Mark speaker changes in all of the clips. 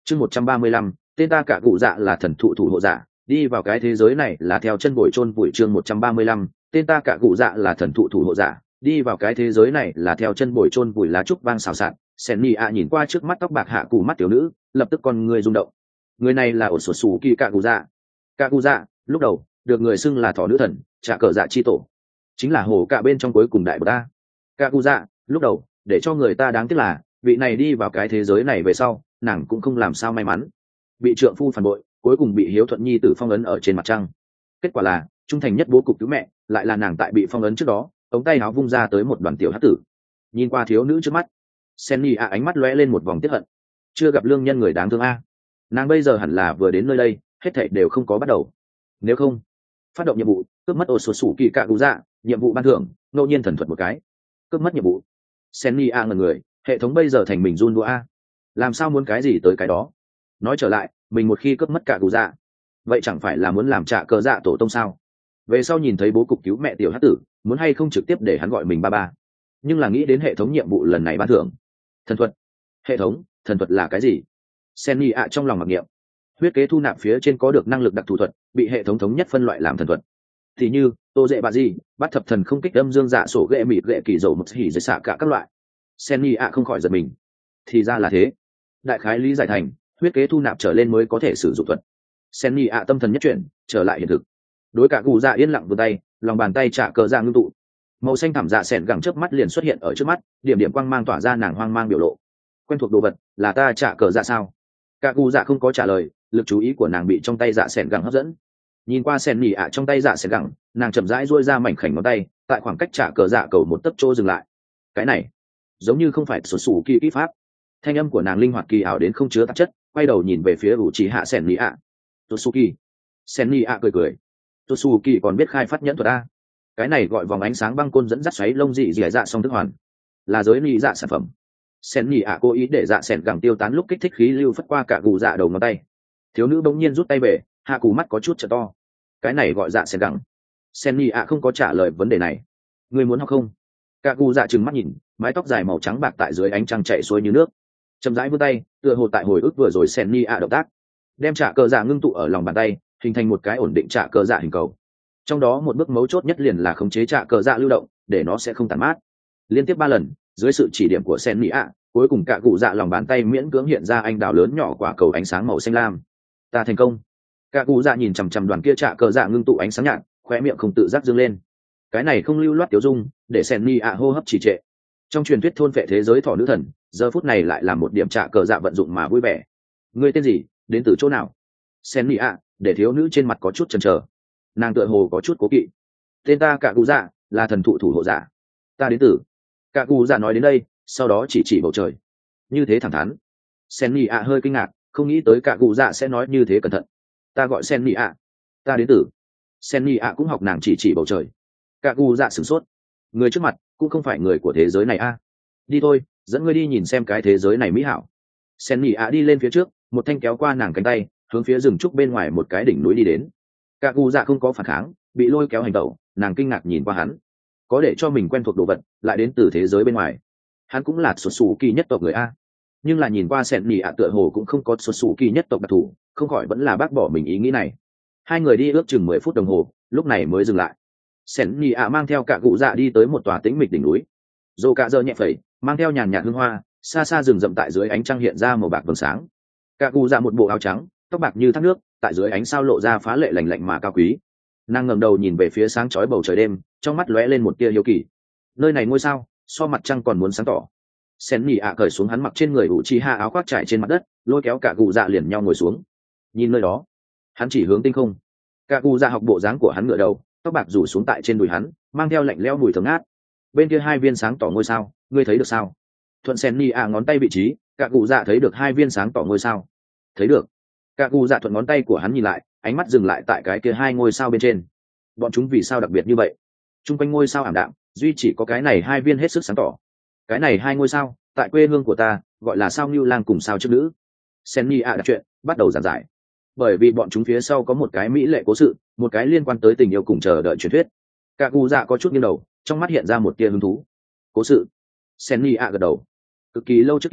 Speaker 1: chương 135, tên ta cả cụ dạ là thần thụ thủ hộ giả, đi vào cái thế giới này là theo chân bồi chôn vùi. Chương 135, tên ta cả cụ dạ là thần thụ thủ hộ giả, đi vào cái thế giới này là theo chân bồi chôn vùi. Lá trúc vang xào xạc, sen ni ạ nhìn qua trước mắt tóc bạc hạ cù mắt tiểu nữ, lập tức con người rung động. Người này là ổ sột xù kỳ cả cụ dạ. Cả cụ dạ lúc đầu được người xưng là thỏ nữ thần, trả cờ dạ chi tổ, chính là hồ cả bên trong cuối cùng đại bờ ta. Cả cụ dạ lúc đầu để cho người ta đáng tiếc là vị này đi vào cái thế giới này về sau, nàng cũng không làm sao may mắn, bị trượng phu phản bội, cuối cùng bị hiếu thuận nhi tử phong ấn ở trên mặt trăng. Kết quả là trung thành nhất bố cục cứu mẹ lại là nàng tại bị phong ấn trước đó, ống tay áo vung ra tới một đoàn tiểu hắc tử. Nhìn qua thiếu nữ trước mắt, Senny a ánh mắt lóe lên một vòng tiếc hận. Chưa gặp lương nhân người đáng thương a. Nàng bây giờ hẳn là vừa đến nơi đây, hết thảy đều không có bắt đầu. Nếu không, phát động nhiệm vụ, cướp mất ổ sổ sủ kỳ cạ cụ dạ, nhiệm vụ ban thưởng, ngẫu nhiên thần thuật một cái. Cướp mất nhiệm vụ. Senny a ngẩn người, hệ thống bây giờ thành mình run đũa a. Làm sao muốn cái gì tới cái đó? Nói trở lại, mình một khi cướp mất cạ cụ dạ, vậy chẳng phải là muốn làm trả cờ dạ tổ tông sao? Về sau nhìn thấy bố cục cứu mẹ tiểu hắc tử, muốn hay không trực tiếp để hắn gọi mình ba ba. Nhưng là nghĩ đến hệ thống nhiệm vụ lần này ban thưởng. Thần thuật. Hệ thống, thần thuật là cái gì? Senny ạ trong lòng mặc niệm. Huyết kế thu nạp phía trên có được năng lực đặc thù thuật, bị hệ thống thống nhất phân loại làm thần thuật. Thì như tô dệ bà gì, bắt thập thần không kích âm dương dạ sổ ghệ mịt ghệ kỳ dầu mực hỉ dưới xạ cả các loại. Senny ạ không khỏi giật mình. Thì ra là thế. Đại khái lý giải thành huyết kế thu nạp trở lên mới có thể sử dụng thuật. Senny ạ tâm thần nhất chuyển, trở lại hiện thực. Đối cả cụ dạ yên lặng vươn tay, lòng bàn tay trả cờ dạ ngưng tụ, màu xanh thảm dạ sẹn gẳng trước mắt liền xuất hiện ở trước mắt, điểm điểm quang mang tỏa ra nàng hoang mang biểu lộ. Quen thuộc đồ vật là ta trả cờ dạ sao? Cả cụ dạ không có trả lời, lực chú ý của nàng bị trong tay dạ sẹn gẳng hấp dẫn. Nhìn qua sen nỉ ạ trong tay dạ sẹn gẳng, nàng chậm rãi duỗi ra mảnh khảnh ngón tay, tại khoảng cách trả cờ dạ cầu một tấc chỗ dừng lại. Cái này giống như không phải sổ sủ kỳ kỹ pháp. Thanh âm của nàng linh hoạt kỳ ảo đến không chứa tạp chất, quay đầu nhìn về phía ủ trì hạ sen nỉ ạ. Tosuki. Sen nỉ ạ cười cười. Tosuki còn biết khai phát nhẫn thuật a. Cái này gọi vòng ánh sáng băng côn dẫn dắt xoáy lông dị dẻ dạ song thức hoàn, là giới nỉ dạ sản phẩm. Sen nỉ ạ cố ý để dạ sẹn gẳng tiêu tán lúc kích thích khí lưu phất qua cả gù dạ đầu ngón tay. Thiếu nữ bỗng nhiên rút tay về, hạ cù mắt có chút trợ to. Cái này gọi dạ sẹn gẳng. Sen nỉ ạ không có trả lời vấn đề này. Người muốn học không? Cả gù dạ trừng mắt nhìn, mái tóc dài màu trắng bạc tại dưới ánh trăng chạy xuôi như nước. Chậm rãi vươn tay, tựa hồ tại hồi ức vừa rồi Sen nỉ ạ động tác, đem trả cờ dạ ngưng tụ ở lòng bàn tay, hình thành một cái ổn định trả cờ dạ hình cầu. Trong đó một bước mấu chốt nhất liền là khống chế trả cờ dạ lưu động, để nó sẽ không tàn mát. Liên tiếp 3 lần, dưới sự chỉ điểm của Sen nỉ ạ, cuối cùng cả cụ dạ lòng bàn tay miễn cưỡng hiện ra anh đào lớn nhỏ quả cầu ánh sáng màu xanh lam. Ta thành công. Cả cụ dạ nhìn chằm chằm đoàn kia trả cờ dạ ngưng tụ ánh sáng nhạt, khóe miệng không tự giác dương lên. Cái này không lưu loát tiểu dung, để Sen nỉ ạ hô hấp trì trệ. Trong truyền thuyết thôn phệ thế giới thỏ nữ thần, giờ phút này lại là một điểm trả cờ dạ vận dụng mà vui vẻ. Ngươi tên gì, đến từ chỗ nào? Sen nỉ ạ, để thiếu nữ trên mặt có chút chần chờ. Nàng tựa hồ có chút cố kỵ. Tên ta cả cụ dạ, là thần thụ thủ hộ giả. Ta đến từ. Cả cụ dạ nói đến đây, sau đó chỉ bầu trời. Như thế thẳng thắn. Sen nỉ ạ hơi kinh ngạc, không nghĩ tới cả cụ dạ sẽ nói như thế cẩn thận. Ta gọi Sen nỉ ạ. Ta đến từ. Sen nỉ ạ cũng học nàng chỉ bầu trời. Cả cụ dạ sửng sốt. Người trước mặt cũng không phải người của thế giới này a. Đi thôi, dẫn ngươi đi nhìn xem cái thế giới này mỹ hảo. Sen nỉ ạ đi lên phía trước, một thanh kéo qua nàng cánh tay, hướng phía rừng trúc bên ngoài một cái đỉnh núi đi đến. Cả cụ dạ không có phản kháng, bị lôi kéo hành tẩu, nàng kinh ngạc nhìn qua hắn. Có để cho mình quen thuộc đồ vật, lại đến từ thế giới bên ngoài. Hắn cũng là xuất xù kỳ nhất tộc người a. Nhưng là nhìn qua Sen nỉ ạ tựa hồ cũng không có xuất xù kỳ nhất tộc đặc thù, không khỏi vẫn là bác bỏ mình ý nghĩ này. Hai người đi ước chừng 10 phút đồng hồ, lúc này mới dừng lại. Sen nỉ ạ mang theo cả cụ dạ đi tới một tòa tĩnh mịch đỉnh núi. Dô cả dơ nhẹ phẩy, mang theo nhàn nhạt hương hoa, xa xa rừng rậm tại dưới ánh trăng hiện ra màu bạc vầng sáng. Cả cụ dạ một bộ áo trắng, tóc bạc như thác nước, tại dưới ánh sao lộ ra phá lệ lạnh lạnh mà cao quý. Nàng ngẩng đầu nhìn về phía sáng chói bầu trời đêm, trong mắt lóe lên một tia hiếu kỳ. Nơi này ngôi sao so mặt trăng còn muốn sáng tỏ. Sen nỉ ạ cởi xuống hắn mặc trên người ủ chi ha áo khoác trải trên mặt đất, lôi kéo cả cụ dạ liền nhau ngồi xuống. Nhìn nơi đó, hắn chỉ hướng tinh không. Cả cụ dạ học bộ dáng của hắn ngửa đầu, tóc bạc rủ xuống tại trên đùi hắn, mang theo lạnh lẽo mùi thơm ngát. Bên kia 2 viên sáng tỏ ngôi sao, ngươi thấy được sao? Thuận Sen nỉ ạ ngón tay vị trí, cả cụ dạ thấy được 2 viên sáng tỏ ngôi sao. Thấy được. Cả cụ dạ thuận ngón tay của hắn nhìn lại, ánh mắt dừng lại tại cái kia 2 ngôi sao bên trên. Bọn chúng vì sao đặc biệt như vậy? Trung quanh ngôi sao ảm đạm, duy chỉ có cái này 2 viên hết sức sáng tỏ. Cái này 2 ngôi sao, tại quê hương của ta, gọi là sao Nưu Lang cùng sao trước nữ. Senny ạ đặt chuyện, bắt đầu giảng giải. Bởi vì bọn chúng phía sau có một cái mỹ lệ cố sự, một cái liên quan tới tình yêu cùng chờ đợi truyền thuyết. Cả cụ dạ có chút nghiêng đầu, trong mắt hiện ra một tia hứng thú. Cố sự? Senny ạ gật đầu. Cực kỳ lâu trước kia,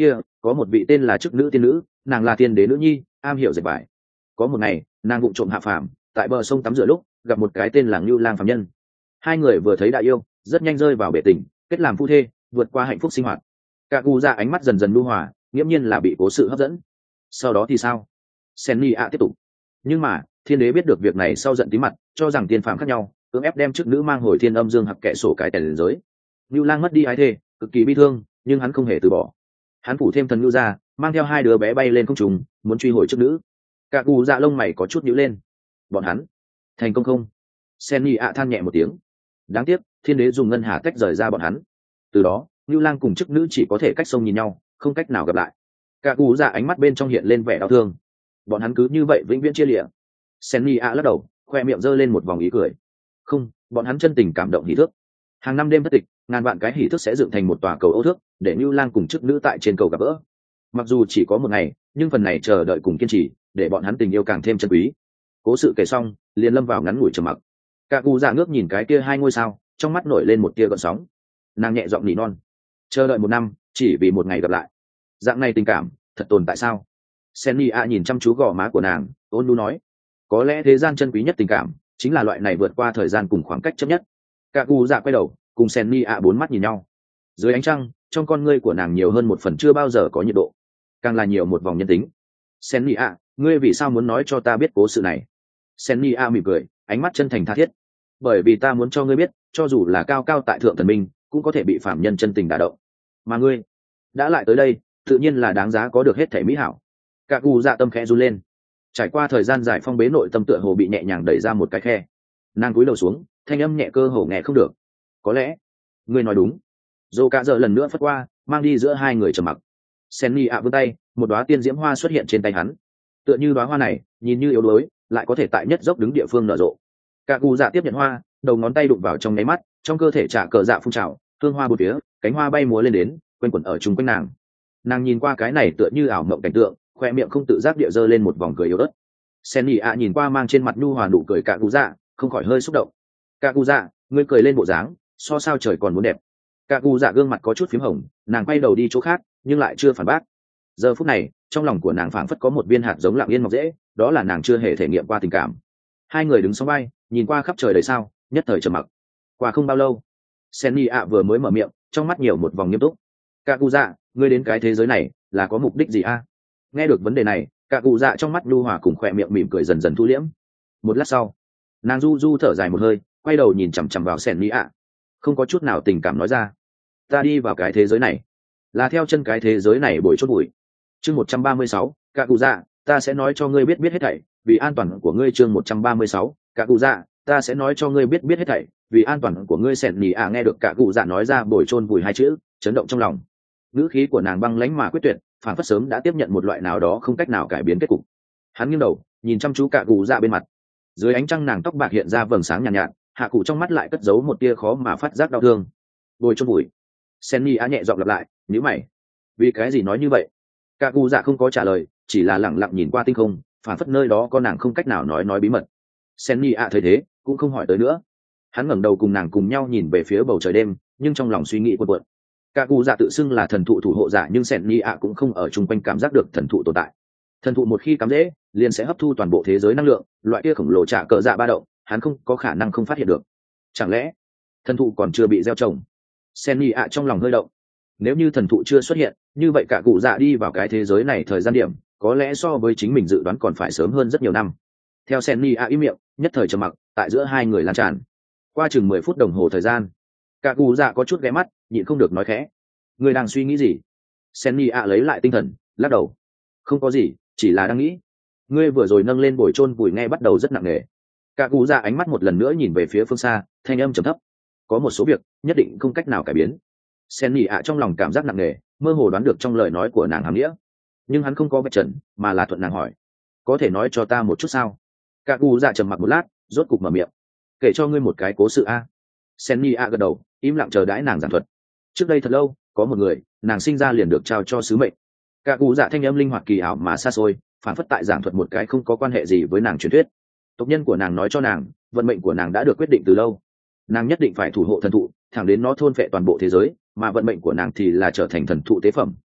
Speaker 1: có một vị tên là chức nữ tiên nữ, nàng là tiên đế nữ nhi, am hiểu dệt vải. Có một ngày nàng vụng trộm hạ phàm, tại bờ sông tắm rửa lúc gặp một cái tên là Ngưu Lang phàm nhân. Hai người vừa thấy đã yêu, rất nhanh rơi vào bể tình, kết làm phu thê, vượt qua hạnh phúc sinh hoạt. Cả Cú Dạ ánh mắt dần dần nhu hòa, nghiễm nhiên là bị cố sự hấp dẫn. Sau đó thì sao? Senni ạ tiếp tục. Nhưng mà thiên đế biết được việc này sau giận tí mặt, cho rằng tiên phàm khác nhau, cưỡng ép đem chức nữ mang hồi thiên âm dương hặc kệ sổ cái tèn lên giới. Ngưu Lang mất đi ái thê, cực kỳ bi thương, nhưng hắn không hề từ bỏ. Hắn phủ thêm thần ngưu ra, mang theo hai đứa bé bay lên không trung, muốn truy hồi chức nữ. Cả Cú Dạ lông mày có chút nhíu lên. Bọn hắn thành công không? Senni ạ than nhẹ một tiếng. Đáng tiếc thiên đế dùng ngân hà tách rời ra bọn hắn. Từ đó Ngưu Lang cùng chức nữ chỉ có thể cách sông nhìn nhau, không cách nào gặp lại. Cả Cú Dạ ánh mắt bên trong hiện lên vẻ đau thương. Bọn hắn cứ như vậy vĩnh viễn chia lìa. Senni ạ lắc đầu, khoe miệng giơ lên một vòng ý cười. Không, bọn hắn chân tình cảm động hỉ thước. Hàng năm đêm thất tịch, ngàn vạn cái hỉ thước sẽ dựng thành một tòa cầu âu thước, để Ngưu Lang cùng chức nữ tại trên cầu gặp gỡ. Mặc dù chỉ có một ngày, nhưng phần này chờ đợi cùng kiên trì, để bọn hắn tình yêu càng thêm chân quý. Cố sự kể xong, liền lâm vào ngắn ngủi trầm mặc. Cả Cú Dạ ngước nhìn cái kia hai ngôi sao, trong mắt nổi lên một tia gợn sóng. Nàng nhẹ giọng nỉ non, chờ đợi một năm, chỉ vì một ngày gặp lại. Dạng này tình cảm thật tồn tại sao? Senni a nhìn chăm chú gò má của nàng, ôn nhu nói, có lẽ thế gian chân quý nhất tình cảm chính là loại này vượt qua thời gian cùng khoảng cách chấp nhất. Cả Cú Dạ quay đầu, cùng Senni a bốn mắt nhìn nhau. Dưới ánh trăng, trong con ngươi của nàng nhiều hơn một phần chưa bao giờ có nhiệt độ, càng là nhiều một vòng nhân tính. Senni a, ngươi vì sao muốn nói cho ta biết cố sự này? Senni a mỉm cười, ánh mắt chân thành tha thiết. Bởi vì ta muốn cho ngươi biết, cho dù là cao cao tại thượng thần minh, cũng có thể bị phạm nhân chân tình đả động. Mà ngươi đã lại tới đây, tự nhiên là đáng giá có được hết thảy mỹ hảo. Cả Cú Dạ tâm khẽ run lên. Trải qua thời gian dài phong bế, nội tâm tựa hồ bị nhẹ nhàng đẩy ra một cái khe. Nàng cúi đầu xuống, thanh âm nhẹ cơ hồ nghe không được. Có lẽ ngươi nói đúng. Dô cả giờ lần nữa phất qua, mang đi giữa hai người trầm mặc. Senni ạ vươn tay, một đóa tiên diễm hoa xuất hiện trên tay hắn. Tựa như đóa hoa này, nhìn như yếu đuối, lại có thể tại nhất dốc đứng địa phương nở rộ. Cả Cú Dạ tiếp nhận hoa, đầu ngón tay đụng vào trong nháy mắt, trong cơ thể trả cờ dạ phun trào, hương hoa bốn phía, cánh hoa bay múa lên đến, quanh quẩn ở chung quanh nàng. Nàng nhìn qua cái này tựa như ảo mộng cảnh tượng, khoe miệng không tự giác địa giơ lên một vòng cười yếu ớt. Senni ạ nhìn qua mang trên mặt nhu hòa nụ cười Cả Cú Dạ, không khỏi hơi xúc động. Cả Cú Dạ, ngươi cười lên bộ dáng, so sao trời còn muốn đẹp. Cả Cú Dạ gương mặt có chút phím hồng, nàng quay đầu đi chỗ khác, nhưng lại chưa phản bác. Giờ phút này, trong lòng của nàng phảng phất có một viên hạt giống lặng yên mọc rễ, đó là nàng chưa hề thể nghiệm qua tình cảm. Hai người đứng sóng vai, nhìn qua khắp trời đầy sao, nhất thời trầm mặc. Qua không bao lâu, Senni ạ vừa mới mở miệng, trong mắt nhiều một vòng nghiêm túc. Cả Cú Dạ, ngươi đến cái thế giới này là có mục đích gì a? Nghe được vấn đề này, Cả Cú Dạ trong mắt nhu hòa cùng khỏe miệng mỉm cười dần dần thu liễm. Một lát sau, nàng du du thở dài một hơi, quay đầu nhìn chằm chằm vào Senni ạ, không có chút nào tình cảm nói ra. Ta đi vào cái thế giới này là theo chân cái thế giới này bồi chốt bụi. Chương 136, Cả Cú Dạ, ta sẽ nói cho ngươi biết hết thảy, vì an toàn của ngươi. Chương 136, Cả Cú Dạ, ta sẽ nói cho ngươi biết hết thảy, vì an toàn của ngươi. Senni ạ nghe được Cả Cú Dạ nói ra bồi chôn vùi hai chữ, chấn động trong lòng. Ngữ khí của nàng băng lãnh mà quyết tuyệt, phản phất sớm đã tiếp nhận một loại nào đó không cách nào cải biến kết cục. Hắn nghiêng đầu, nhìn chăm chú Cả Cú Dạ bên mặt. Dưới ánh trăng nàng tóc bạc hiện ra vầng sáng nhàn nhạt, hạ cụ trong mắt lại cất giấu một tia khó mà phát giác đau thương. Bồi chôn vùi. Senni á nhẹ giọng lặp lại, nhíu mày. Vì cái gì nói như vậy? Cả Cú Dạ không có trả lời, chỉ là lẳng lặng nhìn qua tinh không, phản phất nơi đó có nàng không cách nào nói bí mật. Senni á thấy thế, cũng không hỏi tới nữa. Hắn ngẩng đầu cùng nàng cùng nhau nhìn về phía bầu trời đêm, nhưng trong lòng suy nghĩ cuộn cuộn. Cả Cú Dạ tự xưng là thần thụ thủ hộ giả, nhưng Senni á cũng không ở chung quanh cảm giác được thần thụ tồn tại. Thần thụ một khi cắm rễ, liền sẽ hấp thu toàn bộ thế giới năng lượng, loại kia khổng lồ trả cờ dạ ba động, hắn không có khả năng không phát hiện được. Chẳng lẽ thần thụ còn chưa bị gieo trồng? Senni ạ trong lòng hơi động. Nếu như thần thụ chưa xuất hiện, như vậy Cả Cú Dạ đi vào cái thế giới này thời gian điểm có lẽ so với chính mình dự đoán còn phải sớm hơn rất nhiều năm. Theo Senni ạ im miệng, nhất thời trầm mặc tại giữa hai người lan tràn. Qua chừng 10 phút đồng hồ thời gian, Cả Cú Dạ có chút ghé mắt, nhịn không được nói khẽ, người đang suy nghĩ gì? Senni ạ lấy lại tinh thần, lắc đầu, không có gì, chỉ là đang nghĩ. Ngươi vừa rồi nâng lên bồi chôn vùi nghe bắt đầu rất nặng nề. Cả Cú Dạ ánh mắt một lần nữa nhìn về phía phương xa, thanh âm trầm thấp, có một số việc nhất định không cách nào cải biến. Senni ạ trong lòng cảm giác nặng nề, mơ hồ đoán được trong lời nói của nàng hàm nghĩa, nhưng hắn không có vạch trần, mà là thuận nàng hỏi, có thể nói cho ta một chút sao? Cả Cú Dạ trầm mặc một lát, rốt cục mở miệng, kể cho ngươi một cái cố sự a. Senni ạ gật đầu, im lặng chờ đãi nàng giảng thuật. Trước đây thật lâu, có một người, nàng sinh ra liền được trao cho sứ mệnh. Cả Cú Dạ thanh âm linh hoạt kỳ ảo mà xa xôi, phản phất tại giảng thuật một cái không có quan hệ gì với nàng truyền thuyết. Tộc nhân của nàng nói cho nàng, vận mệnh của nàng đã được quyết định từ lâu, nàng nhất định phải thủ hộ thần thụ, thẳng đến nó thôn phệ toàn bộ thế giới, mà vận mệnh của nàng thì là trở thành thần thụ tế phẩm,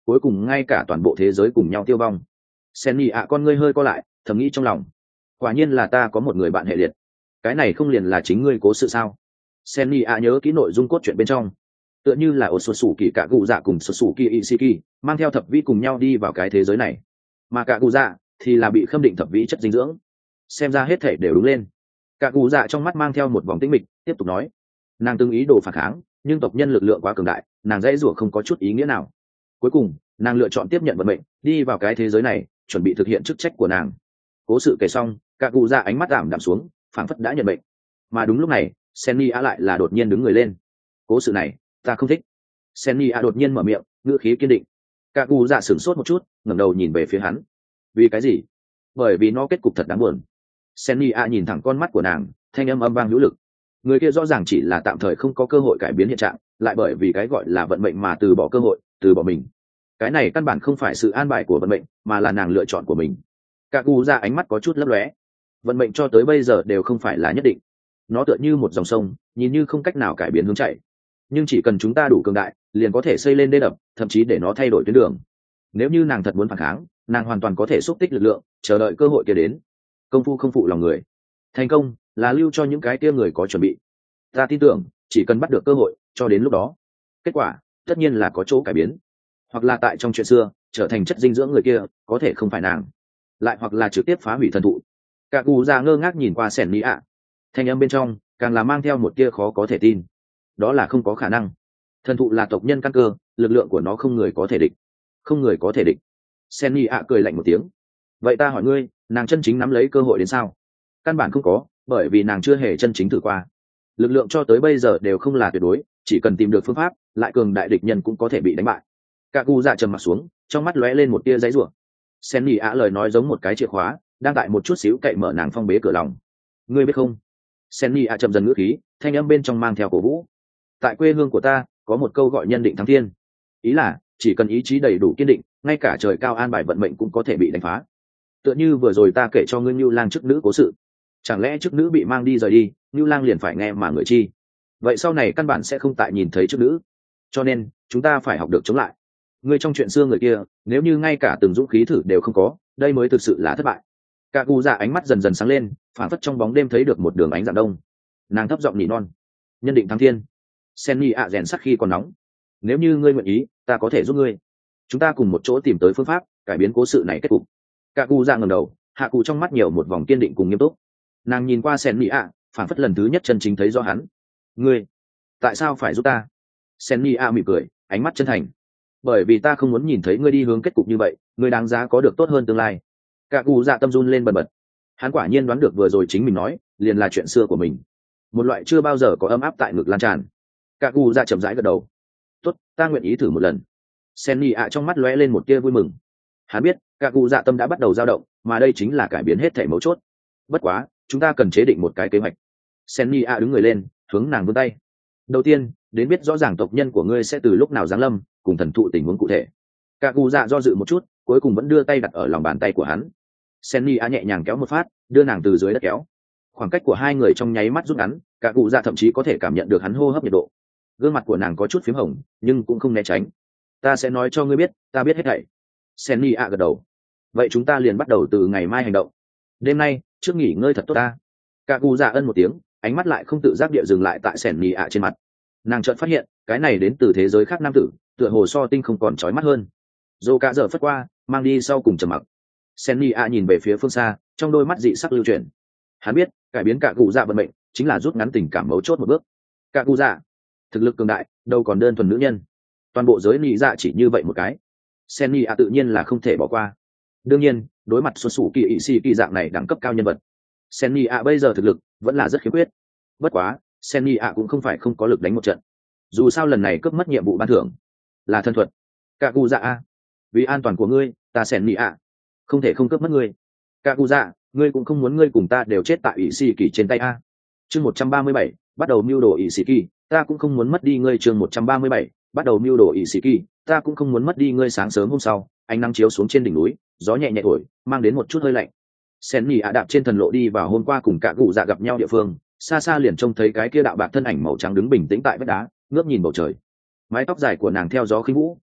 Speaker 1: cuối cùng ngay cả toàn bộ thế giới cùng nhau tiêu vong. Senny ạ con ngươi hơi co lại, thầm nghĩ trong lòng, quả nhiên là ta có một người bạn hệ liệt. Cái này không liền là chính ngươi cố sự sao? Senny ạ nhớ kỹ nội dung cốt truyện bên trong, tựa như là ổ sột sủ kỳ cả cụ dạ cùng sột sủ kỳ Ishiki mang theo thập vĩ cùng nhau đi vào cái thế giới này, mà cả cụ dạ thì là bị khâm định thập vĩ chất dinh dưỡng. Xem ra hết thể đều đúng lên. Cả cụ dạ trong mắt mang theo một vòng tĩnh mịch, tiếp tục nói, nàng từng ý đồ phản kháng, nhưng tộc nhân lực lượng quá cường đại, nàng dãy rủa không có chút ý nghĩa nào. Cuối cùng nàng lựa chọn tiếp nhận vận mệnh, đi vào cái thế giới này, chuẩn bị thực hiện chức trách của nàng. Cố sự kể xong, cả cụ dạ ánh mắt ảm đạm xuống, phảng phất đã nhận bệnh. Mà đúng lúc này, Senny A lại là đột nhiên đứng người lên. Cố sự này ta không thích. Senny A đột nhiên mở miệng, ngữ khí kiên định. Cả cụ dạ sửng sốt một chút, ngẩng đầu nhìn về phía hắn. Vì cái gì? Bởi vì nó kết cục thật đáng buồn. Senny A nhìn thẳng con mắt của nàng, thanh âm vang hữu lực. Người kia rõ ràng chỉ là tạm thời không có cơ hội cải biến hiện trạng, lại bởi vì cái gọi là vận mệnh mà từ bỏ cơ hội, từ bỏ mình. Cái này căn bản không phải sự an bài của vận mệnh, mà là nàng lựa chọn của mình. Cả cụ dạ ánh mắt có chút lấp lóe. Vận mệnh cho tới bây giờ đều không phải là nhất định. Nó tựa như một dòng sông, nhìn như không cách nào cải biến hướng chảy, nhưng chỉ cần chúng ta đủ cường đại, liền có thể xây lên đê đập, thậm chí để nó thay đổi tuyến đường. Nếu như nàng thật muốn phản kháng, nàng hoàn toàn có thể xúc tích lực lượng, chờ đợi cơ hội kia đến. Công phu không phụ lòng người, thành công là lưu cho những cái kia người có chuẩn bị. Ta tin tưởng, chỉ cần bắt được cơ hội, cho đến lúc đó, kết quả tất nhiên là có chỗ cải biến. Hoặc là tại trong chuyện xưa trở thành chất dinh dưỡng người kia, có thể không phải nàng, lại hoặc là trực tiếp phá hủy thần thụ. Cả cụ già ngơ ngác nhìn qua Sẻn Mỹ ạ, thanh âm bên trong càng là mang theo một tia khó có thể tin. Đó là không có khả năng. Thần thụ là tộc nhân căn cơ, lực lượng của nó không người có thể địch. Không người có thể địch. Sẻn Mỹ ạ cười lạnh một tiếng. Vậy ta hỏi ngươi, nàng chân chính nắm lấy cơ hội đến sao? Căn bản không có, bởi vì nàng chưa hề chân chính thử qua. Lực lượng cho tới bây giờ đều không là tuyệt đối, chỉ cần tìm được phương pháp, lại cường đại địch nhân cũng có thể bị đánh bại. Cả cụ dạ trầm mặt xuống, trong mắt lóe lên một tia giấy rủa. Senny ạ lời nói giống một cái chìa khóa, đang tại một chút xíu cậy mở nàng phong bế cửa lòng. Ngươi biết không? Senny ạ chậm dần ngữ khí, thanh âm bên trong mang theo cổ vũ. Tại quê hương của ta, có một câu gọi nhân định thắng thiên. Ý là, chỉ cần ý chí đầy đủ kiên định, ngay cả trời cao an bài vận mệnh cũng có thể bị đánh phá. Tựa như vừa rồi ta kể cho ngươi Nưu Lang chức nữ cố sự. Chẳng lẽ chức nữ bị mang đi rời đi, Nưu Lang liền phải nghe mà người chi? Vậy sau này căn bản sẽ không tại nhìn thấy chức nữ. Cho nên, chúng ta phải học được chống lại. Người trong chuyện xưa người kia, nếu như ngay cả từng dũng khí thử đều không có, đây mới thực sự là thất bại. Cả cụ dạ ánh mắt dần dần sáng lên, phản phất trong bóng đêm thấy được một đường ánh dạng đông. Nàng thấp giọng nỉ non, nhân định thắng thiên. Senny ạ rèn sắc khi còn nóng. Nếu như ngươi nguyện ý, ta có thể giúp ngươi. Chúng ta cùng một chỗ tìm tới phương pháp cải biến cố sự này kết cục. Cả cụ dạ ngẩng đầu, hạ cụ trong mắt nhiều một vòng kiên định cùng nghiêm túc. Nàng nhìn qua Senny ạ, phản phất lần thứ nhất chân chính thấy rõ hắn. Ngươi, tại sao phải giúp ta? Senny ạ mỉm cười, ánh mắt chân thành. Bởi vì ta không muốn nhìn thấy ngươi đi hướng kết cục như vậy, ngươi đáng giá có được tốt hơn tương lai. Cả cụ dạ tâm run lên bần bật. Hắn quả nhiên đoán được vừa rồi chính mình nói liền là chuyện xưa của mình, một loại chưa bao giờ có ấm áp tại ngực lan tràn. Cả cụ dạ chậm rãi gật đầu. Tốt, ta nguyện ý thử một lần. Senny ạ trong mắt lóe lên một tia vui mừng. Hắn biết cả cụ dạ tâm đã bắt đầu dao động, mà đây chính là cải biến hết thảy mấu chốt. Bất quá, chúng ta cần chế định một cái kế hoạch. Senny ạ đứng người lên, hướng nàng vươn tay. Đầu tiên, đến biết rõ ràng tộc nhân của ngươi sẽ từ lúc nào giáng lâm, cùng thần thụ tình huống cụ thể. Cả cụ dạ do dự một chút, cuối cùng vẫn đưa tay đặt ở lòng bàn tay của hắn. Senny a nhẹ nhàng kéo một phát, đưa nàng từ dưới đất kéo. Khoảng cách của hai người trong nháy mắt rút ngắn, cả cụ dạ thậm chí có thể cảm nhận được hắn hô hấp nhiệt độ. Gương mặt của nàng có chút phím hồng, nhưng cũng không né tránh. Ta sẽ nói cho ngươi biết, ta biết hết thảy. Senny a gật đầu. Vậy chúng ta liền bắt đầu từ ngày mai hành động. Đêm nay, trước nghỉ ngơi thật tốt ta. Cả cụ dạ ân một tiếng, ánh mắt lại không tự giác địa dừng lại tại Senny a trên mặt. Nàng chợt phát hiện, cái này đến từ thế giới khác nam tử, tựa hồ so tinh không còn chói mắt hơn. Dô cả giờ phất qua, mang đi sau cùng trầm mặc. Senny a nhìn về phía phương xa, trong đôi mắt dị sắc lưu chuyển. Hắn biết, cải biến cả cụ dạ vận mệnh chính là rút ngắn tình cảm mấu chốt một bước. Cả cụ dạ, thực lực cường đại, đâu còn đơn thuần nữ nhân. Toàn bộ giới nị dạ chỉ như vậy một cái. Senny a tự nhiên là không thể bỏ qua. Đương nhiên, đối mặt xuất sủ kỳ ỵ sĩ kỳ dạng này đẳng cấp cao nhân vật, Senny a bây giờ thực lực vẫn là rất khiếm khuyết. Bất quá, Senny a cũng không phải không có lực đánh một trận. Dù sao lần này cướp mất nhiệm vụ ban thưởng là thân thuật. Cả cụ dạ a, vì an toàn của ngươi, ta Senny a không thể không cướp mất ngươi. Cả cụ dạ, ngươi cũng không muốn ngươi cùng ta đều chết tại ỷ xì kỳ trên tay a. Chương 137, bắt đầu mưu đồ ỷ xì kỳ, ta cũng không muốn mất đi ngươi. Chương 137, bắt đầu mưu đồ ỷ xì kỳ, ta cũng không muốn mất đi ngươi. Sáng sớm hôm sau, ánh nắng chiếu xuống trên đỉnh núi, gió nhẹ nhẹ thổi, mang đến một chút hơi lạnh. Senny a đạp trên thần lộ đi vào hôm qua cùng cả cụ dạ gặp nhau địa phương, xa xa liền trông thấy cái kia đạo bạc thân ảnh màu trắng đứng bình tĩnh tại vách đá, ngước nhìn bầu trời. Mái tóc dài của nàng theo gió khinh vũ,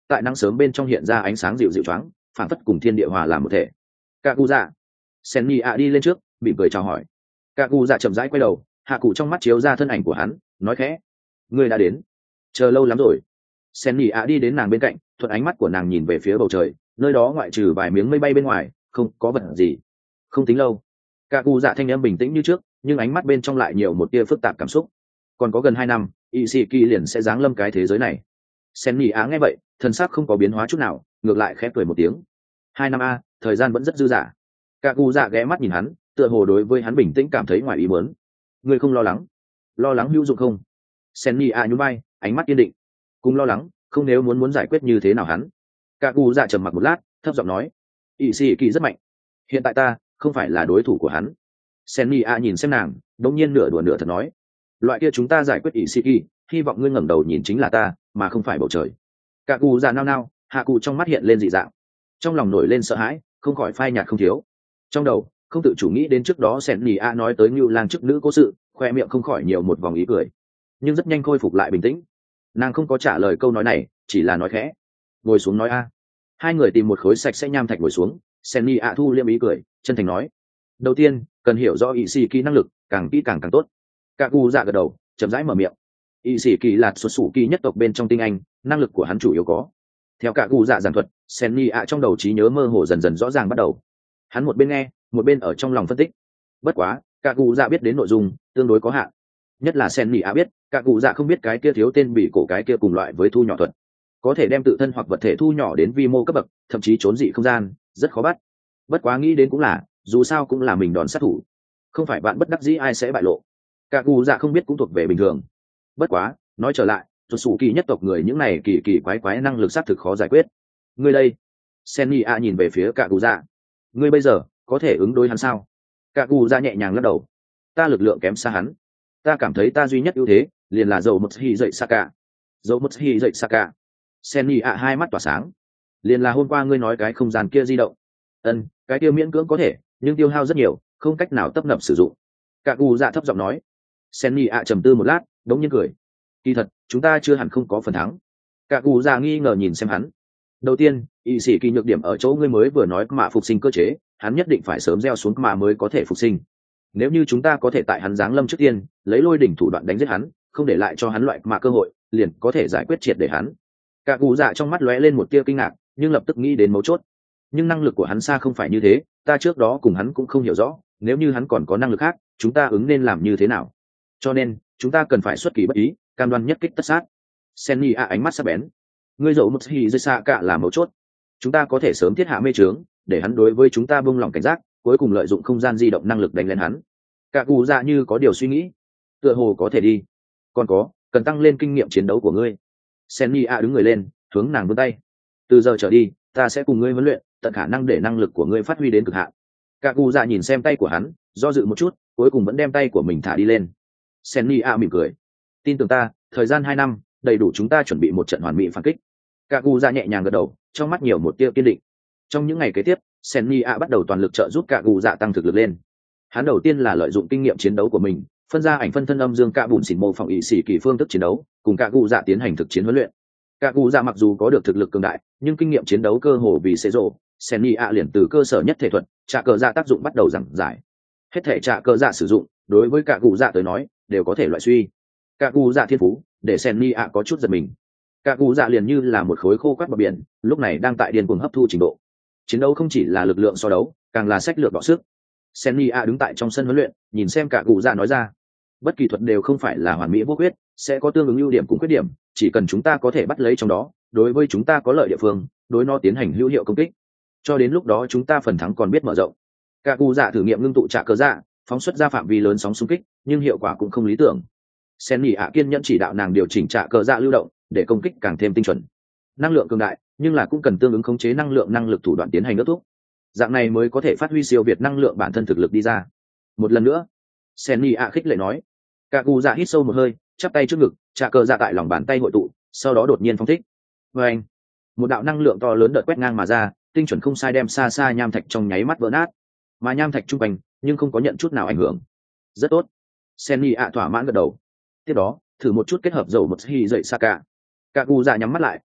Speaker 1: tại nắng sớm bên trong hiện ra ánh sáng dịu dịu choáng, phản phất cùng thiên địa hòa làm một thể. Cả cụ dạ. Sen nhị ạ đi lên trước, mỉm cười chào hỏi. Cả cụ dạ chậm rãi quay đầu, hạ cụ trong mắt chiếu ra thân ảnh của hắn, nói khẽ: "Ngươi đã đến, chờ lâu lắm rồi." Sen nhị ạ đi đến nàng bên cạnh, thuận ánh mắt của nàng nhìn về phía bầu trời, nơi đó ngoại trừ vài miếng mây bay bên ngoài, không có vật gì. Không tính lâu. Cả cụ dạ thanh âm bình tĩnh như trước, nhưng ánh mắt bên trong lại nhiều một tia phức tạp cảm xúc. Còn có gần 2 năm, Ishiki liền sẽ giáng lâm cái thế giới này. Sen nhị á nghe vậy, thần sắc không có biến hóa chút nào, ngược lại khẽ cười một tiếng. 2 năm a, thời gian vẫn rất dư dả. Cả cụ dạ ghé mắt nhìn hắn, tựa hồ đối với hắn bình tĩnh cảm thấy ngoài ý muốn. Ngươi không lo lắng? Lo lắng hữu dụng không? Sen nhị á nhún vai, ánh mắt kiên định. Cùng lo lắng, không nếu muốn giải quyết như thế nào hắn. Cả cụ dạ trầm mặc một lát, thấp giọng nói: Ishiki rất mạnh, hiện tại ta không phải là đối thủ của hắn. Sen nhị á nhìn xem nàng, đống nhiên nửa đùa nửa thật nói: loại kia chúng ta giải quyết Ishiki, hy vọng ngươi ngẩng đầu nhìn chính là ta, mà không phải bầu trời. Cả cụ già nao nao, hạ cụ trong mắt hiện lên dị dạng, trong lòng nổi lên sợ hãi, không khỏi phai nhạt không thiếu. Trong đầu không tự chủ nghĩ đến trước đó Sen nhị a nói tới Ngưu Lang chức nữ cố sự, khoe miệng không khỏi nhiều một vòng ý cười, nhưng rất nhanh khôi phục lại bình tĩnh. Nàng không có trả lời câu nói này, chỉ là nói khẽ: ngồi xuống nói a. Hai người tìm một khối sạch sẽ nham thạch ngồi xuống. Sen nhị a thu liêm ý cười, chân thành nói: đầu tiên cần hiểu rõ Ishiki năng lực, càng kỹ càng tốt. Cả cụ dạ gật đầu, chậm rãi mở miệng: Ishiki là xuất xù kỳ nhất tộc bên trong tinh anh, năng lực của hắn chủ yếu có. Theo cả cụ dạ giảng thuật, Sen nhị a trong đầu trí nhớ mơ hồ dần dần rõ ràng bắt đầu. Hắn một bên nghe, một bên ở trong lòng phân tích. Bất quá cả cụ dạ biết đến nội dung tương đối có hạn, nhất là Sen nhị a biết cả cụ dạ không biết cái kia thiếu tên bị cổ cái kia cùng loại với thu nhỏ thuật, có thể đem tự thân hoặc vật thể thu nhỏ đến vi mô cấp bậc, thậm chí trốn dị không gian, rất khó bắt. Bất quá nghĩ đến cũng là, dù sao cũng là mình đòn sát thủ, không phải bạn bất đắc dĩ ai sẽ bại lộ. Cả cụ dạ không biết cũng thuộc về bình thường. Bất quá nói trở lại, xuất xù kỳ nhất tộc người những này kỳ kỳ quái quái năng lực xác thực khó giải quyết. Ngươi đây. Sen nhị a nhìn về phía cả cụ dạ: ngươi bây giờ có thể ứng đối hắn sao? Cả cụ dạ nhẹ nhàng lắc đầu: ta lực lượng kém xa hắn, ta cảm thấy ta duy nhất ưu thế liền là dầu một hi dậy saka. Dầu một hi dậy saka. Sen nhị a hai mắt tỏa sáng: liền là hôm qua ngươi nói cái không gian kia di động. Cái kia miễn cưỡng có thể, nhưng tiêu hao rất nhiều, không cách nào tấp nập sử dụng. Cả cụ dạ thấp giọng nói. Sen nhị a trầm tư một lát, đống nhiên cười: kỳ thật chúng ta chưa hẳn không có phần thắng. Cả cụ dạ nghi ngờ nhìn xem hắn. Đầu tiên, y sĩ kỳ nhược điểm ở chỗ ngươi mới vừa nói mạ phục sinh cơ chế, hắn nhất định phải sớm gieo xuống mạ mới có thể phục sinh. Nếu như chúng ta có thể tại hắn giáng lâm trước tiên lấy lôi đỉnh thủ đoạn đánh giết hắn, không để lại cho hắn loại mạ cơ hội, liền có thể giải quyết triệt để hắn. Cả cụ dạ trong mắt lóe lên một tia kinh ngạc, nhưng lập tức nghĩ đến mấu chốt. Nhưng năng lực của hắn xa không phải như thế, ta trước đó cùng hắn cũng không hiểu rõ, nếu như hắn còn có năng lực khác, chúng ta ứng nên làm như thế nào? Cho nên chúng ta cần phải xuất kỳ bất ý, cam đoan nhất kích tất sát. Senny a ánh mắt sắc bén: ngươi dẫu một hi dây xa cả là mấu chốt, chúng ta có thể sớm thiết hạ mê trướng, để hắn đối với chúng ta buông lỏng cảnh giác, cuối cùng lợi dụng không gian di động năng lực đánh lên hắn. Cả cụ dạ như có điều suy nghĩ: tựa hồ có thể đi. Còn có, cần tăng lên kinh nghiệm chiến đấu của ngươi. Senny a đứng người lên, hướng nàng vươn tay: từ giờ trở đi, ta sẽ cùng ngươi huấn luyện, tận khả năng để năng lực của ngươi phát huy đến cực hạn. Cả cụ dạ nhìn xem tay của hắn, do dự một chút, cuối cùng vẫn đem tay của mình thả đi lên. Senny a mỉm cười: tin tưởng ta, thời gian 2 năm đầy đủ chúng ta chuẩn bị một trận hoàn mỹ phản kích. Cả cụ dạ nhẹ nhàng gật đầu, trong mắt nhiều một tia kiên định. Trong những ngày kế tiếp, Senny a bắt đầu toàn lực trợ giúp cả cụ dạ tăng thực lực lên. Hắn đầu tiên là lợi dụng kinh nghiệm chiến đấu của mình, phân ra ảnh phân thân âm dương cả bùn xỉn mô phỏng ý xỉ kỳ phương thức chiến đấu, cùng cả cụ dạ tiến hành thực chiến huấn luyện. Cả cụ dạ mặc dù có được thực lực cường đại, nhưng kinh nghiệm chiến đấu cơ hồ vì xế rộ. Senny a liền từ cơ sở nhất thể thuật, trả cờ dạ tác dụng bắt đầu giảng giải. Hết thể trả cờ dạ sử dụng, đối với cả cụ dạ tới nói đều có thể loại suy. Cả cụ dạ thiên phú để Senny a có chút giật mình. Cả cụ dạ liền như là một khối khô quắt bờ biển, lúc này đang tại điên cuồng hấp thu trình độ. Chiến đấu không chỉ là lực lượng so đấu, càng là sách lược đọ sức. Senny a đứng tại trong sân huấn luyện, nhìn xem cả cụ dạ nói ra: bất kỳ thuật đều không phải là hoàn mỹ vô khuyết, sẽ có tương ứng ưu điểm cùng khuyết điểm, chỉ cần chúng ta có thể bắt lấy trong đó, đối với chúng ta có lợi địa phương, đối nó tiến hành hữu hiệu công kích, cho đến lúc đó chúng ta phần thắng còn biết mở rộng. Cả cụ dạ thử nghiệm ngưng tụ trả cờ dạ, phóng xuất ra phạm vi lớn sóng xung kích, nhưng hiệu quả cũng không lý tưởng. Senny a kiên nhẫn chỉ đạo nàng điều chỉnh trả cờ dạ lưu động, để công kích càng thêm tinh chuẩn. Năng lượng cường đại, nhưng là cũng cần tương ứng khống chế năng lực thủ đoạn tiến hành ước thúc, dạng này mới có thể phát huy siêu việt năng lượng bản thân thực lực đi ra. Một lần nữa, Senny a khích lệ nói. Cả cụ dạ hít sâu một hơi, chắp tay trước ngực, trả cờ dạ tại lòng bàn tay hội tụ, sau đó đột nhiên phóng thích. Và anh, một đạo năng lượng to lớn đợt quét ngang mà ra, tinh chuẩn không sai đem xa xa nham thạch trong nháy mắt vỡ nát, mà nham thạch trung quanh nhưng không có nhận chút nào ảnh hưởng. Rất tốt. Senny a thỏa mãn gật đầu. Tiếp đó thử một chút kết hợp dầu một hi dậy Saka. Cả cụ dạ nhắm mắt lại,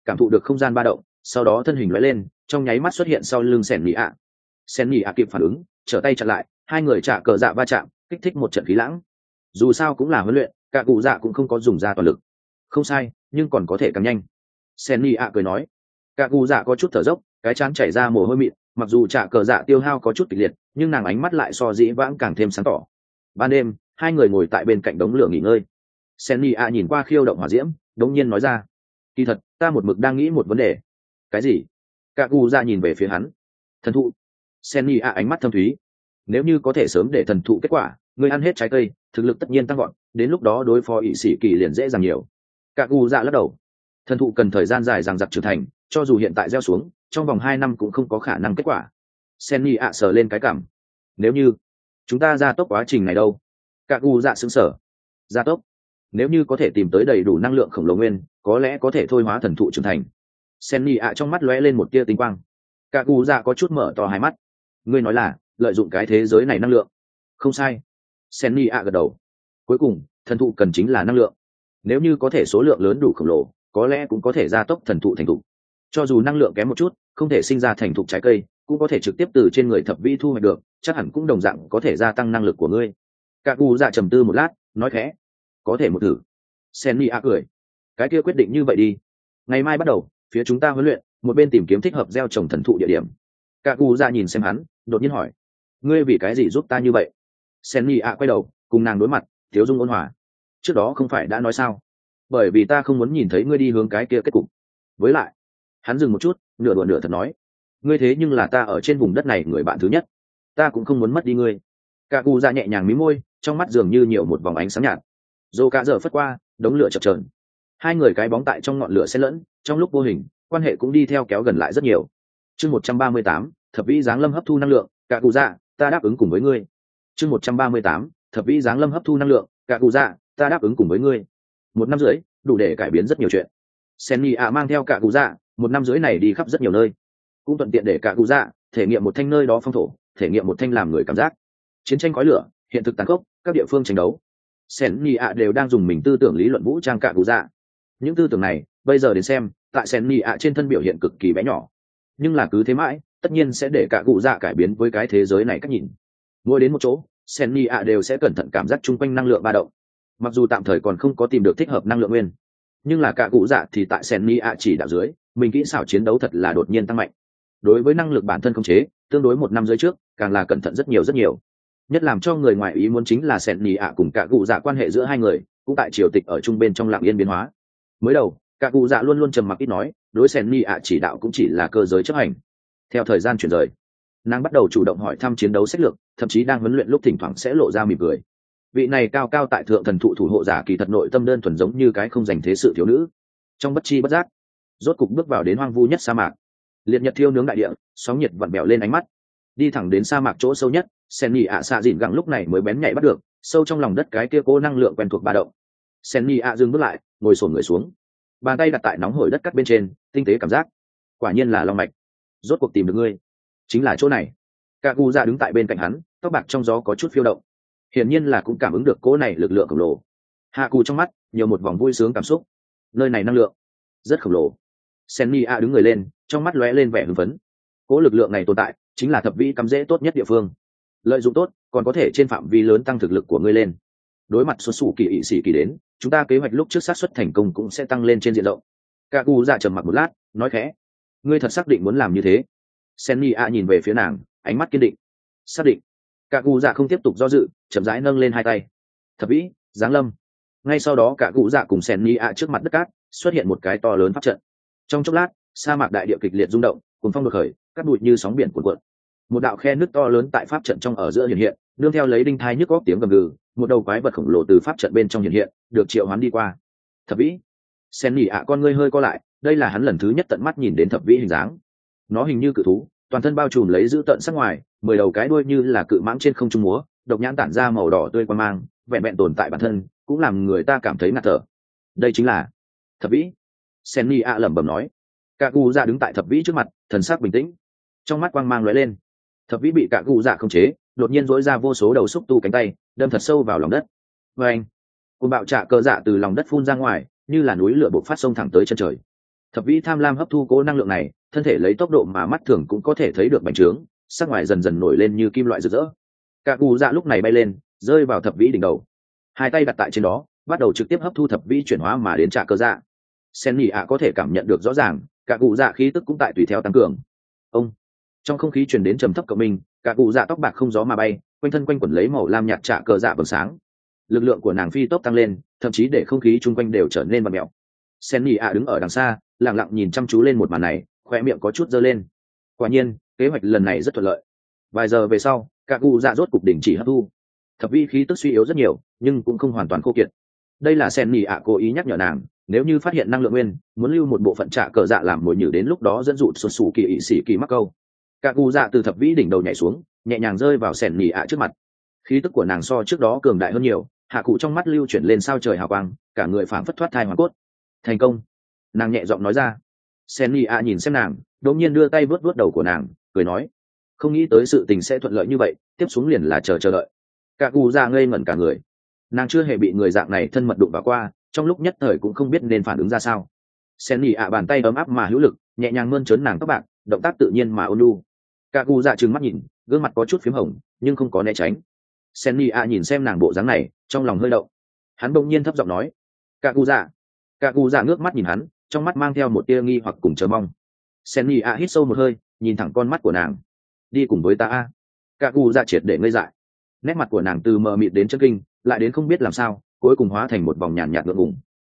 Speaker 1: cảm thụ được không gian ba động, sau đó thân hình lóe lên, trong nháy mắt xuất hiện sau lưng Sen Nhị ạ. Sen Nhị ạ kịp phản ứng, trở tay chặn lại, hai người trả cờ dạ va chạm, kích thích một trận khí lãng. Dù sao cũng là huấn luyện, cả cụ dạ cũng không có dùng ra toàn lực. Không sai, nhưng còn có thể càng nhanh. Sen Nhị ạ cười nói. Cả cụ dạ có chút thở dốc, cái trán chảy ra mồ hôi mịn, mặc dù trả cờ dạ tiêu hao có chút kịch liệt, nhưng nàng ánh mắt lại so dĩ vãng càng thêm sáng tỏ. Ban đêm, hai người ngồi tại bên cạnh đống lửa nghỉ ngơi. Sen Nhị ạ nhìn qua khiêu động hỏa diễm, đống nhiên nói ra: kỳ thật ta một mực đang nghĩ một vấn đề. Cái gì? Cả cụ dạ nhìn về phía hắn. Thần thụ. Sen Nhị ạ ánh mắt thâm thúy. Nếu như có thể sớm để thần thụ kết quả, người ăn hết trái cây, thực lực tất nhiên tăng gọn, đến lúc đó đối phó ỷ sĩ kỳ liền dễ dàng nhiều. Cả cụ dạ lắc đầu. Thần thụ cần thời gian dài dằng dặc trưởng thành, cho dù hiện tại gieo xuống, trong vòng 2 năm cũng không có khả năng kết quả. Sen Nhị ạ sờ lên cái cảm. Nếu như chúng ta gia tốc quá trình này đâu? Cả cụ dạ sững sờ. Gia tốc? Nếu như có thể tìm tới đầy đủ năng lượng khổng lồ nguyên, có lẽ có thể thôi hóa thần thụ trưởng thành. Sen Nhị ạ trong mắt lóe lên một tia tinh quang. Cả cụ dạ có chút mở to hai mắt. Ngươi nói là lợi dụng cái thế giới này năng lượng? Không sai. Sen Nhị ạ gật đầu. Cuối cùng, thần thụ cần chính là năng lượng. Nếu như có thể số lượng lớn đủ khổng lồ, có lẽ cũng có thể gia tốc thần thụ thành thụ. Cho dù năng lượng kém một chút, không thể sinh ra thành thụ trái cây, cũng có thể trực tiếp từ trên người thập vĩ thu hoạch được, chắc hẳn cũng đồng dạng có thể gia tăng năng lực của ngươi. Cả cụ dạ trầm tư một lát, nói khẽ: có thể một thử. Sen Nhị ạ cười. Cái kia quyết định như vậy đi. Ngày mai bắt đầu, phía chúng ta huấn luyện, một bên tìm kiếm thích hợp gieo trồng thần thụ địa điểm. Cả cụ dạ nhìn xem hắn, đột nhiên hỏi: ngươi vì cái gì giúp ta như vậy? Sen Nhị ạ quay đầu, cùng nàng đối mặt, thiếu dung ôn hòa. Trước đó không phải đã nói sao? Bởi vì ta không muốn nhìn thấy ngươi đi hướng cái kia kết cục. Với lại, hắn dừng một chút, nửa đùa nửa thật nói: ngươi thế nhưng là ta ở trên vùng đất này người bạn thứ nhất, ta cũng không muốn mất đi ngươi. Cả cụ dạ nhẹ nhàng mí môi, trong mắt dường như nhiều một vòng ánh sáng nhạt. Dô cả giờ phất qua, đống lửa chập chờn, hai người cái bóng tại trong ngọn lửa xen lẫn, trong lúc vô hình quan hệ cũng đi theo kéo gần lại rất nhiều. Chương 138, thập vĩ giáng lâm hấp thu năng lượng. Cả cụ dạ, ta đáp ứng cùng với ngươi. Chương 138, thập vĩ giáng lâm hấp thu năng lượng. Cả cụ dạ, ta đáp ứng cùng với ngươi. 1 năm rưỡi đủ để cải biến rất nhiều chuyện. Sen Nhị ạ mang theo cả cụ dạ 1 năm rưỡi này đi khắp rất nhiều nơi, cũng thuận tiện để cả cụ dạ thể nghiệm một thanh nơi đó phong thổ, thể nghiệm một thanh làm người cảm giác. Chiến tranh khói lửa, hiện thực tàn khốc, các địa phương tranh đấu, Sen Nhị ạ đều đang dùng mình tư tưởng lý luận vũ trang cả cụ dạ. Những tư tưởng này bây giờ đến xem, tại Sen Nhị ạ trên thân biểu hiện cực kỳ bé nhỏ, nhưng là cứ thế mãi, tất nhiên sẽ để cả cụ dạ cải biến với cái thế giới này cách nhìn. Mỗi đến một chỗ, Sen Nhị ạ đều sẽ cẩn thận cảm giác chung quanh năng lượng ba động. Mặc dù tạm thời còn không có tìm được thích hợp năng lượng nguyên, nhưng là cả cụ dạ thì tại Sen Nhị ạ chỉ đạo dưới, mình kỹ xảo chiến đấu thật là đột nhiên tăng mạnh. Đối với năng lực bản thân khống chế, tương đối 1 năm rưỡi trước, càng là cẩn thận rất nhiều rất nhiều. Nhất làm cho người ngoài ý muốn chính là Sen Nhị ạ cùng cả cụ dạ quan hệ giữa hai người, cũng tại triều tịch ở trung bên trong lặng yên biến hóa. Mới đầu, cả cụ dạ luôn luôn trầm mặc ít nói, đối Sen Nhị ạ chỉ đạo cũng chỉ là cơ giới chấp hành. Theo thời gian chuyển rời, nàng bắt đầu chủ động hỏi thăm chiến đấu sách lược, thậm chí đang huấn luyện lúc thỉnh thoảng sẽ lộ ra mỉm cười. Vị này cao cao tại thượng thần thụ thủ hộ giả kỳ thật nội tâm đơn thuần giống như cái không dành thế sự thiếu nữ. Trong bất chi bất giác, rốt cục bước vào đến hoang vu nhất sa mạc. Liệt nhật thiêu nướng đại địa, sóng nhiệt vặn bèo lên ánh mắt. Đi thẳng đến sa mạc chỗ sâu nhất, Sen Nhị ạ xạ dịn gặng lúc này mới bén nhạy bắt được sâu trong lòng đất cái kia cố năng lượng quen thuộc ba động. Sen Nhị ạ dừng bước lại, ngồi xổm người xuống, bàn tay đặt tại nóng hổi đất cắt bên trên, tinh tế cảm giác. Quả nhiên là long mạch, rốt cuộc tìm được ngươi, chính là chỗ này. Cả cụ dạ đứng tại bên cạnh hắn, tóc bạc trong gió có chút phiêu động, hiển nhiên là cũng cảm ứng được cỗ này lực lượng khổng lồ. Hạ cụ trong mắt nhiều một vòng vui sướng cảm xúc, nơi này năng lượng rất khổng lồ. Sen Nhị ạ đứng người lên, trong mắt lóe lên vẻ hưng phấn. Cỗ lực lượng này tồn tại chính là thập vĩ cắm rễ tốt nhất địa phương, lợi dụng tốt còn có thể trên phạm vi lớn tăng thực lực của ngươi lên. Đối mặt xuất xù kỳ ỵ sĩ kỳ đến, chúng ta kế hoạch lúc trước xác suất thành công cũng sẽ tăng lên trên diện rộng. Cả cụ dạ trầm mặc một lát, nói khẽ: ngươi thật xác định muốn làm như thế? Sen Nhị ạ nhìn về phía nàng, ánh mắt kiên định. Xác định. Cả cụ dạ không tiếp tục do dự, chậm rãi nâng lên hai tay. Thập vĩ giáng lâm. Ngay sau đó cả cụ dạ cùng Sen Nhị ạ trước mặt đất cát xuất hiện một cái to lớn pháp trận. Trong chốc lát, sa mạc đại địa kịch liệt rung động, cuồng phong đột khởi, cát bụi như sóng biển cuộn cuộn. Một đạo khe nước to lớn tại pháp trận trong ở giữa hiện hiện, nương theo lấy đinh thai nhức óc tiếng gầm gừ, một đầu quái vật khổng lồ từ pháp trận bên trong hiện hiện, được triệu hoán đi qua. Thập vĩ. Sen Nhị ạ con ngươi hơi co lại, đây là hắn lần thứ nhất tận mắt nhìn đến thập vĩ hình dáng. Nó hình như cự thú, toàn thân bao trùm lấy giữ tận sắc ngoài, 10 đầu cái đuôi như là cự mãng trên không trung múa, độc nhãn tản ra màu đỏ tươi quan mang, vẹn vẹn tồn tại bản thân, cũng làm người ta cảm thấy ngạt thở. Đây chính là thập vĩ. Sen Nhị ạ lẩm bẩm nói. Cả cụ dạ đứng tại thập vĩ trước mặt, thần sắc bình tĩnh, trong mắt quang mang lóe lên. Thập vĩ bị cả cụ dạ khống chế, đột nhiên dỗi ra vô số đầu xúc tu cánh tay, đâm thật sâu vào lòng đất. Và anh, cơn bạo trả cờ dạ từ lòng đất phun ra ngoài, như là núi lửa bộc phát sông thẳng tới chân trời. Thập vĩ tham lam hấp thu cố năng lượng này, thân thể lấy tốc độ mà mắt thường cũng có thể thấy được bành trướng, sắc ngoài dần dần nổi lên như kim loại rực rỡ. Cả cụ dạ lúc này bay lên, rơi vào thập vĩ đỉnh đầu, hai tay đặt tại trên đó, bắt đầu trực tiếp hấp thu thập vĩ chuyển hóa mà đến trả cơ dạ. Sen nhị ạ có thể cảm nhận được rõ ràng, cả cụ dạ khí tức cũng tại tùy theo tăng cường. Ông trong không khí truyền đến trầm thấp cộng minh, cả cụ dạ tóc bạc không gió mà bay, quanh thân quanh quẩn lấy màu lam nhạt trả cơ dạ vầng sáng. Lực lượng của nàng phi tốc tăng lên, thậm chí để không khí chung quanh đều trở nên vặn mèo. Sen nhị ạ đứng ở đằng xa, lặng lặng nhìn chăm chú lên một màn này, khoe miệng có chút dơ lên. Quả nhiên kế hoạch lần này rất thuận lợi. Vài giờ về sau, cả cụ dạ rốt cục đỉnh chỉ hấp thu. Thập vi khí tức suy yếu rất nhiều, nhưng cũng không hoàn toàn khô kiệt. Đây là Sen nhị ạ cố ý nhắc nhở nàng, nếu như phát hiện năng lượng nguyên, muốn lưu một bộ phận trả cờ dạ làm mồi nhử, đến lúc đó dẫn dụ xuất xù kỳ ỵ sĩ kỳ mắc câu. Cả cụ dạ từ thập vĩ đỉnh đầu nhảy xuống, nhẹ nhàng rơi vào Sen nhị ạ trước mặt. Khí tức của nàng so trước đó cường đại hơn nhiều, hạ cụ trong mắt lưu chuyển lên sao trời hào quang, cả người phảng phất thoát thai hoàn cốt. Thành công, nàng nhẹ giọng nói ra. Sen nhị ạ nhìn xem nàng, đột nhiên đưa tay vuốt vuốt đầu của nàng, cười nói, không nghĩ tới sự tình sẽ thuận lợi như vậy, tiếp xuống liền là chờ đợi. Cả cụ dạ ngây ngẩn cả người, nàng chưa hề bị người dạng này thân mật đụng vào qua, trong lúc nhất thời cũng không biết nên phản ứng ra sao. Sen nhị ạ bàn tay ấm áp mà hữu lực, nhẹ nhàng mơn trớn nàng tóc bạc, động tác tự nhiên mà ôn nhu. Cả cụ dạ trừng mắt nhìn, gương mặt có chút phím hồng, nhưng không có né tránh. Sen nhị ạ nhìn xem nàng bộ dáng này, trong lòng hơi động. Hắn bỗng nhiên thấp giọng nói, cả cụ dạ. Cả cụ dạ ngước mắt nhìn hắn, trong mắt mang theo một tia nghi hoặc cùng chờ mong. Sen nhị ạ hít sâu một hơi, nhìn thẳng con mắt của nàng, đi cùng với ta a. Cả cụ dạ triệt để ngây dại, nét mặt của nàng từ mờ mịt đến chân kinh, lại đến không biết làm sao, cuối cùng hóa thành một vòng nhàn nhạt ngượng ngùng.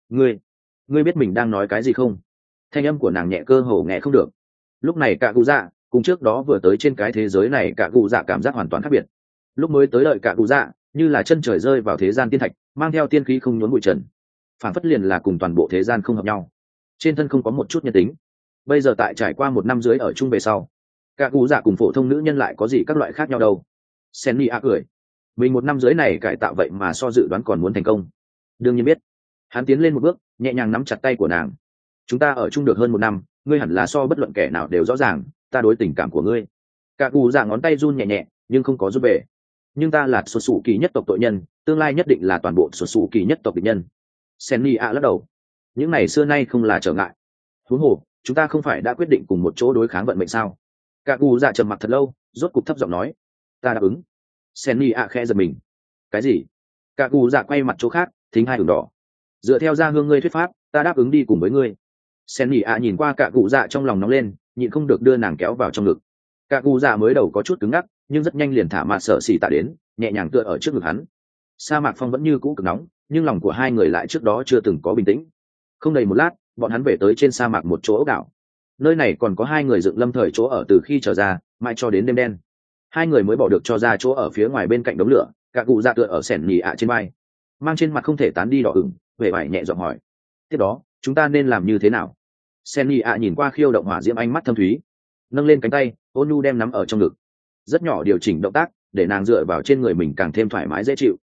Speaker 1: Ngươi biết mình đang nói cái gì không? Thanh âm của nàng nhẹ cơ hồ nghe không được. Lúc này cả cụ dạ cùng trước đó vừa tới trên cái thế giới này, cả cụ dạ cảm giác hoàn toàn khác biệt. Lúc mới tới đợi cả cụ dạ như là chân trời rơi vào thế gian tiên thạch, mang theo tiên khí không nhốn bụi trần, phản phất liền là cùng toàn bộ thế gian không hợp nhau, trên thân không có một chút nhân tính. Bây giờ tại trải qua một năm dưới ở chung về sau, cả cụ dạ cùng phổ thông nữ nhân lại có gì các loại khác nhau đâu. Senni a cười, mình một năm dưới này cải tạo vậy mà so dự đoán còn muốn thành công. Đương nhiên biết. Hắn tiến lên một bước, nhẹ nhàng nắm chặt tay của nàng. Chúng ta ở chung được hơn một năm, ngươi hẳn là so bất luận kẻ nào đều rõ ràng ta đối tình cảm của ngươi. Cả cụ dạ ngón tay run nhẹ nhẹ, nhưng không có rút về. Nhưng ta là xuất xù kỳ nhất tộc tội nhân, tương lai nhất định là toàn bộ xuất xù kỳ nhất tộc địch nhân. Senni a lắc đầu, những này xưa nay không là trở ngại. Huống hồ chúng ta không phải đã quyết định cùng một chỗ đối kháng vận mệnh sao? Cả cụ dạ trầm mặc thật lâu, rốt cục thấp giọng nói, ta đáp ứng. Senni a khẽ giật mình. Cái gì? Cả cụ dạ quay mặt chỗ khác, thính hai đường đỏ. Dựa theo gia hương ngươi thuyết pháp, ta đáp ứng đi cùng với ngươi. Senni a nhìn qua cả cụ dạ, trong lòng nóng lên, nhịn không được đưa nàng kéo vào trong ngực. Cả cụ dạ mới đầu có chút cứng ngắc, nhưng rất nhanh liền thả mạt sợ xỉ tạ đến, nhẹ nhàng tựa ở trước ngực hắn. Sa mạc phong vẫn như cũ cực nóng, nhưng lòng của hai người lại trước đó chưa từng có bình tĩnh. Không đầy một lát, bọn hắn về tới trên sa mạc một chỗ ốc đảo. Nơi này còn có hai người dựng lâm thời chỗ ở từ khi trở ra, mãi cho đến đêm đen. Hai người mới bỏ được cho ra chỗ ở phía ngoài bên cạnh đống lửa. Cả cụ dạ tựa ở sẻn nhì ạ trên vai, mang trên mặt không thể tán đi đỏ ửng, vẻ vải nhẹ giọng hỏi, tiếp đó chúng ta nên làm như thế nào? Sen nhì ạ nhìn qua khiêu động hỏa diễm, ánh mắt thâm thúy, nâng lên cánh tay, ôn nhu đem nắm ở trong ngực, rất nhỏ điều chỉnh động tác để nàng dựa vào trên người mình càng thêm thoải mái dễ chịu.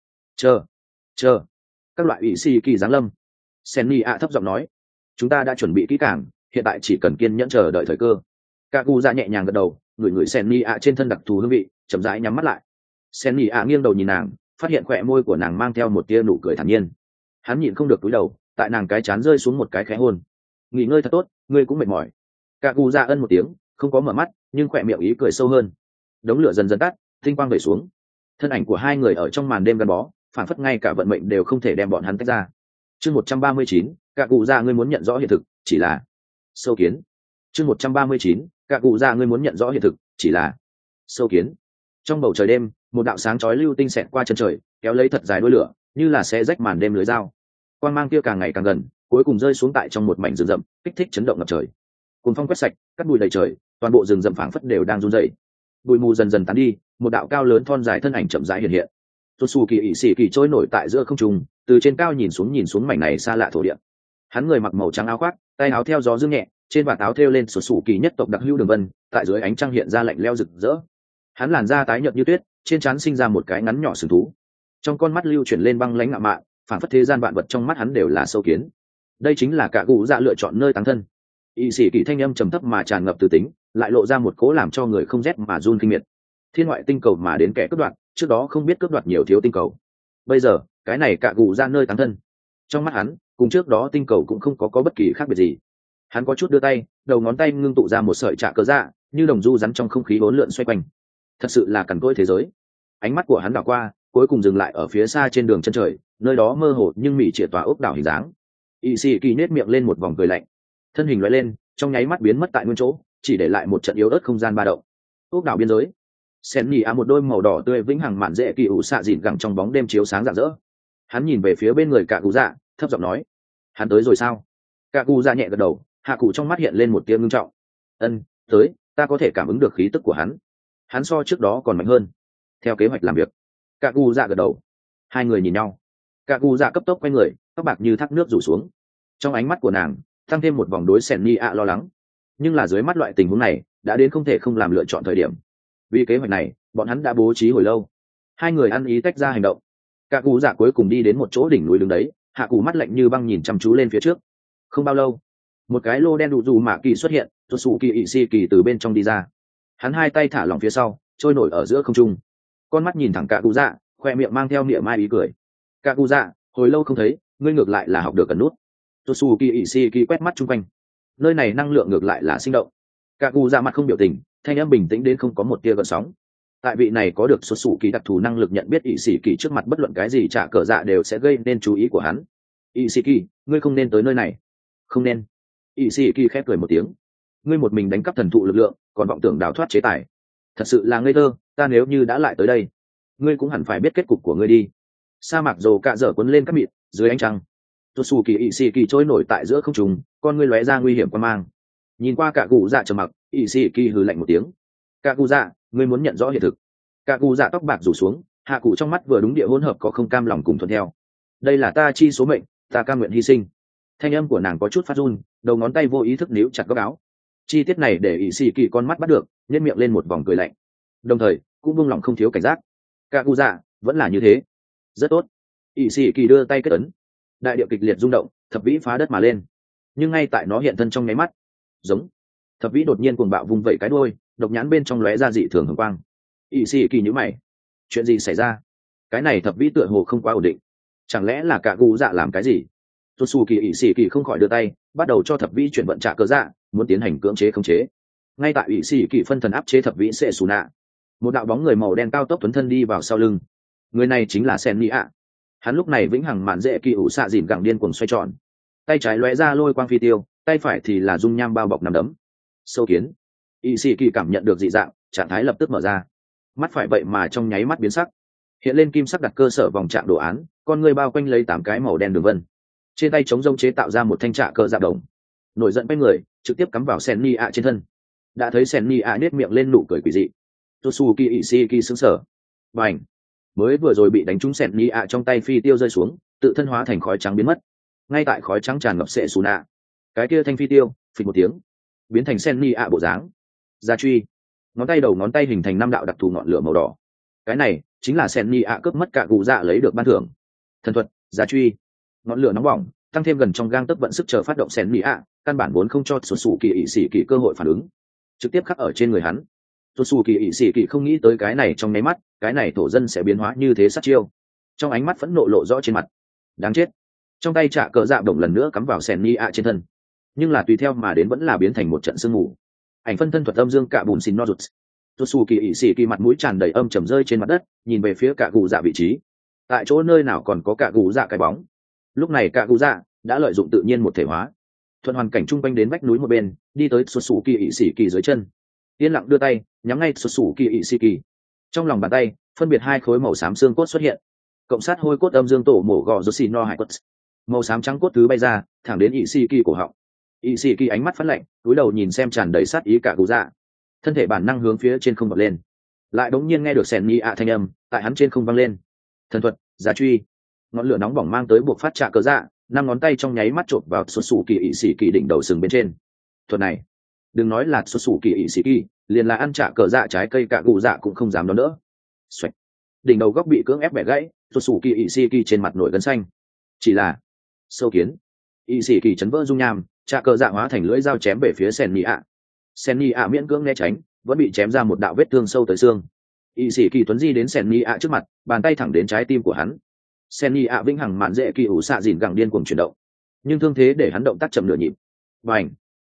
Speaker 1: Chờ các loại ủy si kỳ giáng lâm. Sen nhì ạ thấp giọng nói, chúng ta đã chuẩn bị kỹ càng, hiện tại chỉ cần kiên nhẫn chờ đợi thời cơ. Cả cụ dạ nhẹ nhàng gật đầu, ngửi Sen nhì ạ trên thân đặc thù hương vị, chậm rãi nhắm mắt lại. Sen nhì ạ nghiêng đầu nhìn nàng, phát hiện khỏe môi của nàng mang theo một tia nụ cười thản nhiên. Hắn nhịn không được cúi đầu, tại nàng cái chán rơi xuống một cái khẽ hôn. Nghỉ ngơi thật tốt, ngươi cũng mệt mỏi. Cả cụ dạ ân một tiếng, không có mở mắt, nhưng khỏe miệng ý cười sâu hơn. Đống lửa dần dần tắt, tinh quang về xuống. Thân ảnh của hai người ở trong màn đêm gắn bó, phản phất ngay cả vận mệnh đều không thể đem bọn hắn tách ra. Chương 139, cả cụ dạ ngươi muốn nhận rõ hiện thực, chỉ là sâu kiến. Chương 139, cả cụ dạ ngươi muốn nhận rõ hiện thực, chỉ là sâu kiến. Trong bầu trời đêm, một đạo sáng chói lưu tinh xẹt qua chân trời, kéo lấy thật dài đuôi lửa, như là sẽ rách màn đêm lưới dao. Quang mang kia càng ngày càng gần, cuối cùng rơi xuống tại trong một mảnh rừng rậm, kích thích chấn động ngập trời. Cuồng phong quét sạch, cắt bụi đầy trời, toàn bộ rừng rậm phảng phất đều đang run rẩy. Bụi mù dần dần tán đi, một đạo cao lớn thon dài thân ảnh chậm rãi hiện hiện. Tsu Kỳ ỷ sĩ kỳ trôi nổi tại giữa không trung, từ trên cao nhìn xuống mảnh này xa lạ thổ địa. Hắn người mặc màu trắng áo khoác, tay áo theo gió dương nhẹ, trên vạt áo thêu lên Tsu Kỳ nhất tộc đặc hữu đường vân, tại dưới ánh trăng hiện ra lạnh lẽo rực rỡ. Hắn làn da tái nhợt như tuyết, trên trán sinh ra một cái ngắn nhỏ sừng thú, trong con mắt lưu chuyển lên băng lãnh ngạo mạn, phản phất thế gian vạn vật trong mắt hắn đều là sâu kiến. Đây chính là cả cụ dạ lựa chọn nơi táng thân. Y sĩ kỳ thanh âm trầm thấp mà tràn ngập từ tính, lại lộ ra một cố làm cho người không rét mà run kinh miệt. Thiên ngoại tinh cầu mà đến kẻ cướp đoạt, trước đó không biết cướp đoạt nhiều thiếu tinh cầu, bây giờ cái này cả cụ dạ nơi táng thân, trong mắt hắn cùng trước đó tinh cầu cũng không có bất kỳ khác biệt gì. Hắn có chút đưa tay, đầu ngón tay ngưng tụ ra một sợi trạ cờ dạ, như đồng du rắn trong không khí bốn lượn xoay quanh. Thật sự là cằn cỗi thế giới. Ánh mắt của hắn đảo qua, cuối cùng dừng lại ở phía xa trên đường chân trời, nơi đó mơ hồ nhưng mỉ trịa tòa ốc đảo hình dáng. Y sĩ kỳ nết miệng lên một vòng cười lạnh, thân hình lóe lên, trong nháy mắt biến mất tại nguyên chỗ, chỉ để lại một trận yếu ớt không gian ba động. Ốc đảo biên giới, sen nhì một đôi màu đỏ tươi vĩnh hằng mạn dễ kỳ ủ xạ dịn gẳng trong bóng đêm chiếu sáng rạng rỡ. Hắn nhìn về phía bên người cả cụ dạ, thấp giọng nói: hắn tới rồi sao? Cả cụ dạ nhẹ gật đầu, hạ cụ trong mắt hiện lên một tia ngưng trọng. Ân, tới, ta có thể cảm ứng được khí tức của hắn. Hắn so trước đó còn mạnh hơn. Theo kế hoạch làm việc. Cả cụ dạ gật đầu. Hai người nhìn nhau. Cả cụ dạ cấp tốc quay người, tóc bạc như thác nước rủ xuống. Trong ánh mắt của nàng tăng thêm một vòng đối sen nhì lo lắng. Nhưng là dưới mắt loại tình huống này đã đến không thể không làm lựa chọn thời điểm. Vì kế hoạch này bọn hắn đã bố trí hồi lâu. Hai người ăn ý tách ra hành động. Cả cụ dạ cuối cùng đi đến một chỗ đỉnh núi đứng đấy, hạ cụ mắt lạnh như băng nhìn chăm chú lên phía trước. Không bao lâu, một cái lô đen đủ dù mạ kỳ xuất hiện, tuột sủ kỳ ỵ si kỳ từ bên trong đi ra. Hắn hai tay thả lỏng phía sau, trôi nổi ở giữa không trung, con mắt nhìn thẳng cả cụ dạ, khoe miệng mang theo niệm mai ý cười. Cả cụ dạ, hồi lâu không thấy, ngươi ngược lại là học được cần nút. Tuột sủ kỳ ỵ si kỳ quét mắt chung quanh, nơi này năng lượng ngược lại là sinh động. Cả cụ dạ mặt không biểu tình, thanh âm bình tĩnh đến không có một tia gợn sóng. Tại vị này có được xuất xù kỳ đặc thù năng lực nhận biết ỵ sĩ kỳ trước mặt bất luận cái gì trả cờ dạ đều sẽ gây nên chú ý của hắn. ỵ sĩ kỳ, ngươi không nên tới nơi này. Không nên. ỵ sĩ kỳ khép cười một tiếng. Ngươi một mình đánh cắp thần thụ lực lượng, còn vọng tưởng đào thoát chế tài, thật sự là ngây thơ. Ta nếu như đã lại tới đây, ngươi cũng hẳn phải biết kết cục của ngươi đi. Sa mạc rồ cạ dở cuốn lên các mịt dưới ánh trăng, xuất xù kỳ ỵ sĩ kỳ trôi nổi tại giữa không trung, con ngươi lóe ra nguy hiểm quan mang. Nhìn qua cả cụ dạ trầm mặc, ỵ sĩ kỳ hừ lạnh một tiếng. Cả cụ dạ, ngươi muốn nhận rõ hiện thực. Cả cụ dạ tóc bạc rủ xuống, hạ cụ trong mắt vừa đúng địa hỗn hợp có không cam lòng cùng thuận theo. Đây là ta chi số mệnh, ta cam nguyện hy sinh. Thanh âm của nàng có chút phát run, đầu ngón tay vô ý thức níu chặt góc áo. Chi tiết này để ỵ sĩ kỳ con mắt bắt được, nhếch miệng lên một vòng cười lạnh, đồng thời cũng buông lòng không thiếu cảnh giác. Cả cụ dạ, vẫn là như thế. Rất tốt. Ỵ sĩ kỳ đưa tay kết ấn, đại địa kịch liệt rung động, thập vĩ phá đất mà lên. Nhưng ngay tại nó hiện thân trong nháy mắt, giống, thập vĩ đột nhiên cuồng bạo vung vẩy cái đuôi, độc nhãn bên trong lóe ra dị thường hồng quang. Ỵ sĩ kỳ nhíu mày, chuyện gì xảy ra? Cái này thập vĩ tựa hồ không quá ổn định, chẳng lẽ là cả cụ dạ làm cái gì? Tuột xù kỳ ỵ sĩ kỳ không khỏi đưa tay, bắt đầu cho thập vĩ chuyển vận trả cờ dạ, muốn tiến hành cưỡng chế khống chế. Ngay tại ỵ sĩ kỳ phân thần áp chế thập vĩ sệ xù nạ, một đạo bóng người màu đen cao tốc tuấn thân đi vào sau lưng. Người này chính là sen mỹ ạ. Hắn lúc này vĩnh hằng mạn dễ kỳ ủ xạ dìn gẳng điên cuồng xoay tròn, tay trái lóe ra lôi quang phi tiêu, tay phải thì là dung nham bao bọc nằm đấm. Sâu kiến. Y sĩ kỳ cảm nhận được dị dạng, trạng thái lập tức mở ra, mắt phải vậy mà trong nháy mắt biến sắc, hiện lên kim sắc đặt cơ sở vòng trạng đồ án, con người bao quanh lấy 8 cái màu đen đường vân, trên tay chống rông chế tạo ra một thanh trạ cờ dạ đồng, nổi giận quay người trực tiếp cắm vào sen ni ạ trên thân. Đã thấy sen ni ạ nết miệng lên nụ cười quỷ dị. Tosuki Ishiki sững sờ, bành, mới vừa rồi bị đánh trúng sen ni ạ trong tay phi tiêu rơi xuống, tự thân hóa thành khói trắng biến mất. Ngay tại khói trắng tràn ngập sệ xù nạ, cái kia thanh phi tiêu phịch một tiếng biến thành sen ni ạ bộ dáng. Gia truy, ngón tay đầu ngón tay hình thành 5 đạo đặc thù ngọn lửa màu đỏ. Cái này chính là sen ni ạ cướp mất cả cụ dạ lấy được ban thưởng. Thần thuật Gia truy, ngọn lửa nóng bỏng tăng thêm gần trong gang tấc vận sức chờ phát động sen ni ạ, căn bản vốn không cho xuất xù kỳ ỵ sĩ kỳ cơ hội phản ứng, trực tiếp khắc ở trên người hắn. Xuất xù kỳ ỵ sĩ kỳ không nghĩ tới cái này trong nháy mắt, cái này thổ dân sẽ biến hóa như thế sát chiêu. Trong ánh mắt phẫn nộ lộ rõ trên mặt. Đáng chết. Trong tay trả cờ dạ đồng lần nữa cắm vào sen ni ạ trên thân, nhưng là tùy theo mà đến vẫn là biến thành một trận sương mù. Ảnh phân thân thuật âm dương cả bùn xin no rụt. Tosu kỳ ỵ sĩ kỳ mặt mũi tràn đầy âm trầm rơi trên mặt đất, nhìn về phía cả gù dạ vị trí. Tại chỗ nơi nào còn có cả gù dạ cái bóng. Lúc này cả gù dạ đã lợi dụng tự nhiên một thể hóa, thuận hoàn cảnh trung quanh đến vách núi một bên, đi tới Tosu kỳ ỵ sĩ kỳ dưới chân, yên lặng đưa tay nhắm ngay Tosu kỳ ỵ sĩ kỳ. Trong lòng bàn tay phân biệt 2 khối màu xám xương cốt xuất hiện, cộng sát hôi cốt âm dương tổ mổ gò rô xin no hải cốt. Màu xám trắng cốt thứ bay ra thẳng đến ỵ sĩ kỳ cổ họng. ỵ sĩ kỳ ánh mắt phát lạnh, cúi đầu nhìn xem tràn đầy sát ý cả cụ dạ, thân thể bản năng hướng phía trên không bật lên. Lại đống nhiên nghe được sèn ni ạ thanh âm tại hắn trên không vang lên. Thần thuật Giá truy, ngọn lửa nóng bỏng mang tới buộc phát trả cờ dạ, 5 ngón tay trong nháy mắt chộp vào xuất xù kỳ ỵ sĩ kỳ đỉnh đầu sừng bên trên. Thuật này đừng nói là xuất xù kỳ ỵ sĩ kỳ, liền là ăn trả cờ dạ trái cây cả cụ dạ cũng không dám đón đỡ. Xoạch, đỉnh đầu góc bị cưỡng ép bẻ gãy, xuất xù kỳ ỵ sĩ kỳ trên mặt nổi gân xanh. Chỉ là sâu kiến. ỵ sĩ kỳ chấn vỡ dung nham, trả cờ dạ hóa thành lưỡi dao chém về phía sen ni ạ. Sen ni ạ miễn cưỡng né tránh, vẫn bị chém ra một đạo vết thương sâu tới xương. ỵ sĩ kỳ tuấn di đến sen ni ạ trước mặt, bàn tay thẳng đến trái tim của hắn. Sen ni ạ vĩnh hằng mạn dễ kỳ ủ xạ dìn gẳng điên cuồng chuyển động, nhưng thương thế để hắn động tác chậm nửa nhịp. Bành,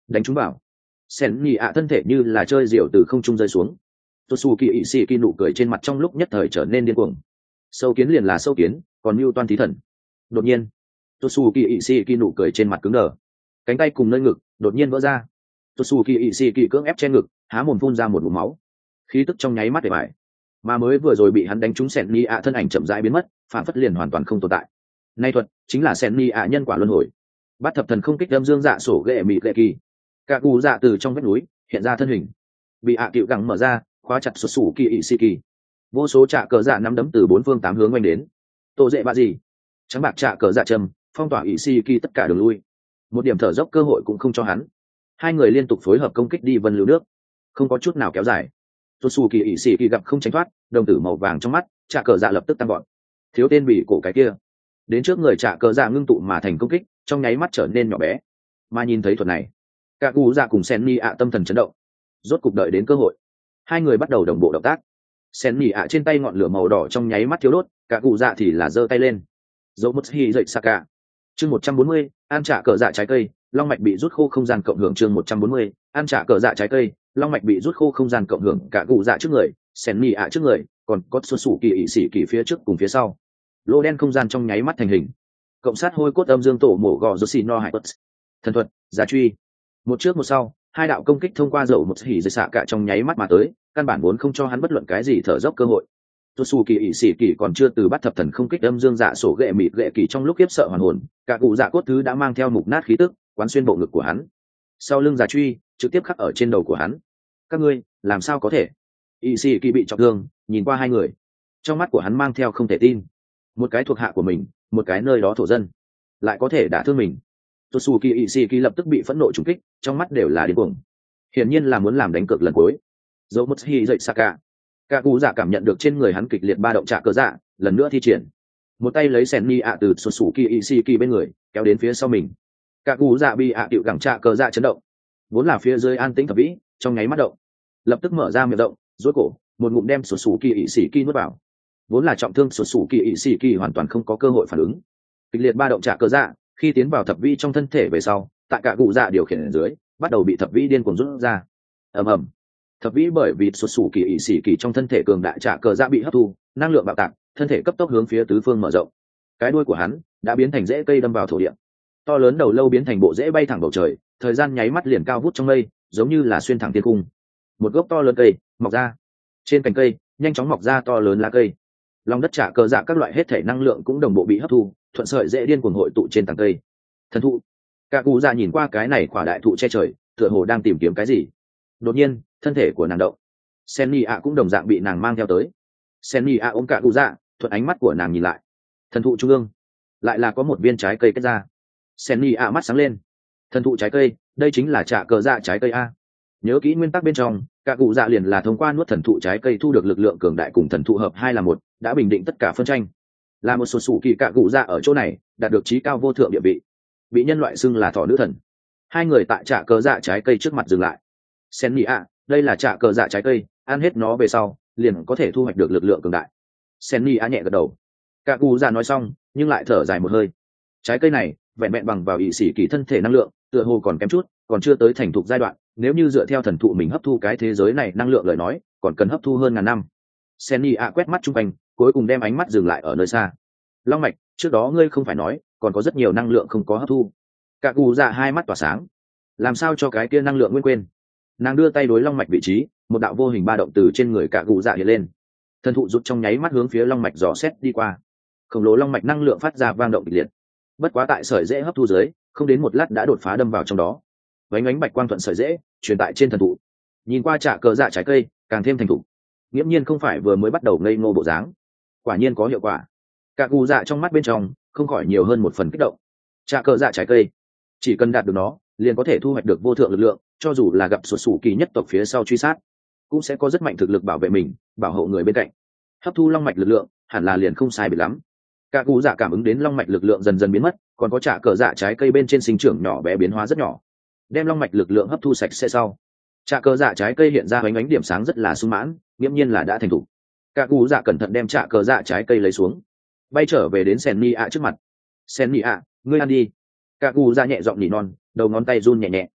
Speaker 1: đánh chúng vào. Sen nhị ạ thân thể như là chơi diều từ không trung rơi xuống. Tosu kỳ ỵ xì kỳ nụ cười trên mặt trong lúc nhất thời trở nên điên cuồng. Sâu kiến liền là sâu kiến, còn mưu toan thí thần. Đột nhiên Tosu kỳ ỵ xì kỳ nụ cười trên mặt cứng đờ, cánh tay cùng nơi ngực đột nhiên vỡ ra. Tosu kỳ ỵ xì kỳ cưỡng ép che ngực, há mồm phun ra một ngụm máu, khí tức trong nháy mắt để bại. Mà mới vừa rồi bị hắn đánh trúng Sen nhị ạ thân ảnh chậm rãi biến mất, phản phất liền hoàn toàn không tồn tại. Nay thuật chính là Sen nhị ạ nhân quả luân hồi. Bắt thập thần không kích âm dương dạ sổ ghệ mị ghệ kỳ. Cả cù dạ từ trong vách núi hiện ra thân hình, bị ạ cựu gắng mở ra, khóa chặt xuất xù kỳ ỵ xì kỳ. Vô số trạ cờ dạ nắm đấm từ bốn phương tám hướng oanh đến. Tô dễ bạ gì trắng bạc trạ cờ dạ châm phong tỏa ỵ xì kỳ tất cả đường lui, một điểm thở dốc cơ hội cũng không cho hắn. Hai người liên tục phối hợp công kích đi vân lưu nước, không có chút nào kéo dài. Xuất xù kỳ ỵ xì kỳ gặp không tránh thoát, đồng tử màu vàng trong mắt, trạ cờ dạ lập tức tăng gọn. Thiếu tên bị cổ cái kia đến trước người trạ cờ dạ ngưng tụ mà thành công kích, trong nháy mắt trở nên nhỏ bé. Mà nhìn thấy thuật này, cả cụ dạ cùng Sen Ni ạ tâm thần chấn động. Rốt cục đợi đến cơ hội, hai người bắt đầu đồng bộ động tác. Sen Ni ạ trên tay ngọn lửa màu đỏ trong nháy mắt thiếu đốt, cả cụ dạ thì là giơ tay lên. Dấu mất hi dậy Saka. Chương 140, ăn trả cờ dạ trái cây, long mạch bị rút khô không gian cộng hưởng. Chương 140, ăn trả cờ dạ trái cây, long mạch bị rút khô không gian cộng hưởng. Cả cụ dạ trước người, Sen Ni ạ trước người, còn có xuất sủ kỳ ỵ sĩ kỳ phía trước cùng phía sau. Lô đen không gian trong nháy mắt thành hình. Cộng sát hôi cốt âm dương tổ mổ gò Joshi no hải thần thuật, giả truy. Một trước một sau, hai đạo công kích thông qua dầu một hỉ dây xạ cả trong nháy mắt mà tới, căn bản vốn không cho hắn bất luận cái gì thở dốc cơ hội. Tosu kỳ ỵ sĩ kỳ còn chưa từ bắt thập thần không kích âm dương dạ sổ ghệ mịt ghệ kỳ trong lúc khiếp sợ hoàn hồn, cả cụ dạ cốt thứ đã mang theo mục nát khí tức, quán xuyên bộ ngực của hắn. Sau lưng giả truy trực tiếp khắc ở trên đầu của hắn. Các ngươi làm sao có thể? Ỵ sĩ kỳ bị trọng thương, nhìn qua hai người, trong mắt của hắn mang theo không thể tin. Một cái thuộc hạ của mình, một cái nơi đó thổ dân, lại có thể đả thương mình. Tosuki Ishiki lập tức bị phẫn nộ trúng kích, trong mắt đều là điên cuồng. Hiển nhiên là muốn làm đánh cược lần cuối. Zomushi dậy Saka. Cả cụ dạ cảm nhận được trên người hắn kịch liệt ba động trạ cơ dạ, lần nữa thi triển. Một tay lấy Senni ạ từ Tosuki Ishiki bên người, kéo đến phía sau mình. Cả cụ dạ bị ạ tiểu gẳng trạ cơ dạ chấn động. Vốn là phía dưới an tĩnh thập vĩ, trong nháy mắt động. Lập tức mở ra miệng động, duỗi cổ, một ngụm đem Tosuki Ishiki nuốt vào. Vốn là trọng thương Tosuki Ishiki hoàn toàn không có cơ hội phản ứng. Kịch liệt ba động trạ cơ dạ, khi tiến vào thập vĩ trong thân thể về sau, tại cả cụ dạ điều khiển ở dưới, bắt đầu bị thập vĩ điên cuồng rút ra. ầm ầm, thập vĩ bởi vì xuất xù kỳ ỵ sĩ kỳ trong thân thể cường đại trạ cờ dạ bị hấp thu, năng lượng bạo tạc, thân thể cấp tốc hướng phía tứ phương mở rộng. Cái đuôi của hắn đã biến thành rễ cây đâm vào thổ địa, to lớn đầu lâu biến thành bộ rễ bay thẳng bầu trời, thời gian nháy mắt liền cao vút trong mây, giống như là xuyên thẳng thiên cung. Một gốc to lớn cây mọc ra, trên cành cây nhanh chóng mọc ra to lớn lá cây. Lòng đất trạ cờ dạ các loại hết thể năng lượng cũng đồng bộ bị hấp thu, thuận sợi dễ điên cuồng hội tụ trên tầng cây. Thần thụ. Cả cụ dạ nhìn qua cái này quả đại thụ che trời, tựa hồ đang tìm kiếm cái gì. Đột nhiên thân thể của nàng động, Senni ạ cũng đồng dạng bị nàng mang theo tới. Senni ạ ôm cả cụ dạ, thuận ánh mắt của nàng nhìn lại, thần thụ trung ương lại là có một viên trái cây kết ra. Senni ạ mắt sáng lên. Thần thụ trái cây, đây chính là trạ cờ dạ trái cây a. Nhớ kỹ nguyên tắc bên trong, cả cụ dạ liền là thông qua nuốt thần thụ trái cây thu được lực lượng cường đại cùng thần thụ hợp hai là một, đã bình định tất cả phân tranh. Là một số sủ kỳ cả cụ dạ ở chỗ này đạt được trí cao vô thượng địa vị, bị nhân loại xưng là thỏ nữ thần. Hai người tại trạ cờ dạ trái cây trước mặt dừng lại. Senni ạ, đây là trạ cờ dạ trái cây, ăn hết nó về sau liền có thể thu hoạch được lực lượng cường đại. Senni ạ nhẹ gật đầu. Cả cụ dạ nói xong nhưng lại thở dài một hơi. Trái cây này vẹn vẹn bằng vào ỵ sĩ kỳ thân thể năng lượng, tựa hồ còn kém chút, còn chưa tới thành thục giai đoạn. Nếu như dựa theo thần thụ mình hấp thu cái thế giới này năng lượng lời nói, còn cần hấp thu hơn ngàn năm. Senni ạ quét mắt chung quanh, cuối cùng đem ánh mắt dừng lại ở nơi xa. Long mạch, trước đó ngươi không phải nói còn có rất nhiều năng lượng không có hấp thu? Cả cụ dạ hai mắt tỏa sáng. Làm sao cho cái kia năng lượng nguyên quên? Nàng đưa tay đối long mạch vị trí, một đạo vô hình ba động từ trên người cả cụ dạ hiện lên. Thần thụ rút trong nháy mắt hướng phía long mạch dò xét đi qua. Khổng lồ long mạch năng lượng phát ra vang động kịch liệt. Bất quá tại sợi dễ hấp thu dưới, không đến một lát đã đột phá đâm vào trong đó. Vánh ánh bạch quang thuận sợi dễ truyền tại trên thần thụ. Nhìn qua trạ cờ dạ trái cây càng thêm thành thục, nghiễm nhiên không phải vừa mới bắt đầu ngây ngô bộ dáng. Quả nhiên có hiệu quả. Cả cụ dạ trong mắt bên trong không khỏi nhiều hơn một phần kích động. Trạ cờ dạ trái cây, chỉ cần đạt được nó liền có thể thu hoạch được vô thượng lực lượng, cho dù là gặp sụt sủ kỳ nhất tộc phía sau truy sát cũng sẽ có rất mạnh thực lực bảo vệ mình, bảo hộ người bên cạnh. Hấp thu long mạch lực lượng hẳn là liền không sai biệt lắm. Cả cụ dạ cảm ứng đến long mạch lực lượng dần dần biến mất, còn có trạ cờ dạ trái cây bên trên sinh trưởng nhỏ bé biến hóa rất nhỏ. Đem long mạch lực lượng hấp thu sạch sẽ sau, trạ cờ dạ trái cây hiện ra ánh ánh điểm sáng rất là sung mãn, nghiễm nhiên là đã thành thục. Cả cụ dạ cẩn thận đem trạ cờ dạ trái cây lấy xuống, bay trở về đến Senni ạ trước mặt. Senni ạ, ngươi ăn đi. Cả cụ dạ nhẹ giọng nỉ non, đầu ngón tay run nhẹ nhẹ.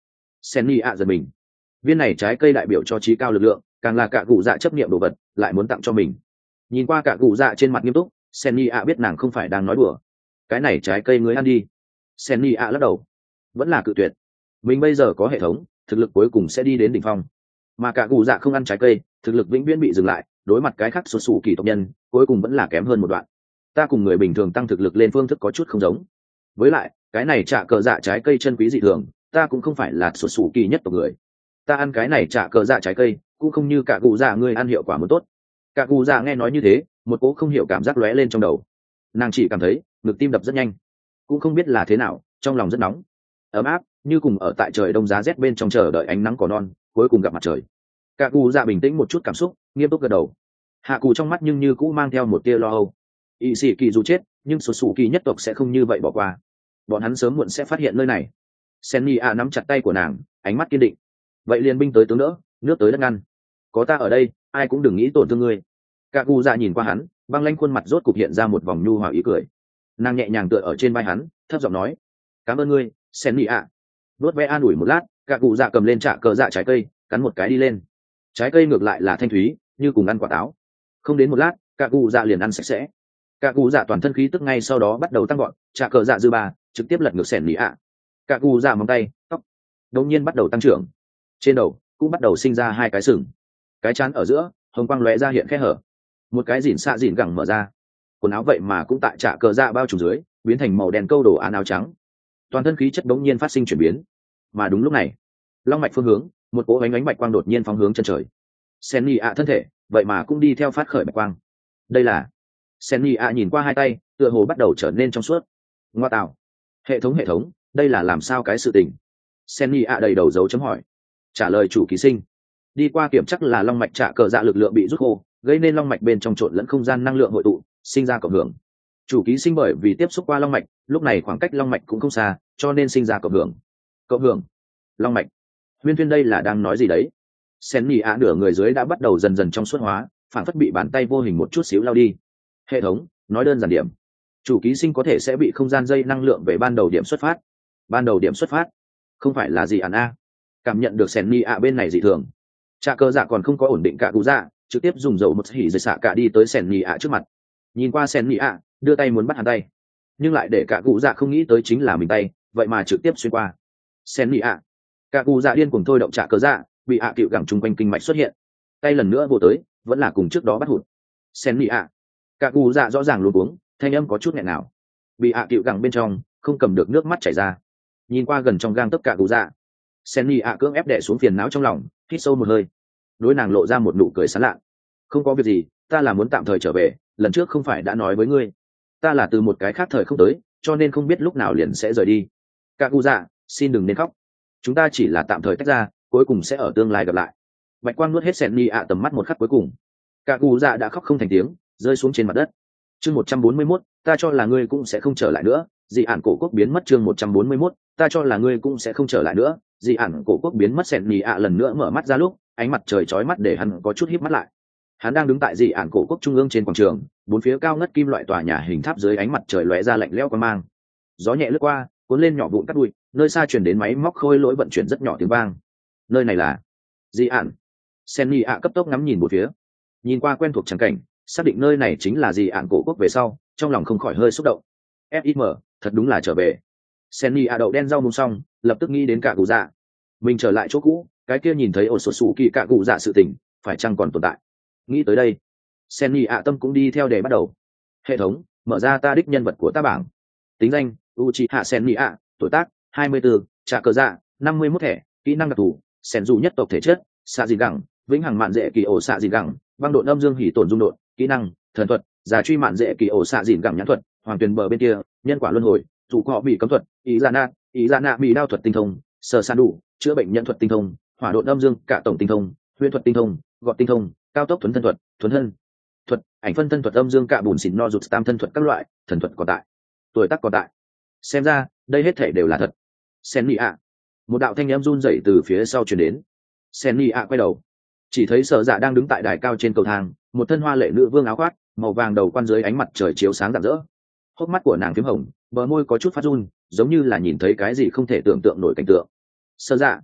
Speaker 1: Senni ạ giật mình. Viên này trái cây đại biểu cho trí cao lực lượng, càng là cả cụ dạ chấp niệm đồ vật lại muốn tặng cho mình. Nhìn qua cả cụ dạ trên mặt nghiêm túc, Senni ạ biết nàng không phải đang nói đùa. Cái này trái cây ngươi ăn đi. Senni ạ lắc đầu, vẫn là cự tuyệt. Mình bây giờ có hệ thống, thực lực cuối cùng sẽ đi đến đỉnh phong, mà cả cụ dạ không ăn trái cây, thực lực vĩnh viễn bị dừng lại. Đối mặt cái khác xuất xù kỳ tộc nhân, cuối cùng vẫn là kém hơn một đoạn. Ta cùng người bình thường tăng thực lực lên phương thức có chút không giống. Với lại cái này trả cờ dạ trái cây chân quý dị thường, ta cũng không phải là xuất xù kỳ nhất tộc người. Ta ăn cái này trả cờ dạ trái cây cũng không như cả cụ dạ ngươi ăn hiệu quả muốn tốt. Cả cụ dạ nghe nói như thế, một cố không hiểu cảm giác lóe lên trong đầu. Nàng chỉ cảm thấy ngực tim đập rất nhanh, cũng không biết là thế nào, trong lòng rất nóng ấm áp, như cùng ở tại trời đông giá rét bên trong chờ đợi ánh nắng cỏ non cuối cùng gặp mặt trời. Cả cụ dạ bình tĩnh một chút cảm xúc, nghiêm túc gật đầu. Hạ cụ trong mắt nhưng như cũ mang theo một tia lo âu. Ỵ sĩ kỳ dù chết, nhưng số sủ kỳ nhất tộc sẽ không như vậy bỏ qua. Bọn hắn sớm muộn sẽ phát hiện nơi này. Senni a nắm chặt tay của nàng, ánh mắt kiên định. Vậy liền binh tới tướng đỡ, nước tới đất ngăn. Có ta ở đây, ai cũng đừng nghĩ tổn thương ngươi. Cả cụ dạ nhìn qua hắn, băng lanh khuôn mặt rốt cục hiện ra một vòng nhu hòa ý cười. Nàng nhẹ nhàng tựa ở trên vai hắn, thấp giọng nói: cảm ơn ngươi, Senni a. Đốt vẽ an ủi một lát, cả cụ dạ cầm lên trả cờ dạ trái cây, cắn một cái đi lên. Trái cây ngược lại là thanh thúy, như cùng ăn quả táo. Không đến một lát, cả cụ dạ liền ăn sạch sẽ. Cả cụ dạ toàn thân khí tức ngay sau đó bắt đầu tăng gọn, trả cờ dạ dư ba trực tiếp lật ngược Senni a. Cả cụ dạ móng tay, tóc đột nhiên bắt đầu tăng trưởng, trên đầu cũng bắt đầu sinh ra hai cái sừng, cái trán ở giữa hồng quang lóe ra hiện khe hở, một cái dỉn xạ dỉn gẳng mở ra, quần áo vậy mà cũng tại trả cờ dạ bao trùm dưới biến thành màu đen câu đồ án áo trắng, toàn thân khí chất đống nhiên phát sinh chuyển biến. Mà đúng lúc này, long mạch phương hướng, một cỗ ánh bạch quang đột nhiên phóng hướng chân trời. Senni a thân thể vậy mà cũng đi theo phát khởi bạch quang. Đây là Senni a nhìn qua hai tay, tựa hồ bắt đầu trở nên trong suốt. Ngoa tạo, hệ thống, đây là làm sao cái sự tình? Senni a đầy đầu dấu chấm hỏi. Trả lời chủ ký sinh, đi qua kiểm chắc là long mạch trả cờ dạ lực lượng bị rút khô, gây nên long mạch bên trong trộn lẫn không gian năng lượng hội tụ, sinh ra cộng hưởng. Chủ ký sinh bởi vì tiếp xúc qua long mạch, lúc này khoảng cách long mạch cũng không xa, cho nên sinh ra cộng hưởng. Cộng hưởng, long mạch, Huyên Thuyên đây là đang nói gì đấy? Senni a nửa người dưới đã bắt đầu dần dần trong suốt hóa, phản phất bị bàn tay vô hình một chút xíu lao đi. Hệ thống nói đơn giản điểm, chủ ký sinh có thể sẽ bị không gian dây năng lượng về ban đầu điểm xuất phát. Ban đầu điểm xuất phát không phải là gì ản a. Cảm nhận được Senni a bên này dị thường, trà cơ dạ còn không có ổn định cả cụ dạ, trực tiếp dùng dầu một hỉ dây xạ cả đi tới Senni a trước mặt. Nhìn qua Senni a, đưa tay muốn bắt hắn tay, nhưng lại để cả cụ dạ không nghĩ tới chính là mình tay, vậy mà trực tiếp xuyên qua. Senni a, cả cụ dạ điên cuồng thôi động trà cơ dạ, bị ạ cựu gẳng chung quanh kinh mạch xuất hiện, tay lần nữa vô tới, vẫn là cùng trước đó bắt hụt. Senni a, cả cụ dạ rõ ràng luống cuống, thanh âm có chút nghẹn nào, bị ạ cựu gẳng bên trong không cầm được nước mắt chảy ra. Nhìn qua gần trong gang tất cả cụ dạ, Senni a cưỡng ép đè xuống phiền não trong lòng, hít sâu một hơi, đối nàng lộ ra một nụ cười sán lạ. Không có việc gì, ta là muốn tạm thời trở về, lần trước không phải đã nói với ngươi, ta là từ một cái khác thời không tới, cho nên không biết lúc nào liền sẽ rời đi. Cả cụ dạ, xin đừng nên khóc, chúng ta chỉ là tạm thời tách ra, cuối cùng sẽ ở tương lai gặp lại. Bạch quang nuốt hết Senni a tầm mắt một khắc cuối cùng, cả cụ dạ đã khóc không thành tiếng, rơi xuống trên mặt đất. Chương 141, ta cho là ngươi cũng sẽ không trở lại nữa. Dị ản cổ quốc biến mất. Chương 141, ta cho là ngươi cũng sẽ không trở lại nữa. Dị ản cổ quốc biến mất. Senni a lần nữa mở mắt ra lúc, ánh mặt trời chói mắt để hắn có chút híp mắt lại. Hắn đang đứng tại dị ản cổ quốc trung ương trên quảng trường, bốn phía cao ngất kim loại tòa nhà hình tháp dưới ánh mặt trời lóe ra lạnh lẽo quang mang. Gió nhẹ lướt qua, cuốn lên nhỏ vụn cát bụi, nơi xa truyền đến máy móc khôi lỗi vận chuyển rất nhỏ tiếng vang. Nơi này là dị ản. Senni a cấp tốc ngắm nhìn một phía, nhìn qua quen thuộc trắng cảnh, xác định nơi này chính là dị ản cổ quốc về sau, trong lòng không khỏi hơi xúc động. FIM, thật đúng là trở về. Senni a đậu đen rau mùng xong, lập tức nghĩ đến cả cụ dạ. Mình trở lại chỗ cũ, cái kia nhìn thấy ổ sổ sủ kỳ cả cụ dạ sự tình, phải chăng còn tồn tại? Nghĩ tới đây, Senni a tâm cũng đi theo để bắt đầu. Hệ thống mở ra ta đích nhân vật của ta bảng. Tính danh Uchiha Senni a, tuổi tác 24, trả cờ dạ 51 thẻ, kỹ năng đặc thù sen dù nhất tộc thể chất, xạ dị gẳng, vĩnh hằng mạn dễ kỳ ổ xạ dị gẳng, băng độn âm dương hỉ tổn dung độn, kỹ năng thần thuật, giả truy mạn dễ kỳ ổ xạ dị gẳng nhãn thuật, hoàng tuyền bờ bên kia, nhân quả luân hồi, thủ họ bị cấm thuật, ý dạ nạ bị đao thuật tinh thông, sở san đủ, chữa bệnh nhân thuật tinh thông, hỏa độn âm dương cả tổng tinh thông, huyễn thuật tinh thông, gọt tinh thông, cao tốc thuấn thân thuật, thuấn thân thuật, ảnh phân thân thuật âm dương cả bùn xỉn no rụt tam thân thuật các loại, thần thuật còn tại, tuổi tác còn tại. Xem ra đây hết thể đều là thật. Senni a, một đạo thanh âm run rẩy từ phía sau truyền đến. Senni a quay đầu, chỉ thấy Sở Dạ đang đứng tại đài cao trên cầu thang, một thân hoa lệ nữ vương áo khoác màu vàng đầu quan dưới ánh mặt trời chiếu sáng rạng rỡ. Hốc mắt của nàng phím hồng, bờ môi có chút phát run, giống như là nhìn thấy cái gì không thể tưởng tượng nổi cảnh tượng. Sở Dạ,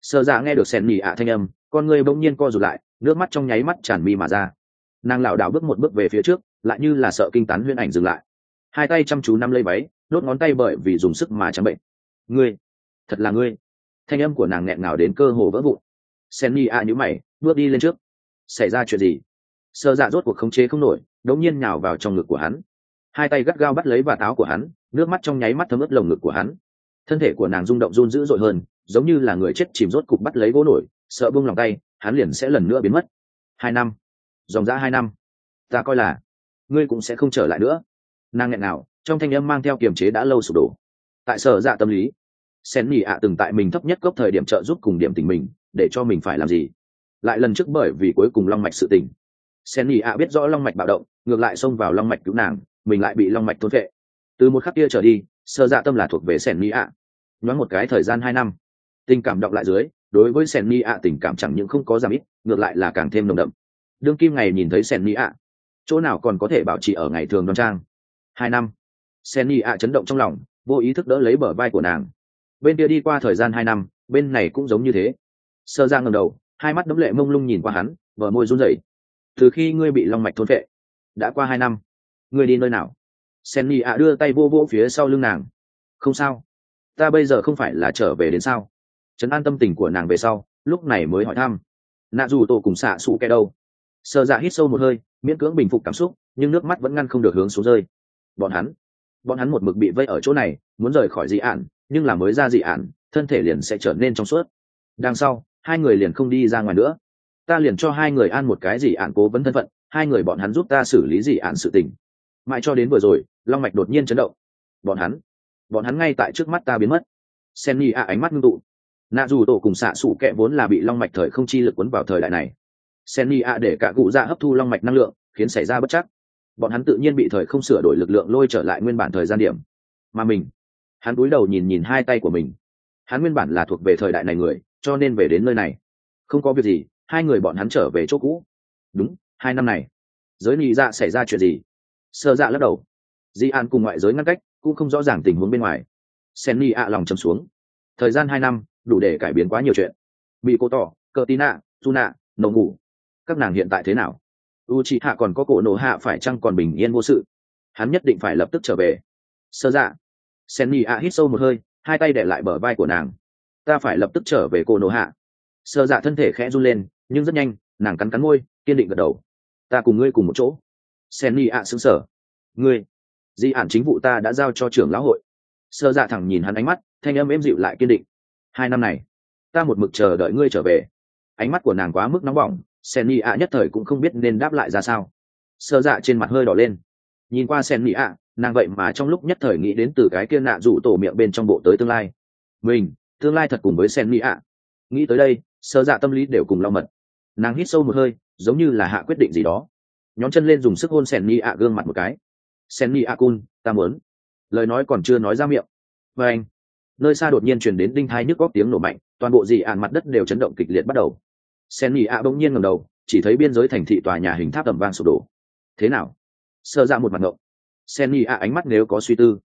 Speaker 1: Sơ dạ nghe được sen nhì ạ thanh âm, con người bỗng nhiên co rụt lại, nước mắt trong nháy mắt tràn mi mà ra. Nàng lảo đảo bước một bước về phía trước, lại như là sợ kinh tán huyễn ảnh dừng lại, hai tay chăm chú nắm lấy váy, đốt ngón tay bởi vì dùng sức mà trắng bệnh. Ngươi, thật là ngươi. Thanh âm của nàng nghẹn ngào đến cơ hồ vỡ vụn. Sen nhì ạ nhíu mày, bước đi lên trước. Xảy ra chuyện gì? Sơ dạ rốt cuộc khống chế không nổi, đống nhiên nhào vào trong ngực của hắn, hai tay gắt gao bắt lấy vạt áo của hắn, nước mắt trong nháy mắt thấm ướt lồng ngực của hắn. Thân thể của nàng rung động run dữ dội hơn, giống như là người chết chìm rốt cục bắt lấy gỗ nổi, sợ buông lòng tay hắn liền sẽ lần nữa biến mất. 2 năm, dòng dã 2 năm, ta coi là ngươi cũng sẽ không trở lại nữa. Nàng nghẹn nào trong thanh âm mang theo kiềm chế đã lâu sụp đổ. Tại sở dạ tâm lý, sen nhì ạ từng tại mình thấp nhất cốc thời điểm trợ giúp cùng điểm tình mình, để cho mình phải làm gì. Lại lần trước bởi vì cuối cùng long mạch sự tình, sen nhì ạ biết rõ long mạch bạo động, ngược lại xông vào long mạch cứu nàng, mình lại bị long mạch thôn vệ. Từ một khắc kia trở đi, sở dạ tâm là thuộc về sen nhì ạ. Nhoáng một cái thời gian 2 năm, tình cảm đọng lại dưới, đối với sen nhì ạ tình cảm chẳng những không có giảm ít, ngược lại là càng thêm nồng đậm. Đương kim ngày nhìn thấy sen nhì ạ, chỗ nào còn có thể bảo trì ở ngày thường đoan trang. 2 năm, sen nhì ạ chấn động trong lòng, vô ý thức đỡ lấy bờ vai của nàng. Bên kia đi qua thời gian 2 năm, bên này cũng giống như thế. Sơ ra ngẩng đầu, hai mắt đẫm lệ mông lung nhìn qua hắn, bờ môi run rẩy. Từ khi ngươi bị long mạch thôn phệ, đã qua 2 năm, ngươi đi nơi nào? Sen nhì ạ đưa tay vô vô phía sau lưng nàng. Không sao, ta bây giờ không phải là trở về đến sao? Trấn an tâm tình của nàng về sau, lúc này mới hỏi thăm. Nạ dù tổ cùng xạ sụ kẻ đâu? Sơ dạ hít sâu một hơi, miễn cưỡng bình phục cảm xúc, nhưng nước mắt vẫn ngăn không được hướng xuống rơi. Bọn hắn một mực bị vây ở chỗ này, muốn rời khỏi dị ản, nhưng là mới ra dị ản, thân thể liền sẽ trở nên trong suốt. Đằng sau, hai người liền không đi ra ngoài nữa. Ta liền cho hai người an một cái dị ản cố vấn thân phận, hai người bọn hắn giúp ta xử lý dị ản sự tình. Mãi cho đến vừa rồi, long mạch đột nhiên chấn động. Bọn hắn ngay tại trước mắt ta biến mất. Senny a ánh mắt ngưng tụ. Nạ dù tổ cùng xạ sủ kẹ vốn là bị long mạch thời không chi lực cuốn vào thời đại này. Senny a để cả cụ dạ hấp thu long mạch năng lượng, khiến xảy ra bất chắc. Bọn hắn tự nhiên bị thời không sửa đổi lực lượng lôi trở lại nguyên bản thời gian điểm. Mà mình, hắn cúi đầu nhìn nhìn hai tay của mình. Hắn nguyên bản là thuộc về thời đại này người, cho nên về đến nơi này. Không có việc gì, hai người bọn hắn trở về chỗ cũ. Đúng, 2 năm này, giới nhị dạ xảy ra chuyện gì? Sơ dạ lắc đầu. Di an cùng ngoại giới ngăn cách, cũng không rõ ràng tình huống bên ngoài. Senny ạ lòng trầm xuống. Thời gian 2 năm, đủ để cải biến quá nhiều chuyện. Bị cô tỏ, cờ tí nạ, tu nạ, nổ ngủ. Các nàng hiện tại thế nào? Uchiha còn có cổ nổ hạ phải chăng còn bình yên vô sự? Hắn nhất định phải lập tức trở về. Sơ dạ. Senny ạ hít sâu một hơi, hai tay để lại bờ vai của nàng. Ta phải lập tức trở về cổ nổ hạ. Sơ dạ thân thể khẽ run lên, nhưng rất nhanh, nàng cắn cắn môi, kiên định gật đầu. Ta cùng ngươi cùng một chỗ. Senny ạ sững sờ. Ngươi? Di ản chính vụ ta đã giao cho trưởng lão hội. Sơ dạ thẳng nhìn hắn ánh mắt, thanh âm êm dịu lại kiên định. 2 năm này, ta một mực chờ đợi ngươi trở về. Ánh mắt của nàng quá mức nóng bỏng, Senny ạ nhất thời cũng không biết nên đáp lại ra sao. Sơ dạ trên mặt hơi đỏ lên, nhìn qua Senny ạ, nàng vậy mà trong lúc nhất thời nghĩ đến từ cái kia nạ rủ tổ miệng bên trong bộ tới tương lai. Mình, tương lai thật cùng với Senny ạ. Nghĩ tới đây, sơ dạ tâm lý đều cùng lau mật. Nàng hít sâu một hơi, giống như là hạ quyết định gì đó. Nhón chân lên dùng sức hôn Senny ạ gương mặt một cái. Senny ạ cun, ta muốn. Lời nói còn chưa nói ra miệng. Và anh, nơi xa đột nhiên truyền đến đinh thai nhức góc tiếng nổ mạnh, toàn bộ dị ạn mặt đất đều chấn động kịch liệt bắt đầu. Senny ạ bỗng nhiên ngẩng đầu, chỉ thấy biên giới thành thị tòa nhà hình tháp ầm vang sụp đổ. Thế nào? Sơ ra một mặt ngộng. Senny ạ ánh mắt nếu có suy tư.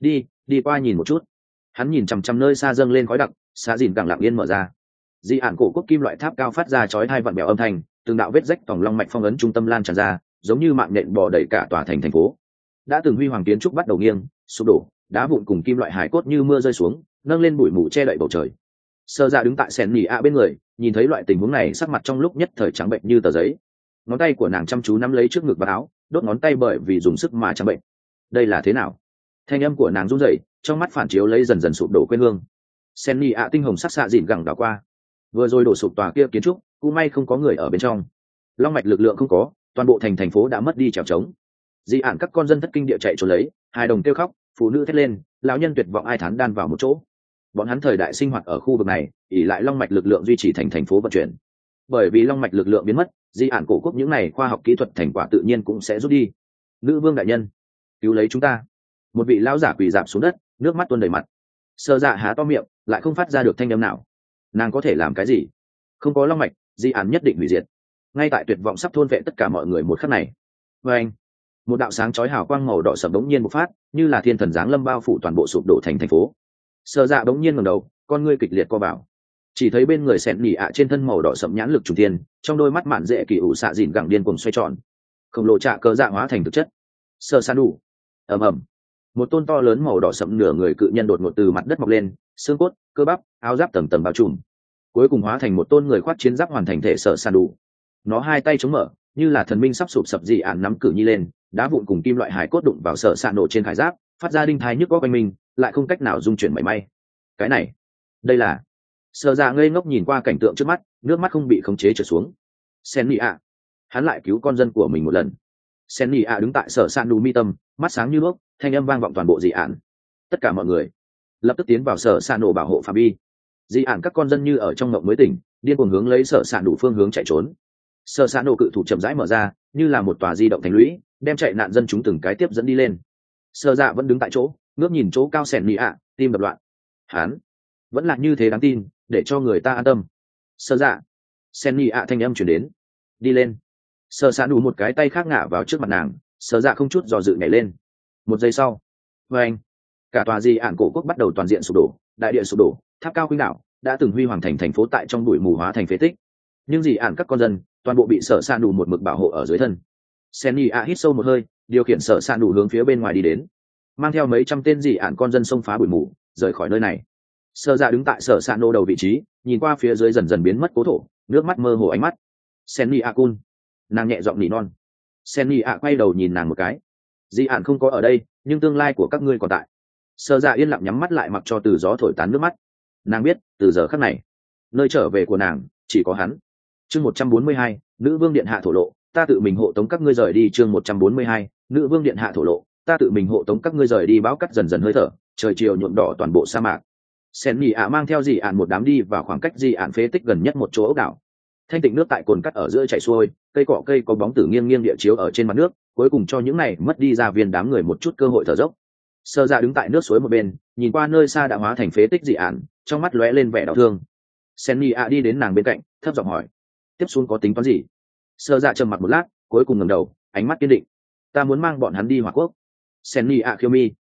Speaker 1: Đi qua nhìn một chút. Hắn nhìn chằm chằm nơi xa dâng lên khói đặc, xa dìn càng lặng yên mở ra. Dị ạn cổ quốc kim loại tháp cao phát ra chói hai vặn bèo âm thanh, từng đạo vết rách tòng long mạch phong ấn trung tâm lan tràn ra, giống như mạng nện bò đầy cả tòa thành phố. Đã từng huy hoàng kiến trúc bắt đầu nghiêng, sụp đổ, đá vụn cùng kim loại hải cốt như mưa rơi xuống, nâng lên bụi mù che đậy bầu trời. Sơ dạ đứng tại Senny ạ bên người, nhìn thấy loại tình huống này, sắc mặt trong lúc nhất thời trắng bệnh như tờ giấy. Ngón tay của nàng chăm chú nắm lấy trước ngực và áo, đốt ngón tay bởi vì dùng sức mà trắng bệnh. Đây là thế nào? Thanh âm của nàng run rẩy, trong mắt phản chiếu lấy dần dần sụp đổ quê hương. Senny ạ tinh hồng sắc xạ dịn gẳng đảo qua. Vừa rồi đổ sụp tòa kia kiến trúc, cũng may không có người ở bên trong. Long mạch lực lượng không có, toàn bộ thành phố đã mất đi trèo trống. Dị ản các con dân thất kinh địa chạy trốn lấy, hài đồng kêu khóc, phụ nữ thét lên, lão nhân tuyệt vọng ai thán đan vào một chỗ. Bọn hắn thời đại sinh hoạt ở khu vực này, ỉ lại long mạch lực lượng duy trì thành phố vận chuyển. Bởi vì long mạch lực lượng biến mất, dị ản cổ quốc những này khoa học kỹ thuật thành quả tự nhiên cũng sẽ rút đi. Nữ vương đại nhân, cứu lấy chúng ta! Một vị lão giả quỳ rạp xuống đất, nước mắt tuôn đầy mặt. Sơ dạ há to miệng, lại không phát ra được thanh âm nào. Nàng có thể làm cái gì? Không có long mạch, dị ản nhất định hủy diệt. Ngay tại tuyệt vọng sắp thôn vệ tất cả mọi người một khắc này. Và anh, một đạo sáng chói hào quang màu đỏ sẫm bỗng nhiên bộc phát, như là thiên thần giáng lâm bao phủ toàn bộ sụp đổ thành phố. Sơ dạ bỗng nhiên ngẩng đầu, con ngươi kịch liệt co vào. chỉ thấy bên người sẹn nỉ ạ trên thân màu đỏ sậm nhãn lực trùng tiên, trong đôi mắt mạn dễ kỳ ủ xạ dìn gẳng điên cuồng xoay tròn, khổng lồ trạ cơ dạ hóa thành thực chất. Sơ san đủ. Ầm ầm. Một tôn to lớn màu đỏ sậm nửa người cự nhân đột ngột từ mặt đất mọc lên, xương cốt, cơ bắp, áo giáp tầng tầng bao trùm, cuối cùng hóa thành một tôn người khoác chiến giáp hoàn thành thể sở san đủ. Nó hai tay chống mở, như là thần minh sắp sụp sập dị ạn nắm cử nhi lên, đá vụn cùng kim loại hải cốt đụng vào sở san nổ trên khải giáp, phát ra đinh thái nhức góc quanh mình, lại không cách nào dung chuyển mảy may. Cái này, đây là. Sở dạ ngây ngốc nhìn qua cảnh tượng trước mắt, nước mắt không bị khống chế trượt xuống. Sen Nị ạ, hắn lại cứu con dân của mình một lần. Sen Nị ạ đứng tại sở san đủ mi tâm, mắt sáng như đuốc, thanh âm vang vọng toàn bộ dị ạn. Tất cả mọi người lập tức tiến vào sở san nổ bảo hộ phạm vi. Dị ạn các con dân như ở trong ngộng mới tỉnh, điên cuồng hướng lấy sở san đủ phương hướng chạy trốn. Sở san nổ cự thủ chậm rãi mở ra, như là một tòa di động thành lũy, đem chạy nạn dân chúng từng cái tiếp dẫn đi lên. Sở dạ vẫn đứng tại chỗ, ngước nhìn chỗ cao Sen Nị ạ, tim đập loạn. Hắn vẫn là như thế đáng tin, để cho người ta an tâm. Sở dạ. Sen Nị ạ thanh âm chuyển đến. Đi lên. Sở san đủ một cái tay khác ngả vào trước mặt nàng, sở dạ không chút dò dự nhảy lên. Một giây sau, anh, cả tòa di ạn cổ quốc bắt đầu toàn diện sụp đổ, đại địa sụp đổ, tháp cao khuynh đảo đã từng huy hoàng thành phố tại trong bụi mù hóa thành phế tích. Nhưng di ạn các con dân toàn bộ bị sở san đủ một mực bảo hộ ở dưới thân. Senny a hít sâu một hơi, điều khiển sở san đủ hướng phía bên ngoài đi đến, mang theo mấy trăm tên di ạn con dân xông phá bụi mù rời khỏi nơi này. Sở dạ đứng tại sở san đủ đầu vị trí, nhìn qua phía dưới dần dần biến mất cố thổ, nước mắt mơ hồ ánh mắt. Senny a cun, nàng nhẹ giọng nỉ non. Senny a quay đầu nhìn nàng một cái. Di ạn không có ở đây, nhưng tương lai của các ngươi còn tại. Sở dạ yên lặng nhắm mắt lại, mặc cho từ gió thổi tán nước mắt. Nàng biết từ giờ khắc này, nơi trở về của nàng chỉ có hắn. Chương 142, nữ vương điện hạ thổ lộ, ta tự mình hộ tống các ngươi rời đi. Chương 142, nữ vương điện hạ thổ lộ, ta tự mình hộ tống các ngươi rời đi. Bão cắt dần dần hơi thở, trời chiều nhuộm đỏ toàn bộ sa mạc. Sen Nhị ạ mang theo dị ạn một đám đi vào khoảng cách dị ạn phế tích gần nhất một chỗ ốc đảo. Thanh tịnh nước tại cồn cắt ở giữa chảy xuôi, cây cọ cây có bóng tử nghiêng nghiêng địa chiếu ở trên mặt nước, cuối cùng cho những này mất đi ra viên đám người một chút cơ hội thở dốc. Sơ dạ đứng tại nước suối một bên, nhìn qua nơi xa đã hóa thành phế tích dị ạn, trong mắt lóe lên vẻ đau thương. Senny a đi đến nàng bên cạnh, thấp giọng hỏi: tiếp xuống có tính toán gì? Sơ dạ trầm mặt một lát, cuối cùng ngẩng đầu, ánh mắt kiên định: ta muốn mang bọn hắn đi Hỏa Quốc. Senny a khiêu mi.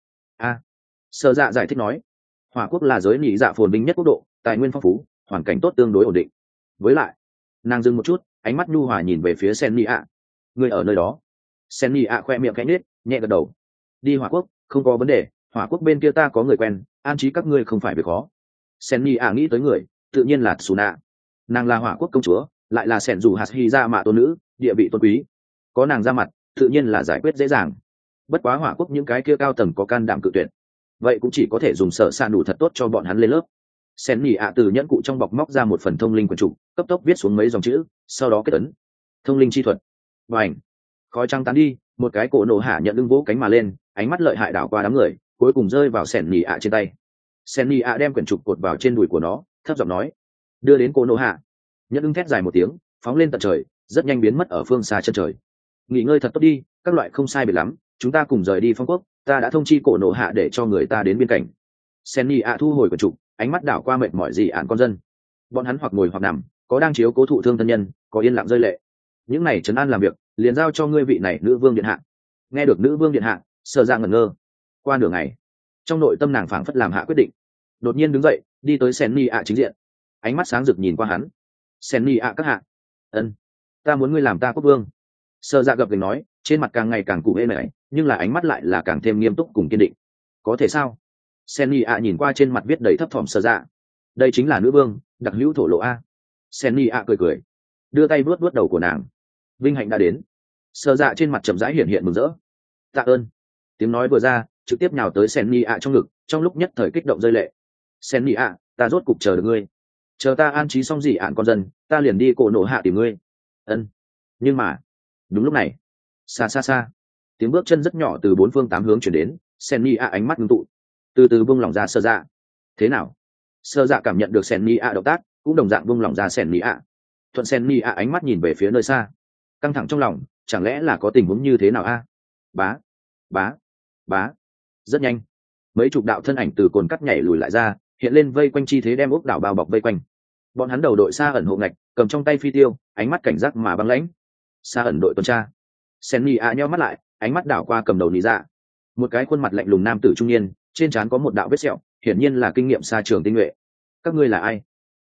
Speaker 1: Sơ dạ giải thích nói: Hỏa Quốc là giới nỉ dạ phồn vinh nhất quốc độ, tài nguyên phong phú, hoàn cảnh tốt tương đối ổn định. Với lại, nàng dừng một chút, ánh mắt nhu hòa nhìn về phía Senny a. Người ở nơi đó? Senny a khoe miệng khẽ nhếch, nhẹ gật đầu. Đi Hỏa Quốc không có vấn đề, Hỏa Quốc bên kia ta có người quen, an trí các ngươi không phải việc khó. Senny a nghĩ tới người, tự nhiên là Tsuna. Nàng là Hỏa Quốc công chúa, lại là sẻn dù hạt hy ra mạ tôn nữ, địa vị tôn quý, có nàng ra mặt tự nhiên là giải quyết dễ dàng. Bất quá Hỏa Quốc những cái kia cao tầng có can đảm cự tuyệt, vậy cũng chỉ có thể dùng sở san đủ thật tốt cho bọn hắn lên lớp. Senny a từ nhẫn cụ trong bọc móc ra một phần thông linh quyển trục, cấp tốc viết xuống mấy dòng chữ, sau đó kết ấn. Thông linh chi thuật. Bành. Khói trắng tán đi, một cái cổ nổ hạ nhận lưng vỗ cánh mà lên, ánh mắt lợi hại đảo qua đám người, cuối cùng rơi vào Senny a trên tay. Senny a đem quyển trục cột vào trên đùi của nó, thấp giọng nói: đưa đến cổ nổ hạ. Nhận lưng thét dài một tiếng, phóng lên tận trời, rất nhanh biến mất ở phương xa chân trời. Nghỉ ngơi thật tốt đi, các loại không sai biệt lắm, chúng ta cùng rời đi Phong Quốc, ta đã thông chi cổ nổ hạ để cho người ta đến biên cảnh. Senny a thu hồi quyển trục, ánh mắt đảo qua mệt mỏi dị ạn con dân. Bọn hắn hoặc ngồi hoặc nằm, có đang chiếu cố thụ thương thân nhân, có yên lặng rơi lệ. Những này trấn an làm việc, liền giao cho ngươi vị này nữ vương điện hạ. Nghe được nữ vương điện hạ, Sở Dạ ngẩn ngơ. Qua nửa ngày, trong nội tâm nàng phảng phất làm hạ quyết định, đột nhiên đứng dậy, đi tới Senny a chính diện, ánh mắt sáng rực nhìn qua hắn. Senny a các hạ. Ân, ta muốn ngươi làm ta quốc vương. Sở Dạ gập gành nói, trên mặt càng ngày càng cụ hễ này, nhưng là ánh mắt lại là càng thêm nghiêm túc cùng kiên định. Có thể sao? Senny a nhìn qua trên mặt viết đầy thấp thỏm Sở Dạ. Đây chính là nữ vương đặc hữu thổ lộ a. Senny a cười cười, đưa tay vuốt vuốt đầu của nàng. Vinh hạnh đã đến. Sở Dạ trên mặt chậm rãi hiện hiện mừng rỡ. Tạ ơn. Tiếng nói vừa ra, trực tiếp nhào tới Senny a trong ngực, trong lúc nhất thời kích động rơi lệ. Senny a, ta rốt cục chờ được ngươi. Chờ ta an trí xong dị ạn con dân, ta liền đi cổ nổ hạ tìm ngươi. Ân. Nhưng mà, đúng lúc này, xa xa xa, tiếng bước chân rất nhỏ từ bốn phương tám hướng chuyển đến. Senny a ánh mắt ngưng tụ, từ từ buông lỏng ra Sở Dạ. Thế nào? Sở Dạ cảm nhận được Senny a động tác, cũng đồng dạng buông lỏng ra Senny a. Thuận Senny a ánh mắt nhìn về phía nơi xa, căng thẳng trong lòng, chẳng lẽ là có tình huống như thế nào a? Bá, bá, bá. Rất nhanh, mấy chục đạo thân ảnh từ cồn cắt nhảy lùi lại ra, hiện lên vây quanh chi thế, đem ốc đảo bao bọc vây quanh. Bọn hắn đầu đội xa ẩn hộ ngạch, cầm trong tay phi tiêu, ánh mắt cảnh giác mà băng lãnh. Xa ẩn đội tuần tra. Senny a nheo mắt lại, ánh mắt đảo qua cầm đầu nị dạ, một cái khuôn mặt lạnh lùng nam tử trung niên, trên trán có một đạo vết sẹo, hiển nhiên là kinh nghiệm xa trường tinh nhuệ. Các ngươi là ai?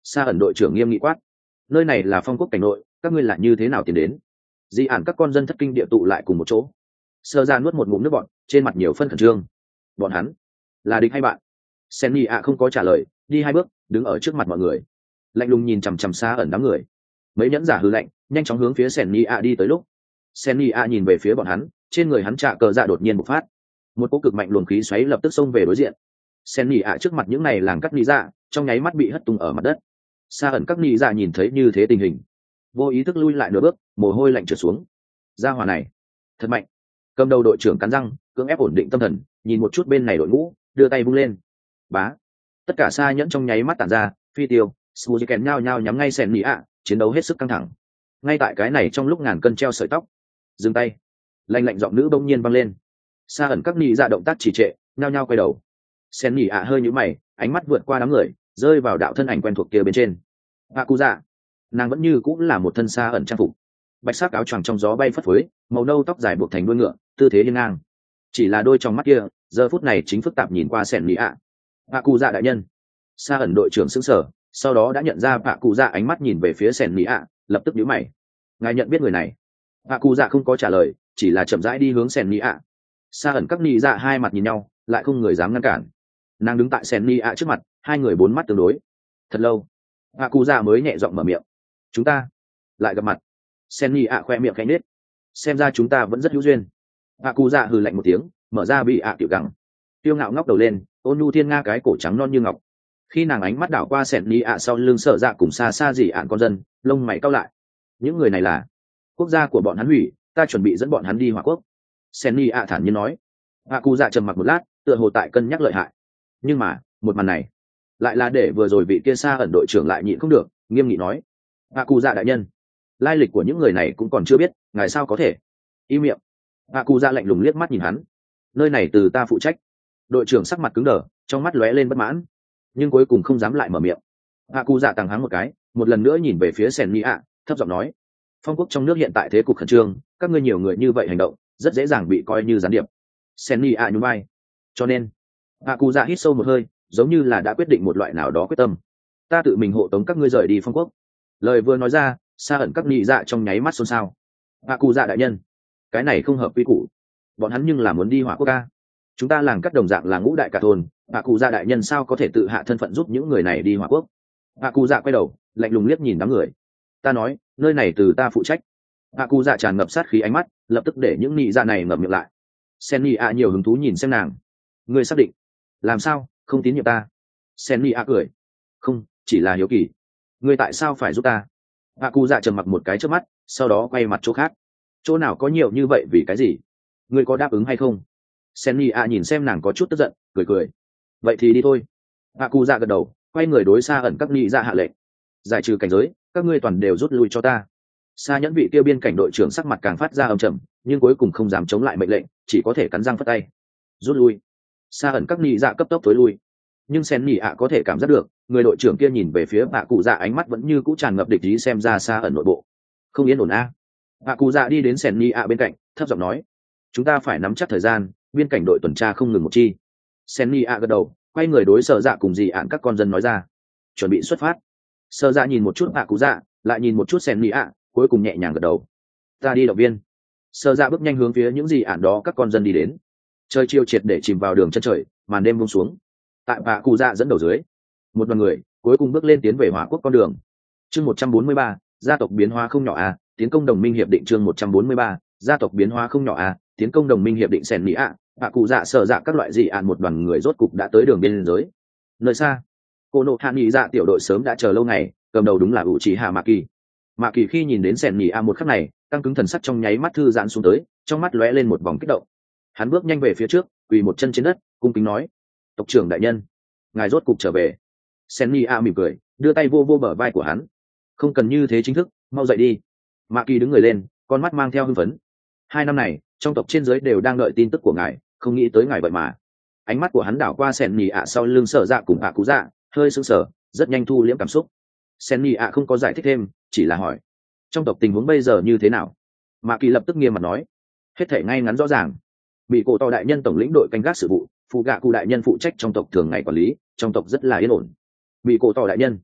Speaker 1: Sa ẩn đội trưởng nghiêm nghị quát. Nơi này là Phong quốc cảnh nội, các ngươi là như thế nào tiến đến? Di ản các con dân thất kinh địa tụ lại cùng một chỗ. Sơ ra nuốt một ngụm nước bọt, trên mặt nhiều phân khẩn trương. Bọn hắn là địch hay bạn? Senny ạ không có trả lời, đi 2 bước, đứng ở trước mặt mọi người, lạnh lùng nhìn chằm chằm Sa ẩn đám người. Mấy nhẫn giả hư lạnh, nhanh chóng hướng phía Senny ạ đi tới lúc. Senny ạ nhìn về phía bọn hắn, trên người hắn trạ cờ dạ đột nhiên bộc phát, một cỗ cực mạnh luồng khí xoáy lập tức xông về đối diện. Senny ạ trước mặt những này làng cắt nị dạ, trong nháy mắt bị hất tung ở mặt đất. Sa ẩn các nị dạ nhìn thấy như thế tình hình, vô ý thức lui lại nửa bước, mồ hôi lạnh trượt xuống. Gia hỏa này thật mạnh. Cầm đầu đội trưởng cắn răng, cưỡng ép ổn định tâm thần, nhìn một chút bên này đội ngũ, đưa tay vung lên. Bá, tất cả Sa nhẫn trong nháy mắt tản ra, phi tiêu Suzuken nhao nhao nhắm ngay Senny ạ, chiến đấu hết sức căng thẳng. Ngay tại cái này trong lúc ngàn cân treo sợi tóc, dừng tay. Lạnh lạnh giọng nữ bỗng nhiên vang lên. Sa ẩn các nị dạ động tác trì trệ, nhao nhao quay đầu. Senny ạ hơi nhíu mày, ánh mắt vượt qua đám người, rơi vào đạo thân ảnh quen thuộc kia bên trên. Akuza, nàng vẫn như cũng là một thân Sa ẩn trang phục, bạch sắc áo choàng trong gió bay phất phới, màu nâu tóc dài buộc thành đuôi ngựa, tư thế hiên ngang. Chỉ là đôi trong mắt kia giờ phút này chính phức tạp nhìn qua Senny ạ. Akuza đại nhân. Sa ẩn đội trưởng sững sờ, sau đó đã nhận ra Akuza ánh mắt nhìn về phía Senny ạ, lập tức nhíu mày. Ngài nhận biết người này? Akuza không có trả lời, chỉ là chậm rãi đi hướng Senny ạ. Sa ẩn các nị dạ hai mặt nhìn nhau, lại không người dám ngăn cản. Nàng đứng tại Senny ạ trước mặt, hai người bốn mắt tương đối. Thật lâu, Akuza mới nhẹ giọng mở miệng. Chúng ta lại gặp mặt. Senny ạ khoe miệng khẽ nết. Xem ra chúng ta vẫn rất hữu duyên. Akuza hừ lạnh một tiếng, mở ra bị ạ tiểu gẳng. Tiêu ngạo ngóc đầu lên, ôn nhu thiên nga cái cổ trắng non như ngọc. Khi nàng ánh mắt đảo qua Senny ạ sau lưng Sở Dạ cùng xa xa gì ạn con dân, lông mày cau lại. Những người này là quốc gia của bọn hắn hủy, ta chuẩn bị dẫn bọn hắn đi Hỏa Quốc. Senny ạ thản nhiên nói. Akuza trầm mặc một lát, tựa hồ tại cân nhắc lợi hại. Nhưng mà một màn này lại là để vừa rồi vị kia Sa ẩn đội trưởng lại nhịn không được, nghiêm nghị nói. Akuza đại nhân, lai lịch của những người này cũng còn chưa biết, ngài sao có thể? Im miệng. Akuza lạnh lùng liếc mắt nhìn hắn. Nơi này từ ta phụ trách. Đội trưởng sắc mặt cứng đờ, trong mắt lóe lên bất mãn, nhưng cuối cùng không dám lại mở miệng. Akuza tăng háng một cái, một lần nữa nhìn về phía Senny ạ, thấp giọng nói. Phong quốc trong nước hiện tại thế cục khẩn trương, các ngươi nhiều người như vậy hành động rất dễ dàng bị coi như gián điệp. Senny ạ nhún vai. Cho nên Akuza hít sâu một hơi, giống như là đã quyết định một loại nào đó quyết tâm. Ta tự mình hộ tống các ngươi rời đi Phong quốc. Lời vừa nói ra, Sa ẩn các nị dạ trong nháy mắt xôn xao. Akuza đại nhân, cái này không hợp quy củ. Bọn hắn nhưng là muốn đi Hỏa Quốc ca. Chúng ta làng cắt đồng dạng là ngũ đại cả thôn, Akuza đại nhân sao có thể tự hạ thân phận giúp những người này đi Hỏa Quốc? Akuza quay đầu, lạnh lùng liếc nhìn đám người. Ta nói, nơi này từ ta phụ trách. Akuza tràn ngập sát khí ánh mắt, lập tức để những nị dạ này ngậm miệng lại. Senny ạ nhiều hứng thú nhìn xem nàng. Ngươi xác định? Làm sao không tín nhiệm ta? Senny ạ cười. Không, chỉ là hiếu kỳ. Ngươi tại sao phải giúp ta? Akuza trầm mặc một cái trước mắt, sau đó quay mặt chỗ khác. Chỗ nào có nhiều như vậy vì cái gì? Ngươi có đáp ứng hay không? Senny ạ nhìn xem nàng có chút tức giận, cười cười. Vậy thì đi thôi. Akuza gật đầu, quay người đối Sa ẩn các nị dạ hạ lệnh. Giải trừ cảnh giới, các ngươi toàn đều rút lui cho ta. Sa nhẫn vị tiêu biên cảnh đội trưởng sắc mặt càng phát ra âm trầm, nhưng cuối cùng không dám chống lại mệnh lệnh, chỉ có thể cắn răng phất tay. Rút lui. Sa ẩn các nị dạ cấp tốc tối lui. Nhưng Senny ạ có thể cảm giác được, người đội trưởng kia nhìn về phía Akuza ánh mắt vẫn như cũ tràn ngập địch ý, xem ra Sa ẩn nội bộ không yên ổn a. Akuza đi đến Senny ạ bên cạnh, thấp giọng nói. Chúng ta phải nắm chắc thời gian, biên cảnh đội tuần tra không ngừng một chi. Senny ạ gật đầu, quay người đối Sở Dạ cùng dì ạn các con dân nói ra. Chuẩn bị xuất phát. Sở Dạ nhìn một chút Akuza, lại nhìn một chút Senny ạ, cuối cùng nhẹ nhàng gật đầu. Ta đi động viên. Sở Dạ bước nhanh hướng phía những dì ạn đó các con dân đi đến. Trời chiều triệt để chìm vào đường chân trời, màn đêm buông xuống. Tại Akuza dẫn đầu dưới, một đoàn người cuối cùng bước lên tiến về Hỏa Quốc con đường. Chương 143, gia tộc biến hóa không nhỏ a, tiến công đồng minh hiệp định. Chương 143, gia tộc biến hóa không nhỏ a, tiến công đồng minh hiệp định. Senny ạ, Akuza, Sở Dạ các loại dị ạn một đoàn người rốt cục đã tới đường biên giới. Nơi xa, cô nộ hạ nghị dạ tiểu đội sớm đã chờ lâu ngày, cầm đầu đúng là Uchiha Maki. Maki khi nhìn đến Senny ạ một khắc này, căng cứng thần sắc trong nháy mắt thư giãn xuống tới, trong mắt lóe lên một vòng kích động. Hắn bước nhanh về phía trước, quỳ một chân trên đất, cung kính nói. Tộc trưởng đại nhân, ngài rốt cục trở về. Senny a mỉm cười, đưa tay vô vô bờ vai của hắn. Không cần như thế chính thức, mau dậy đi. Maki đứng người lên, con mắt mang theo hưng phấn. 2 năm này, trong tộc trên dưới đều đang đợi tin tức của ngài, không nghĩ tới ngài vậy mà. Ánh mắt của hắn đảo qua Senny a sau lưng Sở Dạ cùng Akuza, hơi sững sờ, rất nhanh thu liễm cảm xúc. Senny a không có giải thích thêm, chỉ là hỏi. Trong tộc tình huống bây giờ như thế nào? Maki lập tức nghiêm mặt nói. Hết thảy ngay ngắn rõ ràng. Bị cổ to đại nhân tổng lĩnh đội canh gác sự vụ, phụ gạ cụ đại nhân phụ trách trong tộc thường ngày quản lý, trong tộc rất là yên ổn. Bị cổ to đại nhân.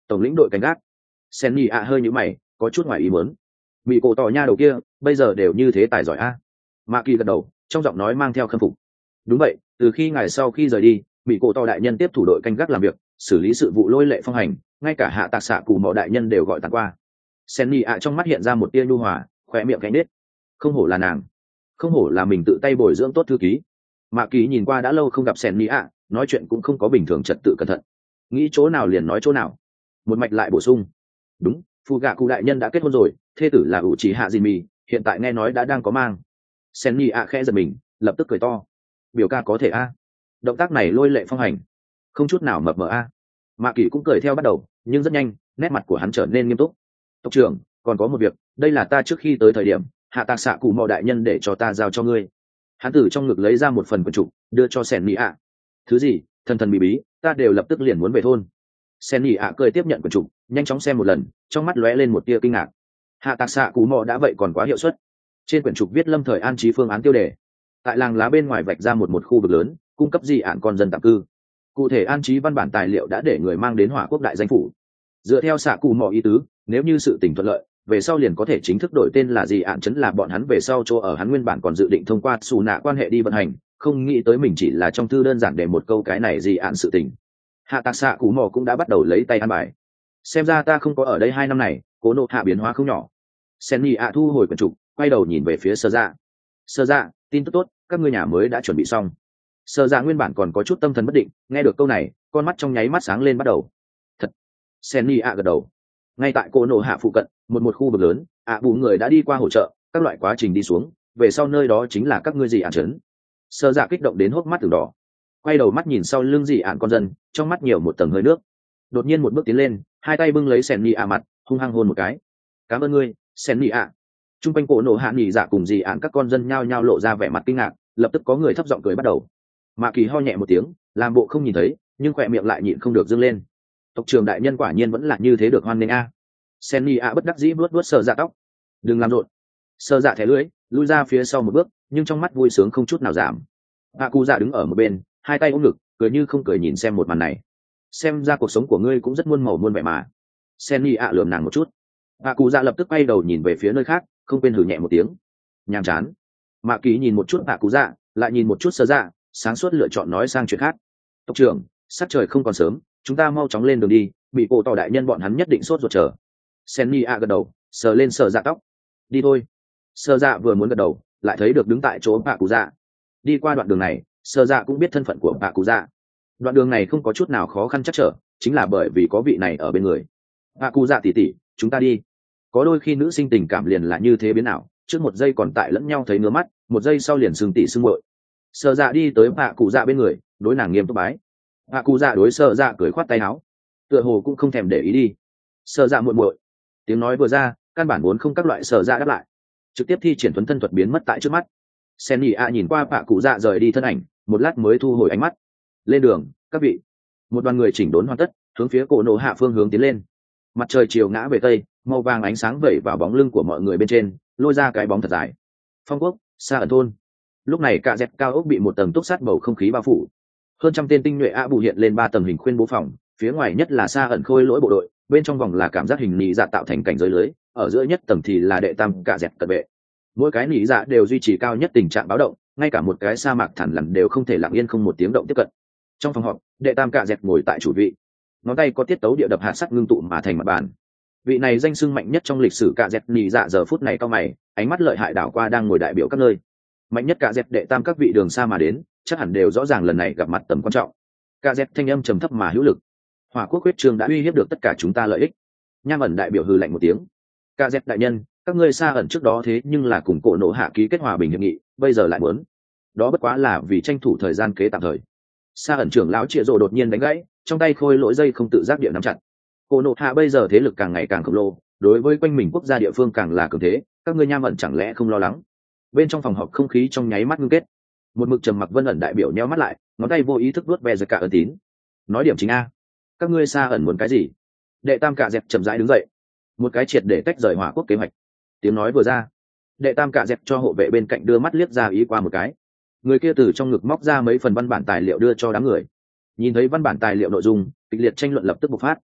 Speaker 1: tổng lĩnh đội canh gác. Sen nhị ạ hơi nhíu mày, có chút ngoài ý muốn. Bị cổ tỏ nha đầu kia bây giờ đều như thế tài giỏi a. Mạ Kỳ gật đầu, trong giọng nói mang theo khâm phục. Đúng vậy, từ khi ngài sau khi rời đi, bị cổ tỏ đại nhân tiếp thủ đội canh gác làm việc, xử lý sự vụ lôi lệ phong hành, ngay cả hạ tạc xạ cù mọ đại nhân đều gọi tặng qua. Sen nhị ạ trong mắt hiện ra một tia nhu hòa, khỏe miệng cánh nết. Không hổ là nàng, không hổ là mình tự tay bồi dưỡng tốt thư ký. Mạ Kỳ nhìn qua đã lâu không gặp Sen nhị ạ, nói chuyện cũng không có bình thường trật tự cẩn thận, nghĩ chỗ nào liền nói chỗ nào. Một mạch lại bổ sung, đúng, phụ gạ cụ đại nhân đã kết hôn rồi, thê tử là ủ chỉ hạ dì mì, hiện tại nghe nói đã đang có mang. Sen nhị ạ khẽ giật mình, lập tức cười to. Biểu ca có thể a. Động tác này lôi lệ phong hành, không chút nào mập mờ a. Mạ Kỳ cũng cười theo bắt đầu, nhưng rất nhanh nét mặt của hắn trở nên nghiêm túc. Tộc trưởng, còn có một việc, đây là ta trước khi tới thời điểm hạ tạc xạ cụ mò đại nhân để cho ta giao cho ngươi. Hắn từ trong ngực lấy ra một phần quần trục đưa cho Sen nhị ạ. Thứ gì? Thần thần bí bí, ta đều lập tức liền muốn về thôn. Sen nhị ạ cười tiếp nhận quần trục, nhanh chóng xem một lần, trong mắt lóe lên một tia kinh ngạc. Hạ tạc xạ cụ mò đã vậy còn quá hiệu suất. Trên quyển trục viết lâm thời an trí phương án tiêu đề, tại làng lá bên ngoài vạch ra một khu vực lớn cung cấp di ạn con dân tạm cư. Cụ thể an trí văn bản tài liệu đã để người mang đến hỏa quốc đại danh phủ. Dựa theo xạ cụ mò ý tứ, nếu như sự tình thuận lợi, về sau liền có thể chính thức đổi tên là di ạn trấn, là bọn hắn về sau chỗ ở. Hắn nguyên bản còn dự định thông qua xù nạ quan hệ đi vận hành, không nghĩ tới mình chỉ là trong thư đơn giản để một câu cái này di ạn sự tình. Hạ tạc xạ cụ mò cũng đã bắt đầu lấy tay ăn bài. Xem ra ta không có ở đây 2 năm này, cố nộ hạ biến hóa không nhỏ. Sen nhị ạ thu hồi quyển trục, quay đầu nhìn về phía Sơ Dạ. Sơ Dạ, tin tức tốt, các ngươi nhà mới đã chuẩn bị xong. Sơ Dạ nguyên bản còn có chút tâm thần bất định, nghe được câu này, con mắt trong nháy mắt sáng lên bắt đầu. Thật. Sen nhị ạ gật đầu. Ngay tại cố nộ hạ phụ cận, một khu vực lớn, bù người đã đi qua hỗ trợ, các loại quá trình đi xuống, về sau nơi đó chính là các ngươi dị ạn trấn. Sơ Dạ kích động đến hốc mắt từng đỏ, quay đầu mắt nhìn sau lưng dị ạn con dân, trong mắt nhiều một tầng hơi nước. Đột nhiên một bước tiến lên, hai tay bưng lấy Sen nhị ạ mặt, hung hăng hôn một cái. Cảm ơn ngươi, Sen nhị ạ. Trung quanh cổ nổ hạ nghỉ dạ cùng dị ạn các con dân nhao nhao lộ ra vẻ mặt kinh ngạc, lập tức có người thấp giọng cười bắt đầu. Mạ Kỳ ho nhẹ một tiếng, làm bộ không nhìn thấy, nhưng khỏe miệng lại nhịn không được dâng lên. Tộc trưởng đại nhân quả nhiên vẫn là như thế được hoan nghênh a. Sen nhị ạ bất đắc dĩ vuốt vuốt Sơ Dạ tóc. Đừng làm rộn. Sơ Dạ thẻ lưỡi, lui ra phía sau một bước, nhưng trong mắt vui sướng không chút nào giảm. Hạ Cụ Dạ đứng ở một bên, hai tay ôm ngực, cười như không cười nhìn xem một màn này. Xem ra cuộc sống của ngươi cũng rất muôn màu muôn vẻ mà. Sen nhị ạ lườm nàng một chút. Hạ Cụ Dạ lập tức quay đầu nhìn về phía nơi khác, không quên hử nhẹ một tiếng. Nhàm chán. Mạ Kỳ nhìn một chút Hạ Cụ Dạ, lại nhìn một chút Sơ Dạ, sáng suốt lựa chọn nói sang chuyện khác. Tộc trưởng, sắc trời không còn sớm, chúng ta mau chóng lên đường đi, bị cổ tỏ đại nhân bọn hắn nhất định sốt ruột chờ. Sen nhị ạ gật đầu, sờ lên Sơ Dạ tóc. Đi thôi. Sơ Dạ vừa muốn gật đầu, lại thấy được đứng tại chỗ Hạ Cụ Dạ. Đi qua đoạn đường này, Sơ Dạ cũng biết thân phận của Hạ Cụ Dạ. Đoạn đường này không có chút nào khó khăn chắc trở, chính là bởi vì có vị này ở bên người. Hạ Cụ Dạ tỉ tỉ, chúng ta đi. Có đôi khi nữ sinh tình cảm liền là như thế biến ảo, trước một giây còn tại lẫn nhau thấy ngứa mắt, một giây sau liền sưng tỉ sưng bội. Sơ Dạ đi tới Hạ Cụ Dạ bên người, đối nàng nghiêm túc bái. Hạ Cụ Dạ đối Sơ Dạ cười khoát tay áo, tựa hồ cũng không thèm để ý đi. Sơ Dạ muội muội. Tiếng nói vừa ra, căn bản vốn không các loại Sơ Dạ đáp lại, trực tiếp thi triển thuấn thân thuật biến mất tại trước mắt. Sen nhị ạ nhìn qua Hạ Cụ Dạ rời đi thân ảnh, một lát mới thu hồi ánh mắt. Lên đường, các vị. Một đoàn người chỉnh đốn hoàn tất, hướng phía cổ nổ hạ phương hướng tiến lên. Mặt trời chiều ngã về tây, màu vàng ánh sáng vẩy vào bóng lưng của mọi người bên trên, lôi ra cái bóng thật dài. Phong quốc, xa ẩn thôn. Lúc này cả dẹp cao ốc bị một tầng túc sát bầu không khí bao phủ. Hơn trăm tên tinh nhuệ bù hiện lên 3 tầng hình khuyên bố phòng, phía ngoài nhất là xa ẩn khôi lỗi bộ đội, bên trong vòng là cảm giác hình nỉ dạ tạo thành cảnh giới lưới, ở giữa nhất tầng thì là đệ tam cả dẹp cận vệ. Mỗi cái nỉ dạ đều duy trì cao nhất tình trạng báo động, ngay cả một cái sa mạc thẳn lằn đều không thể lặng yên không một tiếng động tiếp cận. Trong phòng họp, đệ tam cạ dẹt ngồi tại chủ vị, ngón tay có tiết tấu địa đập hạt sắt ngưng tụ mà thành mặt bàn. Vị này danh xưng mạnh nhất trong lịch sử cạ dẹt nhì dạ giờ phút này cao mày, ánh mắt lợi hại đảo qua đang ngồi đại biểu các nơi. Mạnh nhất cạ dẹt đệ tam các vị đường xa mà đến, chắc hẳn đều rõ ràng lần này gặp mặt tầm quan trọng. Cạ dẹt thanh âm trầm thấp mà hữu lực. Hỏa quốc huyết trường đã uy hiếp được tất cả chúng ta lợi ích. Nham ẩn đại biểu hừ lạnh một tiếng. Cạ dẹt đại nhân, các ngươi xa ẩn trước đó thế nhưng là cùng cổ nổ hạ ký kết hòa bình hiệp nghị, bây giờ lại muốn. Đó bất quá là vì tranh thủ thời gian kế tạm thời. Sa ẩn trưởng lão Triệu Dụ đột nhiên đánh gãy, trong tay khôi lỗi dây không tự giác địa nắm chặt. Cổ nộ hạ bây giờ thế lực càng ngày càng khổng lồ, đối với quanh mình quốc gia địa phương càng là cường thế, các ngươi Nham ẩn chẳng lẽ không lo lắng? Bên trong phòng họp không khí trong nháy mắt ngưng kết. Một mực trầm mặc Vân ẩn đại biểu nheo mắt lại, ngón tay vô ý thức vuốt ve giật cả ẩn tín. Nói điểm chính a, các ngươi Sa ẩn muốn cái gì? Đệ tam cạ dẹp chậm rãi đứng dậy. Một cái triệt để tách rời hỏa quốc kế hoạch. Tiếng nói vừa ra, đệ tam cạ dẹp cho hộ vệ bên cạnh đưa mắt liếc ra ý qua một cái. Người kia từ trong ngực móc ra mấy phần văn bản tài liệu đưa cho đám người. Nhìn thấy văn bản tài liệu nội dung, kịch liệt tranh luận lập tức bộc phát.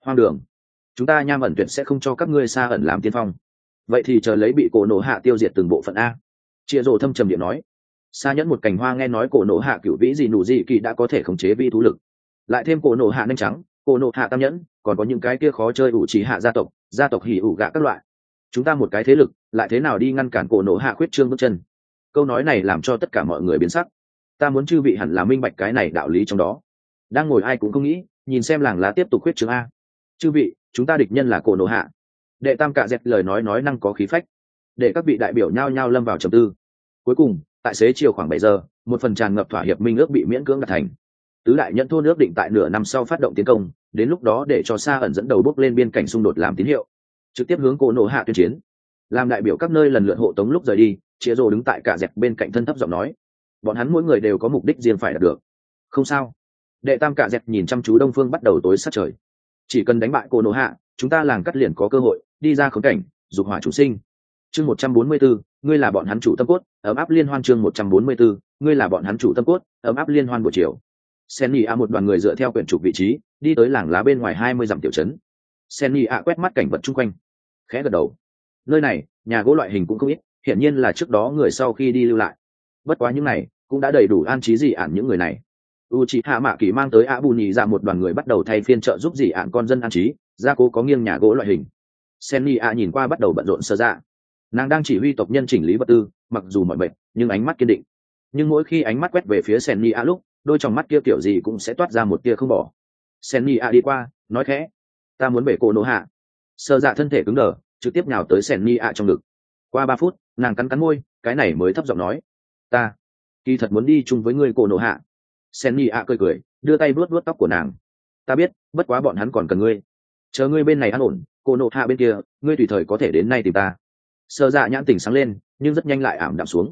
Speaker 1: hoang đường, chúng ta nham ẩn tuyệt sẽ không cho các ngươi xa ẩn làm tiên phong. Vậy thì chờ lấy bị cổ nổ hạ tiêu diệt từng bộ phận a. Chia rồ thâm trầm điện nói. Xa nhẫn một cành hoa nghe nói cổ nổ hạ cửu vĩ gì nụ gì kỳ đã có thể khống chế vi thú lực, lại thêm cổ nổ hạ nhanh trắng, cổ nổ hạ tam nhẫn, còn có những cái kia khó chơi ủ trí hạ gia tộc hỉ ủ gạ các loại, chúng ta một cái thế lực lại thế nào đi ngăn cản cổ nổ hạ khuyết trương bước chân. Câu nói này làm cho tất cả mọi người biến sắc. Ta muốn chư vị hẳn là minh bạch cái này đạo lý trong đó. Đang ngồi ai cũng không nghĩ, nhìn xem làng lá tiếp tục khuyết trương a. Chư vị, chúng ta địch nhân là cổ nổ hạ. Đệ tam cạ dẹt lời nói năng có khí phách, để các vị đại biểu nhao nhao lâm vào trầm tư. Cuối cùng tại xế chiều khoảng 7 giờ, một phần tràn ngập thỏa hiệp minh ước bị miễn cưỡng đạt thành. Tứ đại nhận thôn ước định tại nửa năm sau phát động tiến công, đến lúc đó để cho Sa ẩn dẫn đầu bước lên biên cảnh xung đột làm tín hiệu, trực tiếp hướng cổ nổ hạ tuyên chiến. Làm đại biểu các nơi lần lượt hộ tống lúc rời đi, Chia Rồ đứng tại cả dẹp bên cạnh thân thấp giọng nói, bọn hắn mỗi người đều có mục đích riêng phải đạt được. Không sao. Đệ tam cả dẹp nhìn chăm chú đông phương bắt đầu tối sát trời. Chỉ cần đánh bại cổ nổ hạ, chúng ta làng cắt liền có cơ hội đi ra khốn cảnh, dục hỏa chủ sinh. Chương 144, ngươi là bọn hắn chủ tâm cốt, ấm áp liên hoan. Chương 144, ngươi là bọn hắn chủ tâm cốt, ấm áp liên hoan buổi chiều. Senny a một đoàn người dựa theo quyển trục vị trí, đi tới làng lá bên ngoài 20 dặm tiểu trấn. Senny a quét mắt cảnh vật chung quanh, khẽ gật đầu. Nơi này, nhà gỗ loại hình cũng không ít, hiển nhiên là trước đó người sau khi đi lưu lại. Bất quá những này cũng đã đầy đủ an trí dị ản những người này. Uchiha Mạ Kỳ mang tới ạ bù nhì ra một đoàn người bắt đầu thay phiên trợ giúp dị ản con dân an trí, gia cố có nghiêng nhà gỗ loại hình. Senny a nhìn qua bắt đầu bận rộn sơ ra. Nàng đang chỉ huy tộc nhân chỉnh lý vật tư, mặc dù mỏi mệt nhưng ánh mắt kiên định. Nhưng mỗi khi ánh mắt quét về phía Senny a lúc, đôi trong mắt kia kiểu gì cũng sẽ toát ra một tia không bỏ. Senny a đi qua, nói khẽ, ta muốn về cổ nổ hạ. Sơ dạ thân thể cứng đờ, trực tiếp nhào tới Senny a trong ngực. Qua 3 phút, nàng cắn cắn môi, cái này mới thấp giọng nói, ta kỳ thật muốn đi chung với ngươi cổ nổ hạ. Senny a cười cười, đưa tay vuốt vuốt tóc của nàng. Ta biết, bất quá bọn hắn còn cần ngươi. Chờ ngươi bên này an ổn, cổ nổ hạ bên kia, ngươi tùy thời có thể đến nay tìm ta. Sơ dạ nhãn tỉnh sáng lên, nhưng rất nhanh lại ảm đạm xuống.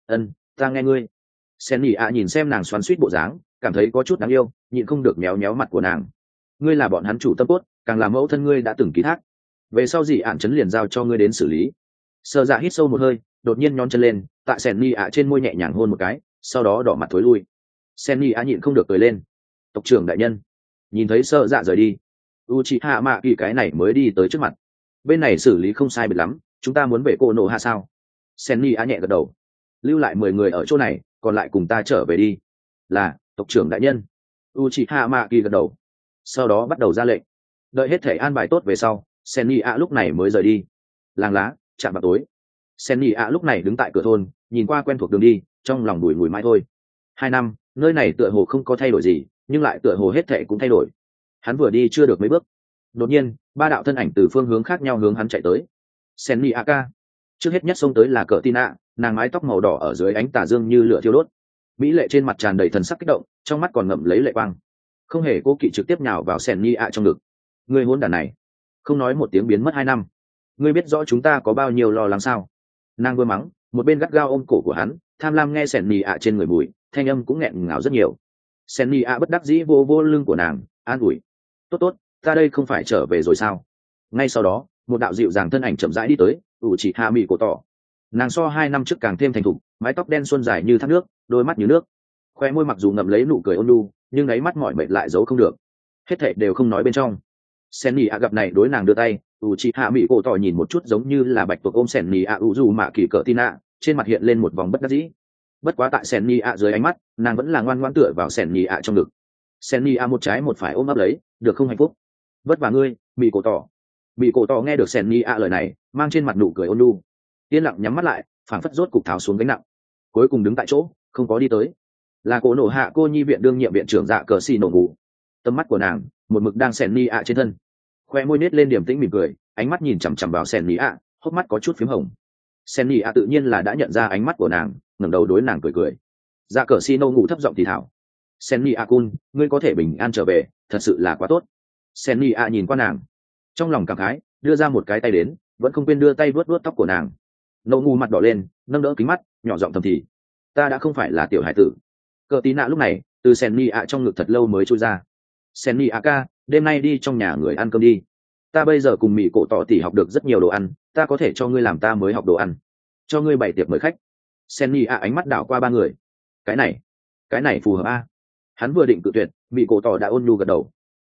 Speaker 1: Ta nghe ngươi. Senny a nhìn xem nàng xoắn xuýt bộ dáng, cảm thấy có chút đáng yêu, nhịn không được méo méo mặt của nàng. Ngươi là bọn hắn chủ tâm cốt, càng là mẫu thân ngươi đã từng ký thác. Về sau gì ạn chấn liền giao cho ngươi đến xử lý. Sơ dạ hít sâu một hơi, đột nhiên nhón chân lên, tại Senny a trên môi nhẹ nhàng hôn một cái, sau đó đỏ mặt thối lui. Senny a nhịn không được cười lên. Tộc trưởng đại nhân. Nhìn thấy sơ dạ rời đi, Uchiha Mạ Kỳ cái này mới đi tới trước mặt. Bên này xử lý không sai biệt lắm, chúng ta muốn về cổ nổ hạ sao? Senny a nhẹ gật đầu. Lưu lại 10 người ở chỗ này, còn lại cùng ta trở về đi. Là tộc trưởng đại nhân. Uchiha Mạ Kỳ gật đầu, sau đó bắt đầu ra lệnh. Đợi hết thể an bài tốt về sau, Senny a lúc này mới rời đi. Làng lá chạm vào tối. Senny a lúc này đứng tại cửa thôn, nhìn qua quen thuộc đường đi, trong lòng bùi ngùi mãi thôi. 2 năm, nơi này tựa hồ không có thay đổi gì, nhưng lại tựa hồ hết thể cũng thay đổi. Hắn vừa đi chưa được mấy bước, đột nhiên 3 đạo thân ảnh từ phương hướng khác nhau hướng hắn chạy tới. Senny a ca. Trước hết nhất xông tới là Cờ Tina, nàng mái tóc màu đỏ ở dưới ánh tà dương như lửa thiêu đốt, mỹ lệ trên mặt tràn đầy thần sắc kích động, trong mắt còn ngậm lấy lệ quang, không hề cố kỵ trực tiếp nhào vào Senny a trong ngực. Ngươi hỗn đản này, không nói một tiếng biến mất 2 năm, ngươi biết rõ chúng ta có bao nhiêu lo lắng sao? Nàng vừa mắng, một bên gắt gao ôm cổ của hắn, tham lam nghe Senny a trên người mùi, thanh âm cũng nghẹn ngào rất nhiều. Senny a bất đắc dĩ vô vô lưng của nàng, an ủi, tốt, ta đây không phải trở về rồi sao? Ngay sau đó, một đạo dịu dàng thân ảnh chậm rãi đi tới, Uchiha Mị cổ tỏ. Nàng so 2 năm trước càng thêm thành thục, mái tóc đen xuân dài như thác nước, đôi mắt như nước, khoe môi mặc dù ngậm lấy nụ cười ôn nhu, nhưng đáy mắt mỏi mệt lại giấu không được, hết thảy đều không nói bên trong. Senny a gặp này đối nàng đưa tay, Uchiha Mị cổ tỏ nhìn một chút giống như là bạch tuộc ôm Senny a Uzu Mạ Kỳ Cờ Tina, trên mặt hiện lên một vòng bất đắc dĩ. Bất quá tại Senny a dưới ánh mắt, nàng vẫn là ngoan ngoãn tựa vào Senny a trong ngực. Senny a một trái một phải ôm ấp lấy, được không hạnh phúc? Vất vả ngươi, Mị cổ tỏ. Mị cổ tỏ nghe được Senny a lời này, mang trên mặt nụ cười ôn nhu, yên lặng nhắm mắt lại, phảng phất rốt cục tháo xuống gánh nặng, cuối cùng đứng tại chỗ, không có đi tới. Là cổ nổ hạ cô nhi viện đương nhiệm viện trưởng Dạ Cờ Xì nổ ngủ. Tầm mắt của nàng một mực đang Senny a trên thân, khoe môi nết lên điểm tĩnh mỉm cười, ánh mắt nhìn chằm chằm vào Senny a, hốc mắt có chút phím hồng. Senny a tự nhiên là đã nhận ra ánh mắt của nàng, ngẩng đầu đối nàng cười cười. Dạ Cờ Xì nổ ngủ thấp giọng thì thảo, Senny a kun, ngươi có thể bình an trở về, thật sự là quá tốt. Senny a nhìn qua nàng, trong lòng cảm khái, đưa ra một cái tay đến, vẫn không quên đưa tay vuốt vuốt tóc của nàng. Nô ngu mặt đỏ lên, nâng đỡ kính mắt, nhỏ giọng thầm thì, ta đã không phải là tiểu hải tử. Cờ tí nạ lúc này từ Senny a trong ngực thật lâu mới trôi ra. Senny a ca, đêm nay đi trong nhà người ăn cơm đi. Ta bây giờ cùng Mị cổ tỏ tỉ học được rất nhiều đồ ăn, ta có thể cho ngươi làm ta mới học đồ ăn, cho ngươi bày tiệc mời khách. Senny a ánh mắt đảo qua 3 người, cái này phù hợp a. Hắn vừa định cự tuyệt, Mị cổ tỏ đã ôn nhu gật đầu. Tốt,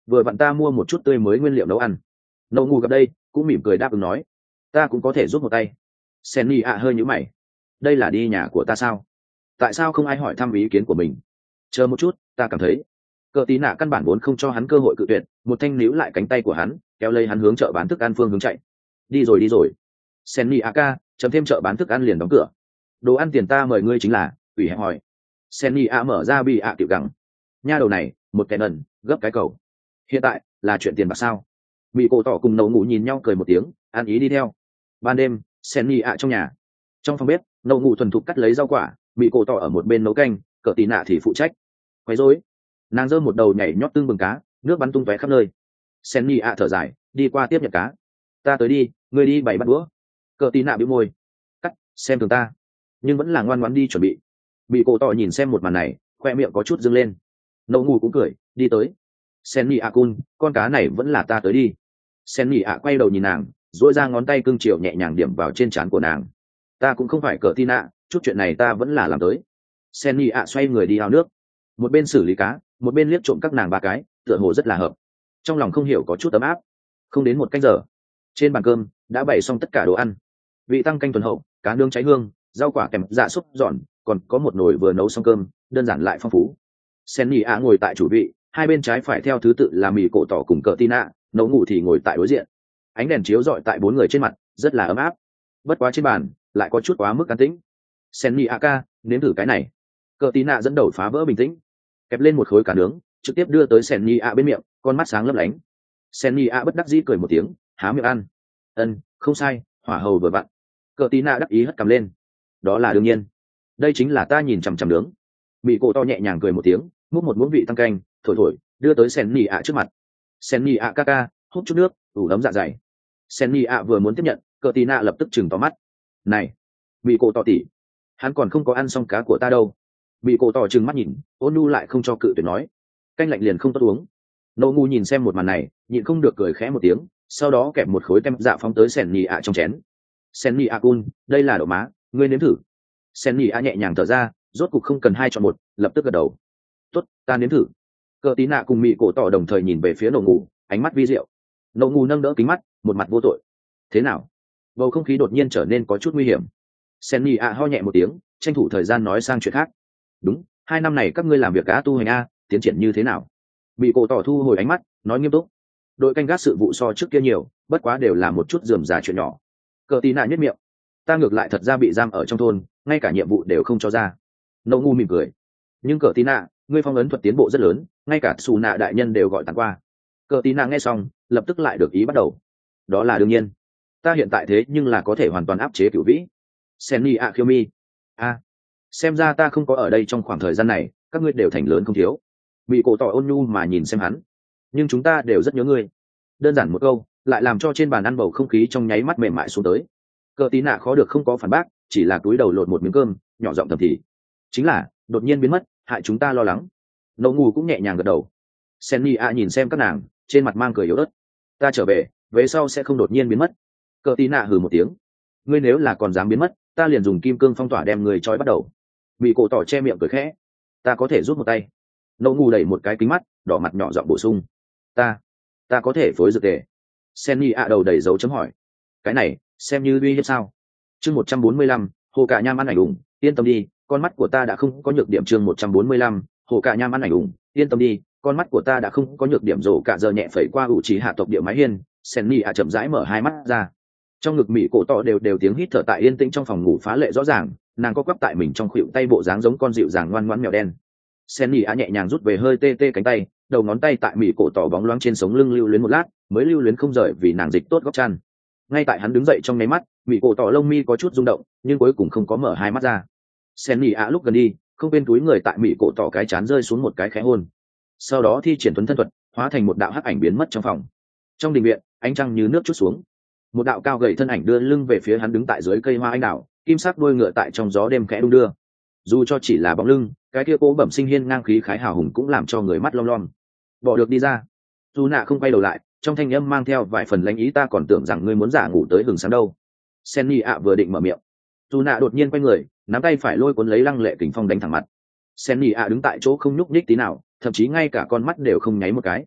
Speaker 1: vừa vặn ta mua một chút tươi mới nguyên liệu nấu ăn. Nậu ngủ gặp đây cũng mỉm cười đáp ứng nói, ta cũng có thể giúp một tay. Senny ạ hơi nhíu mày, đây là đi nhà của ta sao? Tại sao không ai hỏi thăm ý kiến của mình? Chờ một chút, ta cảm thấy cờ tí nạ căn bản vốn không cho hắn cơ hội cự tuyệt, một thanh níu lại cánh tay của hắn, kéo lấy hắn hướng chợ bán thức ăn phương hướng chạy. Đi rồi đi rồi. Senny ạ ca chấm thêm chợ bán thức ăn liền đóng cửa. Đồ ăn tiền ta mời ngươi chính là, ủy hẹn hỏi. Senny ạ mở ra bị ạ tiểu gắng. Nha đầu này, một kẻ nần, gấp cái cầu. Hiện tại là chuyện tiền bạc sao? Bị cổ tỏ cùng nấu ngủ nhìn nhau cười một tiếng, ăn ý đi theo. Ban đêm, Senny ạ trong nhà. Trong phòng bếp, nấu ngủ thuần thục cắt lấy rau quả, bị cổ tỏ ở một bên nấu canh, cờ tí nạ thì phụ trách quấy rối. Nàng giơ một đầu nhảy nhót tương bừng cá, nước bắn tung tóe khắp nơi. Senny ạ thở dài, đi qua tiếp nhận cá. Ta tới đi, ngươi đi bày bắt đũa. Cờ tí nạ bĩu môi, cắt, xem thường ta, nhưng vẫn là ngoan ngoãn đi chuẩn bị. Bị cổ tỏ nhìn xem một màn này, khoe miệng có chút dâng lên. Nấu ngủ cũng cười, đi tới. Senny ạ cun, con cá này vẫn là ta tới đi. Senny ạ quay đầu nhìn nàng, duỗi ra ngón tay cưng chiều nhẹ nhàng điểm vào trên trán của nàng. Ta cũng không phải cờ tin ạ, chút chuyện này ta vẫn là làm tới. Senny ạ xoay người đi ao nước, một bên xử lý cá, một bên liếc trộm các nàng ba cái, tựa hồ rất là hợp. Trong lòng không hiểu có chút ấm áp. Không đến một canh giờ, trên bàn cơm đã bày xong tất cả đồ ăn. Vị tăng canh thuần hậu, cá nướng cháy hương, rau quả kèm dạ súp giòn, còn có một nồi vừa nấu xong cơm, đơn giản lại phong phú. Senny ạ ngồi tại chủ vị, hai bên trái phải theo thứ tự là mì cổ tỏ cùng cờ tin ạ, nấu ngủ thì ngồi tại đối diện. Ánh đèn chiếu rọi tại bốn người trên mặt, rất là ấm áp. Bất quá trên bàn lại có chút quá mức an tĩnh. Senny ạ ca, nếm thử cái này. Cờ tí nạ dẫn đầu phá vỡ bình tĩnh, kẹp lên một khối cá nướng, trực tiếp đưa tới Senny ạ bên miệng, con mắt sáng lấp lánh. Senny ạ bất đắc dĩ cười một tiếng, há miệng ăn. Không sai, hỏa hầu vừa vặn. Cờ tí nạ đắc ý hất cầm lên. Đó là đương nhiên, đây chính là ta nhìn chằm chằm nướng. Bị cổ to nhẹ nhàng cười một tiếng, múc một muỗng vị tăng canh, thổi thổi, đưa tới Senny ạ trước mặt. Senny ạ ca ca, hút chút nước, đủ ấm dạ dày. Senny ạ vừa muốn tiếp nhận, cờ tí nạ lập tức chừng to mắt. Này, bị cổ to tỉ, hắn còn không có ăn xong cá của ta đâu. Bị cổ tỏ trừng mắt nhìn, ôn nhu lại không cho cự tuyệt nói, canh lạnh liền không tốt uống. Nô ngu nhìn xem một màn này, nhịn không được cười khẽ một tiếng, sau đó kẹp một khối kem dạ phóng tới Senny ạ trong chén. Senny ạ cun, đây là đậu má, ngươi nếm thử. Senny ạ nhẹ nhàng thở ra, rốt cục không cần hai chọn một, lập tức gật đầu. Tốt, ta nếm thử. Cờ tí nạ cùng mị cổ tỏ đồng thời nhìn về phía nô ngu, ánh mắt vi diệu. Nô ngu nâng đỡ kính mắt, một mặt vô tội. Thế nào? Bầu không khí đột nhiên trở nên có chút nguy hiểm. Senny ạ ho nhẹ một tiếng, tranh thủ thời gian nói sang chuyện khác. Đúng, 2 năm này các ngươi làm việc cá tu hành a, tiến triển như thế nào? Bị cổ tỏ thu hồi ánh mắt, nói nghiêm túc. Đội canh gác sự vụ so trước kia nhiều, bất quá đều là một chút rườm rà chuyện nhỏ. Cờ tí nạ nhất miệng, ta ngược lại thật ra bị giam ở trong thôn, ngay cả nhiệm vụ đều không cho ra. Nậu ngu mỉm cười, nhưng cờ tí nạ, ngươi phong ấn thuật tiến bộ rất lớn, ngay cả xù nạ đại nhân đều gọi tặng qua. Cờ tí nạ nghe xong, lập tức lại được ý bắt đầu. Đó là đương nhiên, ta hiện tại thế nhưng là có thể hoàn toàn áp chế cửu vĩ. Senny a khiêu mi a, xem ra ta không có ở đây trong khoảng thời gian này, các ngươi đều thành lớn không thiếu. Bị cổ tỏ ôn nhu mà nhìn xem hắn, nhưng chúng ta đều rất nhớ ngươi. Đơn giản một câu lại làm cho trên bàn ăn bầu không khí trong nháy mắt mềm mại xuống tới. Cờ tí nạ khó được không có phản bác, chỉ là túi đầu lột một miếng cơm, nhỏ giọng thầm thì, chính là đột nhiên biến mất, hại chúng ta lo lắng. Nậu ngủ cũng nhẹ nhàng gật đầu. Senny a nhìn xem các nàng, trên mặt mang cười yếu ớt. Ta trở về sau sẽ không đột nhiên biến mất. Cờ tí nạ hừ một tiếng, ngươi nếu là còn dám biến mất, ta liền dùng kim cương phong tỏa đem người trói bắt đầu. Bị cổ tỏ che miệng cười khẽ, ta có thể giúp một tay. Nậu ngủ đẩy một cái kính mắt, đỏ mặt nhỏ giọng bổ sung, ta có thể phối dược tề. Senny a đầu đầy dấu chấm hỏi, cái này xem như uy hiếp sao? Chương 145, hồ cả nham ăn ảnh ủng, yên tâm đi, con mắt của ta đã không có nhược điểm. Chương 145, hồ cả nham ăn ảnh ủng, yên tâm đi, con mắt của ta đã không có nhược điểm. Rổ cả giờ nhẹ phẩy qua ủ trí hạ tộc địa mái hiên. Senny a chậm rãi mở hai mắt ra, trong ngực mỹ cổ tỏ đều tiếng hít thở tại yên tĩnh trong phòng ngủ phá lệ rõ ràng. Nàng có quắp tại mình trong khuỷu tay bộ dáng giống con dịu dàng ngoan ngoãn mèo đen. Senny a nhẹ nhàng rút về hơi tê tê cánh tay, đầu ngón tay tại mỹ cổ tỏ bóng loáng trên sống lưng lưu luyến một lát, mới lưu luyến không rời vì nàng dịch tốt góc chăn. Ngay tại hắn đứng dậy trong nháy mắt, mỹ cổ tỏ lông mi có chút rung động, nhưng cuối cùng không có mở hai mắt ra. Senny a lúc gần đi, không bên túi người tại mỹ cổ tỏ cái chán rơi xuống một cái khẽ hôn, sau đó thi triển thuấn thân thuật, hóa thành một đạo hắc ảnh biến mất trong phòng. Trong đình viện, ánh trăng như nước chút xuống, một đạo cao gầy thân ảnh đưa lưng về phía hắn đứng tại dưới cây hoa anh đào, kim sắc đuôi ngựa tại trong gió đêm khẽ đung đưa. Dù cho chỉ là bóng lưng, cái kia cố bẩm sinh hiên ngang khí khái hào hùng cũng làm cho người mắt long lom. Bỏ được đi ra. Dù nạ không quay đầu lại, trong thanh âm mang theo vài phần lãnh ý, ta còn tưởng rằng ngươi muốn giả ngủ tới hừng sáng đâu. Senny ạ vừa định mở miệng, dù nạ đột nhiên quay người, nắm tay phải lôi cuốn lấy lăng lệ kình phong đánh thẳng mặt. Senny ạ đứng tại chỗ không nhúc nhích tí nào, thậm chí ngay cả con mắt đều không nháy một cái.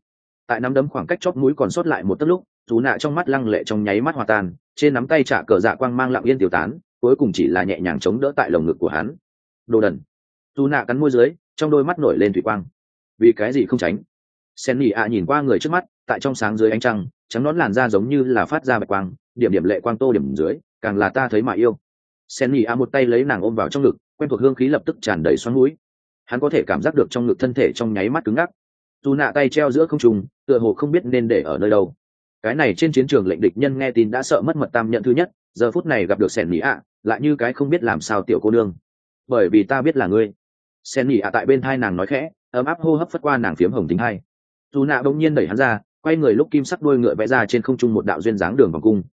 Speaker 1: tại nắm đấm khoảng cách chóp mũi còn sót lại một tấc lúc, dù nạ trong mắt lăng lệ trong nháy mắt hòa tan, trên nắm tay trả cờ dạ quang mang lặng yên tiêu tán, cuối cùng chỉ là nhẹ nhàng chống đỡ tại lồng ngực của hắn. Đồ đần. Dù nạ cắn môi dưới, trong đôi mắt nổi lên thủy quang. Vì cái gì không tránh? Sen nhị ạ nhìn qua người trước mắt, tại trong sáng dưới ánh trăng, trắng nón làn da giống như là phát ra bạch quang, điểm điểm lệ quang tô điểm dưới, càng là ta thấy mà yêu. Sen nhị ạ một tay lấy nàng ôm vào trong ngực, quen thuộc hương khí lập tức tràn đầy xoắn mũi. Hắn có thể cảm giác được trong ngực thân thể trong nháy mắt cứng ngắc. Dù nạ tay treo giữa không trung, tựa hồ không biết nên để ở nơi đâu. Cái này trên chiến trường lệnh địch nhân nghe tin đã sợ mất mật tam nhận thứ nhất, giờ phút này gặp được Sen nhị ạ, lại như cái không biết làm sao tiểu cô nương. Bởi vì ta biết là ngươi. Sen nhị ạ tại bên thai nàng nói khẽ, ấm áp hô hấp phất qua nàng phiếm hồng tính hai. Dù nạ bỗng nhiên đẩy hắn ra, quay người lúc kim sắc đuôi ngựa vẽ ra trên không trung một đạo duyên dáng đường vòng cung.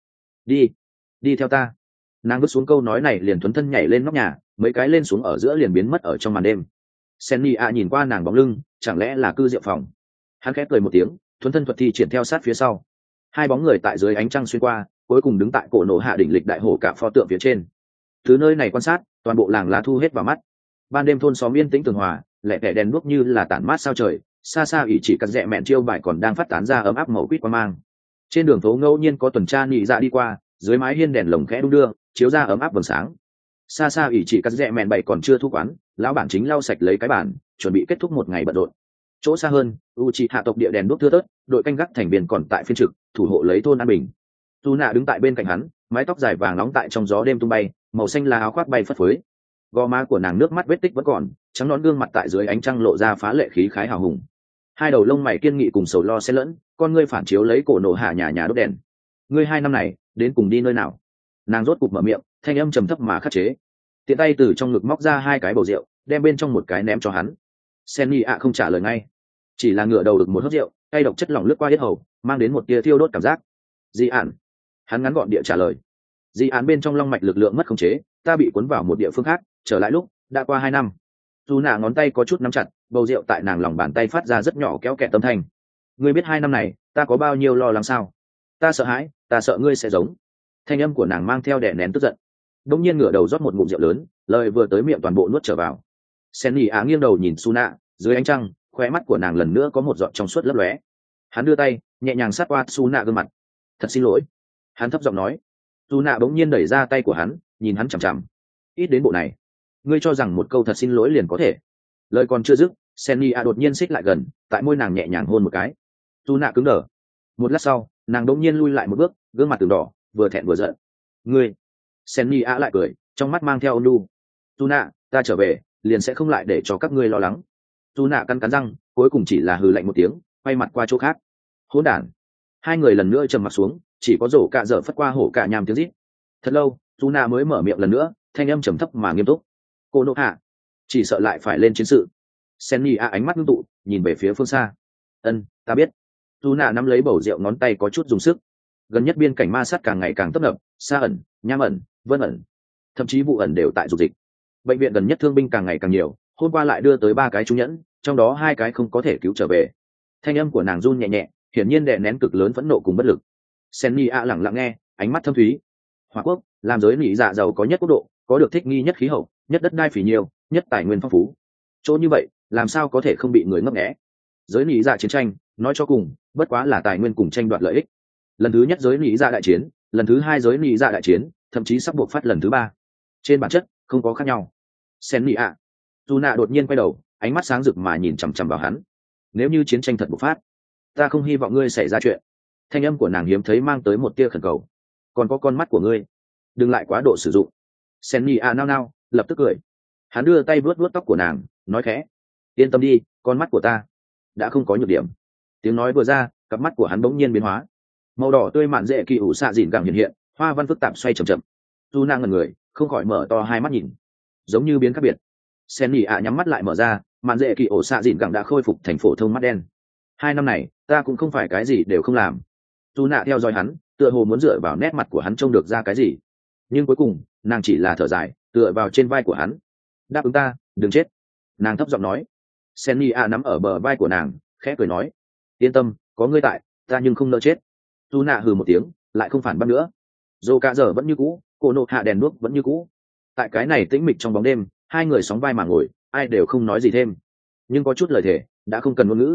Speaker 1: Đi theo ta. Nàng vứt xuống câu nói này liền thuấn thân nhảy lên nóc nhà, mấy cái lên xuống ở giữa liền biến mất ở trong màn đêm. Senny a nhìn qua nàng bóng lưng, chẳng lẽ là cư diệu phòng? Hắn khẽ cười một tiếng, thuấn thân thuật thi triển theo sát phía sau. Hai bóng người tại dưới ánh trăng xuyên qua, cuối cùng đứng tại cổ nổ hạ đỉnh lịch đại hổ cả pho tượng phía trên. Từ nơi này quan sát, toàn bộ làng lá thu hết vào mắt. Ban đêm thôn xóm yên tĩnh tường hòa, lẻ tẻ đèn đuốc như là tản mát sao trời, xa xa ỷ chỉ cắt rẽ mẹn chiêu bài còn đang phát tán ra ấm áp màu quýt qua mang. Trên đường phố ngẫu nhiên có tuần tra nhị dạ đi qua, dưới mái hiên đèn lồng khẽ đung đưa, chiếu ra ấm áp vầng sáng. Xa xa ỷ chỉ cắt rẽ mẹn bảy còn chưa thu quán, lão bản chính lau sạch lấy cái bàn, chuẩn bị kết thúc một ngày bận rộn. Chỗ xa hơn, hạ tộc địa đèn đuốc thưa thớt, đội canh gác thành viên còn tại phiên trực, thủ hộ lấy thôn an bình. Tu nạ đứng tại bên cạnh hắn, mái tóc dài vàng nóng tại trong gió đêm tung bay, màu xanh là áo khoác bay phất phới. Gò má của nàng nước mắt vết tích vẫn còn, trắng nõn gương mặt tại dưới ánh trăng lộ ra phá lệ khí khái hào hùng. Hai đầu lông mày kiên nghị cùng sầu lo xen lẫn, con ngươi phản chiếu lấy cổ nổ hạ nhà đốt đèn. Ngươi 2 năm này đến cùng đi nơi nào? Nàng rốt cục mở miệng, thanh âm trầm thấp mà khắc chế. Tiện tay từ trong ngực móc ra 2 cái bầu rượu, đem bên trong một cái ném cho hắn. Senny ạ không trả lời ngay, chỉ là ngửa đầu được một hớp rượu, cay độc chất lỏng lướt qua yết hầu, mang đến một tia thiêu đốt cảm giác. Di ản. Hắn ngắn gọn địa trả lời. Di ản bên trong long mạch lực lượng mất khống chế, ta bị cuốn vào một địa phương khác, trở lại lúc đã qua 2 năm. Dù nạ ngón tay có chút nắm chặt, bầu rượu tại nàng lòng bàn tay phát ra rất nhỏ kéo kẹt tâm thanh. Ngươi biết 2 năm này ta có bao nhiêu lo lắng sao? Ta sợ hãi, ta sợ ngươi sẽ giống. Thanh âm của nàng mang theo đè nén tức giận. Đống nhiên ngửa đầu rót một ngụm rượu lớn, lời vừa tới miệng toàn bộ nuốt trở vào. Senny á nghiêng đầu nhìn Suna, dưới ánh trăng, khóe mắt của nàng lần nữa có một giọt trong suốt lấp lóe. Hắn đưa tay, nhẹ nhàng sát qua Suna gương mặt. Thật xin lỗi. Hắn thấp giọng nói. Suna bỗng nhiên đẩy ra tay của hắn, nhìn hắn chằm chằm. Ít đến bộ này, ngươi cho rằng một câu thật xin lỗi liền có thể? Lời còn chưa dứt, Senny a đột nhiên xích lại gần, tại môi nàng nhẹ nhàng hôn một cái. Suna cứng đờ. Một lát sau, nàng đột nhiên lui lại một bước, gương mặt từng đỏ, vừa thẹn vừa giận. Ngươi. Senny a lại cười, trong mắt mang theo ôn nhu. Suna, ta trở về, liền sẽ không lại để cho các ngươi lo lắng. Suna cắn cắn răng, cuối cùng chỉ là hừ lạnh một tiếng, quay mặt qua chỗ khác. Hỗn đản. Hai người lần nữa trầm mặt xuống, chỉ có rổ cạ dở phất qua hổ cạ nham tiếng rít. Thật lâu, Suna mới mở miệng lần nữa, thanh âm trầm thấp mà nghiêm túc. Cô nộ hạ, chỉ sợ lại phải lên chiến sự. Senny a ánh mắt ngưng tụ, nhìn về phía phương xa. Ân, ta biết. Suna nắm lấy bầu rượu ngón tay có chút dùng sức. Gần nhất biên cảnh ma sát càng ngày càng tấp nập, xa ẩn, nham ẩn, vân ẩn, thậm chí vụ ẩn đều tại dục dịch. Bệnh viện gần nhất thương binh càng ngày càng nhiều, hôm qua lại đưa tới 3 cái trúng nhẫn, trong đó 2 cái không có thể cứu trở về. Thanh âm của nàng run nhẹ nhẹ, hiển nhiên đè nén cực lớn phẫn nộ cùng bất lực. Senny a lặng lặng nghe, ánh mắt thâm thúy. Hoa quốc làm giới nỉ dạ giàu có nhất quốc độ, có được thích nghi nhất khí hậu, nhất đất đai phì nhiều, nhất tài nguyên phong phú. Chỗ như vậy, làm sao có thể không bị người ngấp nghé? Giới nỉ dạ chiến tranh, nói cho cùng, bất quá là tài nguyên cùng tranh đoạt lợi ích. Lần thứ nhất giới nỉ dạ đại chiến, lần thứ 2 giới nỉ dạ đại chiến, thậm chí sắp buộc phát lần thứ 3. Trên bản chất, không có khác nhau. Senny a. Suna đột nhiên quay đầu, ánh mắt sáng rực mà nhìn chằm chằm vào hắn. Nếu như chiến tranh thật bộc phát, ta không hy vọng ngươi xảy ra chuyện. Thanh âm của nàng hiếm thấy mang tới một tia khẩn cầu. Còn có con mắt của ngươi, đừng lại quá độ sử dụng. Senny a nao nao, lập tức cười. Hắn đưa tay vuốt vuốt tóc của nàng, nói khẽ. Yên tâm đi, con mắt của ta đã không có nhược điểm. Tiếng nói vừa ra, cặp mắt của hắn bỗng nhiên biến hóa. Màu đỏ tươi mạn dễ kỳ ủ xạ dịn càng hiện hiện, hoa văn phức tạp xoay chậm chậm. Tu nàng ngẩn người, không khỏi mở to hai mắt nhìn, giống như biến khác biệt. Senny a nhắm mắt lại mở ra, mạn dễ kỳ ủ xạ dịn càng đã khôi phục thành phổ thông mắt đen. 2 năm này, ta cũng không phải cái gì đều không làm. Tu nạ theo dõi hắn, tựa hồ muốn dựa vào nét mặt của hắn trông được ra cái gì, nhưng cuối cùng nàng chỉ là thở dài, tựa vào trên vai của hắn. Đáp ứng ta, đừng chết. Nàng thấp giọng nói. Senny a nắm ở bờ vai của nàng, khẽ cười nói. Yên tâm, có ngươi tại, ta nhưng không nỡ chết. Tu nạ hừ một tiếng, lại không phản bác nữa. Dô cả giờ vẫn như cũ, cô nộ hạ đèn đuốc vẫn như cũ. Tại cái này tĩnh mịch trong bóng đêm, hai người sóng vai mà ngồi, ai đều không nói gì thêm. Nhưng có chút lời thề, đã không cần ngôn ngữ.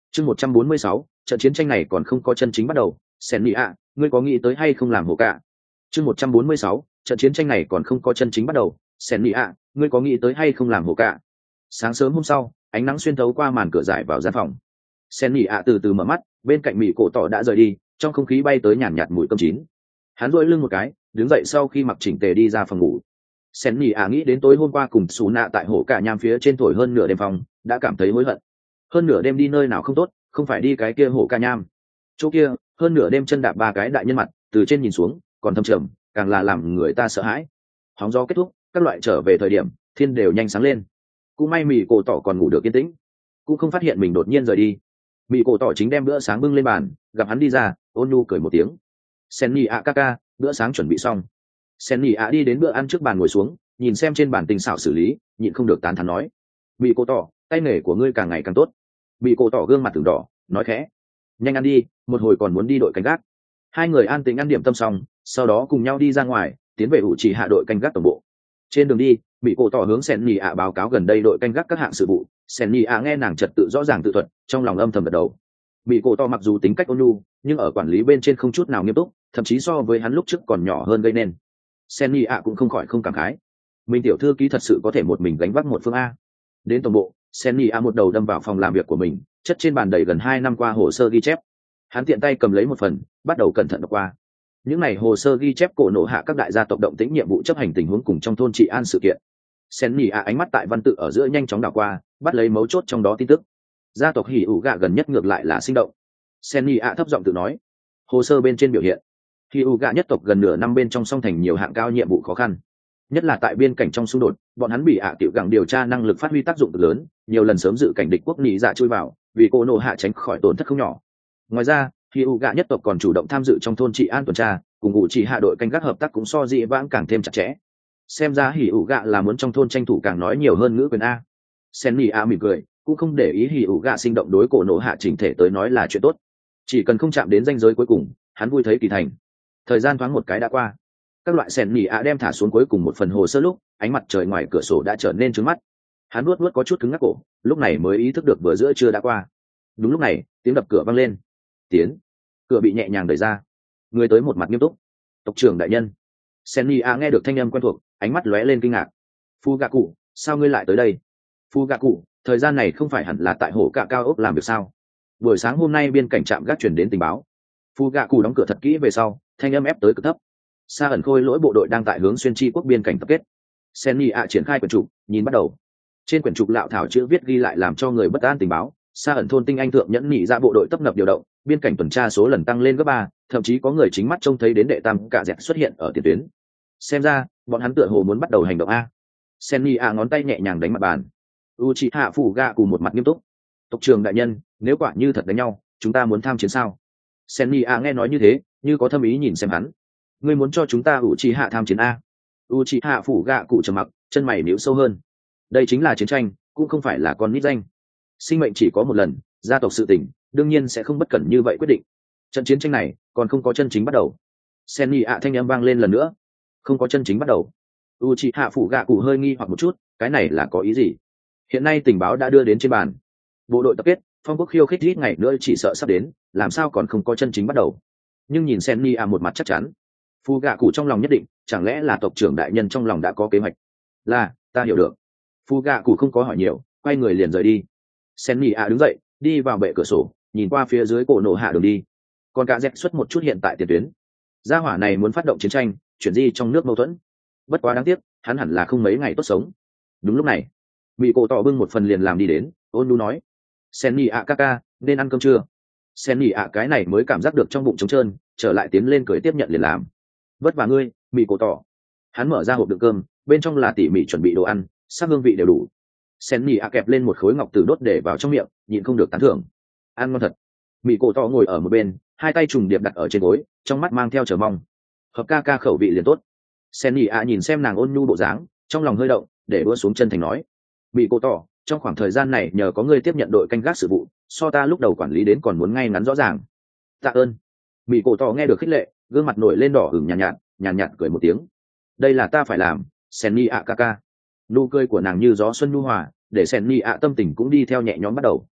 Speaker 1: Chương 146, trận chiến tranh này còn không có chân chính bắt đầu, sen nhị ạ, ngươi có nghĩ tới hay không làm hổ cả? Chương 146, trận chiến tranh này còn không có chân chính bắt đầu, sen nhị ạ, ngươi có nghĩ tới hay không làm hổ cả? Sáng sớm hôm sau, ánh nắng xuyên thấu qua màn cửa giải vào gian phòng. Sen nhị ạ từ từ mở mắt, bên cạnh Mị Cổ Tỏ đã rời đi, trong không khí bay tới nhàn nhạt mùi cơm chín. Hắn duỗi lưng một cái, đứng dậy sau khi mặc chỉnh tề đi ra phòng ngủ. Sen nhị ạ nghĩ đến tối hôm qua cùng Sú Nạ tại hổ cả nham phía trên thổi hơn nửa đêm phòng, đã cảm thấy hối hận. Hơn nửa đêm đi nơi nào không tốt, không phải đi cái kia hổ cả nham. Chỗ kia, hơn nửa đêm chân đạp ba cái đại nhân mặt, từ trên nhìn xuống, còn thâm trầm, càng là làm người ta sợ hãi. Hóng gió kết thúc, các loại trở về thời điểm, thiên đều nhanh sáng lên. Cũng may Mị Cổ Tỏ còn ngủ được yên tĩnh, cũng không phát hiện mình đột nhiên rời đi. Mị Cổ Tỏ chính đem bữa sáng bưng lên bàn, gặp hắn đi ra, ôn nhu cười một tiếng. Sen nhị ạ ca, bữa sáng chuẩn bị xong. Sen nhị ạ đi đến bữa ăn trước bàn ngồi xuống, nhìn xem trên bàn tình xảo xử lý, nhịn không được tán thán nói: Mị Cổ Tỏ, tay nghề của ngươi càng ngày càng tốt. Mị Cổ Tỏ gương mặt từng đỏ, nói khẽ: nhanh ăn đi, một hồi còn muốn đi đội canh gác. Hai người an tĩnh ăn điểm tâm xong, sau đó cùng nhau đi ra ngoài, tiến về ủ chỉ hạ đội canh gác tổng bộ. Trên đường đi, Mị Cổ Tỏ hướng Sen nhị ạ báo cáo gần đây đội canh gác các hạng sự vụ. Sen nhị ạ nghe nàng trật tự rõ ràng tự thuật, trong lòng âm thầm gật đầu. Mị Cổ Tỏ mặc dù tính cách ôn nhu, nhưng ở quản lý bên trên không chút nào nghiêm túc, thậm chí so với hắn lúc trước còn nhỏ hơn gây nên. Sen nhị ạ cũng không khỏi không cảm khái, mình tiểu thư ký thật sự có thể một mình gánh vác một phương a. Đến tổng bộ, Sen nhị ạ một đầu đâm vào phòng làm việc của mình, chất trên bàn đầy gần 2 năm qua hồ sơ ghi chép. Hắn tiện tay cầm lấy một phần, bắt đầu cẩn thận đọc qua. Những này hồ sơ ghi chép cổ nổ hạ các đại gia tộc động tĩnh nhiệm vụ chấp hành tình huống cùng trong thôn trị an sự kiện. Sen nhị ạ ánh mắt tại văn tự ở giữa nhanh chóng đảo qua, bắt lấy mấu chốt trong đó tin tức. Gia tộc Hỉ ủ gạ gần nhất ngược lại là sinh động. Sen nhị ạ thấp giọng tự nói. Hồ sơ bên trên biểu hiện, Hỉ ủ gạ nhất tộc gần nửa năm bên trong song thành nhiều hạng cao nhiệm vụ khó khăn, nhất là tại biên cảnh trong xung đột, bọn hắn bị tiểu gặng điều tra năng lực phát huy tác dụng cực lớn, nhiều lần sớm dự cảnh địch quốc nị dạ chui vào, vì cổ nổ hạ tránh khỏi tổn thất không nhỏ. Ngoài ra, Hỉ ủ gạ nhất tộc còn chủ động tham dự trong thôn trị an tuần tra, cùng ngụ chỉ hạ đội canh gác hợp tác cũng so dị vãng càng thêm chặt chẽ. Xem ra Hỉ ủ gạ là muốn trong thôn tranh thủ càng nói nhiều hơn ngữ quyền a. Sen nhị ạ mỉm cười, cũng không để ý Hỉ ủ gạ sinh động đối cổ nổ hạ chỉnh thể tới nói là chuyện tốt, chỉ cần không chạm đến ranh giới cuối cùng, hắn vui thấy kỳ thành. Thời gian thoáng một cái đã qua, các loại Sen nhị ạ đem thả xuống cuối cùng một phần hồ sơ lúc, ánh mặt trời ngoài cửa sổ đã trở nên trướng mắt. Hắn nuốt có chút cứng ngắc cổ, lúc này mới ý thức được vừa giữa trưa đã qua. Đúng lúc này, tiếng đập cửa vang lên. Tiến. Cửa bị nhẹ nhàng đẩy ra, người tới một mặt nghiêm túc: tộc trưởng đại nhân. Sen nhị ạ nghe được thanh âm quen thuộc, ánh mắt lóe lên kinh ngạc. Phu gạ cụ, sao ngươi lại tới đây? Phu gạ cụ, thời gian này không phải hẳn là tại hổ cạ cao ốc làm việc sao? Buổi sáng hôm nay biên cảnh trạm gác chuyển đến tình báo. Phu gạ cụ đóng cửa thật kỹ về sau, thanh âm ép tới cực thấp. Sa ẩn khôi lỗi bộ đội đang tại hướng xuyên tri quốc biên cảnh tập kết. Sen nhị ạ triển khai quyển trục, nhìn bắt đầu. Trên quyển trục lạo thảo chữ viết ghi lại làm cho người bất an tình báo. Sa ẩn thôn tinh anh thượng nhẫn nhị ra bộ đội tấp nập điều động, biên cảnh tuần tra số lần tăng lên gấp 3, thậm chí có người chính mắt trông thấy đến đệ tam cả dẹt xuất hiện ở tiền tuyến. Xem ra, bọn hắn tựa hồ muốn bắt đầu hành động a. Sen nhị ạ ngón tay nhẹ nhàng đánh mặt bàn. Uchiha Fugaku một mặt nghiêm túc: tộc trưởng đại nhân, nếu quả như thật đánh nhau, chúng ta muốn tham chiến sao? Sen nhị ạ nghe nói như thế, như có thâm ý nhìn xem hắn. Ngươi muốn cho chúng ta Uchiha tham chiến a? Uchiha Fugaku trầm mặc, chân mày nhíu sâu hơn. Đây chính là chiến tranh, cũng không phải là con nít danh. Sinh mệnh chỉ có một lần, gia tộc sự tình, đương nhiên sẽ không bất cẩn như vậy quyết định. Trận chiến tranh này còn không có chân chính bắt đầu. Sen nhị ạ thanh âm vang lên lần nữa. Không có chân chính bắt đầu. Uchiha Fugaku hơi nghi hoặc một chút, cái này là có ý gì? Hiện nay tình báo đã đưa đến trên bàn. Bộ đội tập kết, phong quốc khiêu khích ít ngày nữa chỉ sợ sắp đến, làm sao còn không có chân chính bắt đầu? Nhưng nhìn Sen nhị ạ một mặt chắc chắn, Fugaku trong lòng nhất định, chẳng lẽ là tộc trưởng đại nhân trong lòng đã có kế hoạch? Là, ta hiểu được. Fugaku không có hỏi nhiều, quay người liền rời đi. Sen nhị ạ đứng dậy, đi vào bệ cửa sổ, nhìn qua phía dưới cổ nổ hạ đường đi. Còn cả dẹt xuất một chút hiện tại tiền tuyến. Gia hỏa này muốn phát động chiến tranh, chuyển di trong nước mâu thuẫn. Bất quá đáng tiếc, hắn hẳn là không mấy ngày tốt sống. Đúng lúc này, Mị Cổ Tỏ bưng một phần liền làm đi đến, ôn nhu nói: Sen nhị ạ ca, nên ăn cơm chưa? Sen nhị ạ cái này mới cảm giác được trong bụng trống trơn, trở lại tiến lên cười tiếp nhận liền làm. Vất vả ngươi, Mị Cổ Tỏ. Hắn mở ra hộp đựng cơm, bên trong là tỉ mỉ chuẩn bị đồ ăn, sắc hương vị đều đủ. Sen nhị ạ kẹp lên một khối ngọc tử đốt để vào trong miệng, nhịn không được tán thưởng: ăn ngon thật. Mị Cổ Tỏ ngồi ở một bên, hai tay trùng điệp đặt ở trên gối, trong mắt mang theo chờ mong. Hợp ca khẩu vị liền tốt. Sen nhị ạ nhìn xem nàng ôn nhu bộ dáng, trong lòng hơi động, để đũa xuống chân thành nói: Mị Cổ Tỏ, trong khoảng thời gian này nhờ có ngươi tiếp nhận đội canh gác sự vụ, so ta lúc đầu quản lý đến còn muốn ngay ngắn rõ ràng. Tạ ơn. Mị Cổ Tỏ nghe được khích lệ, gương mặt nổi lên đỏ ửng nhàn nhạt cười một tiếng. Đây là ta phải làm, Sen nhị ạ ca. Nụ cười của nàng như gió xuân nhu hòa, để Sen nhị ạ tâm tình cũng đi theo nhẹ nhõm bắt đầu.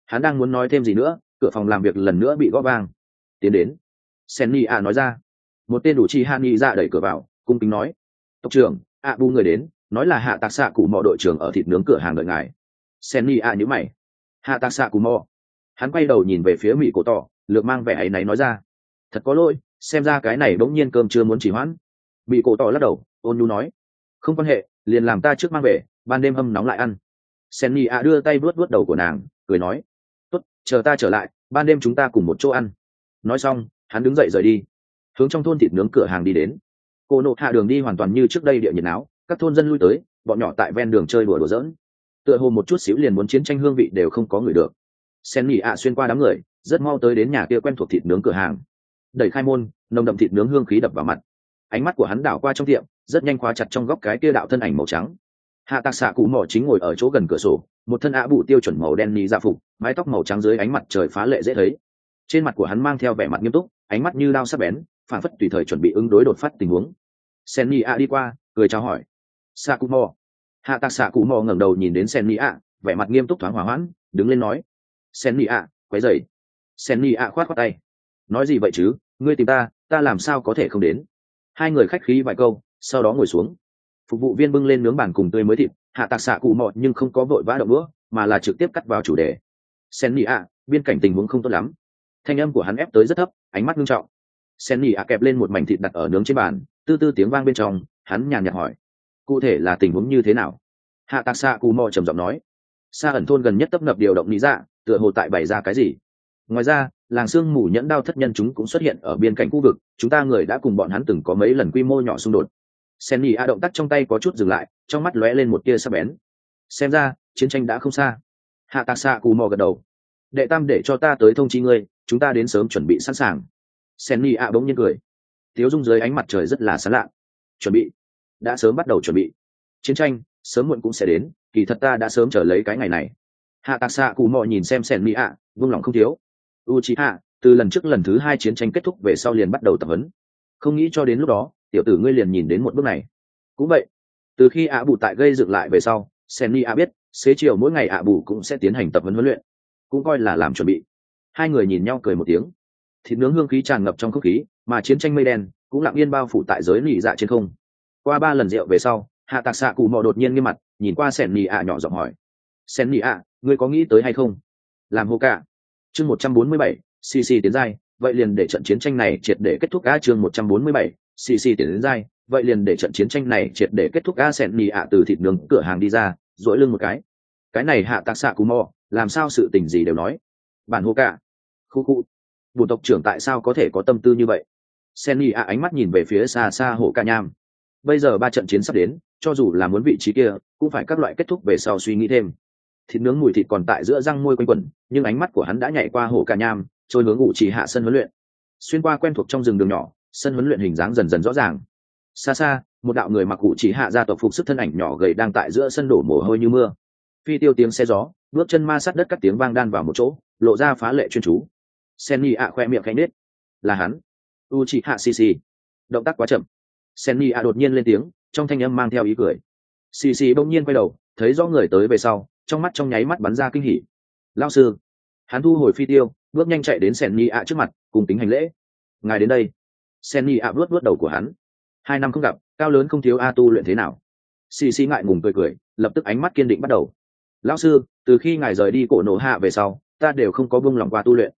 Speaker 1: Hắn đang muốn nói thêm gì nữa, cửa phòng làm việc lần nữa bị gõ vang. Tiến đến. Senni ạ nói ra. Một tên đủ chi hạ nghị dạ đẩy cửa vào, cung kính nói: tộc trưởng, ạ bu người đến, nói là hạ tạc xạ cụ mò đội trưởng ở thịt nướng cửa hàng đợi ngài. Senni ạ nhíu mày. Hạ tạc xạ cụ mò. Hắn quay đầu nhìn về phía mỹ cổ tỏ, lược mang vẻ áy náy nói ra: thật có lỗi, xem ra cái này đống nhiên cơm chưa muốn chỉ hoãn. Mỹ cổ tỏ lắc đầu, ôn nhu nói: không quan hệ, liền làm ta trước mang về, ban đêm hâm nóng lại ăn. Senni ạ đưa tay vuốt vuốt đầu của nàng, cười nói: tốt, chờ ta trở lại, ban đêm chúng ta cùng một chỗ ăn. Nói xong, hắn đứng dậy rời đi, hướng trong thôn thịt nướng cửa hàng đi đến. Cô nộ hạ đường đi hoàn toàn như trước đây địa nhiệt náo, các thôn dân lui tới, bọn nhỏ tại ven đường chơi đùa giỡn, tựa hồ một chút xíu liền muốn chiến tranh hương vị đều không có người được. Senni ạ xuyên qua đám người, rất mau tới đến nhà kia quen thuộc thịt nướng cửa hàng. Đẩy khai môn, nồng đậm thịt nướng hương khí đập vào mặt. Ánh mắt của hắn đảo qua trong tiệm, rất nhanh khóa chặt trong góc cái kia đạo thân ảnh màu trắng. Hạ tạc xạ cụ mỏ chính ngồi ở chỗ gần cửa sổ, một thân ạ bụ tiêu chuẩn màu đen ní dạ phục, mái tóc màu trắng dưới ánh mặt trời phá lệ dễ thấy. Trên mặt của hắn mang theo vẻ mặt nghiêm túc, ánh mắt như đao sắc bén, phản phất tùy thời chuẩn bị ứng đối đột phát tình huống. Senni ạ đi qua, cười chào hỏi: xạ cụ mỏ. Hạ tạc xạ cụ mỏ ngẩng đầu nhìn đến Senni ạ, vẻ mặt nghiêm túc thoáng hòa hoãn, đứng lên nói: Senni ạ, quấy rầy. Senni ạ khoát khoát tay: nói gì vậy chứ, ngươi tìm ta, ta làm sao có thể không đến. Hai người khách khí vài câu, sau đó ngồi xuống. Phục vụ viên bưng lên nướng bản cùng tươi mới thịt. Hạ tạc xạ cụ mọ nhưng không có vội vã động đũa, mà là trực tiếp cắt vào chủ đề. Senni ạ, biên cảnh tình huống không tốt lắm. Thanh âm của hắn ép tới rất thấp, ánh mắt nghiêm trọng. Senni ạ kẹp lên một mảnh thịt đặt ở nướng trên bàn, tư tư tiếng vang bên trong, hắn nhàn nhạt hỏi: cụ thể là tình huống như thế nào? Hạ tạc xạ cụ mọ trầm giọng nói: xa ẩn thôn gần nhất tấp nập điều động lý dạ, tựa hồ tại bày ra cái gì. Ngoài ra, làng sương mù nhẫn đao thất nhân chúng cũng xuất hiện ở biên cảnh khu vực, chúng ta người đã cùng bọn hắn từng có mấy lần quy mô nhỏ xung đột. Senni a động tác trong tay có chút dừng lại, trong mắt lóe lên một tia sắc bén. Xem ra chiến tranh đã không xa. Hạ tạc xạ cù mò gật đầu: đệ tam để cho ta tới thông chi ngươi, chúng ta đến sớm chuẩn bị sẵn sàng. Senni a bỗng nhiên cười, tiếu dung dưới ánh mặt trời rất là sán lạ. Chuẩn bị? đã sớm bắt đầu chuẩn bị. Chiến tranh sớm muộn cũng sẽ đến, kỳ thật ta đã sớm chờ lấy cái ngày này. Hạ tạc xạ cù mò nhìn xem Senni a, vương lòng không thiếu. Uchiha, từ lần trước lần thứ 2 chiến tranh kết thúc về sau liền bắt đầu tập huấn, không nghĩ cho đến lúc đó tiểu tử ngươi liền nhìn đến một bước này. Cũng vậy, từ khi ạ bù tại gây dựng lại về sau, Senni a biết xế chiều mỗi ngày ạ bù cũng sẽ tiến hành tập huấn huấn luyện, cũng coi là làm chuẩn bị. Hai người nhìn nhau cười một tiếng. Thịt nướng hương khí tràn ngập trong không khí, mà chiến tranh mây đen cũng lặng yên bao phủ tại giới nỉ dạ trên không. Qua 3 lần rượu về sau, hạ tạc xạ cụ mò đột nhiên nghiêm mặt nhìn qua Senni a nhỏ giọng hỏi: Senni a, ngươi có nghĩ tới hay không làm hô cả? Chương 147, CC tiến giai, vậy liền để trận chiến tranh này triệt để kết thúc. Chương 147, CC tiến giai, vậy liền để trận chiến tranh này triệt để kết thúc. Senni ạ từ thịt nướng cửa hàng đi ra, duỗi lưng một cái này hạ tạc xạ cù mò làm sao sự tình gì đều nói. Bản hô cả. Khu bùn tộc trưởng tại sao có thể có tâm tư như vậy? Senni ạ ánh mắt nhìn về phía xa xa hổ ca nham. Bây giờ 3 trận chiến sắp đến, cho dù là muốn vị trí kia cũng phải các loại kết thúc về sau suy nghĩ thêm. Thịt nướng mùi thịt còn tại giữa răng môi quanh quẩn, nhưng ánh mắt của hắn đã nhảy qua hổ ca nham, trôi hướng ngụ chỉ hạ sân huấn luyện. Xuyên qua quen thuộc trong rừng đường nhỏ, sân huấn luyện hình dáng dần dần rõ ràng. Xa xa, một đạo người mặc ngụ chỉ hạ gia tộc phục sức thân ảnh nhỏ gầy đang tại giữa sân đổ mồ hôi như mưa. Phi tiêu tiếng xe gió, bước chân ma sát đất, các tiếng vang đan vào một chỗ, lộ ra phá lệ chuyên chú. Senni ạ khoe miệng khẽ nết. Là hắn, Uchiha Shishi. Động tác quá chậm. Senni ạ đột nhiên lên tiếng, trong thanh âm mang theo ý cười. Shishi bỗng nhiên quay đầu, thấy rõ người tới về sau, trong mắt trong nháy mắt bắn ra kinh hỉ. Lão sư. Hắn thu hồi phi tiêu, bước nhanh chạy đến Senni ạ trước mặt, cùng kính hành lễ. Ngài đến đây. Senni ạ vuốt đầu của hắn. 2 năm không gặp, cao lớn không thiếu. Tu luyện thế nào? Shishi ngại ngùng cười, lập tức ánh mắt kiên định bắt đầu. Lão sư, từ khi ngài rời đi cổ nổ hạ về sau, ta đều không có buông lòng qua tu luyện.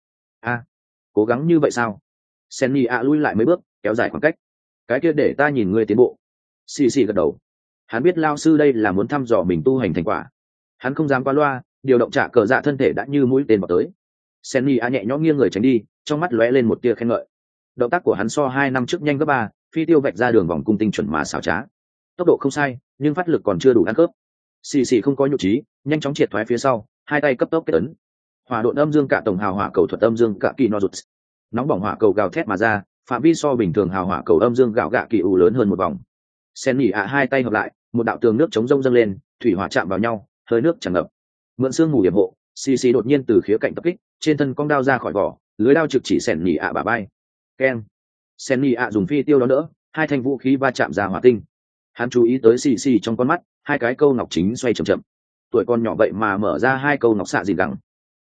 Speaker 1: Cố gắng như vậy sao? Senni ạ lui lại mấy bước, kéo dài khoảng cách. Cái kia để ta nhìn ngươi tiến bộ. Shishi gật đầu. Hắn biết lão sư đây là muốn thăm dò mình tu hành thành quả. Hắn không dám qua loa, điều động trả cờ dạ thân thể đã như mũi tên vào tới. Senni a nhẹ nhõm nghiêng người tránh đi, trong mắt lóe lên một tia khen ngợi. Động tác của hắn so 2 năm trước nhanh gấp 3, phi tiêu vạch ra đường vòng cung tinh chuẩn mà xảo trá. Tốc độ không sai, nhưng phát lực còn chưa đủ ăn khớp. Xì không có nhục trí, nhanh chóng triệt thoái phía sau, hai tay cấp tốc kết ấn. Hỏa độn âm dương cả tổng hào hỏa cầu thuật âm dương cả kỳ no rụt. Nóng bỏng hỏa cầu gào thét mà ra, phạm vi so bình thường hào hỏa cầu âm dương gạo gạ kỳ u lớn hơn một vòng. Senni a hai tay hợp lại, một đạo tường nước chống rông dâng lên, thủy hỏa chạm vào nhau, hơi nước tràn ngập. Mượn sương mù hiểm hộ, Xì đột nhiên từ khía cạnh tập kích, trên thân cong đao ra khỏi vỏ, lưới đao trực chỉ Senni ạ bả vai. Keng. Senni ạ dùng phi tiêu đó đỡ, hai thanh vũ khí va chạm ra hỏa tinh. Hắn chú ý tới Xì trong con mắt, hai cái câu ngọc chính xoay chậm chậm. Tuổi con nhỏ vậy mà mở ra hai câu ngọc xạ gì gẳng.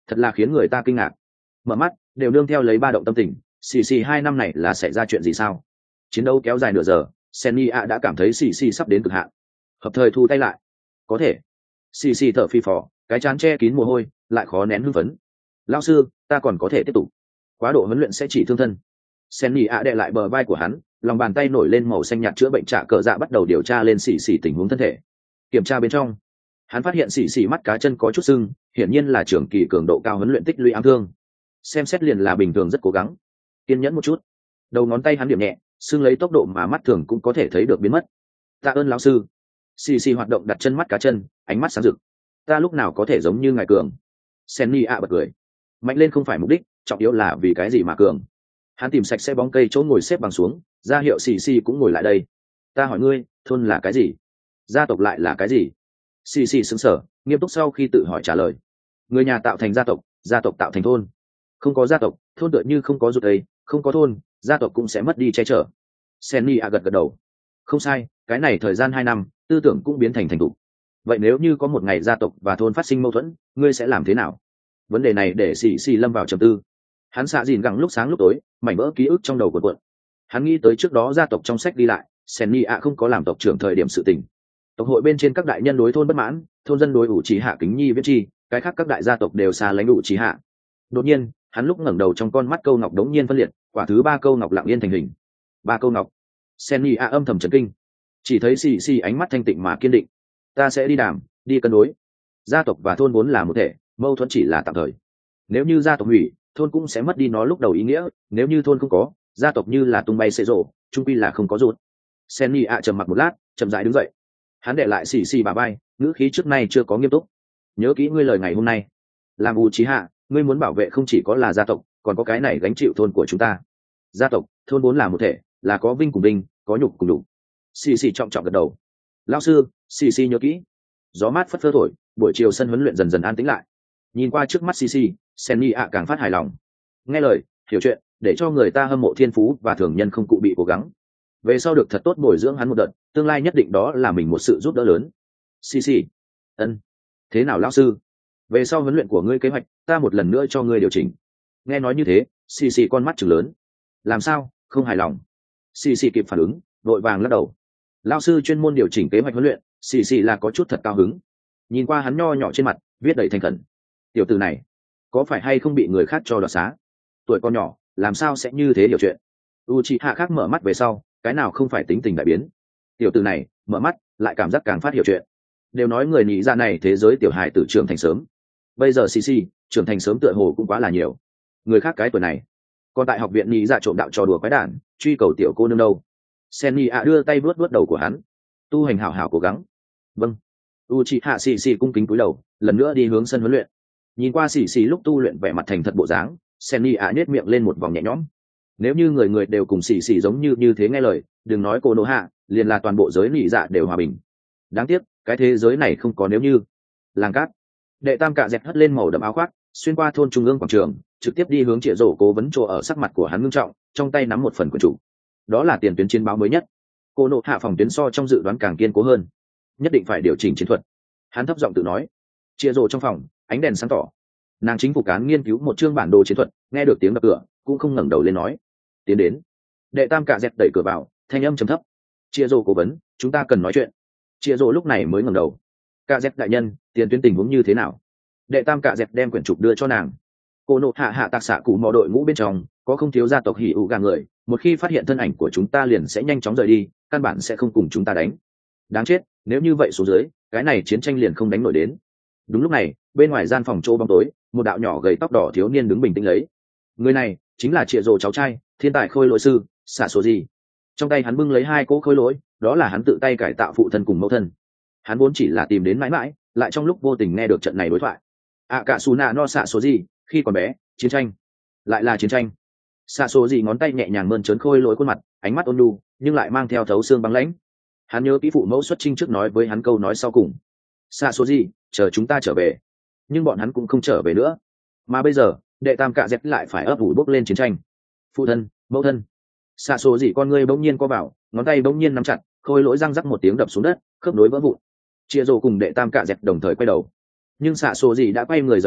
Speaker 1: thật là khiến người ta kinh ngạc. Mở mắt đều nương theo lấy ba động tâm tình. Xì xì 2 năm này là xảy ra chuyện gì sao? Chiến đấu kéo dài nửa giờ, Senny ạ đã cảm thấy xì xì sắp đến cực hạn, hợp thời thu tay lại. Có thể. Xì xì thở phì phò, cái trán che kín mồ hôi, lại khó nén hưng phấn. Lão sư, ta còn có thể tiếp tục. Quá độ huấn luyện sẽ chỉ thương thân. Senny ạ đè lại bờ vai của hắn, lòng bàn tay nổi lên màu xanh nhạt chữa bệnh trả cờ dạ, bắt đầu điều tra lên xì xì tình huống thân thể. Kiểm tra bên trong, hắn phát hiện xì xì mắt cá chân có chút sưng, hiển nhiên là trưởng kỳ cường độ cao huấn luyện tích lũy ám thương. Xem xét liền là bình thường rất cố gắng. Kiên nhẫn một chút. Đầu ngón tay hắn điểm nhẹ, sưng lấy tốc độ mà mắt thường cũng có thể thấy được biến mất. Tạ ơn lão sư. Xì xì hoạt động đặt chân mắt cá chân, ánh mắt sáng rực. Ta lúc nào có thể giống như ngài cường? Senny ạ bật cười. Mạnh lên không phải mục đích, trọng yếu là vì cái gì mà cường. Hắn tìm sạch xe bóng cây chỗ ngồi xếp bằng xuống, ra hiệu xì xì cũng ngồi lại đây. Ta hỏi ngươi, thôn là cái gì? Gia tộc lại là cái gì? Xì xì sững sờ, nghiêm túc sau khi tự hỏi trả lời. Người nhà tạo thành gia tộc tạo thành thôn. Không có gia tộc, thôn tựa như không có ruột ấy, không có thôn, gia tộc cũng sẽ mất đi che chở. Senny ạ gật gật đầu. Không sai, cái này thời gian 2 năm, tư tưởng cũng biến thành thục. Vậy nếu như có một ngày gia tộc và thôn phát sinh mâu thuẫn, ngươi sẽ làm thế nào? Vấn đề này để xì xì lâm vào trầm tư. Hắn xạ dìn gẳng lúc sáng lúc tối, mảnh vỡ ký ức trong đầu của cuộn. Hắn nghĩ tới trước đó gia tộc trong sách ghi lại, Senny ạ không có làm tộc trưởng thời điểm sự tình. Tộc hội bên trên các đại nhân đối thôn bất mãn, thôn dân đối ủ trí hạ kính nhi viết chi, cái khác các đại gia tộc đều xa lánh ủ trí hạ. Đột nhiên, hắn lúc ngẩng đầu trong con mắt câu ngọc đống nhiên phân liệt, quả thứ 3 câu ngọc lặng yên thành hình. 3 câu ngọc. Senny ạ âm thầm chấn kinh, chỉ thấy xì xì ánh mắt thanh tịnh mà kiên định. Ta sẽ đi đàm, đi cân đối. Gia tộc và thôn vốn là một thể, mâu thuẫn chỉ là tạm thời. Nếu như gia tộc hủy, thôn cũng sẽ mất đi nó lúc đầu ý nghĩa. Nếu như thôn không có, gia tộc như là tung bay xệ rộ, chung quy là không có rụt. Senny ạ trầm mặc một lát, chậm rãi đứng dậy. Hắn để lại xì xì bà bay, ngữ khí trước nay chưa có nghiêm túc. Nhớ kỹ ngươi lời ngày hôm nay. Làm Uchiha, ngươi muốn bảo vệ không chỉ có là gia tộc, còn có cái này gánh chịu thôn của chúng ta. Gia tộc, thôn vốn là một thể, là có vinh cùng vinh, có nhục cùng nhục. Xì xì trọng trọng gật đầu. Lão sư, xì xì nhớ kỹ. Gió mát phất phơ thổi, buổi chiều sân huấn luyện dần dần an tĩnh lại. Nhìn qua trước mắt xì xì, Senny ạ càng phát hài lòng. Nghe lời, hiểu chuyện, để cho người ta hâm mộ thiên phú và thường nhân không cụ bị cố gắng. Về sau được thật tốt bồi dưỡng hắn một đợt, tương lai nhất định đó là mình một sự giúp đỡ lớn. Xì xì. Ân. Thế nào lão sư? Về sau huấn luyện của ngươi kế hoạch, ta một lần nữa cho ngươi điều chỉnh. Nghe nói như thế, xì xì con mắt trừng lớn. Làm sao, không hài lòng? Xì xì kịp phản ứng, vội vàng lắc đầu. Lão sư chuyên môn điều chỉnh kế hoạch huấn luyện, xì xì là có chút thật cao hứng. Nhìn qua hắn nho nhỏ trên mặt, viết đầy thành khẩn. Tiểu tử này, có phải hay không bị người khác cho đoạt xá? Tuổi con nhỏ, làm sao sẽ như thế hiểu chuyện? Uchiha khác mở mắt về sau, cái nào không phải tính tình đại biến. Tiểu tử này, mở mắt, lại cảm giác càng phát hiểu chuyện. Đều nói người nhị ra này thế giới tiểu hài tử trưởng thành sớm. Bây giờ Sisi trưởng thành sớm tựa hồ cũng quá là nhiều. Người khác cái tuổi này, còn tại học viện nhị ra trộm đạo trò đùa quái đản, truy cầu tiểu cô nương đâu. Senny ạ đưa tay vuốt vuốt đầu của hắn. Tu hành hảo hảo cố gắng. Vâng. Uchiha Sisi cung kính cúi đầu, lần nữa đi hướng sân huấn luyện. Nhìn qua Sisi lúc tu luyện vẻ mặt thành thật bộ dáng, Senny ạ nhếch miệng lên một vòng nhẹ nhõm. Nếu như người người đều cùng Sisi giống như thế nghe lời, đừng nói cô Konoha, liền là toàn bộ giới nhị dạ đều hòa bình. Đáng tiếc, cái thế giới này không có nếu như. Làng cát. Đệ tam cạ dẹt hất lên màu đậm áo khoác, xuyên qua thôn trung ương quảng trường, trực tiếp đi hướng Triệu Dỗ cố vấn chỗ ở. Sắc mặt của hắn ngưng trọng, trong tay nắm một phần quyển chủ. Đó là tiền tuyến chiến báo mới nhất. Cô nộ hạ phòng tuyến so trong dự đoán càng kiên cố hơn, nhất định phải điều chỉnh chiến thuật. Hắn thấp giọng tự nói. Triệu Dỗ trong phòng, ánh đèn sáng tỏ. Nàng chính phủ cán nghiên cứu một chương bản đồ chiến thuật, nghe được tiếng đập cửa, cũng không ngẩng đầu lên nói. Tiến đến. Đệ tam cạ dẹt đẩy cửa vào, thanh âm trầm thấp. Triệu Dỗ cố vấn, chúng ta cần nói chuyện. Triệu Dỗ lúc này mới ngẩng đầu. Cạ dẹt đại nhân, tiền tuyến tình huống như thế nào? Đệ tam cạ dẹt đem quyển trục đưa cho nàng. Cô nộ hạ tạc xạ cụ mò đội ngũ bên trong có không thiếu gia tộc hỉ ủ gà người, một khi phát hiện thân ảnh của chúng ta liền sẽ nhanh chóng rời đi, căn bản sẽ không cùng chúng ta đánh. Đáng chết, nếu như vậy xuống dưới, cái này chiến tranh liền không đánh nổi đến. Đúng lúc này, bên ngoài gian phòng chỗ bóng tối, một đạo nhỏ gầy tóc đỏ thiếu niên đứng bình tĩnh lấy. Người này chính là Triệu Dỗ cháu trai, thiên tài khôi lỗi sư xạ số gì. Trong tay hắn bưng lấy 2 cỗ khôi lỗi, đó là hắn tự tay cải tạo phụ thân cùng mẫu thân. Hắn vốn chỉ là tìm đến mãi mãi, lại trong lúc vô tình nghe được trận này đối thoại. Cả xù nạ no xạ số gì, khi còn bé, chiến tranh, lại là chiến tranh. Xạ số gì ngón tay nhẹ nhàng mơn trớn khôi lỗi khuôn mặt, ánh mắt ôn nhu, nhưng lại mang theo thấu xương băng lãnh. Hắn nhớ kỹ phụ mẫu xuất trinh trước nói với hắn câu nói sau cùng. Xạ số gì, chờ chúng ta trở về. Nhưng bọn hắn cũng không trở về nữa. Mà bây giờ, đệ tam cạ dẹp lại phải ấp ủ bốc lên chiến tranh. Phụ thân, mẫu thân. Xạ số gì con ngươi bỗng nhiên co vào, ngón tay bỗng nhiên nắm chặt, khôi lỗi răng rắc một tiếng đập xuống đất, khớp nối vỡ vụn. Chia rồ cùng đệ tam cạ dẹp đồng thời quay đầu, nhưng xạ số gì đã quay người rời đi,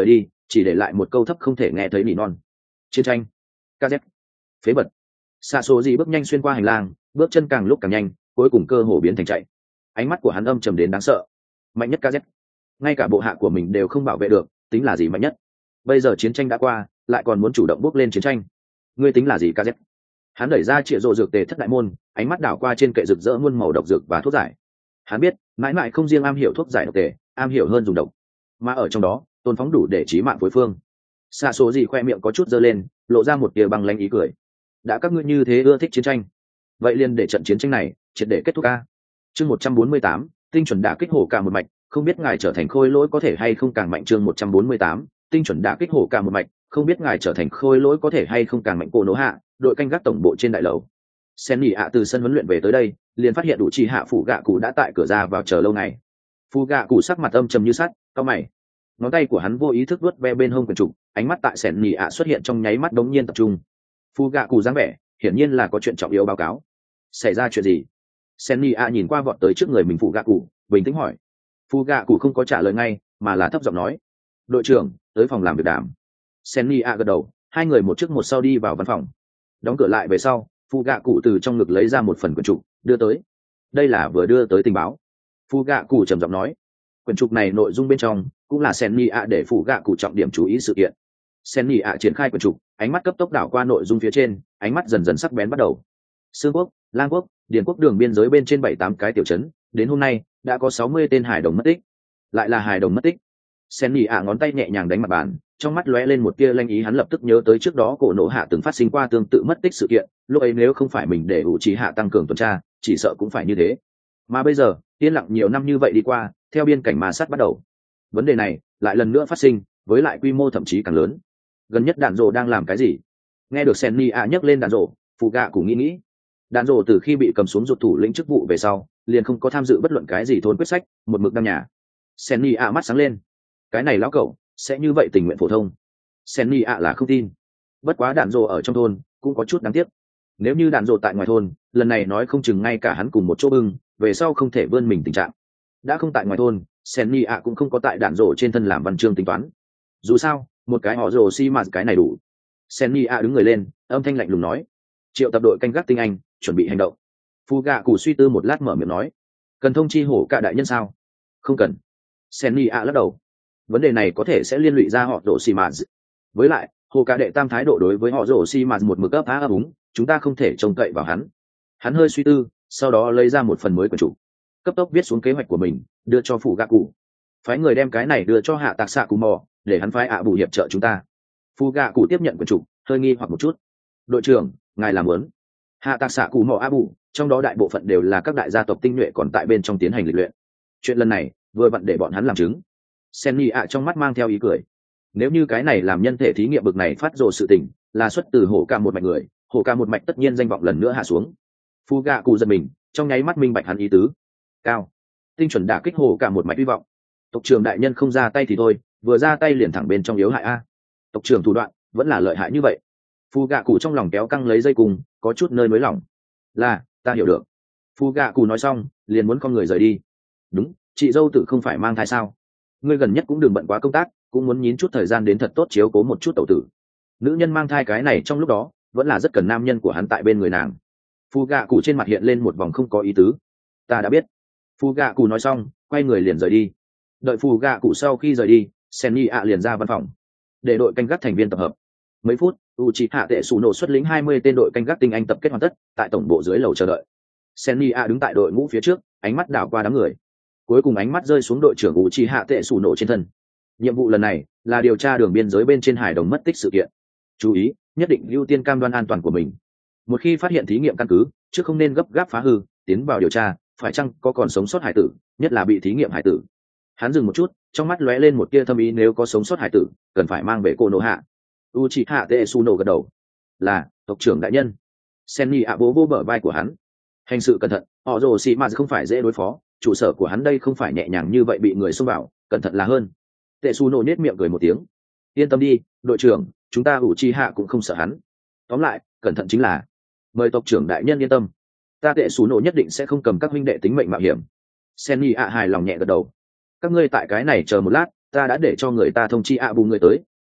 Speaker 1: chỉ để lại một câu thấp không thể nghe thấy nỉ non. Chiến tranh. Kz. Phế bật. Xạ số gì bước nhanh xuyên qua hành lang, bước chân càng lúc càng nhanh, cuối cùng cơ hồ biến thành chạy. Ánh mắt của hắn âm trầm đến đáng sợ. Mạnh nhất Kz. Ngay cả bộ hạ của mình đều không bảo vệ được, tính là gì mạnh nhất? Bây giờ chiến tranh đã qua, lại còn muốn chủ động bước lên chiến tranh. Ngươi tính là gì Kz? Hắn đẩy ra chĩa rộ dược tề thất đại môn, ánh mắt đảo qua trên kệ rực rỡ muôn màu độc dược và thuốc giải. Hắn biết mãi mãi không riêng am hiểu thuốc giải độc tề, am hiểu hơn dùng độc, mà ở trong đó tôn phóng đủ để chí mạng phối phương. Xạ số gì khoe miệng có chút dơ lên, lộ ra một tia băng lãnh ý cười. Đã các ngươi như thế ưa thích chiến tranh, vậy liền để trận chiến tranh này triệt để kết thúc a. Chương 148, tinh chuẩn đả kích hổ cả một mạch, không biết ngài trở thành khôi lỗi có thể hay không càng mạnh. Chương 148, tinh chuẩn đả kích hổ cả một mạch, không biết ngài trở thành khôi lỗi có thể hay không càng mạnh. Cô nỗ hạ, đội canh gác tổng bộ trên đại lầu. Sen nhị ạ từ sân huấn luyện về tới đây, liền phát hiện đủ chi hạ phụ gạ cụ đã tại cửa ra vào chờ lâu ngày. Phụ gạ cụ sắc mặt âm trầm như sắt, cau mày. Ngón tay của hắn vô ý thức vuốt ve bên hông quần trục, ánh mắt tại Sen nhị ạ xuất hiện trong nháy mắt đống nhiên tập trung. Phụ gạ cụ dáng vẻ, hiển nhiên là có chuyện trọng yếu báo cáo. Xảy ra chuyện gì? Sen nhị ạ nhìn qua vọt tới trước người mình phụ gạ cụ, bình tĩnh hỏi. Phụ gạ cụ không có trả lời ngay, mà là thấp giọng nói: "Đội trưởng, tới phòng làm việc đàm." Sen nhị ạ gật đầu, hai người một trước một sau đi vào văn phòng. Đóng cửa lại về sau, phụ gạ cụ từ trong ngực lấy ra một phần quyển trục đưa tới. Đây là vừa đưa tới tình báo. Phụ gạ cụ trầm giọng nói. Quyển trục này nội dung bên trong cũng là sen nhị ạ để phụ gạ cụ trọng điểm chú ý sự kiện. Sen nhị ạ triển khai quyển trục, ánh mắt cấp tốc đảo qua nội dung phía trên, ánh mắt dần dần sắc bén bắt đầu. Sương quốc, Lang quốc, Điền quốc đường biên giới bên trên 7-8 cái tiểu trấn, đến hôm nay đã có 60 tên hải đồng mất tích. Lại là hải đồng mất tích. Sen nhị ạ ngón tay nhẹ nhàng đánh mặt bàn, trong mắt lóe lên một tia lanh ý. Hắn lập tức nhớ tới trước đó cổ nổ hạ từng phát sinh qua tương tự mất tích sự kiện, lúc ấy nếu không phải mình để ủ trì hạ tăng cường tuần tra, chỉ sợ cũng phải như thế. Mà bây giờ yên lặng nhiều năm như vậy đi qua, theo biên cảnh ma sát bắt đầu, vấn đề này lại lần nữa phát sinh, với lại quy mô thậm chí càng lớn. Gần nhất đạn rồ đang làm cái gì? Nghe được Sen nhị ạ nhắc lên đạn rồ, phụ gạ cũng nghĩ đạn rồ từ khi bị cầm xuống ruột thủ lĩnh chức vụ về sau, liền không có tham dự bất luận cái gì thôn quyết sách, một mực đăng nhà. Sen nhị ạ mắt sáng lên. Cái này lão cậu sẽ như vậy tình nguyện phổ thông? Sen nhị ạ là không tin. Bất quá đạn rồ ở trong thôn cũng có chút đáng tiếc. Nếu như đạn rồ tại ngoài thôn, lần này nói không chừng ngay cả hắn cùng một chỗ bưng, về sau không thể vươn mình tình trạng. Đã không tại ngoài thôn, Sen nhị ạ cũng không có tại đạn rồ trên thân làm văn chương tính toán. Dù sao một cái họ rồ xi mà cái này đủ. Sen nhị ạ đứng người lên, âm thanh lạnh lùng nói: "Triệu tập đội canh gác tinh anh, chuẩn bị hành động." Phu gạ cụ suy tư một lát mở miệng nói: "Cần thông chi hổ cả đại nhân sao?" "Không cần." Sen nhị ạ lắc đầu. Vấn đề này có thể sẽ liên lụy ra họ rồ xi mà. Với lại hồ cả đệ tam thái độ đối với họ rồ xi mà một mực ấp á ấp úng, chúng ta không thể trông cậy vào hắn. Hắn hơi suy tư, sau đó lấy ra một phần mới quyển trục, cấp tốc viết xuống kế hoạch của mình, đưa cho phụ gạ cụ. Phái người đem cái này đưa cho hạ tạc xạ cù mò, để hắn phái ạ bù hiệp trợ chúng ta. Phụ gạ cụ tiếp nhận quyển trục, hơi nghi hoặc một chút. "Đội trưởng, ngài làm muốn?" Hạ tạc xạ cù mò ạ bù, trong đó đại bộ phận đều là các đại gia tộc tinh nhuệ còn tại bên trong tiến hành lịch luyện. Chuyện lần này vừa vặn để bọn hắn làm chứng. Sen nhị ạ trong mắt mang theo ý cười. Nếu như cái này làm nhân thể thí nghiệm bực này phát rồ sự tình là xuất từ hổ ca một mạch người, hổ ca một mạch tất nhiên danh vọng lần nữa hạ xuống. Phu gạ cụ giật mình, trong nháy mắt minh bạch hắn ý tứ. Cao, tinh chuẩn đả kích hổ ca một mạch hy vọng. Tộc trưởng đại nhân không ra tay thì thôi, vừa ra tay liền thẳng bên trong yếu hại a. Tộc trưởng thủ đoạn vẫn là lợi hại như vậy. Phu gạ cụ trong lòng kéo căng lấy dây cùng, có chút nơi mới lỏng. Là, ta hiểu được. Phu gạ cụ nói xong, liền muốn con người rời đi. Đúng, chị dâu tự không phải mang thai sao? Ngươi gần nhất cũng đừng bận quá công tác, cũng muốn nhín chút thời gian đến thật tốt chiếu cố một chút tẩu tử. Nữ nhân mang thai cái này trong lúc đó vẫn là rất cần nam nhân của hắn tại bên người nàng. Phu gạ cụ trên mặt hiện lên một vòng không có ý tứ. Ta đã biết. Phu gạ cụ nói xong, quay người liền rời đi. Đợi phu gạ cụ sau khi rời đi, Sen nhị ạ liền ra văn phòng để đội canh gác thành viên tập hợp. Mấy phút, Uchiha Tetsuno xuất lĩnh 20 tên đội canh gác tinh anh tập kết hoàn tất, tại tổng bộ dưới lầu chờ đợi. Sen nhị ạ đứng tại đội ngũ phía trước, ánh mắt đảo qua đám người, cuối cùng ánh mắt rơi xuống đội trưởng Uchiha Tetsuno trên thân. Nhiệm vụ lần này là điều tra đường biên giới bên trên hải đồng mất tích sự kiện. Chú ý, nhất định ưu tiên cam đoan an toàn của mình. Một khi phát hiện thí nghiệm căn cứ, chứ không nên gấp gáp phá hư, tiến vào điều tra, phải chăng có còn sống sót hải tử, nhất là bị thí nghiệm hải tử. Hắn dừng một chút, trong mắt lóe lên một tia thâm ý, nếu có sống sót hải tử, cần phải mang về cô nô hạ. Uchiha Tetsuno gật đầu. Là, tộc trưởng đại nhân. Senni ạ bố vô bờ vai của hắn. Hành sự cẩn thận, họ rồ xì mà không phải dễ đối phó, trụ sở của hắn đây không phải nhẹ nhàng như vậy bị người xông vào, cẩn thận là hơn. Tetsuno nhếch miệng cười một tiếng. Yên tâm đi, đội trưởng, chúng ta Uchiha cũng không sợ hắn. Tóm lại, cẩn thận chính là. Mời tộc trưởng đại nhân yên tâm. Ta Tetsuno nhất định sẽ không cầm các huynh đệ tính mệnh mạo hiểm. Senni ạ hài lòng nhẹ gật đầu. Các ngươi tại cái này chờ một lát, ta đã để cho người ta thông chi ạ bù người tới,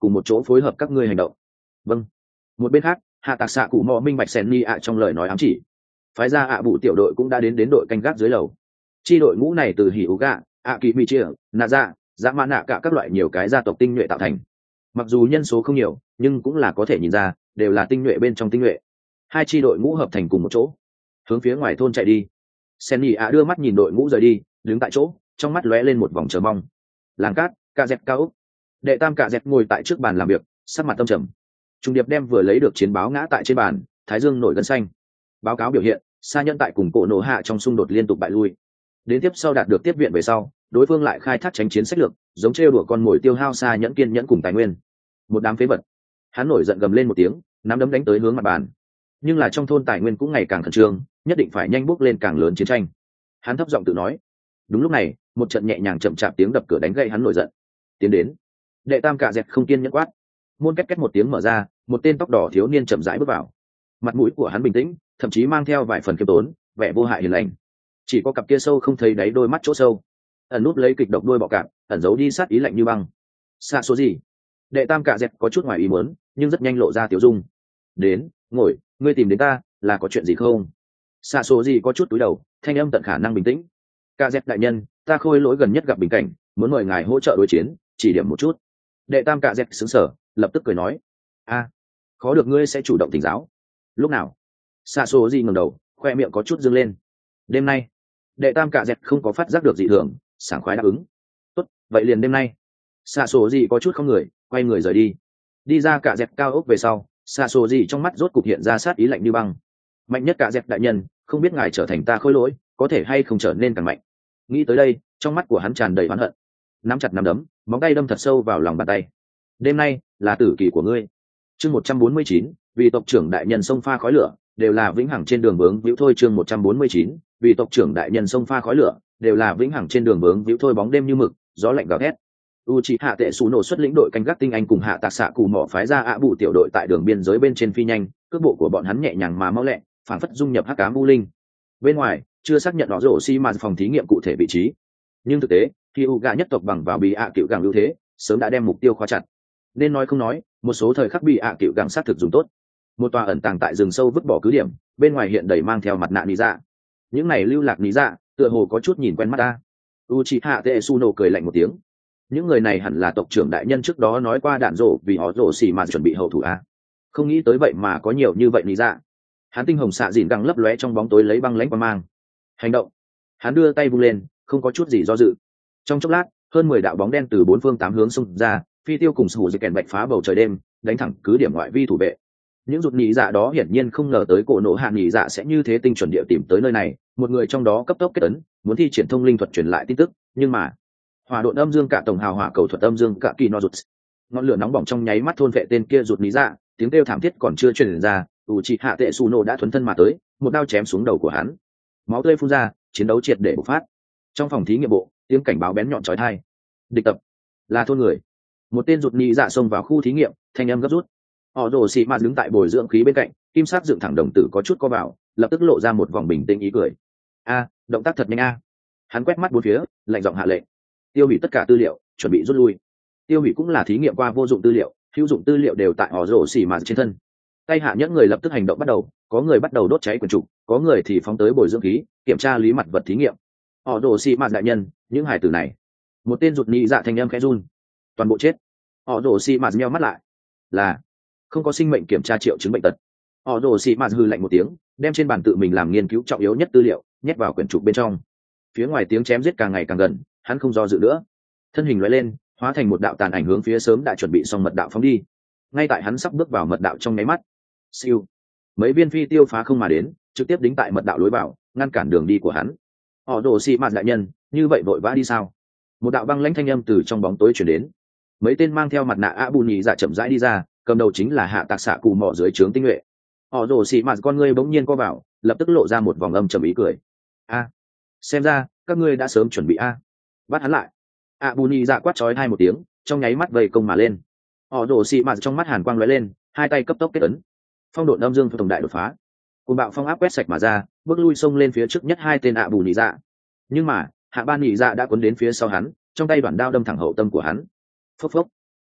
Speaker 1: cùng một chỗ phối hợp các ngươi hành động. Vâng. Một bên khác, hạ tạc xạ cụ mò minh bạch sen ni ạ trong lời nói ám chỉ. Phái ra ạ bụ tiểu đội cũng đã đến đội canh gác dưới lầu. Chi đội ngũ này từ hỉ ủ gạ, ạ kỳ mỹ chia, nạ dạ, dạ mã nạ cả các loại nhiều cái gia tộc tinh nhuệ tạo thành. Mặc dù nhân số không nhiều, nhưng cũng là có thể nhìn ra đều là tinh nhuệ bên trong tinh nhuệ. Hai chi đội ngũ hợp thành cùng một chỗ, hướng phía ngoài thôn chạy đi. Sen ni ạ đưa mắt nhìn đội ngũ rời đi, đứng tại chỗ, trong mắt lóe lên một vòng chờ mong. Làng cát, cạ dẹt cao úc. Đệ tam cạ dẹt ngồi tại trước bàn làm việc, sắc mặt tâm trầm. Trung điệp đem vừa lấy được chiến báo ngã tại trên bàn, thái dương nổi gân xanh. Báo cáo biểu hiện, Sa Nhân tại cùng cổ nổ hạ trong xung đột liên tục bại lui. Đến tiếp sau đạt được tiếp viện về sau, đối phương lại khai thác tránh chiến sách lược, giống trêu đùa con mồi tiêu hao Sa Nhẫn kiên nhẫn cùng tài nguyên. Một đám phế vật. Hắn nổi giận gầm lên một tiếng, nắm đấm đánh tới hướng mặt bàn. Nhưng là trong thôn tài nguyên cũng ngày càng khẩn trương, nhất định phải nhanh bước lên càng lớn chiến tranh. Hắn thấp giọng tự nói. Đúng lúc này, một trận nhẹ nhàng chậm chạp tiếng đập cửa đánh gậy hắn nổi giận. Tiến đến. Đệ tam cạ dẹt không kiên nhẫn quát. Môn két két một tiếng mở ra, một tên tóc đỏ thiếu niên chậm rãi bước vào. Mặt mũi của hắn bình tĩnh, thậm chí mang theo vài phần khiêm tốn, vẻ vô hại hiền lành. Chỉ có cặp kia sâu không thấy đáy đôi mắt chỗ sâu, ẩn núp lấy kịch độc đôi bọ cạp, ẩn giấu đi sát ý lạnh như băng. Xa số gì? Đệ tam cạ dẹt có chút ngoài ý muốn, nhưng rất nhanh lộ ra tiểu dung. Đến, ngồi, ngươi tìm đến ta, là có chuyện gì không? Xa số gì có chút túi đầu, thanh âm tận khả năng bình tĩnh. Cạ dẹt đại nhân, ta khôi lỗi gần nhất gặp bình cảnh, muốn mời ngài hỗ trợ đối chiến, chỉ điểm một chút. Đệ tam cạ dẹt sững sờ, lập tức cười nói. A, khó được ngươi sẽ chủ động thỉnh giáo. Lúc nào? Xa số gì ngẩng đầu, khoe miệng có chút dương lên. Đêm nay. Đệ tam cạ dẹt không có phát giác được dị thường, sảng khoái đáp ứng. Tốt, vậy liền đêm nay. Xa số gì có chút không người, quay người rời đi. Đi ra cạ dẹt cao ốc về sau, xa số gì trong mắt rốt cục hiện ra sát ý lạnh như băng. Mạnh nhất cạ dẹt đại nhân, không biết ngài trở thành ta khôi lỗi, có thể hay không trở nên càng mạnh. Nghĩ tới đây, trong mắt của hắn tràn đầy oán hận. Nắm chặt nắm đấm, móng tay đâm thật sâu vào lòng bàn tay. Đêm nay là tử kỳ của ngươi. Chương 149, vì tộc trưởng đại nhân sông pha khói lửa, đều là vĩnh hằng trên đường vướng víu thôi. Chương 149, vì tộc trưởng đại nhân sông pha khói lửa, đều là vĩnh hằng trên đường vướng víu thôi. Bóng đêm như mực, gió lạnh gào thét. Uchiha Tetsuno xuất lĩnh đội canh gác tinh anh cùng hạ tạc xạ cù mỏ phái ra ạ bụ tiểu đội tại đường biên giới bên trên phi nhanh, cước bộ của bọn hắn nhẹ nhàng mà mau lẹ, phản phất dung nhập hắc ám u linh. Bên ngoài chưa xác nhận rõ rổ xi màn phòng thí nghiệm cụ thể vị trí, nhưng thực tế khi Uga nhất tộc bằng vào bị ạ cựu gàng ưu thế, sớm đã đem mục tiêu khóa chặt. Nên nói không nói, một số thời khắc bị ạ cựu gàng sát thực dùng tốt. Một tòa ẩn tàng tại rừng sâu vứt bỏ cứ điểm, bên ngoài hiện đầy mang theo mặt nạ lý dạ. Những này lưu lạc lý dạ, tựa hồ có chút nhìn quen mắt ta. Uchiha Tetsuno cười lạnh một tiếng. Những người này hẳn là tộc trưởng đại nhân trước đó nói qua đạn rổ vì họ rổ xì mà chuẩn bị hậu thủ a. Không nghĩ tới vậy mà có nhiều như vậy lý dạ. Hắn tinh hồng xạ dìn găng lấp lóe trong bóng tối lấy băng lãnh qua mang. Hành động. Hắn đưa tay vung lên, không có chút gì do dự. Trong chốc lát, hơn 10 đạo bóng đen từ 4 phương 8 hướng xung ra, phi tiêu cùng sủ dây kèn bạch phá bầu trời đêm, đánh thẳng cứ điểm ngoại vi thủ vệ. Những rụt nhị dạ đó hiển nhiên không ngờ tới cổ nổ hạ nhị dạ sẽ như thế tinh chuẩn địa tìm tới nơi này. Một người trong đó cấp tốc kết ấn, muốn thi triển thông linh thuật truyền lại tin tức, nhưng mà hỏa độn âm dương cả tổng hào hỏa cầu thuật âm dương cả kỳ no rụt, ngọn lửa nóng bỏng trong nháy mắt thôn vệ tên kia rụt nhị dạ, tiếng kêu thảm thiết còn chưa truyền ra, Uchiha Tetsuno đã thuấn thân mà tới, một đao chém xuống đầu của hắn. Máu tươi phun ra, chiến đấu triệt để bộc phát. Trong phòng thí nghiệm bộ, tiếng cảnh báo bén nhọn chói tai. Địch tập, là thôn người. Một tên rụt nhị dạ xông vào khu thí nghiệm, thanh âm gấp rút. Họ rồ xì mạt đứng tại bồi dưỡng khí bên cạnh, kim sắc dựng thẳng đồng tử có chút co vào, lập tức lộ ra một vòng bình tĩnh ý cười. A, động tác thật nhanh a. Hắn quét mắt bốn phía, lạnh giọng hạ lệnh. Tiêu hủy tất cả tư liệu, chuẩn bị rút lui. Tiêu hủy cũng là thí nghiệm qua vô dụng tư liệu, hữu dụng tư liệu đều tại họ rồ xì mạt trên thân. Tay hạ những người lập tức hành động bắt đầu, có người bắt đầu đốt cháy quyển trục, có người thì phóng tới bồi dưỡng khí, kiểm tra lý mặt vật thí nghiệm. Họ rồ xì mạt đại nhân, những hải tử này. Một tên rụt nhị dạ thanh âm khẽ run. Toàn bộ chết. Họ rồ xì mạt nheo mắt lại. Là không có sinh mệnh kiểm tra triệu chứng bệnh tật. Họ rồ xì mạt hừ lạnh một tiếng, đem trên bàn tự mình làm nghiên cứu trọng yếu nhất tư liệu nhét vào quyển trục bên trong. Phía ngoài tiếng chém giết càng ngày càng gần, hắn không do dự nữa, thân hình lóe lên, hóa thành một đạo tàn ảnh hướng phía sớm đã chuẩn bị xong mật đạo phóng đi. Ngay tại hắn sắp bước vào mật đạo trong nháy mắt, siêu, mấy viên phi tiêu phá không mà đến, trực tiếp đính tại mật đạo lối vào, ngăn cản đường đi của hắn. Họ đổ xì mạt đại nhân, như vậy vội vã đi sao? Một đạo băng lãnh thanh âm từ trong bóng tối truyền đến. Mấy tên mang theo mặt nạ ạ bù nhì dạ chậm rãi đi ra, cầm đầu chính là hạ tạc xạ cù mỏ dưới trướng tinh nhuệ. Họ đổ xì mạt con ngươi bỗng nhiên co vào, lập tức lộ ra một vòng âm trầm ý cười. A, xem ra các ngươi đã sớm chuẩn bị a. Bắt hắn lại. ạ bù nhì dạ quát chói hai một tiếng, trong nháy mắt vây công mà lên. Họ đổ xì mạt trong mắt hàn quang lóe lên, hai tay cấp tốc kết ấn. Phong độn âm dương tổng đại đột phá, cùng bạo phong áp quét sạch mà ra, bước lui xông lên phía trước nhất hai tên ạ bù nhì dạ. Nhưng mà hạ ban nhì dạ đã cuốn đến phía sau hắn, trong tay đoạn đao đâm thẳng hậu tâm của hắn. Phốc phốc,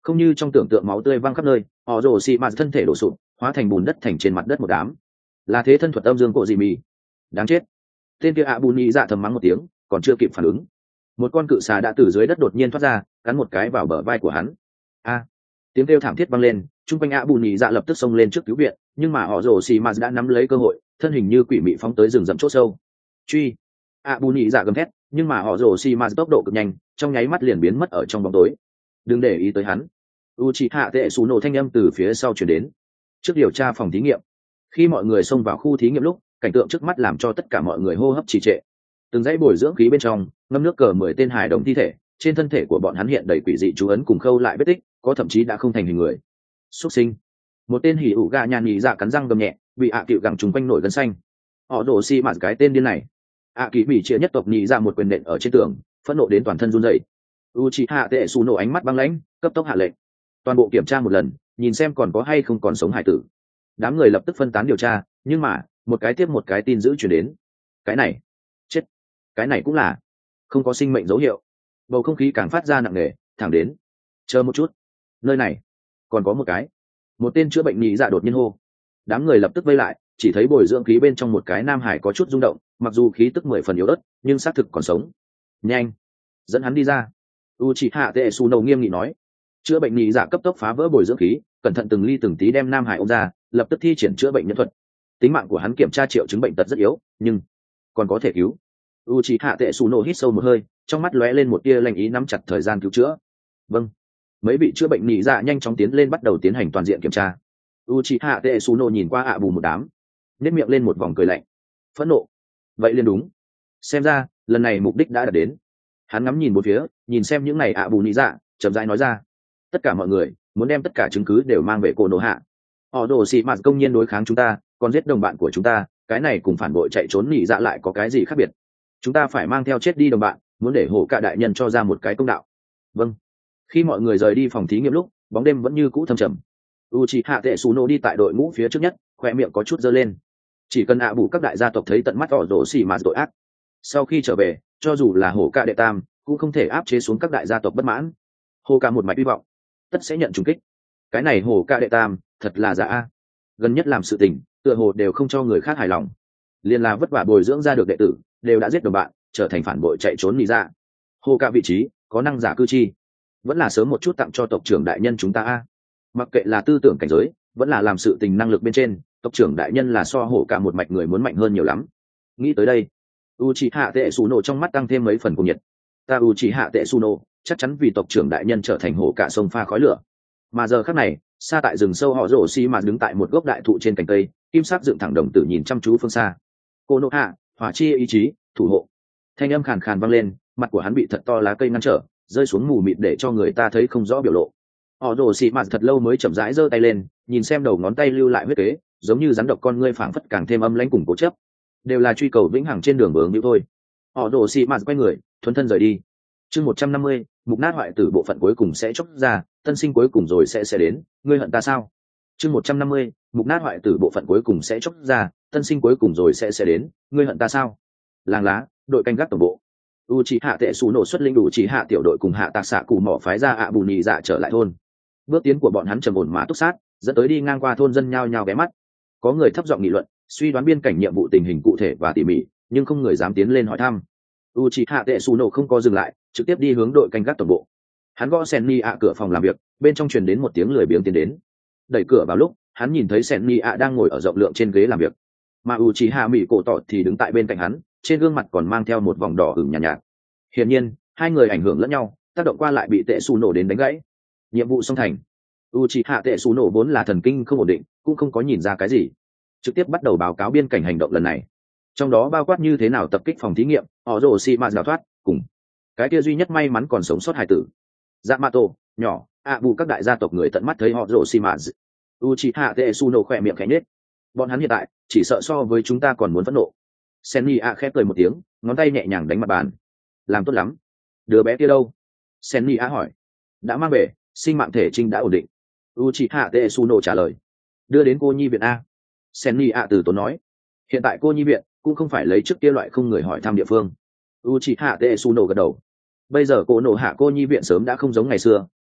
Speaker 1: không như trong tưởng tượng máu tươi văng khắp nơi. Họ rồ xì mạt thân thể đổ sụp, hóa thành bùn đất thành trên mặt đất một đám. Là thế thân thuật âm dương cổ dị mì. Đáng chết. Tên kia ạ bù nhị dạ thầm mắng một tiếng, còn chưa kịp phản ứng, một con cự xà đã từ dưới đất đột nhiên thoát ra, cắn một cái vào bờ vai của hắn. A! Tiếng kêu thảm thiết vang lên, trung quanh ạ bù nhị dạ lập tức xông lên trước cứu viện, nhưng mà họ rồ xì mạt đã nắm lấy cơ hội, thân hình như quỷ mị phóng tới rừng rậm chỗ sâu. Truy! ạ bù nhị dạ gầm thét, nhưng mà họ rồ xì mạt tốc độ cực nhanh, trong nháy mắt liền biến mất ở trong bóng tối. Đừng để ý tới hắn. Uchiha Tetsuro thanh âm từ phía sau truyền đến. Trước điều tra phòng thí nghiệm, khi mọi người xông vào khu thí nghiệm lúc, cảnh tượng trước mắt làm cho tất cả mọi người hô hấp trì trệ. Từng dãy bồi dưỡng khí bên trong ngâm nước cờ 10 tên hài đồng thi thể, trên thân thể của bọn hắn hiện đầy quỷ dị chú ấn cùng khâu lại vết tích, có thậm chí đã không thành hình người. Xuất sinh. Một tên hỉ ủ gà nhàn nhị dạ cắn răng gầm nhẹ, bị ạ cựu gẳng trùng quanh nổi gân xanh. Họ đổ xi mạt cái tên điên này. ạ kỳ bị chia nhất tộc nhị dạ một quyền nện ở trên tường, phẫn nộ đến toàn thân run rẩy. Uchiha Tetsuro ánh mắt băng lãnh, cấp tốc hạ lệnh. Toàn bộ kiểm tra một lần, nhìn xem còn có hay không còn sống hải tử. Đám người lập tức phân tán điều tra, nhưng mà một cái tiếp một cái tin dữ truyền đến. Cái này, chết. Cái này cũng là không có sinh mệnh dấu hiệu. Bầu không khí càng phát ra nặng nề, thẳng đến. Chờ một chút, nơi này còn có một cái. Một tên chữa bệnh nhị dạ đột nhiên hô. Đám người lập tức vây lại, chỉ thấy bồi dưỡng khí bên trong một cái nam hải có chút rung động, mặc dù khí tức 10 phần yếu ớt, nhưng xác thực còn sống. Nhanh, dẫn hắn đi ra. Uchiha Tetsuro nghiêm nghị nói. Chữa bệnh nhị dạ cấp tốc phá vỡ bồi dưỡng khí, cẩn thận từng ly từng tí đem nam hải ôm ra, lập tức thi triển chữa bệnh nhân thuật. Tính mạng của hắn kiểm tra triệu chứng bệnh tật rất yếu, nhưng còn có thể cứu. Uchiha Tetsuro hít sâu một hơi, trong mắt lóe lên một tia lanh ý, nắm chặt thời gian cứu chữa. Vâng. Mấy vị chữa bệnh nhị dạ nhanh chóng tiến lên bắt đầu tiến hành toàn diện kiểm tra. Uchiha Tetsuro nhìn qua ạ bù một đám, nét miệng lên một vòng cười lạnh. Phẫn nộ. Vậy liền đúng. Xem ra lần này mục đích đã đạt đến. Hắn ngắm nhìn một phía, nhìn xem những này ạ bù nhị dạ, chậm rãi nói ra. Tất cả mọi người muốn đem tất cả chứng cứ đều mang về Konoha. Họ đồ xì mạt công nhiên đối kháng chúng ta, còn giết đồng bạn của chúng ta, cái này cùng phản bội chạy trốn nhị dạ lại có cái gì khác biệt? Chúng ta phải mang theo chết đi đồng bạn, muốn để hổ cả đại nhân cho ra một cái công đạo. Vâng. Khi mọi người rời đi phòng thí nghiệm lúc, bóng đêm vẫn như cũ thâm trầm. Uchiha Tetsuro đi tại đội ngũ phía trước nhất, khoe miệng có chút giơ lên. Chỉ cần ạ bù các đại gia tộc thấy tận mắt họ đồ xì mạt tội ác, sau khi trở về, cho dù là hổ cả đệ tam cũng không thể áp chế xuống các đại gia tộc bất mãn. Hổ cả một mạch hy vọng tất sẽ nhận trùng kích. Cái này hổ cả đệ tam thật là giả a. Gần nhất làm sự tình tựa hồ đều không cho người khác hài lòng, liên là vất vả bồi dưỡng ra được đệ tử đều đã giết đồng bạn, trở thành phản bội chạy trốn nhị dạ. Hổ cả vị trí có năng giả cư chi, vẫn là sớm một chút tặng cho tộc trưởng đại nhân chúng ta a. Mặc kệ là tư tưởng cảnh giới vẫn là làm sự tình năng lực bên trên, tộc trưởng đại nhân là so hổ cả một mạch người muốn mạnh hơn nhiều lắm. Nghĩ tới đây, Uchiha Tetsuro trong mắt tăng thêm mấy phần cuồng nhiệt. Ta Uchiha Tetsuro chắc chắn vì tộc trưởng đại nhân trở thành hổ cả sông pha khói lửa. Mà giờ khắc này, xa tại rừng sâu họ rổ xi mà đứng tại một gốc đại thụ trên cành cây, kim sắc dựng thẳng đồng tử nhìn chăm chú phương xa. Konoha, hỏa chi ý chí, thủ hộ. Thanh âm khàn khàn vang lên, mặt của hắn bị thật to lá cây ngăn trở, rơi xuống mù mịt để cho người ta thấy không rõ biểu lộ. Họ rổ xi mà thật lâu mới chậm rãi giơ tay lên, nhìn xem đầu ngón tay lưu lại huyết kế, giống như rắn độc con ngươi phảng phất càng thêm âm lãnh cùng cố chấp. Đều là truy cầu vĩnh hằng trên đường bướng hữu thôi. Họ rổ xi mà quay người, thuần thân rời đi. Chương 150, mục nát hoại tử bộ phận cuối cùng sẽ chốc ra, tân sinh cuối cùng rồi sẽ đến, ngươi hận ta sao? Chương 150, mục nát hoại tử bộ phận cuối cùng sẽ chốc ra, tân sinh cuối cùng rồi sẽ đến, ngươi hận ta sao? Làng lá, đội canh gác tổng bộ. Uchiha Tetsuro xuất linh đủ chỉ hạ tiểu đội cùng hạ tạc xạ cù mỏ phái ra ạ bù nhị dạ trở lại thôn. Bước tiến của bọn hắn trầm ổn mà túc sát, dẫn tới đi ngang qua thôn dân nhao nhao ghé mắt. Có người thấp giọng nghị luận, suy đoán biên cảnh nhiệm vụ tình hình cụ thể và tỉ mỉ, nhưng không người dám tiến lên hỏi thăm. Uchiha Tetsuro không có dừng lại, trực tiếp đi hướng đội canh gác tổng bộ. Hắn gõ Senni ạ cửa phòng làm việc, bên trong truyền đến một tiếng lười biếng tiến đến. Đẩy cửa vào lúc, hắn nhìn thấy Senni ạ đang ngồi ở rộng lượng trên ghế làm việc, mà Uchiha Mỹ cổ tỏ thì đứng tại bên cạnh hắn, trên gương mặt còn mang theo một vòng đỏ ửng nhàn nhạt. Hiển nhiên, hai người ảnh hưởng lẫn nhau, tác động qua lại bị Tetsuro đến đánh gãy. Nhiệm vụ xong thành. Uchiha Tetsuro vốn là thần kinh không ổn định, cũng không có nhìn ra cái gì, trực tiếp bắt đầu báo cáo biên cảnh hành động lần này, trong đó bao quát như thế nào tập kích phòng thí nghiệm, họ rồ xì mạt đào thoát, cùng cái kia duy nhất may mắn còn sống sót hải tử Yamato nhỏ ạ bù các đại gia tộc người tận mắt thấy họ rồ xì mạt. Uchiha Tetsuro khỏe miệng khẽ nhếch, bọn hắn hiện tại chỉ sợ so với chúng ta còn muốn phẫn nộ. Senni a khép cười một tiếng, ngón tay nhẹ nhàng đánh mặt bàn. Làm tốt lắm. Đứa bé kia đâu? Senni a hỏi. Đã mang về, sinh mạng thể trinh đã ổn định. Uchiha Tetsuro trả lời. Đưa đến cô nhi viện a. Senni a từ tốn nói. Hiện tại cô nhi viện cũng không phải lấy trước kia loại không người hỏi thăm địa phương. Uchiha Tetsuro gật đầu. Bây giờ cô nổ hạ cô nhi viện sớm đã không giống ngày xưa,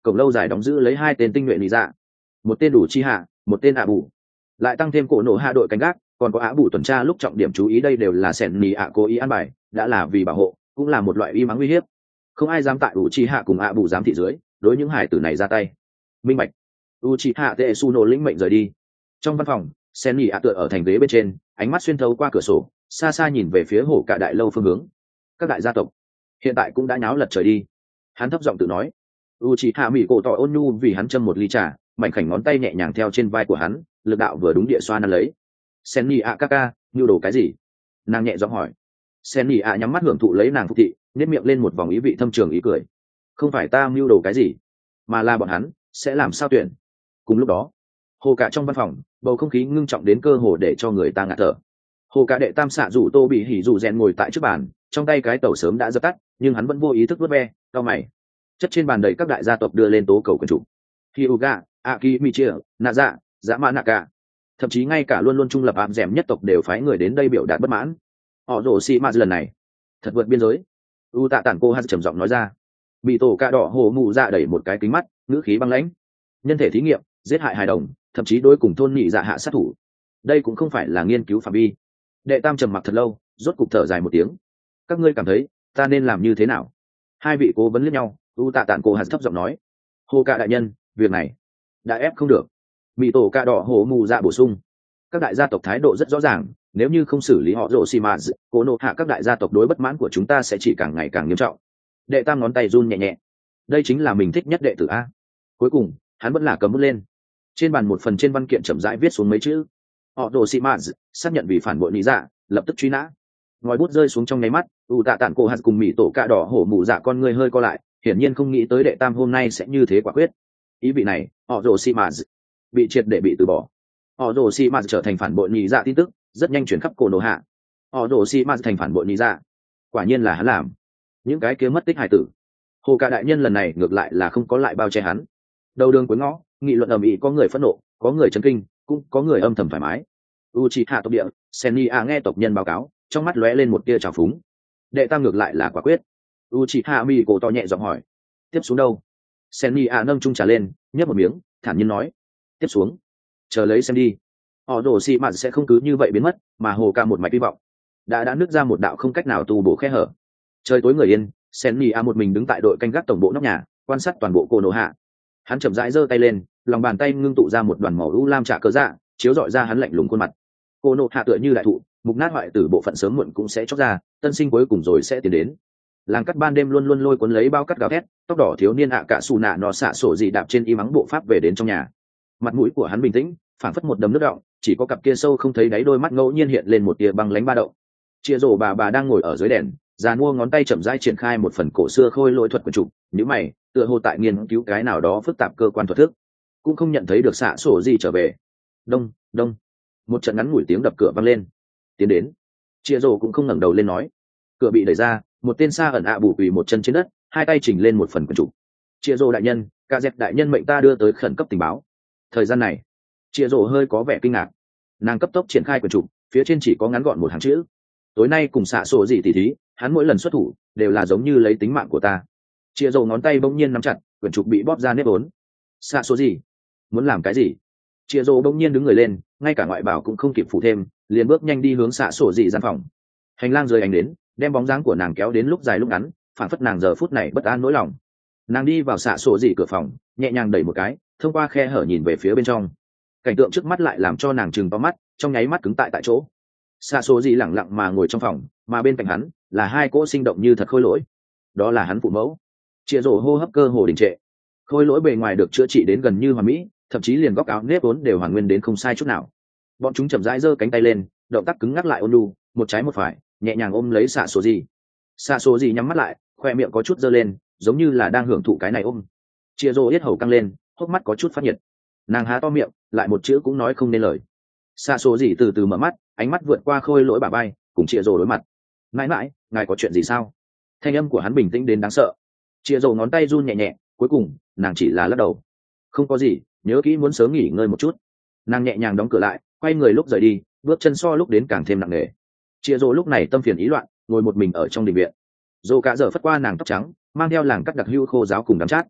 Speaker 1: cổng lâu dài đóng giữ lấy 2 tên tinh nhuệ lý dạ, một tên đủ chi hạ, một tên ạ bù, lại tăng thêm cổ nổ hạ đội canh gác, còn có ạ bù tuần tra lúc trọng điểm chú ý. đây đều là sẻn nỉ ạ cố ý an bài, đã là vì bảo hộ, cũng là một loại uy mắng uy hiếp. Không ai dám tại đủ chi hạ cùng ạ bù giám thị dưới đối những hải tử này ra tay. Minh bạch. Uchiha Tetsuno lĩnh mệnh rời đi. Trong văn phòng, Sen Nhị ạ tựa ở thành ghế bên trên, ánh mắt xuyên thấu qua cửa sổ, xa xa nhìn về phía hồ cả đại lâu phương hướng. Các đại gia tộc hiện tại cũng đã nháo lật trời đi. Hắn thấp giọng tự nói. Uchiha Mị cổ tỏ ôn nhu vì hắn châm một ly trà, mảnh khảnh ngón tay nhẹ nhàng theo trên vai của hắn, lực đạo vừa đúng địa xoa nắn lấy. Sen Nhị ạ ca, nhu đồ cái gì? Nàng nhẹ giọng hỏi. Sen Nhị ạ nhắm mắt hưởng thụ lấy nàng phục thị, nhếch miệng lên một vòng ý vị thâm trường ý cười. Không phải ta mưu đồ cái gì, mà là bọn hắn sẽ làm sao tuyển. Cùng lúc đó, hồ cả trong văn phòng, bầu không khí ngưng trọng đến cơ hồ để cho người ta ngạt thở. Hồ cả đệ tam xạ rủ tô bị hỉ rủ rèn ngồi tại trước bàn, trong tay cái tẩu sớm đã dập tắt, nhưng hắn vẫn vô ý thức vớt ve, cau mày. Chất trên bàn đầy các đại gia tộc đưa lên tố cầu quyền chủ. Hyuga, Akimichi, Naza, Yamanaka, thậm chí ngay cả luôn luôn trung lập ám dẻm nhất tộc đều phái người đến đây biểu đạt bất mãn. Họ rồ xì mà lần này thật vượt biên giới. U tạ tản cô hát trầm giọng nói ra. Bị tổ cạ đỏ hồ mù dạ đẩy một cái kính mắt, ngữ khí băng lãnh. Nhân thể thí nghiệm, giết hại hài đồng, thậm chí đối cùng thôn nhị dạ hạ sát thủ, đây cũng không phải là nghiên cứu phạm vi. Đệ tam trầm mặc thật lâu, rốt cục thở dài một tiếng. Các ngươi cảm thấy ta nên làm như thế nào? Hai vị cố vấn liếc nhau. U tạ tản cô hạt thấp giọng nói. Hồ cạ đại nhân, việc này đã ép không được. Bị tổ cạ đỏ hồ mù dạ bổ sung. Các đại gia tộc thái độ rất rõ ràng, nếu như không xử lý họ rồ xì mà cố nộ hạ các đại gia tộc đối bất mãn của chúng ta sẽ chỉ càng ngày càng nghiêm trọng. Đệ tam ngón tay run nhẹ nhẹ. Đây chính là mình thích nhất đệ tử a. Cuối cùng hắn vẫn là cầm bút lên. Trên bàn một phần trên văn kiện chậm rãi viết xuống mấy chữ. Họ đồ sĩ maz xác nhận vì phản bội lý dạ, lập tức truy nã. Ngòi bút rơi xuống trong nháy mắt, u tạ tản cổ hạt cùng mỹ tổ cạ đỏ hổ mù dạ con người hơi co lại, hiển nhiên không nghĩ tới đệ tam hôm nay sẽ như thế quả quyết. Ý vị này, họ đồ sĩ maz bị triệt để bị từ bỏ. Họ đồ sĩ maz trở thành phản bội lý dạ tin tức rất nhanh chuyển khắp cổ nổ hạ. Họ đồ sĩ maz thành phản bội lý dạ, quả nhiên là hắn làm. Những cái kia mất tích hải tử, hồ cả đại nhân lần này ngược lại là không có lại bao che hắn. Đầu đường cuối ngõ, nghị luận ầm ĩ, có người phẫn nộ, có người chấn kinh, cũng có người âm thầm thoải mái. Uchiha tộc địa, Senya nghe tộc nhân báo cáo, trong mắt lóe lên một tia trào phúng. Đệ tam ngược lại là quả quyết. Uchiha mi cổ to nhẹ giọng hỏi, tiếp xuống đâu? Senya nâng chung trà lên, nhấp một miếng, thản nhiên nói, tiếp xuống, chờ lấy xem đi. Họ đổ xì mạt sẽ không cứ như vậy biến mất, mà hồ ca một mạch hy vọng đã nứt ra một đạo không cách nào tu bổ khe hở. Trời tối người yên, Senya một mình đứng tại đội canh gác tổng bộ nóc nhà, quan sát toàn bộ cô nổ hạ. Hắn chậm rãi giơ tay lên, lòng bàn tay ngưng tụ ra một đoàn màu u lam trả cờ dạ, chiếu rọi ra hắn lạnh lùng khuôn mặt. Cô nộ hạ tựa như đại thụ, mục nát hoại tử bộ phận sớm muộn cũng sẽ chóc ra, tân sinh cuối cùng rồi sẽ tiến đến. Làng cắt ban đêm luôn luôn lôi cuốn lấy bao cắt gào thét, tóc đỏ thiếu niên ạ cả xù nạ nó xạ sổ gì đạp trên y mắng bộ pháp về đến trong nhà. Mặt mũi của hắn bình tĩnh, phảng phất một đầm nước đọng, chỉ có cặp kia sâu không thấy đáy đôi mắt ngẫu nhiên hiện lên một tia băng lãnh ba động. Chia rổ bà đang ngồi ở dưới đèn, già mua ngón tay chậm rãi triển khai một phần cổ xưa khôi lỗi thuật quần trục, nhíu mày, tựa hồ tại nghiên cứu cái nào đó phức tạp cơ quan thuật thức, cũng không nhận thấy được xạ sổ gì trở về. Đông đông, một trận ngắn ngủi tiếng đập cửa vang lên. Tiến đến. Chia rổ cũng không ngẩng đầu lên nói. Cửa bị đẩy ra, một tên xa ẩn ạ bù quỳ một chân trên đất, hai tay chỉnh lên một phần quần trục. Chia rổ đại nhân, cả dẹp đại nhân mệnh ta đưa tới khẩn cấp tình báo. Thời gian này, chia rổ hơi có vẻ kinh ngạc. Nàng cấp tốc triển khai quần trục, phía trên chỉ có ngắn gọn một hàng chữ. Tối nay cùng xạ sổ gì tỉ thí, hắn mỗi lần xuất thủ đều là giống như lấy tính mạng của ta. Chia rổ ngón tay bỗng nhiên nắm chặt, quyển trục bị bóp ra nếp ốn. Xạ số gì? Muốn làm cái gì? Chia rổ bỗng nhiên đứng người lên, ngay cả ngoại bảo cũng không kịp phụ thêm, liền bước nhanh đi hướng xạ sổ gì gian phòng. Hành lang rơi ánh đến, đem bóng dáng của nàng kéo đến lúc dài lúc ngắn, phản phất nàng giờ phút này bất an nỗi lòng. Nàng đi vào xạ sổ gì cửa phòng, nhẹ nhàng đẩy một cái, thông qua khe hở nhìn về phía bên trong. Cảnh tượng trước mắt lại làm cho nàng trừng to mắt, trong nháy mắt cứng tại chỗ. Xạ sổ gì lẳng lặng mà ngồi trong phòng, mà bên cạnh hắn là hai cỗ sinh động như thật khôi lỗi. Đó là hắn phụ mẫu. Chia rổ hô hấp cơ hồ đình trệ. Khôi lỗi bề ngoài được chữa trị đến gần như hoàn mỹ, thậm chí liền góc áo nếp vốn đều hoàn nguyên đến không sai chút nào. Bọn chúng chậm rãi giơ cánh tay lên, động tác cứng ngắc lại ôn nhu, một trái một phải, nhẹ nhàng ôm lấy xạ số gì. Xạ số gì nhắm mắt lại, khoe miệng có chút giơ lên, giống như là đang hưởng thụ cái này ôm. Chia rổ yết hầu căng lên, hốc mắt có chút phát nhiệt. Nàng há to miệng, lại một chữ cũng nói không nên lời. Xạ số gì từ từ mở mắt, ánh mắt vượt qua khôi lỗi bả vai, cùng chia rổ đối mặt. Mãi mãi, ngài có chuyện gì sao? Thanh âm của hắn bình tĩnh đến đáng sợ. Chia rổ ngón tay run nhẹ nhẹ, cuối cùng nàng chỉ là lắc đầu. Không có gì, nhớ kỹ muốn sớm nghỉ ngơi một chút. Nàng nhẹ nhàng đóng cửa lại, quay người lúc rời đi, bước chân so lúc đến càng thêm nặng nề. Chia rổ lúc này tâm phiền ý loạn, ngồi một mình ở trong đình viện. Rổ cả giờ phất qua nàng tóc trắng, mang theo làng cắt đặc hữu khô giáo cùng đắm chát.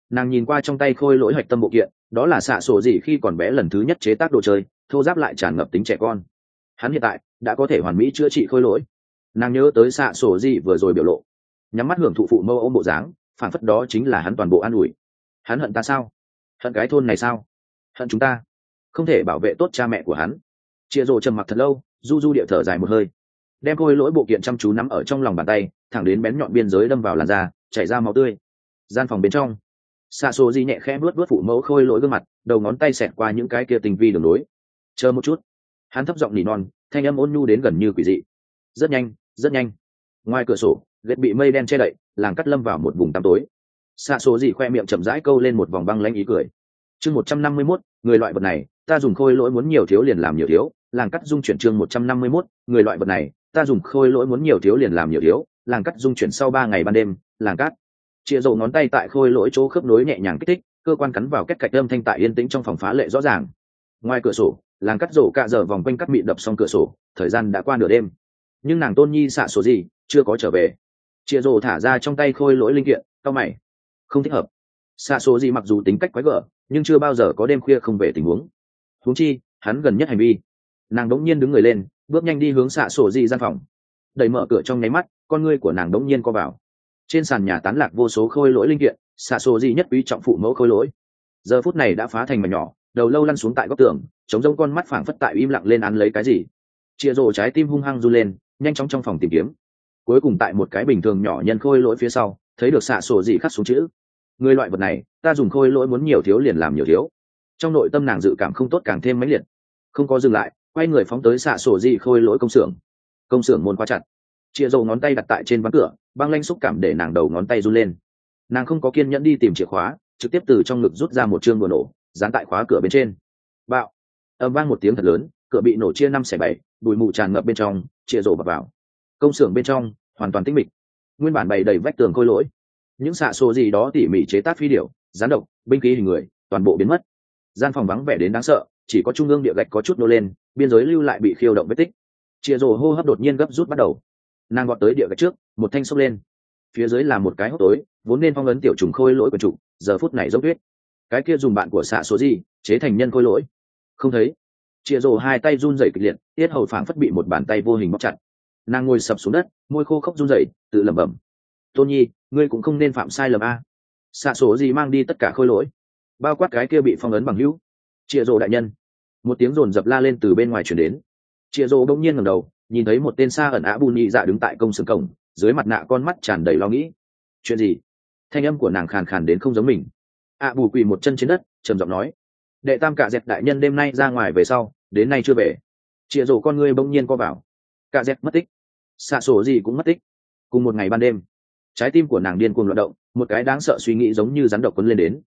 Speaker 1: Nàng nhìn qua trong tay khôi lỗi hạch tâm bộ kiện, đó là xạ sổ gì khi còn bé lần thứ nhất chế tác đồ chơi, thô giáp lại tràn ngập tính trẻ con. Hắn hiện tại đã có thể hoàn mỹ chữa trị khôi lỗi. Nàng nhớ tới xạ sổ gì vừa rồi biểu lộ, nhắm mắt hưởng thụ phụ mâu ôm bộ dáng, phản phất đó chính là hắn toàn bộ an ủi. Hắn hận ta sao? Hận cái thôn này sao? Hận chúng ta không thể bảo vệ tốt cha mẹ của hắn. Chia rồ trầm mặc thật lâu, du du địa thở dài một hơi, đem khôi lỗi bộ kiện chăm chú nắm ở trong lòng bàn tay, thẳng đến bén nhọn biên giới đâm vào làn da, chảy ra máu tươi. Gian phòng bên trong, xạ sổ gì nhẹ khẽ vuốt vuốt phụ mẫu khôi lỗi gương mặt, đầu ngón tay xẹt qua những cái kia tình vi đường nối. Chờ một chút, hắn thấp giọng nỉ non, thanh âm ôn nhu đến gần như quỷ dị. Rất nhanh, rất nhanh. Ngoài cửa sổ, ghét bị mây đen che đậy, làng cắt lâm vào một vùng tăm tối. Xạ số gì khoe miệng chậm rãi câu lên một vòng băng lãnh ý cười. Chương 151, người loại vật này, ta dùng khôi lỗi muốn nhiều thiếu liền làm nhiều thiếu. Làng cắt dung chuyển chương 151, người loại vật này, ta dùng khôi lỗi muốn nhiều thiếu liền làm nhiều thiếu. Làng cắt dung chuyển sau 3 ngày ban đêm, làng cắt. Chia dầu ngón tay tại khôi lỗi chỗ khớp nối nhẹ nhàng kích thích, cơ quan cắn vào kết cạch âm thanh tại yên tĩnh trong phòng phá lệ rõ ràng. Ngoài cửa sổ, làng cắt rổ cạ giờ vòng quanh cắt mịn đập xong cửa sổ, thời gian đã qua nửa đêm. Nhưng nàng tôn nhi xạ số gì chưa có trở về. Chia rồ thả ra trong tay khôi lỗi linh kiện, cao mày, không thích hợp. Xạ số gì mặc dù tính cách quái gở, nhưng chưa bao giờ có đêm khuya không về tình huống. Huống chi hắn gần nhất hành vi. Nàng đống nhiên đứng người lên, bước nhanh đi hướng xạ số gì gian phòng. Đẩy mở cửa trong nháy mắt, con ngươi của nàng đống nhiên co vào. Trên sàn nhà tán lạc vô số khôi lỗi linh kiện, xạ số gì nhất quý trọng phụ mẫu khôi lỗi, giờ phút này đã phá thành mảnh nhỏ, đầu lâu lăn xuống tại góc tường, chống rông con mắt phảng phất tại im lặng lên án lấy cái gì. Chia rồ trái tim hung hăng run lên, nhanh chóng trong phòng tìm kiếm, cuối cùng tại một cái bình thường nhỏ nhân khôi lỗi phía sau thấy được xạ sổ gì khắc xuống chữ: người loại vật này, ta dùng khôi lỗi muốn nhiều thiếu liền làm nhiều thiếu. Trong nội tâm nàng dự cảm không tốt càng thêm mãnh liệt, không có dừng lại, quay người phóng tới xạ sổ gì khôi lỗi công xưởng môn khóa chặt. Chia rồ ngón tay đặt tại trên ván cửa, băng lanh xúc cảm để nàng đầu ngón tay run lên. Nàng không có kiên nhẫn đi tìm chìa khóa, trực tiếp từ trong ngực rút ra một chương bùa nổ, dán tại khóa cửa bên trên. Bạo! Âm vang một tiếng thật lớn, cửa bị nổ chia 5/7, bụi mù tràn ngập bên trong. Chia rồ bập vào công xưởng bên trong, hoàn toàn tĩnh mịch. Nguyên bản bày đầy vách tường khôi lỗi, những xạ số gì đó tỉ mỉ chế tác phi điểu, gián độc, binh khí hình người, toàn bộ biến mất. Gian phòng vắng vẻ đến đáng sợ, chỉ có trung ương địa gạch có chút nô lên, biên giới lưu lại bị khiêu động vết tích. Chia rồ hô hấp đột nhiên gấp rút bắt đầu. Nàng gọt tới địa gạch trước, một thanh xốc lên, phía dưới là một cái hốc tối, vốn nên phong ấn tiểu trùng khôi lỗi của chủ, giờ phút này dốc tuyết. Cái kia dùng bạn của xạ số gì chế thành nhân khôi lỗi, không thấy. Chia rồ hai tay run rẩy kịch liệt, tiết hầu phảng phất bị một bàn tay vô hình bóp chặt. Nàng ngồi sập xuống đất, môi khô khốc run rẩy, tự lẩm bẩm: tôn nhi, ngươi cũng không nên phạm sai lầm a. Xạ số gì mang đi tất cả khôi lỗi, bao quát cái kia bị phong ấn bằng hữu. Chia rồ đại nhân! Một tiếng rồn rập la lên từ bên ngoài truyền đến. Chia rồ bỗng nhiên ngẩng đầu, nhìn thấy một tên xa ẩn Á Bù Nhị Dạ đứng tại công xưởng cổng, dưới mặt nạ con mắt tràn đầy lo nghĩ. Chuyện gì? Thanh âm của nàng khàn khàn đến không giống mình. Bù quỳ một chân trên đất, trầm giọng nói: đệ tam cả dẹt đại nhân đêm nay ra ngoài về sau, đến nay chưa về. Chia rồ con ngươi bỗng nhiên co vào. Cả dẹt mất tích, xạ sổ gì cũng mất tích. Cùng một ngày ban đêm, trái tim của nàng điên cuồng loạn động, một cái đáng sợ suy nghĩ giống như rắn độc quấn lên đến.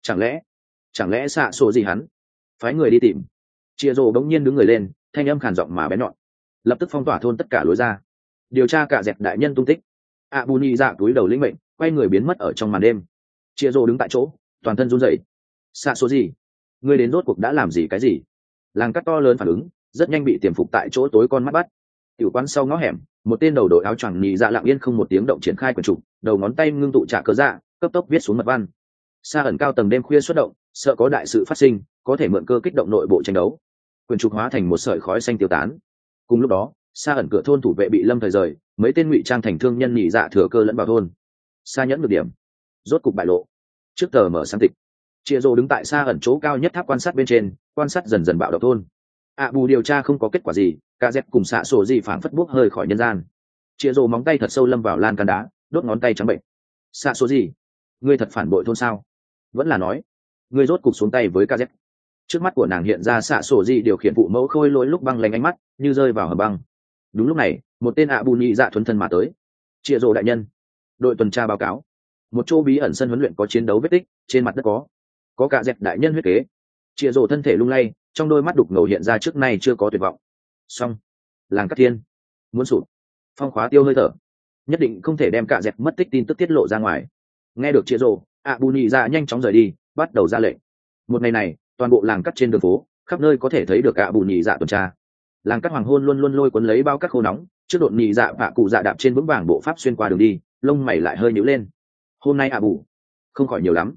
Speaker 1: Chẳng lẽ xạ sổ gì hắn phái người đi tìm? Chia rồ bỗng nhiên đứng người lên, thanh âm khàn giọng mà bén nhọn, lập tức phong tỏa thôn tất cả lối ra, điều tra cả dẹt đại nhân tung tích. Bù Nhị Dạ túi đầu lĩnh mệnh, quay người biến mất ở trong màn đêm. Chia rồ đứng tại chỗ, toàn thân run rẩy. Xạ số gì, ngươi đến rốt cuộc đã làm gì cái gì? Làng cắt to lớn phản ứng, rất nhanh bị tiềm phục tại chỗ tối con mắt bắt. Tiểu quán sau ngõ hẻm, một tên đầu đội áo choàng nhị dạ lặng yên không một tiếng động triển khai quyển trục, đầu ngón tay ngưng tụ trả cớ dạ, cấp tốc viết xuống mật văn. Sa ẩn cao tầng đêm khuya xuất động, sợ có đại sự phát sinh, có thể mượn cơ kích động nội bộ tranh đấu. Quyển trục hóa thành một sợi khói xanh tiêu tán. Cùng lúc đó, Sa ẩn cửa thôn thủ vệ bị lâm thời rời, mấy tên ngụy trang thành thương nhân nhị dạ thừa cơ lẫn vào thôn. Sa nhẫn được điểm, rốt cục bại lộ. Trước tờ mở sáng tịch, Chia rồ đứng tại Sa ẩn chỗ cao nhất tháp quan sát bên trên, quan sát dần dần bạo động thôn. Bù điều tra không có kết quả gì, cả dẹp cùng xạ sổ gì phảng phất bốc hơi khỏi nhân gian. Chia rồ móng tay thật sâu lâm vào lan can đá, đốt ngón tay trắng bệnh. Xạ sổ gì, ngươi thật phản bội thôn sao? Vẫn là nói ngươi rốt cục xuống tay với cả dẹp? Trước mắt của nàng hiện ra xạ sổ gì điều khiển phụ mẫu khôi lỗi lúc băng lánh ánh mắt như rơi vào hầm băng. Đúng lúc này, một tên bù nhị dạ thuần thân mà tới. Chia rồ đại nhân, đội tuần tra báo cáo, một chỗ bí ẩn sân huấn luyện có chiến đấu vết tích, trên mặt đất có cả dẹp đại nhân huyết kế. Chia rồ thân thể lung lay, trong đôi mắt đục ngầu hiện ra trước nay chưa có tuyệt vọng. Xong, làng cát thiên muốn sụp, phong khóa tiêu hơi thở, nhất định không thể đem cả dẹp mất tích tin tức tiết lộ ra ngoài. Nghe được Chia rồ, bù nhị dạ nhanh chóng rời đi, bắt đầu ra lệnh. Một ngày này, toàn bộ làng cát trên đường phố, khắp nơi có thể thấy được bù nhị dạ tuần tra. Làng cát hoàng hôn luôn luôn lôi cuốn lấy bao cát khô nóng, trước độn nhị dạ và cụ dạ đạp trên vững vàng bộ pháp xuyên qua đường đi, lông mày lại hơi nhíu lên. Hôm nay bù không khỏi nhiều lắm.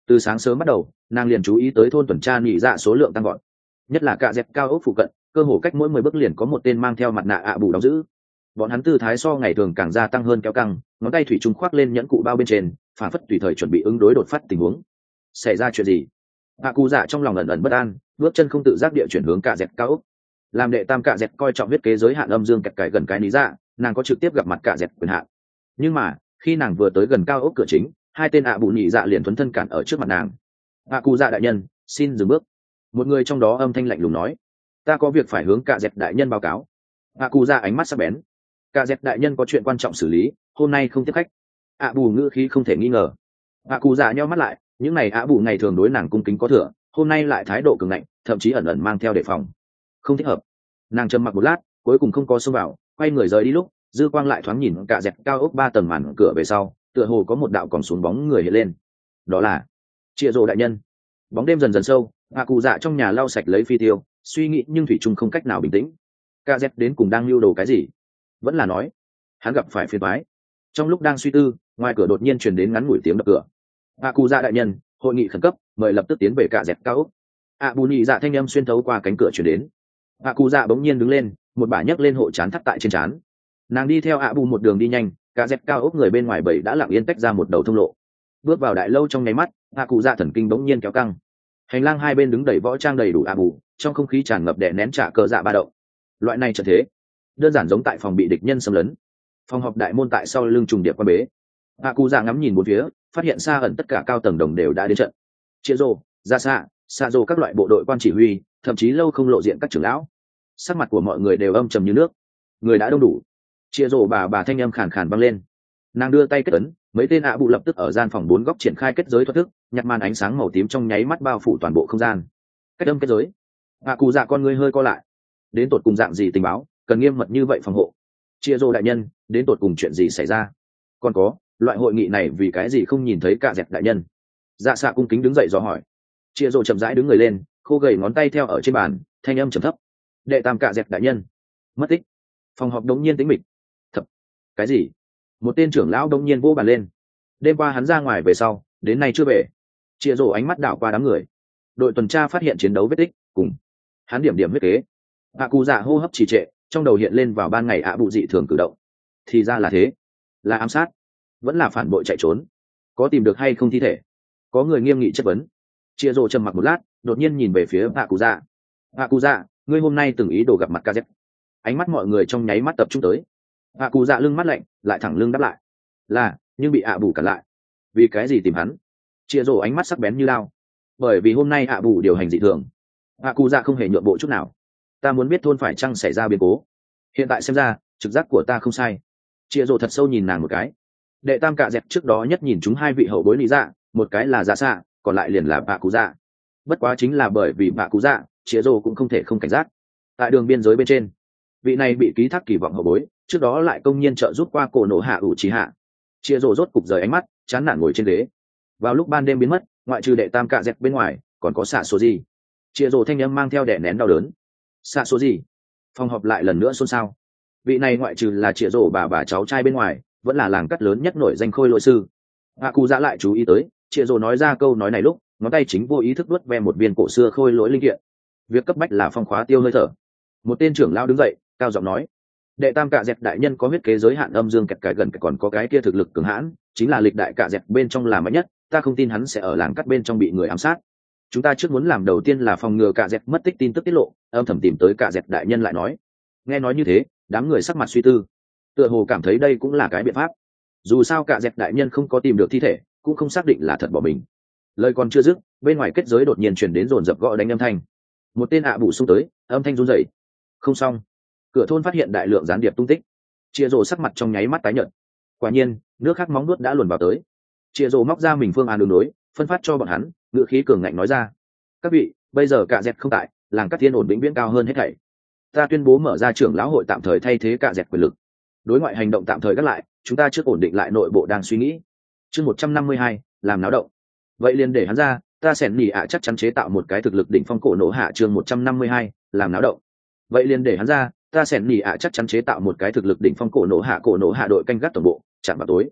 Speaker 1: Từ sáng sớm bắt đầu nàng liền chú ý tới thôn tuần tra nhị dạ số lượng tăng gọn, nhất là cạ dẹp cao ốc phụ cận, cơ hồ cách mỗi 10 bước liền có một tên mang theo mặt nạ ạ bù đóng giữ. Bọn hắn tư thái so ngày thường càng gia tăng hơn kéo căng, ngón tay thủy chung khoác lên nhẫn cụ bao bên trên, phản phất tùy thời chuẩn bị ứng đối đột phát tình huống. Xảy ra chuyện gì? Hạ cụ dạ trong lòng ẩn ẩn bất an, bước chân không tự giác địa chuyển hướng cạ dẹp cao ốc. Làm đệ tam cạ dẹp coi trọng huyết kế giới hạn âm dương kẹt cải gần cái lý dạ, nàng có trực tiếp gặp mặt cạ dẹp quyền hạn. Nhưng mà khi nàng vừa tới gần cao ốc cửa chính, hai tên ạ bù nhị dạ liền thuấn thân cản ở trước mặt nàng. Hạ cụ dạ đại nhân, xin dừng bước. Một người trong đó âm thanh lạnh lùng nói, ta có việc phải hướng cạ dẹp đại nhân báo cáo. Hạ cụ dạ ánh mắt sắc bén, cạ dẹp đại nhân có chuyện quan trọng xử lý, hôm nay không tiếp khách. ạ bù ngữ khí không thể nghi ngờ. Hạ cụ dạ nheo mắt lại, những này ạ bù ngày thường đối nàng cung kính có thừa, hôm nay lại thái độ cường ngạnh, thậm chí ẩn ẩn mang theo đề phòng. Không thích hợp. Nàng trầm mặc một lát, cuối cùng không có xông vào, quay người rời đi lúc dư quang lại thoáng nhìn cạ dẹp cao ốc 3 tầng màn cửa về sau, tựa hồ có một đạo còn xuống bóng người hiện lên. Đó là Triệu Dụ đại nhân. Bóng đêm dần dần sâu, hạ cụ dạ trong nhà lau sạch lấy phi tiêu, suy nghĩ nhưng thủy chung không cách nào bình tĩnh. Cạ dẹp đến cùng đang lưu đồ cái gì? Vẫn là nói hắn gặp phải phiền toái. Trong lúc đang suy tư, ngoài cửa đột nhiên truyền đến ngắn ngủi tiếng đập cửa. Hạ cụ dạ đại nhân, hội nghị khẩn cấp, mời lập tức tiến về cạ dẹp cao ốc. ạ bù nhị dạ thanh âm xuyên thấu qua cánh cửa truyền đến. Hạ cụ dạ bỗng nhiên đứng lên, một bả nhấc lên hộ chán thắt tại trên trán. Nàng đi theo ạ bù một đường đi nhanh, cạ dẹp cao ốc người bên ngoài bầy đã lặng yên tách ra một đầu thông lộ. Bước vào đại lâu trong nháy mắt, hạ cụ dạ thần kinh bỗng nhiên kéo căng. Hành lang hai bên đứng đầy võ trang đầy đủ ạ bù, trong không khí tràn ngập đè nén trả cờ dạ ba động. Loại này trận thế đơn giản giống tại phòng bị địch nhân xâm lấn. Phòng họp đại môn tại sau lưng trùng điệp quan bế. Hạ cụ dạ ngắm nhìn bốn phía, phát hiện xa ẩn tất cả cao tầng đồng đều đã đến trận. Chia rô, ra xạ rô các loại bộ đội quan chỉ huy, thậm chí lâu không lộ diện các trưởng lão. Sắc mặt của mọi người đều âm trầm như nước. Người đã đông đủ. Chia rô bà thanh âm khàn khàn vang lên. Nàng đưa tay kết ấn, mấy tên ạ bụ lập tức ở gian phòng 4 góc triển khai kết giới thoát thức, nhặt màn ánh sáng màu tím trong nháy mắt bao phủ toàn bộ không gian. Cách âm kết giới. Hạ cụ dạ con ngươi hơi co lại. Đến tột cùng dạng gì tình báo, cần nghiêm mật như vậy phòng hộ. Chia rô đại nhân, đến tột cùng chuyện gì xảy ra? Còn có, loại hội nghị này vì cái gì không nhìn thấy cả dẹp đại nhân? Dạ xạ cung kính đứng dậy dò hỏi. Chia rô chậm rãi đứng người lên, khô gầy ngón tay theo ở trên bàn, thanh âm trầm thấp. Đệ tam cả dẹp đại nhân mất tích. Phòng họp đống nhiên tĩnh mịch. Thật. Cái gì? Một tên trưởng lão đống nhiên vỗ bàn lên. Đêm qua hắn ra ngoài về sau, đến nay chưa về. Chia rô ánh mắt đảo qua đám người. Đội tuần tra phát hiện chiến đấu vết tích, cùng hắn điểm huyết kế. Hạ cụ dạ hô hấp trì trệ, trong đầu hiện lên vào ban ngày ạ bụ dị thường cử động. Thì ra là thế, là ám sát, vẫn là phản bội chạy trốn. Có tìm được hay không thi thể? Có người nghiêm nghị chất vấn. Chia rô trầm mặc một lát, đột nhiên nhìn về phía hạ cụ dạ. Hạ cụ dạ, ngươi hôm nay từng ý đồ gặp mặt Kz. Ánh mắt mọi người trong nháy mắt tập trung tới. Hạ cụ dạ lưng mắt lạnh, lại thẳng lưng đáp lại. Là, nhưng bị ạ bù cản lại. Vì cái gì tìm hắn? Chia rô ánh mắt sắc bén như lao. Bởi vì hôm nay ạ bù điều hành dị thường. Hạ cụ dạ không hề nhượng bộ chút nào. Ta muốn biết thôn phải chăng xảy ra biến cố. Hiện tại xem ra trực giác của ta không sai. Chia rô thật sâu nhìn nàng một cái. Đệ tam cạ dẹp trước đó nhất nhìn chúng hai vị hậu bối lý dạ, một cái là dạ xạ, còn lại liền là bạ cụ dạ. Bất quá chính là bởi vì bạ cụ dạ, chia rô cũng không thể không cảnh giác. Tại đường biên giới bên trên, vị này bị ký thác kỳ vọng hậu bối, trước đó lại công nhiên trợ giúp qua cổ nổ hạ ủ trí hạ. Chia rô rốt cục rời ánh mắt, chán nản ngồi trên ghế. Vào lúc ban đêm biến mất, ngoại trừ đệ tam cạ dẹp bên ngoài, còn có xạ số gì? Chia rô thanh âm mang theo đè nén đau đớn. Xạ số gì? Phòng họp lại lần nữa xôn xao. Vị này ngoại trừ là chia rô bà cháu trai bên ngoài, vẫn là làng cắt lớn nhất nổi danh khôi lỗi sư. Hạ cụ dạ lại chú ý tới, chia rô nói ra câu nói này lúc ngón tay chính vô ý thức đuốt ve một viên cổ xưa khôi lỗi linh kiện. Việc cấp bách là phong khóa tiêu hơi thở. Một tên trưởng lao đứng dậy, cao giọng nói: đệ tam cạ dẹp đại nhân có huyết kế giới hạn âm dương kẹt cái gần còn có cái kia thực lực cường hãn, chính là lịch đại cạ dẹp bên trong là mạnh nhất, ta không tin hắn sẽ ở làng cắt bên trong bị người ám sát. Chúng ta trước muốn làm đầu tiên là phòng ngừa cạ dẹp mất tích tin tức tiết lộ. Âm thầm tìm tới cạ dẹp đại nhân lại nói. Nghe nói như thế, đám người sắc mặt suy tư, tựa hồ cảm thấy đây cũng là cái biện pháp. Dù sao cạ dẹp đại nhân không có tìm được thi thể, cũng không xác định là thật bỏ mình. Lời còn chưa dứt, bên ngoài kết giới đột nhiên truyền đến dồn dập gõ đánh âm thanh. Một tên ạ bù xung tới, âm thanh run rẩy. Không xong, cửa thôn phát hiện đại lượng gián điệp tung tích. Chia rồ sắc mặt trong nháy mắt tái nhợt. Quả nhiên, nước khác móng nuốt đã luồn vào tới. Chia rồ móc ra mình phương án đường đối, phân phát cho bọn hắn, ngữ khí cường ngạnh nói ra: các vị, bây giờ cạ dẹp không tại, làng các thiên ổn vĩnh viễn cao hơn hết thảy. Ta tuyên bố mở ra trưởng lão hội tạm thời thay thế cạ dẹp quyền lực. Đối ngoại hành động tạm thời gác lại, chúng ta trước ổn định lại nội bộ đang suy nghĩ. Chương 152, làm náo động. Vậy liền để hắn ra, ta sẻn nhỉ ạ chắc chắn chế tạo một cái thực lực đỉnh phong cổ nổ hạ. Chương 152, làm náo động. Vậy liền để hắn ra, ta sẻn nhỉ ạ chắc chắn chế tạo một cái thực lực đỉnh phong cổ nổ hạ đội canh gác tổng bộ, chạm vào tối.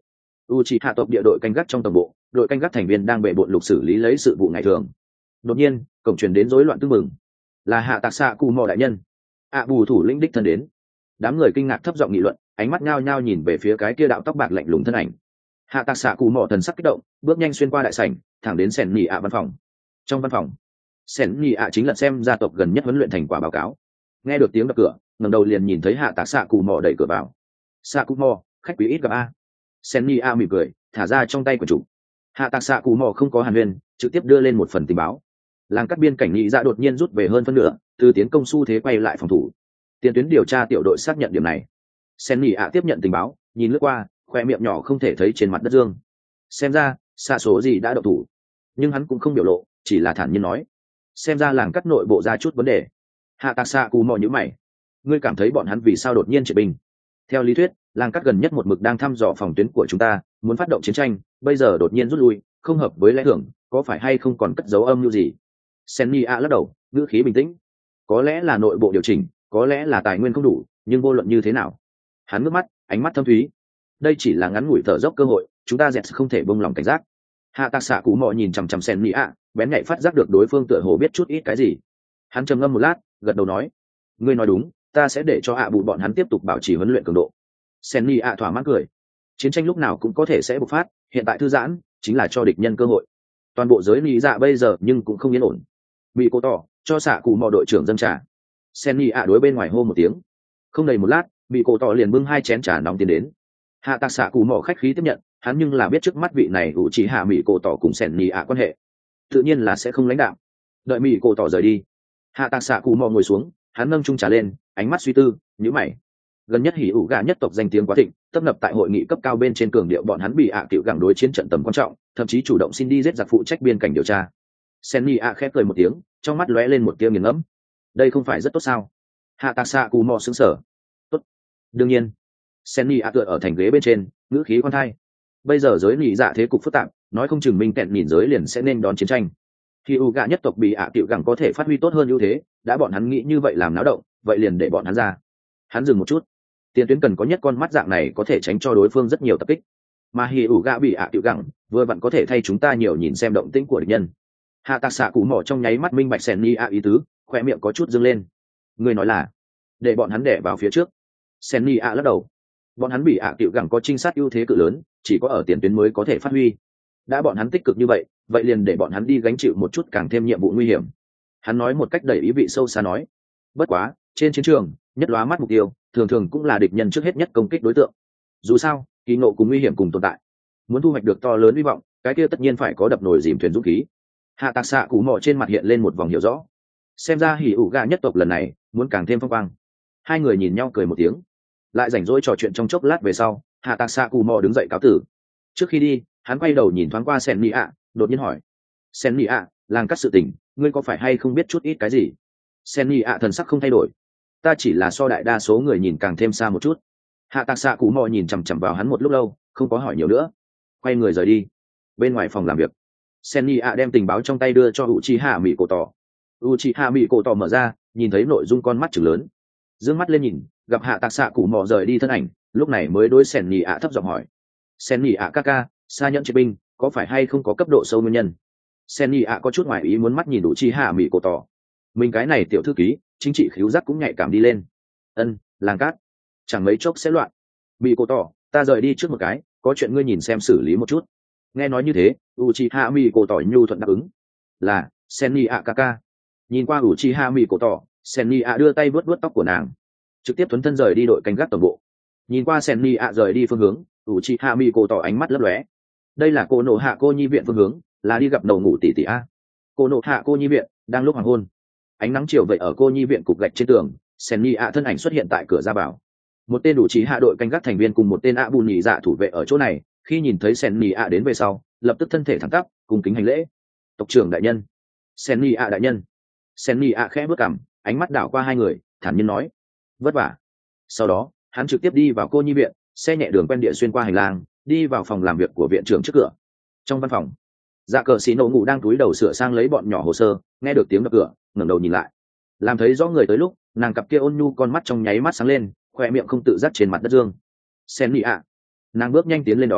Speaker 1: Uchiha tộc địa đội canh gác trong tổng bộ, đội canh gác thành viên đang bệ bộn lục xử lý lấy sự vụ ngày thường. Đột nhiên cổng truyền đến rối loạn tưng mừng, là hạ tạc xạ cù mò đại nhân. Bù thủ lĩnh đích thân đến. Đám người kinh ngạc thấp giọng nghị luận, ánh mắt nhao nhao nhìn về phía cái kia đạo tóc bạc lạnh lùng thân ảnh. Hạ tạc xạ cù mò thần sắc kích động, bước nhanh xuyên qua đại sảnh, thẳng đến sẻn nhị văn phòng. Trong văn phòng, sẻn nhị chính là xem gia tộc gần nhất huấn luyện thành quả báo cáo. Nghe được tiếng đập cửa, ngẩng đầu liền nhìn thấy hạ tạc xạ cù mò đẩy cửa vào. Xạ cù mò, khách quý ít gặp a. Sẻn nhị mỉm cười, thả ra trong tay của chủ. Hạ tạc xạ cù mò không có hàn huyên, trực tiếp đưa lên một phần tình báo. Làng cắt biên cảnh nhị dạ đột nhiên rút về hơn phân nửa, từ tiến công xu thế quay lại phòng thủ. Tiền tuyến điều tra tiểu đội xác nhận điểm này. Sen nhị tiếp nhận tình báo, nhìn lướt qua, khoe miệng nhỏ không thể thấy trên mặt đất dương. Xem ra xạ số gì đã động thủ, nhưng hắn cũng không biểu lộ, chỉ là thản nhiên nói, xem ra làng cắt nội bộ ra chút vấn đề. Hạ tạc xạ cù mò nhíu mày, ngươi cảm thấy bọn hắn vì sao đột nhiên triệt binh? Theo lý thuyết, làng cắt gần nhất một mực đang thăm dò phòng tuyến của chúng ta, muốn phát động chiến tranh, bây giờ đột nhiên rút lui, không hợp với lẽ thường, có phải hay không còn cất dấu âm mưu gì? Senny lắc đầu, ngữ khí bình tĩnh, có lẽ là nội bộ điều chỉnh, có lẽ là tài nguyên không đủ, nhưng vô luận như thế nào, hắn ngước mắt, ánh mắt thâm thúy, đây chỉ là ngắn ngủi thở dốc cơ hội, chúng ta dẹt không thể buông lòng cảnh giác. Hạ tạc xạ cú mò nhìn chằm chằm Senny bén nhạy phát giác được đối phương tựa hồ biết chút ít cái gì. Hắn trầm ngâm một lát, gật đầu nói, ngươi nói đúng, ta sẽ để cho bù bọn hắn tiếp tục bảo trì huấn luyện cường độ. Senny thỏa mãn cười, chiến tranh lúc nào cũng có thể sẽ bộc phát, hiện tại thư giãn chính là cho địch nhân cơ hội. Toàn bộ giới lý dạ bây giờ nhưng cũng không yên ổn. Bị cô tỏ cho xạ cụ mò đội trưởng dâng trà. Senny đối bên ngoài hô một tiếng, không đầy một lát, bị cô tỏ liền bưng 2 chén trà nóng tiến đến. Hạ tạc xạ cụ mò khách khí tiếp nhận, hắn nhưng là biết trước mắt vị này ủ chỉ hạ mỹ cô tỏ cùng Senny quan hệ, tự nhiên là sẽ không lãnh đạo. Đợi mỹ cô tỏ rời đi, hạ tạc xạ cụ mò ngồi xuống, hắn nâng chung trà lên, ánh mắt suy tư, nhíu mày. Gần nhất hỉ ủ gà nhất tộc danh tiếng quá thịnh, tấp nập tại hội nghị cấp cao bên trên cường điệu bọn hắn bị cựu gẳng đối chiến trận tầm quan trọng, thậm chí chủ động xin đi giết giặc phụ trách biên cảnh điều tra. Senny khép cười một tiếng, trong mắt lóe lên một tia nghiền ngẫm. Đây không phải rất tốt sao? Hạ tạc xạ cù mò sững sờ. Tốt. Đương nhiên. Senny tựa ở thành ghế bên trên, ngữ khí khoan thai. Bây giờ giới lý dạ thế cục phức tạp, nói không chừng minh tẹn nhìn giới liền sẽ nên đón chiến tranh. Khi u gà nhất tộc bị cựu gẳng có thể phát huy tốt hơn ưu thế, đã bọn hắn nghĩ như vậy làm náo động, vậy liền để bọn hắn ra. Hắn dừng một chút. Tiền tuyến cần có nhất con mắt dạng này có thể tránh cho đối phương rất nhiều tập kích, mà hì ủ gạ bị cựu gẳng vừa vặn có thể thay chúng ta nhiều nhìn xem động tĩnh của địch nhân. Hạ tạc xạ cụ mỏ trong nháy mắt minh bạch Senny ý tứ, khoe miệng có chút dâng lên. Người nói là để bọn hắn đẻ vào phía trước. Senny lắc đầu, bọn hắn bị cựu gẳng có trinh sát ưu thế cự lớn, chỉ có ở tiền tuyến mới có thể phát huy. Đã bọn hắn tích cực như vậy, vậy liền để bọn hắn đi gánh chịu một chút càng thêm nhiệm vụ nguy hiểm. Hắn nói một cách đầy ý vị sâu xa nói, bất quá trên chiến trường nhất lóa mắt mục tiêu thường thường cũng là địch nhân trước hết nhất công kích đối tượng. Dù sao kỳ ngộ cùng nguy hiểm cùng tồn tại, muốn thu hoạch được to lớn hy vọng, cái kia tất nhiên phải có đập nồi dìm thuyền dũng khí. Hạ tạc xạ cú mò trên mặt hiện lên một vòng hiểu rõ, xem ra hỉ ủ gà nhất tộc lần này muốn càng thêm phong quang. Hai người nhìn nhau cười một tiếng, lại rảnh rỗi trò chuyện trong chốc lát về sau, hạ tạc xạ cú mò đứng dậy cáo tử. Trước khi đi, hắn quay đầu nhìn thoáng qua Senny đột nhiên hỏi, Senny làng cắt sự tình, ngươi có phải hay không biết chút ít cái gì? Senny thần sắc không thay đổi, ta chỉ là so đại đa số người nhìn càng thêm xa một chút. Hạ tạc xạ cú mò nhìn chằm chằm vào hắn một lúc lâu, không có hỏi nhiều nữa, quay người rời đi. Bên ngoài phòng làm việc, Senny đem tình báo trong tay đưa cho Uchiha Mỹ Cổ Tỏ. Uchiha Mỹ Cổ Tỏ mở ra, nhìn thấy nội dung con mắt trừng lớn, dương mắt lên nhìn, gặp hạ tạc xạ cú mò rời đi thân ảnh, lúc này mới đối Senny thấp giọng hỏi, Senny kaka, xa nhận chiến binh có phải hay không có cấp độ sâu nguyên nhân? Senny có chút ngoài ý muốn mắt nhìn Uchiha Mỹ Cổ Tỏ, mình cái này tiểu thư ký chính trị khíu giác cũng nhạy cảm đi lên. Làng cát chẳng mấy chốc sẽ loạn. Mỹ Cổ Tỏ, ta rời đi trước một cái, có chuyện ngươi nhìn xem xử lý một chút. Nghe nói như thế, Uchiha Mỹ Cổ Tỏ nhu thuận đáp ứng. Là Senny kaka. Nhìn qua Uchiha Mỹ Cổ Tỏ, Senny đưa tay vuốt vuốt tóc của nàng, trực tiếp thuấn thân rời đi đội canh gác tổng bộ. Nhìn qua Senny rời đi phương hướng, Uchiha Mỹ Cổ Tỏ ánh mắt lấp lóe. Đây là cô nộ hạ cô nhi viện phương hướng, là đi gặp đầu ngủ tỷ tỷ a. Cô nộ hạ cô nhi viện đang lúc hoàng hôn, ánh nắng chiều vậy ở cô nhi viện cục gạch trên tường, Senny thân ảnh xuất hiện tại cửa ra vào. Một tên đủ trí hạ đội canh gác thành viên cùng một tên bù nhị dạ thủ vệ ở chỗ này, khi nhìn thấy Senny đến về sau, lập tức thân thể thẳng tắp, cùng kính hành lễ. Tộc trưởng đại nhân. Senny đại nhân. Senny khẽ bước cằm, ánh mắt đảo qua hai người, thản nhiên nói, vất vả. Sau đó hắn trực tiếp đi vào cô nhi viện, xe nhẹ đường quen địa xuyên qua hành lang, đi vào phòng làm việc của viện trưởng trước cửa. Trong văn phòng, dạ cờ xì nổ ngủ đang túi đầu sửa sang lấy bọn nhỏ hồ sơ, nghe được tiếng đập cửa, ngẩng đầu nhìn lại, làm thấy rõ người tới lúc, nàng cặp kia ôn nhu con mắt trong nháy mắt sáng lên, khoe miệng không tự giác trên mặt đất dương. Senny nàng bước nhanh tiến lên đón,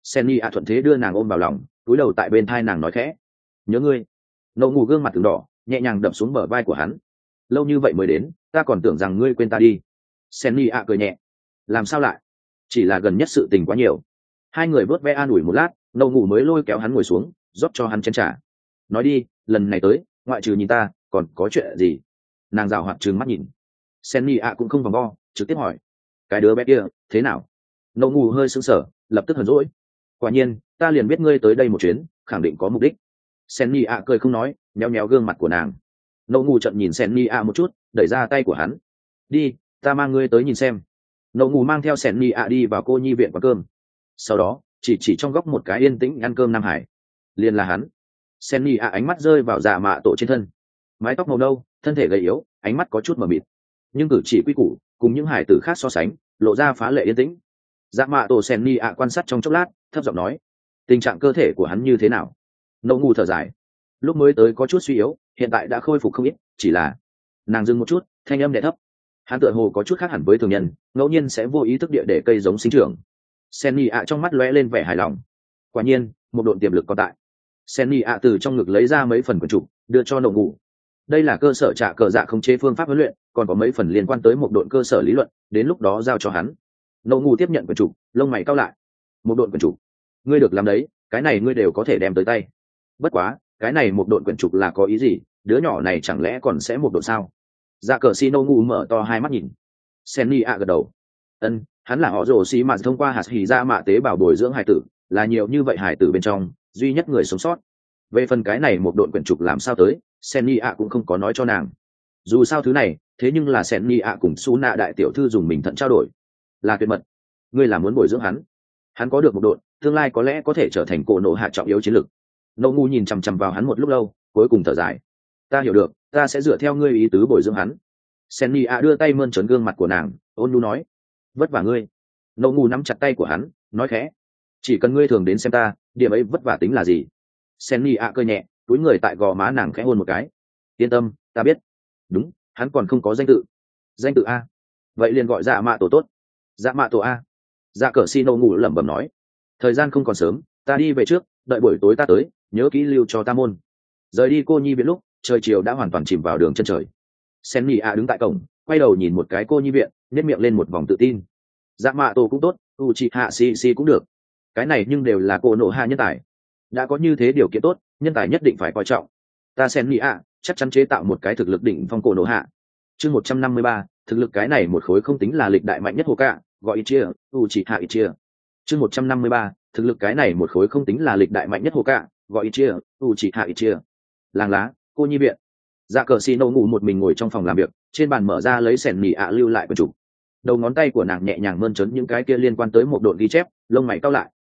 Speaker 1: Senni thuận thế đưa nàng ôm vào lòng, cúi đầu tại bên thai nàng nói khẽ, nhớ ngươi. Nậu ngủ gương mặt từng đỏ, nhẹ nhàng đập xuống bờ vai của hắn. Lâu như vậy mới đến, ta còn tưởng rằng ngươi quên ta đi. Senni cười nhẹ, làm sao lại, chỉ là gần nhất sự tình quá nhiều. Hai người vớt ve an ủi một lát, nậu ngủ mới lôi kéo hắn ngồi xuống, rót cho hắn chén trà. Nói đi, lần này tới, ngoại trừ nhìn ta còn có chuyện gì? Nàng rào hoạt trừng mắt nhìn. Senni cũng không vòng vo, trực tiếp hỏi, cái đứa bé kia thế nào? Nậu ngủ hơi sững sờ, lập tức hờn dỗi. Quả nhiên, ta liền biết ngươi tới đây một chuyến, khẳng định có mục đích. Senni cười không nói, nhéo nhéo gương mặt của nàng. Nậu ngủ trận nhìn Senni một chút, đẩy ra tay của hắn. Đi, ta mang ngươi tới nhìn xem. Nậu ngủ mang theo Senni đi vào cô nhi viện quán cơm. Sau đó, chỉ trong góc một cái yên tĩnh ăn cơm Nam Hải. Liền là hắn. Senni ánh mắt rơi vào Dạ Mạ Tổ trên thân. Mái tóc màu nâu, thân thể gầy yếu, ánh mắt có chút mờ mịt, nhưng cử chỉ quy củ cùng những hải tử khác so sánh, lộ ra phá lệ yên tĩnh. Dạ Mạ Tổ Senni quan sát trong chốc lát, thấp giọng nói, tình trạng cơ thể của hắn như thế nào? Nậu ngủ thở dài, lúc mới tới có chút suy yếu, hiện tại đã khôi phục không ít, chỉ là nàng dừng một chút, thanh âm đè thấp. Hắn tựa hồ có chút khác hẳn với thường nhân, ngẫu nhiên sẽ vô ý thức địa để cây giống sinh trưởng. Senni trong mắt lóe lên vẻ hài lòng. Quả nhiên, một độn tiềm lực còn tại. Senni từ trong ngực lấy ra mấy phần quyển trục, đưa cho Nậu ngủ. Đây là cơ sở trả cờ dạ khống chế phương pháp huấn luyện, còn có mấy phần liên quan tới một độn cơ sở lý luận, đến lúc đó giao cho hắn. Nậu ngủ tiếp nhận quyển trục, lông mày cau lại. Một độn quyển trục, ngươi được làm đấy, cái này ngươi đều có thể đem tới tay. Bất quá, cái này một độn quyển trục là có ý gì? Đứa nhỏ này chẳng lẽ còn sẽ một độn sao? Dạ cờ xi Nậu ngủ mở to hai mắt nhìn. Senni gật đầu. Ân, hắn là họ rồ xi mà thông qua hạt hỉ ra mạ tế bào bồi dưỡng hải tử, là nhiều như vậy hải tử bên trong duy nhất người sống sót. Về phần cái này một độn quyển trục làm sao tới, Senni cũng không có nói cho nàng. Dù sao thứ này, thế nhưng là Senni cùng Su Nạ đại tiểu thư dùng mình thận trao đổi, là tuyệt mật. Ngươi là muốn bồi dưỡng hắn? Hắn có được một độn, tương lai có lẽ có thể trở thành cổ nộ hạ trọng yếu chiến lược. Nậu ngu nhìn chằm chằm vào hắn một lúc lâu, cuối cùng thở dài. Ta hiểu được, ta sẽ dựa theo ngươi ý tứ bồi dưỡng hắn. Senni đưa tay mơn trớn gương mặt của nàng, ôn nhu nói, vất vả ngươi. Nậu ngu nắm chặt tay của hắn, nói khẽ, chỉ cần ngươi thường đến xem ta, điểm ấy vất vả tính là gì? Senni cười nhẹ, túi người tại gò má nàng khẽ hôn một cái. Yên tâm, ta biết. Đúng, hắn còn không có danh tự. Danh tự a? Vậy liền gọi Dạ Mạ Tổ tốt. Dạ Mạ Tổ a. Dạ cờ xi Nậu ngủ lẩm bẩm nói, thời gian không còn sớm, ta đi về trước, đợi buổi tối ta tới, nhớ kỹ lưu cho ta môn. Rời đi cô nhi viện lúc trời chiều đã hoàn toàn chìm vào đường chân trời. Senni đứng tại cổng, quay đầu nhìn một cái cô nhi viện, nhếch miệng lên một vòng tự tin. Dạ Mạ Tổ cũng tốt, Uchiha Shi cũng được, cái này nhưng đều là cô nộ hạ nhân tài. Đã có như thế điều kiện tốt, nhân tài nhất định phải coi trọng. Ta Senni chắc chắn chế tạo một cái thực lực đỉnh phong cổ nộ hạ. Chương 153, thực lực cái này một khối không tính là lịch đại mạnh nhất Hokage, gọi Ichia, Uchiha Ichia. Chương 153, thực lực cái này một khối không tính là lịch đại mạnh nhất Hokage, gọi Ichia, Uchiha Ichia. Làng lá, cô nhi viện. Dạ cờ xì Nậu ngủ một mình ngồi trong phòng làm việc, trên bàn mở ra lấy Senni lưu lại quyển trục. Đầu ngón tay của nàng nhẹ nhàng mơn trớn những cái kia liên quan tới một độn ghi chép, lông mày cau lại.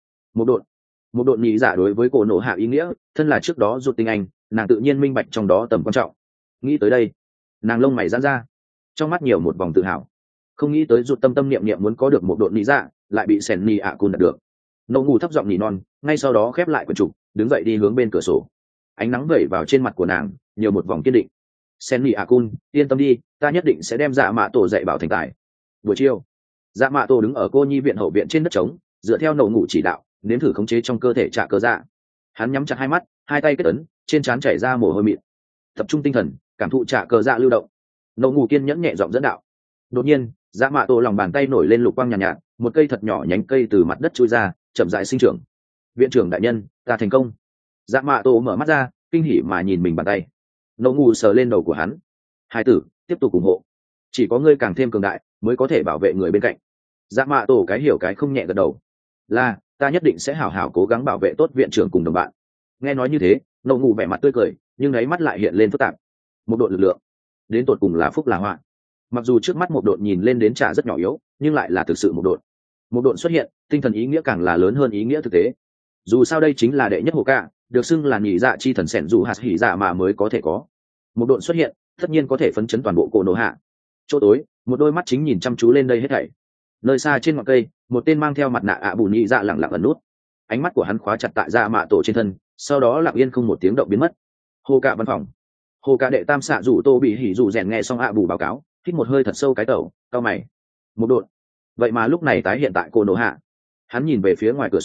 Speaker 1: Một độn nhị giả đối với cổ nộ hạ ý nghĩa, thân là trước đó rụt tinh anh, nàng tự nhiên minh bạch trong đó tầm quan trọng. Nghĩ tới đây, nàng lông mày giãn ra, trong mắt nhiều một vòng tự hào. Không nghĩ tới rụt tâm tâm niệm niệm muốn có được một độn nhị giả, lại bị Senni cun đạt được. Nậu ngủ thấp giọng nỉ non, ngay sau đó khép lại quyển trục, đứng dậy đi hướng bên cửa sổ. Ánh nắng vẩy vào trên mặt của nàng, nhiều một vòng kiên định. Senni cun, yên tâm đi, ta nhất định sẽ đem Dạ Mạ Tổ dạy bảo thành tài. Buổi chiều, Dạ Mạ Tổ đứng ở cô nhi viện hậu viện trên đất trống, dựa theo Nậu ngủ chỉ đạo, nếm thử khống chế trong cơ thể trả cờ dạ. Hắn nhắm chặt hai mắt, hai tay kết ấn, trên trán chảy ra mồ hôi mịn, tập trung tinh thần cảm thụ trả cờ dạ lưu động. Nậu ngủ kiên nhẫn nhẹ giọng dẫn đạo. Đột nhiên, Dạ Mạ Tổ lòng bàn tay nổi lên lục quang nhàn nhạt, một cây thật nhỏ nhánh cây từ mặt đất chui ra, chậm rãi sinh trưởng. Viện trưởng đại nhân, ta thành công. Dạ Mạ Tổ mở mắt ra, kinh hỉ mà nhìn mình bàn tay. Nậu ngủ sờ lên đầu của hắn. Hai tử, tiếp tục ủng hộ. Chỉ có ngươi càng thêm cường đại, mới có thể bảo vệ người bên cạnh. Dạ Mạ Tổ cái hiểu cái không nhẹ gật đầu. Là, ta nhất định sẽ hảo hảo cố gắng bảo vệ tốt viện trưởng cùng đồng bạn. Nghe nói như thế, Nậu ngủ vẻ mặt tươi cười, nhưng đáy mắt lại hiện lên phức tạp. Một đội lực lượng, đến tột cùng là phúc là họa. Mặc dù trước mắt một đội nhìn lên đến trả rất nhỏ yếu, nhưng lại là thực sự một đội. Một đội xuất hiện, tinh thần ý nghĩa càng là lớn hơn ý nghĩa thực tế. Dù sao đây chính là đệ nhất Hokage, được xưng là nhị dạ chi thần sẻn dù hạt hỉ dạ mà mới có thể có. Một đội xuất hiện, tất nhiên có thể phấn chấn toàn bộ cổ nổ hạ. Chỗ tối, một đôi mắt chính nhìn chăm chú lên đây hết thảy. Nơi xa trên ngọn cây, một tên mang theo mặt nạ bù nhị dạ lẳng lặng ẩn nút. Ánh mắt của hắn khóa chặt tại Dạ Mạ Tổ trên thân, sau đó lặng yên không một tiếng động biến mất. Hồ Cạ văn phòng. Hồ Cạ đệ tam xạ rủ Tô bị hỉ rủ rèn nghe xong bù báo cáo, hít một hơi thật sâu cái tẩu, cau mày. Một đột. Vậy mà lúc này tái hiện tại cổ nổ hạ. Hắn nhìn về phía ngoài cửa sổ,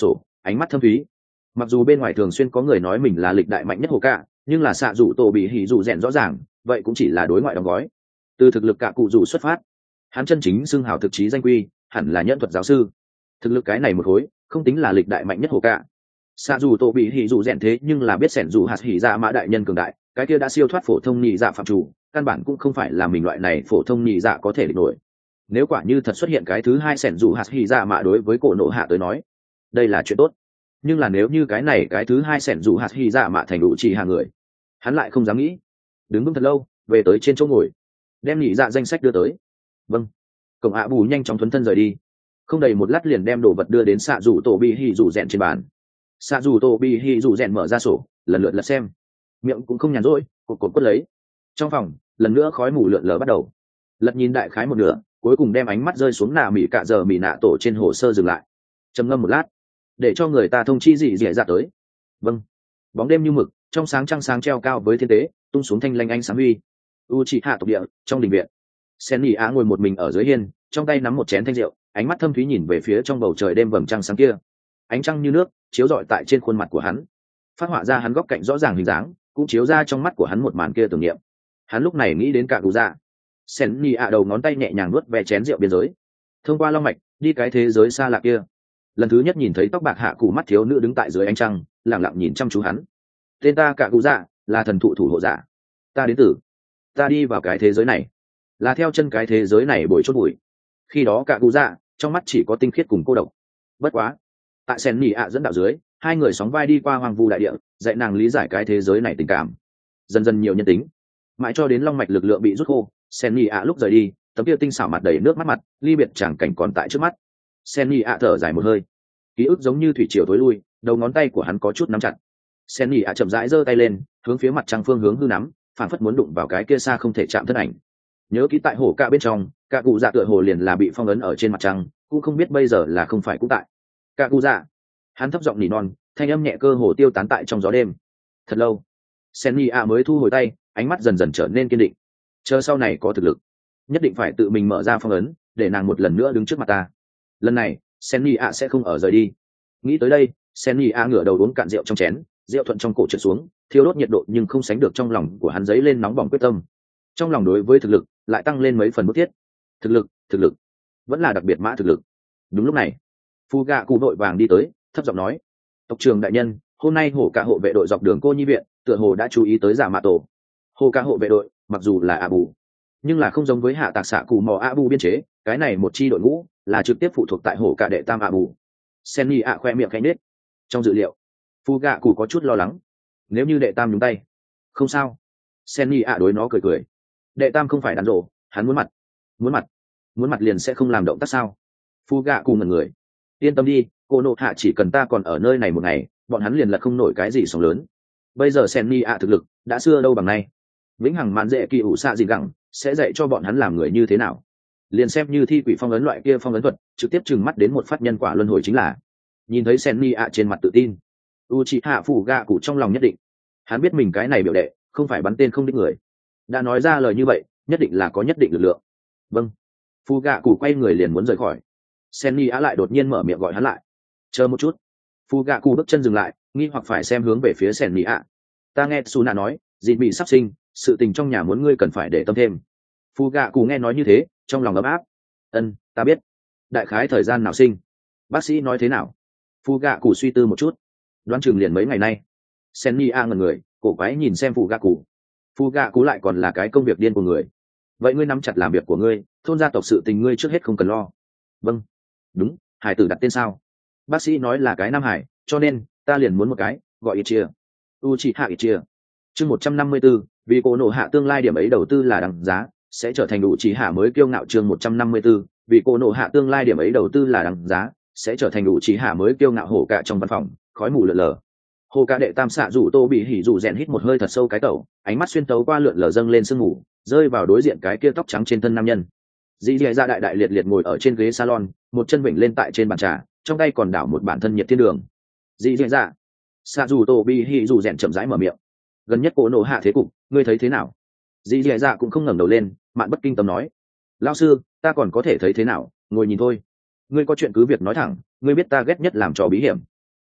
Speaker 1: ánh mắt thâm thúy. Mặc dù bên ngoài thường xuyên có người nói mình là lịch đại mạnh nhất hồ cạ, nhưng là xạ dù tổ bị hỉ dù rèn rõ ràng vậy cũng chỉ là đối ngoại đóng gói. Từ thực lực cả cụ dù xuất phát, hắn chân chính xưng hào thực chí danh quy hẳn là nhẫn thuật giáo sư. Thực lực cái này một khối không tính là lịch đại mạnh nhất hồ cạ. Xạ dù tổ bị hỉ dù rèn thế nhưng là biết sẻn dù hạt hỉ dạ mã đại nhân cường đại, cái kia đã siêu thoát phổ thông nhị dạ phạm chủ, căn bản cũng không phải là mình loại này phổ thông nhị dạ có thể địch nổi. Nếu quả như thật xuất hiện cái thứ hai sẻn dù hạt hỉ dạ mã đối với cổ nộ hạ tới nói, đây là chuyện tốt. Nhưng là nếu như cái này cái thứ hai sẻn dù hạt hỉ dạ mã thành đủ chỉ hàng người, hắn lại không dám nghĩ. Đứng vững thật lâu, về tới trên chỗ ngồi, đem nhị dạ danh sách đưa tới. Vâng. Cổng ạ bù nhanh chóng thuấn thân rời đi, không đầy một lát liền đem đồ vật đưa đến xạ dù tổ bị hỉ dù rèn trên bàn. Xạ dù tổ bị hỉ dù rèn mở ra sổ, lần lượt lật xem, miệng cũng không nhàn rỗi, cột cột quất lấy. Trong phòng lần nữa khói mù lượn lờ bắt đầu. Lật nhìn đại khái một nửa, cuối cùng đem ánh mắt rơi xuống nạ mỹ cạ giờ mỹ nạ tổ trên hồ sơ dừng lại, trầm ngâm một lát, để cho người ta thông chi gì dễ ra tới. Vâng. Bóng đêm như mực, trong sáng trăng sáng treo cao với thiên tế, tung xuống thanh lanh ánh sáng huy. U chỉ hạ tộc địa trong đình viện, sen nhị á ngồi một mình ở dưới hiên, trong tay nắm một chén thanh rượu, ánh mắt thâm thúy nhìn về phía trong bầu trời đêm vầng trăng sáng kia. Ánh trăng như nước chiếu rọi tại trên khuôn mặt của hắn, phát họa ra hắn góc cạnh rõ ràng hình dáng, cũng chiếu ra trong mắt của hắn một màn kia tưởng niệm. Hắn lúc này nghĩ đến cả cụ dạ. Sen nhị ạ đầu ngón tay nhẹ nhàng nuốt ve chén rượu biên giới, thông qua long mạch đi cái thế giới xa lạ kia. Lần thứ nhất nhìn thấy tóc bạc hạ cụ mắt thiếu nữ đứng tại dưới ánh trăng, lặng lặng nhìn chăm chú hắn. Tên ta cả cụ dạ, là thần thụ thủ hộ giả. Ta đến từ, ta đi vào cái thế giới này, là theo chân cái thế giới này bồi chốt bụi. Khi đó cả cụ dạ trong mắt chỉ có tinh khiết cùng cô độc. Bất quá, tại Sen nhị ạ dẫn đạo dưới, hai người sóng vai đi qua hoang vu đại địa, dạy nàng lý giải cái thế giới này tình cảm, dần dần nhiều nhân tính, mãi cho đến long mạch lực lượng bị rút khô. Sen nhị ạ lúc rời đi, tấm kia tinh xảo mặt đầy nước mắt mặt, ly biệt chẳng cảnh còn tại trước mắt. Sen nhị ạ thở dài một hơi, ký ức giống như thủy triều tối lui, đầu ngón tay của hắn có chút nắm chặt. Sen nhị ạ chậm rãi giơ tay lên, hướng phía mặt trăng phương hướng hư nắm, phản phất muốn đụng vào cái kia xa không thể chạm thân ảnh. Nhớ ký tại hồ cạ bên trong, cả cụ dạ tựa hồ liền là bị phong ấn ở trên mặt trăng, cũng không biết bây giờ là không phải cũng tại. Cả cụ dạ, hắn thấp giọng nỉ non, thanh âm nhẹ cơ hồ tiêu tán tại trong gió đêm. Thật lâu, Sen nhị ạ mới thu hồi tay, ánh mắt dần dần trở nên kiên định. Chờ sau này có thực lực, nhất định phải tự mình mở ra phong ấn, để nàng một lần nữa đứng trước mặt ta. Lần này Sen nhị ạ sẽ không ở rời đi. Nghĩ tới đây, Sen nhị ạ ngửa đầu uống cạn rượu trong chén, rượu thuận trong cổ trượt xuống, thiêu đốt nhiệt độ nhưng không sánh được trong lòng của hắn dấy lên nóng bỏng quyết tâm. Trong lòng đối với thực lực lại tăng lên mấy phần bức thiết. Thực lực vẫn là đặc biệt mã thực lực. Đúng lúc này, phu gạ cụ vội vàng đi tới, thấp giọng nói: tộc trưởng đại nhân, hôm nay hổ cả hộ vệ đội dọc đường cô nhi viện tựa hồ đã chú ý tới giả mạ tổ. Hổ cả hộ vệ đội mặc dù là a bù, nhưng là không giống với hạ tạc xạ cụ mò a bù biên chế, cái này một chi đội ngũ là trực tiếp phụ thuộc tại hổ cả đệ tam a bù. Sen nhị ạ khoe miệng khẽ nết. Trong dự liệu, phu gạ cụ có chút lo lắng, nếu như đệ tam nhúng tay. Không sao. Sen nhị ạ đối nó cười cười. Đệ tam không phải đàn rộ, hắn muốn mặt liền sẽ không làm động tác sao? Phu gạ cụ ngẩn người. Yên tâm đi, cô nộ hạ chỉ cần ta còn ở nơi này một ngày, bọn hắn liền lật không nổi cái gì sóng lớn. Bây giờ Sen nhị ạ thực lực đã xưa đâu bằng nay, vĩnh hằng mạn dễ kỳ ủ xạ gì gẳng sẽ dạy cho bọn hắn làm người như thế nào. Liền xem như thi quỷ phong ấn loại kia phong ấn thuật, trực tiếp trừng mắt đến một phát nhân quả luân hồi chính là. Nhìn thấy Sen nhị ạ trên mặt tự tin, Uchiha Fugaku trong lòng nhất định, hắn biết mình cái này biểu đệ không phải bắn tên không đích người, đã nói ra lời như vậy nhất định là có nhất định lực lượng. Vâng. Fugaku quay người liền muốn rời khỏi, Sen nhị ạ lại đột nhiên mở miệng gọi hắn lại. Chờ một chút. Fugaku bước chân dừng lại, nghi hoặc phải xem hướng về phía Sen nhị ạ. Ta nghe Suna nói, dịt bị sắp sinh, sự tình trong nhà muốn ngươi cần phải để tâm thêm. Fugaku nghe nói như thế, trong lòng ấm áp. Ân, ta biết. Đại khái thời gian nào sinh? Bác sĩ nói thế nào? Fugaku suy tư một chút, đoán chừng liền mấy ngày nay. Sen nhị ạ ngẩn người, cổ quái nhìn xem Fugaku lại còn là cái công việc điên của người. Vậy ngươi nắm chặt làm việc của ngươi, thôn gia tộc sự tình ngươi trước hết không cần lo. Vâng. Đúng, hải tử đặt tên sao? Bác sĩ nói là cái nam hải, cho nên ta liền muốn một cái, gọi Ichia. Uchiha Ichia. Chương 154, vì cổ nộ hạ tương lai điểm ấy đầu tư là đằng giá, sẽ trở thành Uchiha mới kiêu ngạo. Chương 154, vì cổ nộ hạ tương lai điểm ấy đầu tư là đằng giá, sẽ trở thành Uchiha mới kiêu ngạo. Hổ cả trong văn phòng, khói mù lượn lờ. Hồ cả đệ tam xạ rủ tô bị hỉ rủ rèn hít một hơi thật sâu cái tẩu, ánh mắt xuyên tấu qua lượn lờ dâng lên sương mù, rơi vào đối diện cái kia tóc trắng trên thân nam nhân. Dĩ dì ra đại đại liệt liệt ngồi ở trên ghế salon, một chân vịnh lên tại trên bàn trà, trong tay còn đảo một bản thân nhiệt thiên đường. Dĩ dì ra, xạ rủ tô bị hỉ rủ rèn chậm rãi mở miệng. Gần nhất cổ nổ hạ thế cục, ngươi thấy thế nào? Dĩ dì ra cũng không ngẩng đầu lên, mạn bất kinh tâm nói: lão sư, ta còn có thể thấy thế nào, ngồi nhìn thôi. Ngươi có chuyện cứ việc nói thẳng, ngươi biết ta ghét nhất làm trò bí hiểm.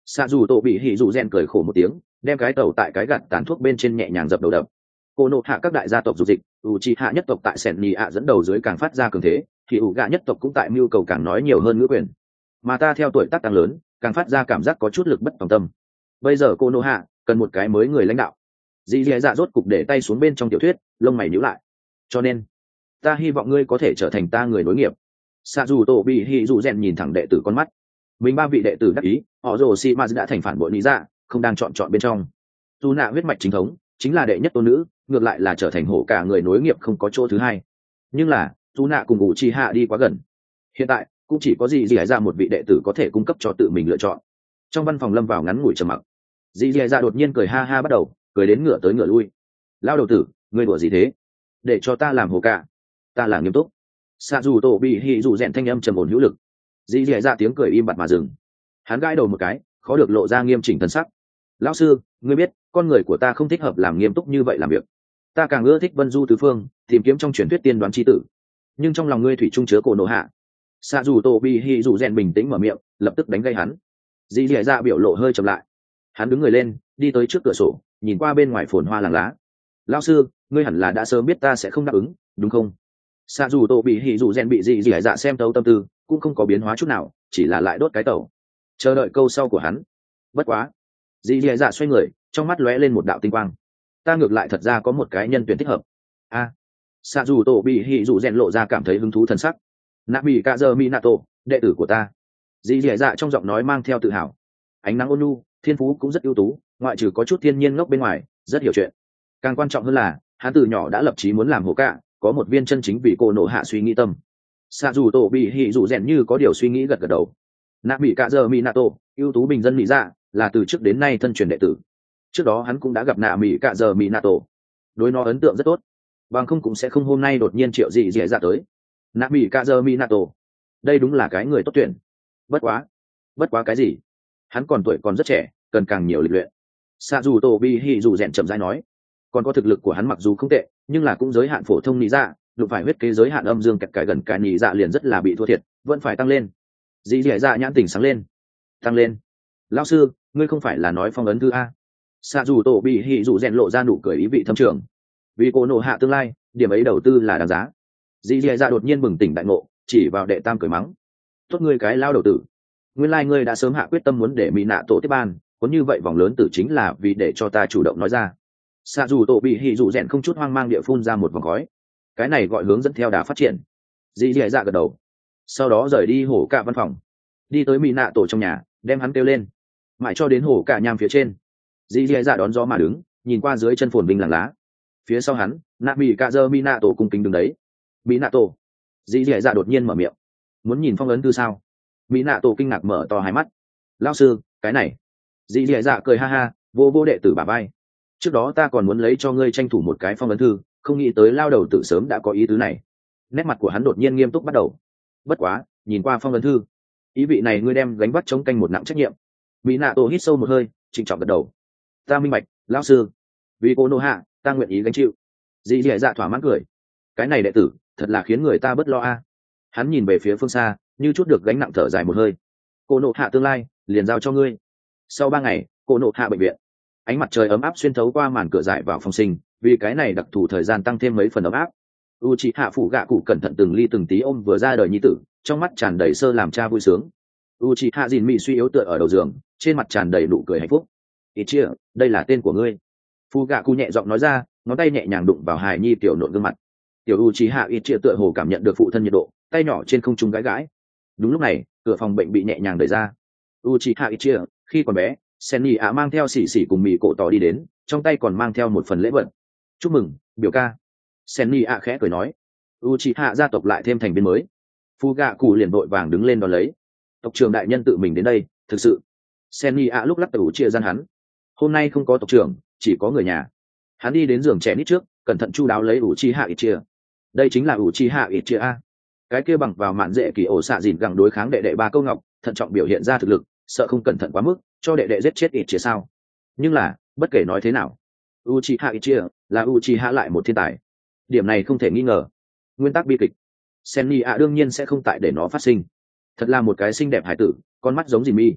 Speaker 1: xạ dù tổ bị hỉ dù rèn cười khổ một tiếng, đem cái tàu tại cái gạt tàn thuốc bên trên nhẹ nhàng dập đầu đập. Cô nộ hạ các đại gia tộc dục dịch, u chi hạ nhất tộc tại sẻn nhì ạ dẫn đầu dưới càng phát ra cường thế, thì ủ gạ nhất tộc cũng tại mưu cầu càng nói nhiều hơn ngữ quyền. Mà ta theo tuổi tác tăng lớn, càng phát ra cảm giác có chút lực bất tòng tâm. Bây giờ cô nộ hạ cần một cái mới người lãnh đạo. Dì dì dạ rốt cục để tay xuống bên trong tiểu thuyết, lông mày nhíu lại. Cho nên ta hy vọng ngươi có thể trở thành ta người nối nghiệp. Xạ dù tổ bị hỉ dù rèn nhìn thẳng đệ tử con mắt. Mình ba vị đệ tử đắc ý, họ rồ si ma đã thành phản bội lý dạ, không đang chọn bên trong. Dù nạ huyết mạch chính thống chính là đệ nhất tôn nữ, ngược lại là trở thành hổ cả người nối nghiệp không có chỗ thứ hai. Nhưng là dù nạ cùng ủ chi hạ đi quá gần, hiện tại cũng chỉ có dì dì dạ một vị đệ tử có thể cung cấp cho tự mình lựa chọn. Trong văn phòng lâm vào ngắn ngủi trầm mặc. Dì dì dạ đột nhiên cười ha ha bắt đầu, cười đến ngửa tới ngửa lui. Lao đầu tử, ngươi đùa gì thế? Để cho ta làm hổ cả? Ta là nghiêm túc. Xạ dù tổ bị hỉ dù rèn thanh âm trầm ổn hữu lực. Dì dì dạ tiếng cười im bặt mà dừng. Hắn gãi đầu một cái, khó được lộ ra nghiêm chỉnh thân sắc. Lão sư, ngươi biết con người của ta không thích hợp làm nghiêm túc như vậy làm việc. Ta càng ưa thích vân du tứ phương, tìm kiếm trong truyền thuyết tiên đoán chi tử. Nhưng trong lòng ngươi thủy chung chứa cổ nộ hạ. Xạ dù tổ bị hỉ dù rèn bình tĩnh mở miệng, lập tức đánh gây hắn. Dì dì dạ biểu lộ hơi chậm lại. Hắn đứng người lên, đi tới trước cửa sổ, nhìn qua bên ngoài phồn hoa làng lá. Lão sư, ngươi hẳn là đã sớm biết ta sẽ không đáp ứng, đúng không? Xạ dù tổ bị hỉ dù rèn bị dì dì dạ xem tấu tâm tư, cũng không có biến hóa chút nào, chỉ là lại đốt cái tẩu, chờ đợi câu sau của hắn. Bất quá, dì dì dạ xoay người, trong mắt lóe lên một đạo tinh quang. Ta ngược lại thật ra có một cái nhân tuyển thích hợp. A. Xạ dù tổ bị hỉ dù rèn lộ ra cảm thấy hứng thú thần sắc. Nạ bị cả giờ minato, đệ tử của ta. Dì dì dạ trong giọng nói mang theo tự hào. Ánh nắng ôn nhu, thiên phú cũng rất ưu tú, ngoại trừ có chút thiên nhiên ngốc bên ngoài, rất hiểu chuyện. Càng quan trọng hơn là hắn từ nhỏ đã lập chí muốn làm hổ cả, có một viên chân chính vì cô nộ hạ suy nghĩ tâm. Xạ dù tổ bị hỉ dù rèn như có điều suy nghĩ gật gật đầu. Nạ bị cả giờ minato, ưu tú bình dân mỹ dạ, là từ trước đến nay thân truyền đệ tử. Trước đó hắn cũng đã gặp nạ mỹ cả giờ minato, đối nó ấn tượng rất tốt, bằng không cũng sẽ không hôm nay đột nhiên triệu dị dẻ ra tới. Nạ mỹ cả giờ minato, đây đúng là cái người tốt tuyển. Bất quá cái gì? Hắn còn tuổi còn rất trẻ, cần càng nhiều lịch luyện. Xạ dù tổ bị hỉ dù rèn chậm rãi nói. Còn có thực lực của hắn mặc dù không tệ, nhưng là cũng giới hạn phổ thông nhị dạ, đụng phải huyết kế giới hạn âm dương kẹt cái gần cái nhị dạ liền rất là bị thua thiệt, vẫn phải tăng lên. Dĩ dẻ dạ nhãn tỉnh sáng lên. Tăng lên? Lão sư, ngươi không phải là nói phong ấn thư a? Xạ dù tổ bị hỉ dù rèn lộ ra nụ cười ý vị thâm trường. Vì cô nộ hạ tương lai, điểm ấy đầu tư là đáng giá. Dĩ dẻ dạ đột nhiên bừng tỉnh đại ngộ, chỉ vào đệ tam cười mắng. Tốt ngươi cái lao đầu tử. Nguyên lai ngươi đã sớm hạ quyết tâm muốn để mỹ nạ tổ tiếp ban, có như vậy vòng lớn tử chính là vì để cho ta chủ động nói ra. Xạ dù tổ bị hỉ dù rèn không chút hoang mang địa phun ra một vòng khói. Cái này gọi hướng dẫn theo đà phát triển. Dĩ dẻ dạ gật đầu, sau đó rời đi hổ cả văn phòng, đi tới mỹ nạ tổ trong nhà, đem hắn kêu lên, mãi cho đến hổ cả nham phía trên. Dĩ dẻ dạ đón gió mà đứng, nhìn qua dưới chân phồn vinh làng lá. Phía sau hắn, nạ mỹ cả giờ mỹ nạ tổ cung kính đứng đấy. Mỹ nạ tổ. Dĩ dẻ dạ đột nhiên mở miệng, muốn nhìn phong ấn thư sao? Mỹ nạ tổ kinh ngạc mở to hai mắt. Lao sư, cái này. Dĩ dẻ dạ cười ha ha, vô vô đệ tử bả vai. Trước đó ta còn muốn lấy cho ngươi tranh thủ một cái phong ấn thư, không nghĩ tới lao đầu tự sớm đã có ý tứ này. Nét mặt của hắn đột nhiên nghiêm túc bắt đầu. Bất quá, nhìn qua phong ấn thư, ý vị này ngươi đem gánh vác chống canh một nặng trách nhiệm. Mỹ nạ tổ hít sâu một hơi, trịnh trọng gật đầu. Ta minh bạch, lão sư. Vì cô nô hạ, ta nguyện ý gánh chịu. Dĩ dẻ dạ thỏa mãn cười. Cái này đệ tử, thật là khiến người ta bớt lo a. Hắn nhìn về phía phương xa, như chút được gánh nặng thở dài một hơi. Cô nô hạ tương lai, liền giao cho ngươi. Sau 3 ngày, cô nô hạ bệnh viện. Ánh mặt trời ấm áp xuyên thấu qua màn cửa dại vào phòng sinh, vì cái này đặc thù thời gian tăng thêm mấy phần ấm áp. Uchiha phụ gạ cụ cẩn thận từng ly từng tí ôm vừa ra đời nhi tử, trong mắt tràn đầy sơ làm cha vui sướng. Uchiha Jin Mỹ suy yếu tựa ở đầu giường, trên mặt tràn đầy nụ cười hạnh phúc. Ichia, đây là tên của ngươi. Phụ gạ cụ nhẹ giọng nói ra, ngón tay nhẹ nhàng đụng vào hài nhi tiểu nộn gương mặt. Tiểu Uchiha Ichia tựa hồ cảm nhận được phụ thân nhiệt độ, tay nhỏ trên không trung gãi gãi. Đúng lúc này, cửa phòng bệnh bị nhẹ nhàng đẩy ra. Uchiha Ichia, khi còn bé, Senni ạ mang theo xỉ xỉ cùng mì cổ tỏ đi đến, trong tay còn mang theo một phần lễ vật. Chúc mừng, biểu ca. Senni ạ khẽ cười nói. Uchiha gia tộc lại thêm thành viên mới. Phu gạ cụ liền vội vàng đứng lên đón lấy. Tộc trưởng đại nhân tự mình đến đây, thực sự. Senni ạ lúc lắc tủ chia gian hắn. Hôm nay không có tộc trưởng, chỉ có người nhà. Hắn đi đến giường trẻ nít trước, cẩn thận chu đáo lấy Uchiha Ichia. Đây chính là Uchiha Ichia a. Cái kia bằng vào mạn dễ kỳ ổ xạ dìn gẳng đối kháng đệ đệ ba câu ngọc, thận trọng biểu hiện ra thực lực, sợ không cẩn thận quá mức, cho đệ đệ giết chết Ichia sao? Nhưng là, bất kể nói thế nào, Uchiha Ichia là Uchiha lại một thiên tài. Điểm này không thể nghi ngờ. Nguyên tắc bi kịch, Senni ạ đương nhiên sẽ không tại để nó phát sinh. Thật là một cái xinh đẹp hải tử, con mắt giống Jimmy.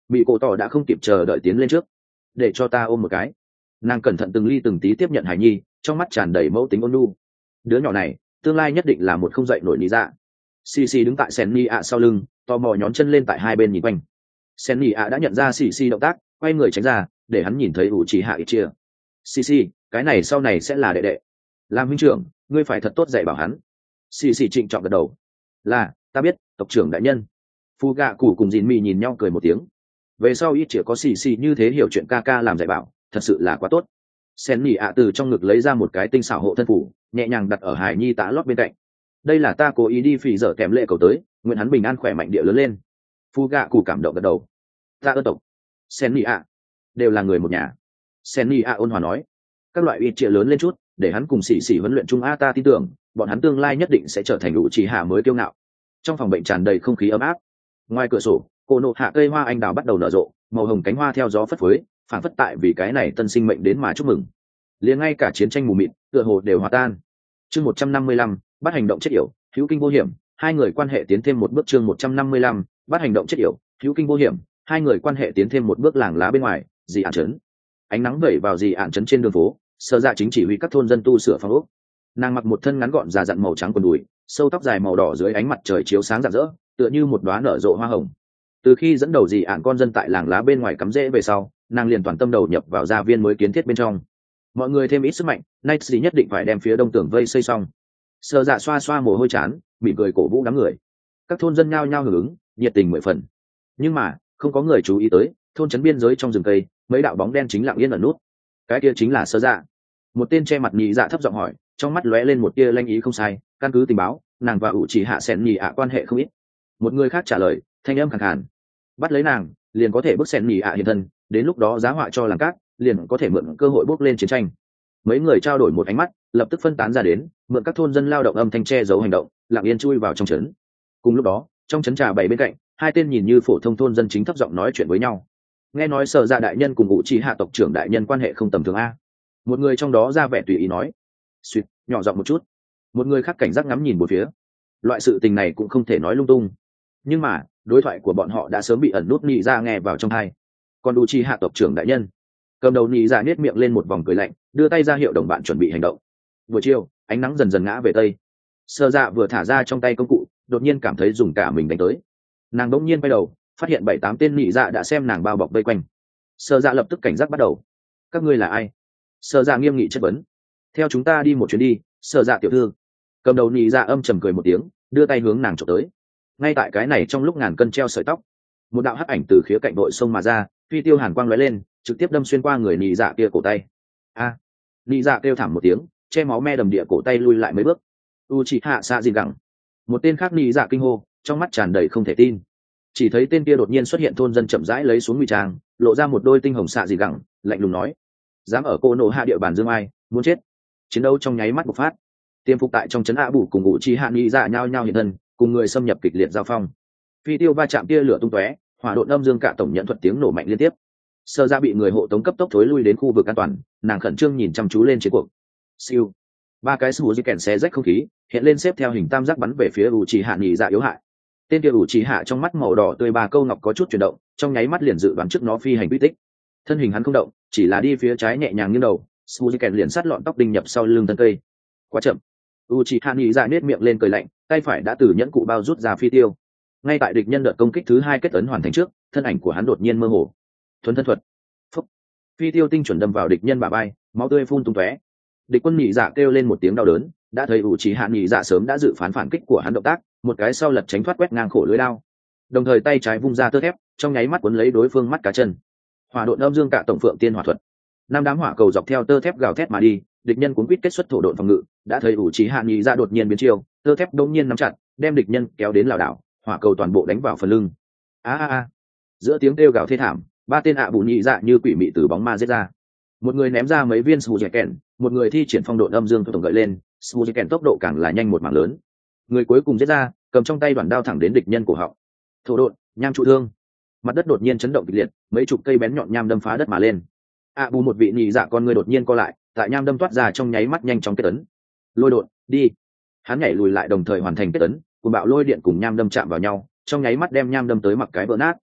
Speaker 1: mỹ cổ tỏ đã không kịp chờ đợi tiến lên trước. Để cho ta ôm một cái. Nàng cẩn thận từng ly từng tí tiếp nhận hải nhi, trong mắt tràn đầy mẫu tính ôn nhu. Đứa nhỏ này tương lai nhất định là một không dậy nổi lý dạ. Xì xì đứng tại sen ni ạ sau lưng, tò mò nhón chân lên tại hai bên nhìn quanh. Sen ni ạ đã nhận ra xì xì động tác, quay người tránh ra để hắn nhìn thấy ủ trì hạ ít chia. Xì xì, cái này sau này sẽ là đệ đệ, làm huynh trưởng ngươi phải thật tốt dạy bảo hắn. Xì xì trịnh trọng gật đầu. Là, ta biết, tộc trưởng đại nhân. Phu gạ cụ cùng dìn mì nhìn nhau cười một tiếng. Về sau ít chỉ có xì xì như thế hiểu chuyện ca ca làm dạy bảo, thật sự là quá tốt. Sen nỉ ạ từ trong ngực lấy ra một cái tinh xảo hộ thân phủ, nhẹ nhàng đặt ở hải nhi tá lót bên cạnh. Đây là ta cố ý đi phì dở kèm lệ cầu tới, nguyện hắn bình an khỏe mạnh địa lớn lên. Phu gạ cụ cảm động gật đầu. Ta ơn tộc. Sen nỉ ạ đều là người một nhà. Sen nỉ ạ ôn hòa nói, các loại ít trịa lớn lên chút, để hắn cùng xì xì huấn luyện chung. Ta tin tưởng bọn hắn tương lai nhất định sẽ trở thành đủ chỉ hạ mới kiêu ngạo. Trong phòng bệnh tràn đầy không khí ấm áp. Ngoài cửa sổ, cô nộ hạ cây hoa anh đào bắt đầu nở rộ, màu hồng cánh hoa theo gió phất phới, phản phất tại vì cái này tân sinh mệnh đến mà chúc mừng. Liền ngay cả chiến tranh mù mịt tựa hồ đều hòa tan. Chương 155, bắt hành động chết yểu, hữu kinh vô hiểm, hai người quan hệ tiến thêm một bước. Chương 155, bắt hành động chết yểu, hữu kinh vô hiểm, hai người quan hệ tiến thêm một bước. Làng lá bên ngoài, dì ạn trấn. Ánh nắng vẩy vào dì ạn trấn trên đường phố, Sở Dạ chính chỉ huy các thôn dân tu sửa phòng ốc. Nàng mặc một thân ngắn gọn già dặn màu trắng quần đùi, sâu tóc dài màu đỏ dưới ánh mặt trời chiếu sáng rạng rỡ, tựa như một đóa nở rộ hoa hồng. Từ khi dẫn đầu dì ạn con dân tại làng lá bên ngoài cắm rễ về sau, nàng liền toàn tâm đầu nhập vào gia viên mới kiến thiết bên trong. Mọi người thêm ít sức mạnh, nay dì nhất định phải đem phía đông tường vây xây xong. Sở Dạ xoa xoa mồ hôi chán, mỉm cười cổ vũ đám người. Các thôn dân nhao nhao hưởng ứng, nhiệt tình mười phần. Nhưng mà không có người chú ý tới, thôn trấn biên giới trong rừng cây, mấy đạo bóng đen chính lặng yên ẩn nút. Cái kia chính là Sở Dạ. Một tên che mặt nhị dạ thấp giọng hỏi, trong mắt lóe lên một tia lanh ý. Không sai, căn cứ tình báo, nàng và ủ chỉ hạ sẻn nhị ạ quan hệ không ít. Một người khác trả lời, thanh âm khàn khàn. Bắt lấy nàng liền có thể bước sẻn nhị ạ hiện thân, đến lúc đó giá họa cho làng cát, liền có thể mượn cơ hội bốc lên chiến tranh. Mấy người trao đổi một ánh mắt, lập tức phân tán ra đến, mượn các thôn dân lao động âm thanh che giấu hành động, lặng yên chui vào trong trấn. Cùng lúc đó, trong trấn trà bày bên cạnh, hai tên nhìn như phổ thông thôn dân chính thấp giọng nói chuyện với nhau. Nghe nói Sở Dạ đại nhân cùng ủ chỉ hạ tộc trưởng đại nhân quan hệ không tầm thường a. Một người trong đó ra vẻ tùy ý nói. Suýt, nhỏ giọng một chút. Một người khác cảnh giác ngắm nhìn một phía. Loại sự tình này cũng không thể nói lung tung. Nhưng mà đối thoại của bọn họ đã sớm bị ẩn nút nhị ra nghe vào trong tai. Còn đủ chi hạ tộc trưởng đại nhân, cầm đầu nhị ra nết miệng lên một vòng cười lạnh, đưa tay ra hiệu đồng bạn chuẩn bị hành động. Buổi chiều, ánh nắng dần dần ngã về tây. Sở Dạ vừa thả ra trong tay công cụ, đột nhiên cảm thấy dùng cả mình đánh tới. Nàng bỗng nhiên quay đầu, phát hiện 7-8 tên nhị dạ đã xem nàng bao bọc vây quanh. Sở Dạ lập tức cảnh giác bắt đầu. Các ngươi là ai? Sở Dạ nghiêm nghị chất vấn. Theo chúng ta đi một chuyến đi, Sở Dạ tiểu thư. Cầm đầu nhị dạ âm trầm cười một tiếng, đưa tay hướng nàng chụp tới. Ngay tại cái này trong lúc ngàn cân treo sợi tóc, một đạo hắc ảnh từ khía cạnh đội sông mà ra, phi tiêu hàn quang lóe lên, trực tiếp đâm xuyên qua người nhị dạ kia cổ tay. A! Nhị dạ kêu thảm một tiếng, che máu me đầm địa cổ tay lui lại mấy bước. Uchiha xạ gì gẳng. Một tên khác nhị dạ kinh hô, trong mắt tràn đầy không thể tin. Chỉ thấy tên kia đột nhiên xuất hiện, thôn dân chậm rãi lấy xuống ngụy trang, lộ ra một đôi tinh hồng xạ gì gẳng, lạnh lùng nói: dám ở cô nộ hạ địa bàn dương ai, muốn chết. Chiến đấu trong nháy mắt bộc phát. Tiêm phục tại trong trấn ạ bù cùng ngụ chi hạ nhị dạ nhao nhao hiện thân, cùng người xâm nhập kịch liệt giao phong. Phi tiêu va chạm, tia lửa tung tóe, hỏa độn âm dương cả tổng nhận thuật tiếng nổ mạnh liên tiếp. Sở Dạ bị người hộ tống cấp tốc thối lui đến khu vực an toàn, nàng khẩn trương nhìn chăm chú lên chiến cuộc. Siêu, ba cái sủ di kèn xé rách không khí, hiện lên xếp theo hình tam giác bắn về phía ủ trì hạ nhị dạ yếu hại. Tên kia ủ trì hạ trong mắt màu đỏ tươi ba câu ngọc có chút chuyển động, trong nháy mắt liền dự đoán trước nó phi hành quy tích. Thân hình hắn không động, chỉ là đi phía trái nhẹ nhàng nghiêng đầu, Suzuki liền sát lọn tóc đinh nhập sau lưng thân cây. Quá chậm. Uchiha nhị dạ nết miệng lên cười lạnh, tay phải đã từ nhẫn cụ bao rút ra phi tiêu. Ngay tại địch nhân đợt công kích thứ hai kết ấn hoàn thành trước, thân ảnh của hắn đột nhiên mơ hồ. Thuần thân thuật. Phúc. Phi tiêu tinh chuẩn đâm vào địch nhân bả vai, máu tươi phun tung tóe. Địch quân nhị dạ kêu lên một tiếng đau đớn, đã thấy Uchiha nhị dạ sớm đã dự phán phản kích của hắn động tác, một cái sau lật tránh thoát quét ngang khổ lưỡi đao. Đồng thời tay trái vung ra tơ thép, trong nháy mắt cuốn lấy đối phương mắt cá chân. Hỏa độn âm dương cả tổng phượng tiên hỏa thuật. Năm đám hỏa cầu dọc theo tơ thép gào thét mà đi, địch nhân cuốn quýt kết xuất thổ độn phòng ngự, đã thấy Uchiha nhị dạ đột nhiên biến chiêu, tơ thép đột nhiên nắm chặt, đem địch nhân kéo đến lảo đảo, hỏa cầu toàn bộ đánh vào phần lưng. A. Giữa tiếng kêu gào thê thảm, ba tên ạ bù nhị dạ như quỷ mị từ bóng ma giết ra. Một người ném ra mấy viên Suzuken, một người thi triển phong độn âm dương tổng gợi lên, Suzuken tốc độ càng là nhanh một mảng lớn. Người cuối cùng giết ra, cầm trong tay đoạn đao thẳng đến địch nhân cổ họng. Thổ độn, nham trụ thương. Mặt đất đột nhiên chấn động kịch liệt, mấy chục cây bén nhọn nham đâm phá đất mà lên. ạ bù một vị nhị dạ con người đột nhiên co lại, tại nham đâm toát ra trong nháy mắt nhanh chóng kết ấn. Lôi độn, đi. Hắn nhảy lùi lại đồng thời hoàn thành kết ấn, cùng bạo lôi điện cùng nham đâm chạm vào nhau, trong nháy mắt đem nham đâm tới mặc cái vỡ nát.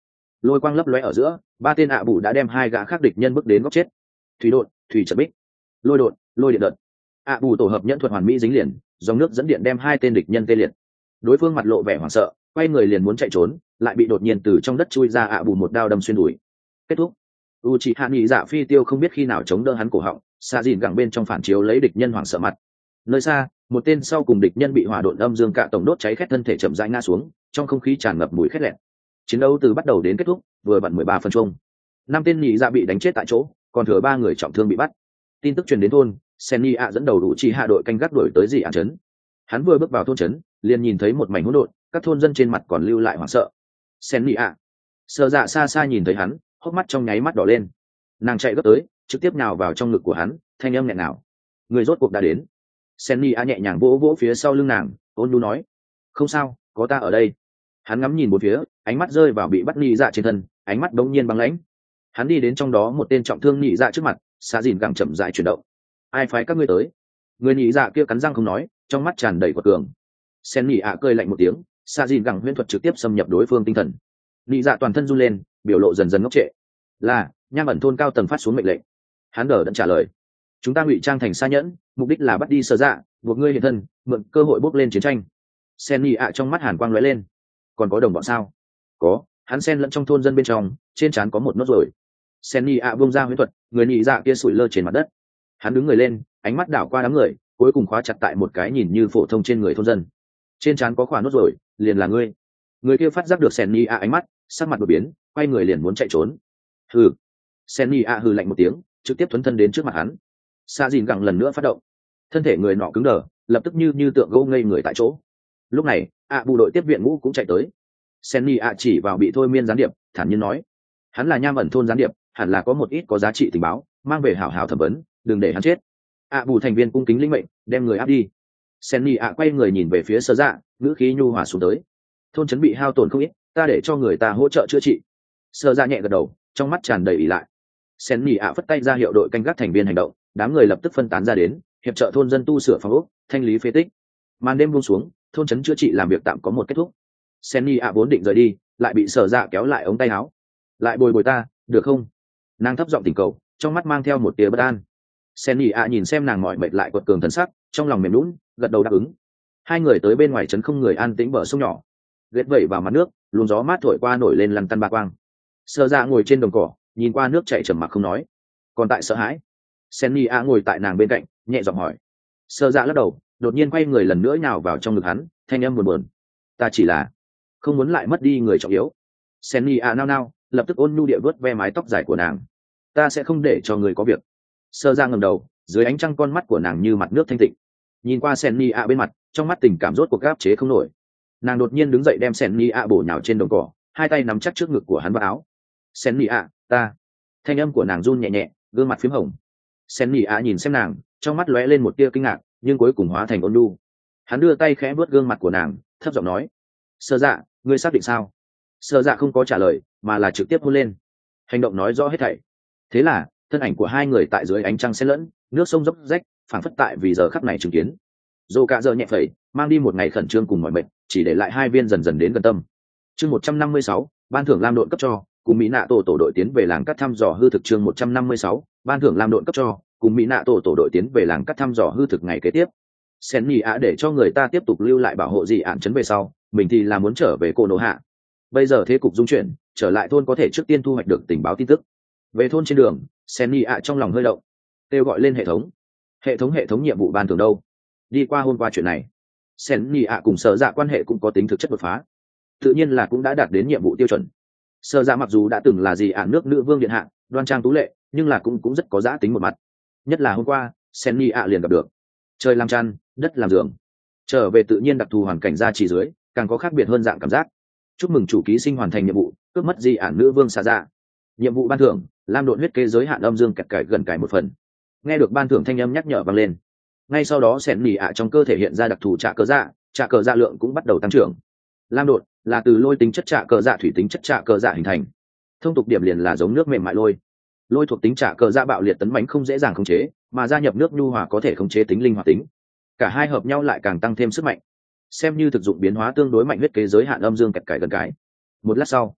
Speaker 1: lôi quang lấp lóe ở giữa, ba tên ạ bù đã đem hai gã khác địch nhân bước đến góc chết. Thủy đột, thủy trận bích, lôi đột, lôi điện đợt. ạ bù tổ hợp nhẫn thuật hoàn mỹ dính liền, dòng nước dẫn điện đem hai tên địch nhân tê liệt. Đối phương mặt lộ vẻ hoảng sợ, quay người liền muốn chạy trốn, lại bị đột nhiên từ trong đất chui ra ạ bù một đao đâm xuyên đùi. Kết thúc. Uchiha nhị dạ phi tiêu không biết khi nào chống đỡ hắn cổ họng, xa dìn gẳng bên trong phản chiếu lấy địch nhân hoảng sợ mặt. Nơi xa, một tên sau cùng địch nhân bị hỏa độn âm dương cạ tổng đốt cháy khét thân thể chậm rãi ngã xuống, trong không khí tràn ngập mùi khét lẹt. Chiến đấu từ bắt đầu đến kết thúc vừa bận 13 phân chung. 5 tên nhị dạ bị đánh chết tại chỗ, còn thừa 3 người trọng thương bị bắt. Tin tức truyền đến thôn, Senny ạ dẫn đầu đủ chi hạ đội canh gác đuổi tới dị ản trấn. Hắn vừa bước vào thôn trấn, liền nhìn thấy một mảnh hỗn độn, các thôn dân trên mặt còn lưu lại hoảng sợ. Senny ạ, sợ dạ xa xa nhìn thấy hắn, hốc mắt trong nháy mắt đỏ lên. Nàng chạy gấp tới, trực tiếp nhào vào trong ngực của hắn, thanh âm nghẹn ngào. Người rốt cuộc đã đến. Senny ạ nhẹ nhàng vỗ vỗ phía sau lưng nàng, ôn nhu nói: "Không sao, có ta ở đây." Hắn ngắm nhìn bốn phía, ánh mắt rơi vào bị bắt nhị dạ trên thân, ánh mắt bỗng nhiên băng lãnh. Hắn đi đến trong đó một tên trọng thương nhị dạ trước mặt, xạ dìn gẳng chậm rãi chuyển động. "Ai phái các ngươi tới?" Người nhị dạ kia cắn răng không nói, trong mắt tràn đầy quật cường. Sen nhị ạ cười lạnh một tiếng, xạ dìn gẳng huyễn thuật trực tiếp xâm nhập đối phương tinh thần. Nhị dạ toàn thân run lên, biểu lộ dần dần ngốc trệ. "Là, Nham ẩn thôn cao tầng phát xuống mệnh lệnh." Hắn đỡ đẫn trả lời. "Chúng ta ngụy trang thành xa nhẫn, mục đích là bắt đi Sở Dạ, buộc ngươi hiện thân, mượn cơ hội bốc lên chiến tranh." Sen nhị ạ trong mắt hàn quang lóe lên. "Còn có đồng bọn sao?" "Có." Hắn xen lẫn trong thôn dân bên trong, trên trán có một nốt ruồi. Sen nhị ạ buông ra huyễn thuật, người nhị dạ kia sủi lơ trên mặt đất. Hắn đứng người lên, ánh mắt đảo qua đám người, cuối cùng khóa chặt tại một cái nhìn như phổ thông trên người thôn dân. "Trên trán có khỏa nốt ruồi, liền là ngươi." Người kia phát giác được Sen nhị ạ ánh mắt, sắc mặt đột biến, quay người liền muốn chạy trốn. "Hừ." Sen nhị ạ hừ lạnh một tiếng, trực tiếp thuấn thân đến trước mặt hắn. Sa dìn gẳng lần nữa phát động, thân thể người nọ cứng đờ, lập tức như tượng gỗ ngây người tại chỗ. Lúc này ạ bù đội tiếp viện ngũ cũng chạy tới. Senny ạ chỉ vào bị thôi miên gián điệp, thản nhiên nói: "Hắn là Nham ẩn thôn gián điệp, hẳn là có một ít có giá trị tình báo, mang về hảo hảo thẩm vấn, đừng để hắn chết." ạ bù thành viên cung kính linh mệnh, đem người áp đi. Senny ạ quay người nhìn về phía Sơ Dạ, ngữ khí nhu hòa xuống tới: "Thôn trấn bị hao tổn không ít, ta để cho người ta hỗ trợ chữa trị." Sơ Dạ nhẹ gật đầu, trong mắt tràn đầy ỷ lại. Senny ạ phất tay ra hiệu đội canh gác thành viên hành động, đám người lập tức phân tán ra đến, hiệp trợ thôn dân tu sửa phòng ốc, thanh lý phế tích. Màn đêm buông xuống, thôn trấn chữa trị làm việc tạm có một kết thúc. Senny ạ vốn định rời đi, lại bị Sở Dạ kéo lại ống tay áo. "Lại bồi bồi ta, được không?" Nàng thấp giọng thỉnh cầu, trong mắt mang theo một tia bất an. Senny ạ nhìn xem nàng mỏi mệt lại quật cường thần sắc, trong lòng mềm lún, gật đầu đáp ứng. Hai người tới bên ngoài trấn không người an tĩnh bờ sông nhỏ, ghét vẩy vào mặt nước, luồng gió mát thổi qua nổi lên lăn tăn ba quang. Sở Dạ ngồi trên đồng cỏ, nhìn qua nước chảy trầm mặc không nói. Còn tại sợ hãi, Senny ạ ngồi tại nàng bên cạnh, nhẹ giọng hỏi. Sở Dạ lắc đầu, đột nhiên quay người lần nữa nhào vào trong ngực hắn, thanh âm buồn buồn: "Ta chỉ là không muốn lại mất đi người trọng yếu." Senny ạ nao nao, lập tức ôn nhu địa vớt ve mái tóc dài của nàng. "Ta sẽ không để cho người có việc." Sở Dạ ngẩng đầu, dưới ánh trăng con mắt của nàng như mặt nước thanh tịnh. Nhìn qua Senny ạ bên mặt, trong mắt tình cảm rốt cuộc gáp chế không nổi. Nàng đột nhiên đứng dậy đem Senny ạ bổ nhào trên đồng cỏ, hai tay nắm chắc trước ngực của hắn vào áo. "Senny ạ, ta." Thanh âm của nàng run nhẹ nhẹ, gương mặt phím hồng. Senny ạ nhìn xem nàng, trong mắt lóe lên một tia kinh ngạc, nhưng cuối cùng hóa thành ôn nhu. Hắn đưa tay khẽ vuốt gương mặt của nàng, thấp giọng nói: "Sở Dạ, ngươi xác định sao?" Sở Dạ không có trả lời, mà là trực tiếp hôn lên. Hành động nói rõ hết thảy. Thế là thân ảnh của hai người tại dưới ánh trăng xen lẫn, nước sông dốc rách, phảng phất tại vì giờ khắc này chứng kiến. Dô cả giờ nhẹ phẩy, mang đi một ngày khẩn trương cùng mọi mệt, chỉ để lại hai viên dần dần đến gần tâm. Chương 156, ban thưởng lam độn cấp cho, cùng mỹ nạ tổ đội tiến về làng cắt thăm dò hư thực. Chương 156, ban thưởng lam độn cấp cho, cùng mỹ nạ tổ đội tiến về làng cắt thăm dò hư thực ngày kế tiếp. Senny ạ để cho người ta tiếp tục lưu lại bảo hộ dị ạn trấn về sau, mình thì là muốn trở về Cô Nô Hạ. Bây giờ thế cục dung chuyển, trở lại thôn có thể trước tiên thu hoạch được tình báo tin tức. Về thôn trên đường, Senny ạ trong lòng hơi động, kêu gọi lên hệ thống. Hệ thống nhiệm vụ ban thưởng đâu? Đi qua hôm qua chuyện này, Senny ạ cùng Sở Dạ quan hệ cũng có tính thực chất đột phá, tự nhiên là cũng đã đạt đến nhiệm vụ tiêu chuẩn. Sở Dạ mặc dù đã từng là dị ạn nước nữ vương điện hạ, đoan trang tú lệ, nhưng là cũng rất có giá tính một mặt. Nhất là hôm qua, Senny ạ liền gặp được trời làm chăn, đất làm giường, trở về tự nhiên đặc thù hoàn cảnh gia trì dưới, càng có khác biệt hơn dạng cảm giác. Chúc mừng chủ ký sinh hoàn thành nhiệm vụ, cướp mất dị ạn nữ vương Sở Dạ. Nhiệm vụ ban thưởng, lam độn huyết kế giới hạn âm dương kẹt cải gần cải một phần. Nghe được ban thưởng thanh âm nhắc nhở vang lên, ngay sau đó Senny ạ trong cơ thể hiện ra đặc thù trạ cờ dạ lượng cũng bắt đầu tăng trưởng. Lam độn là từ lôi tính chất trạ cờ dạ thủy tính chất trạ cờ dạ hình thành, thông tục điểm liền là giống nước mềm mại lôi. Lôi thuộc tính trạ cờ dạ bạo liệt tấn bánh không dễ dàng khống chế, mà gia nhập nước nhu hòa có thể khống chế tính linh hoạt tính, cả hai hợp nhau lại càng tăng thêm sức mạnh, xem như thực dụng biến hóa tương đối mạnh huyết kế giới hạn âm dương kẹt cải gần cái. Một lát sau,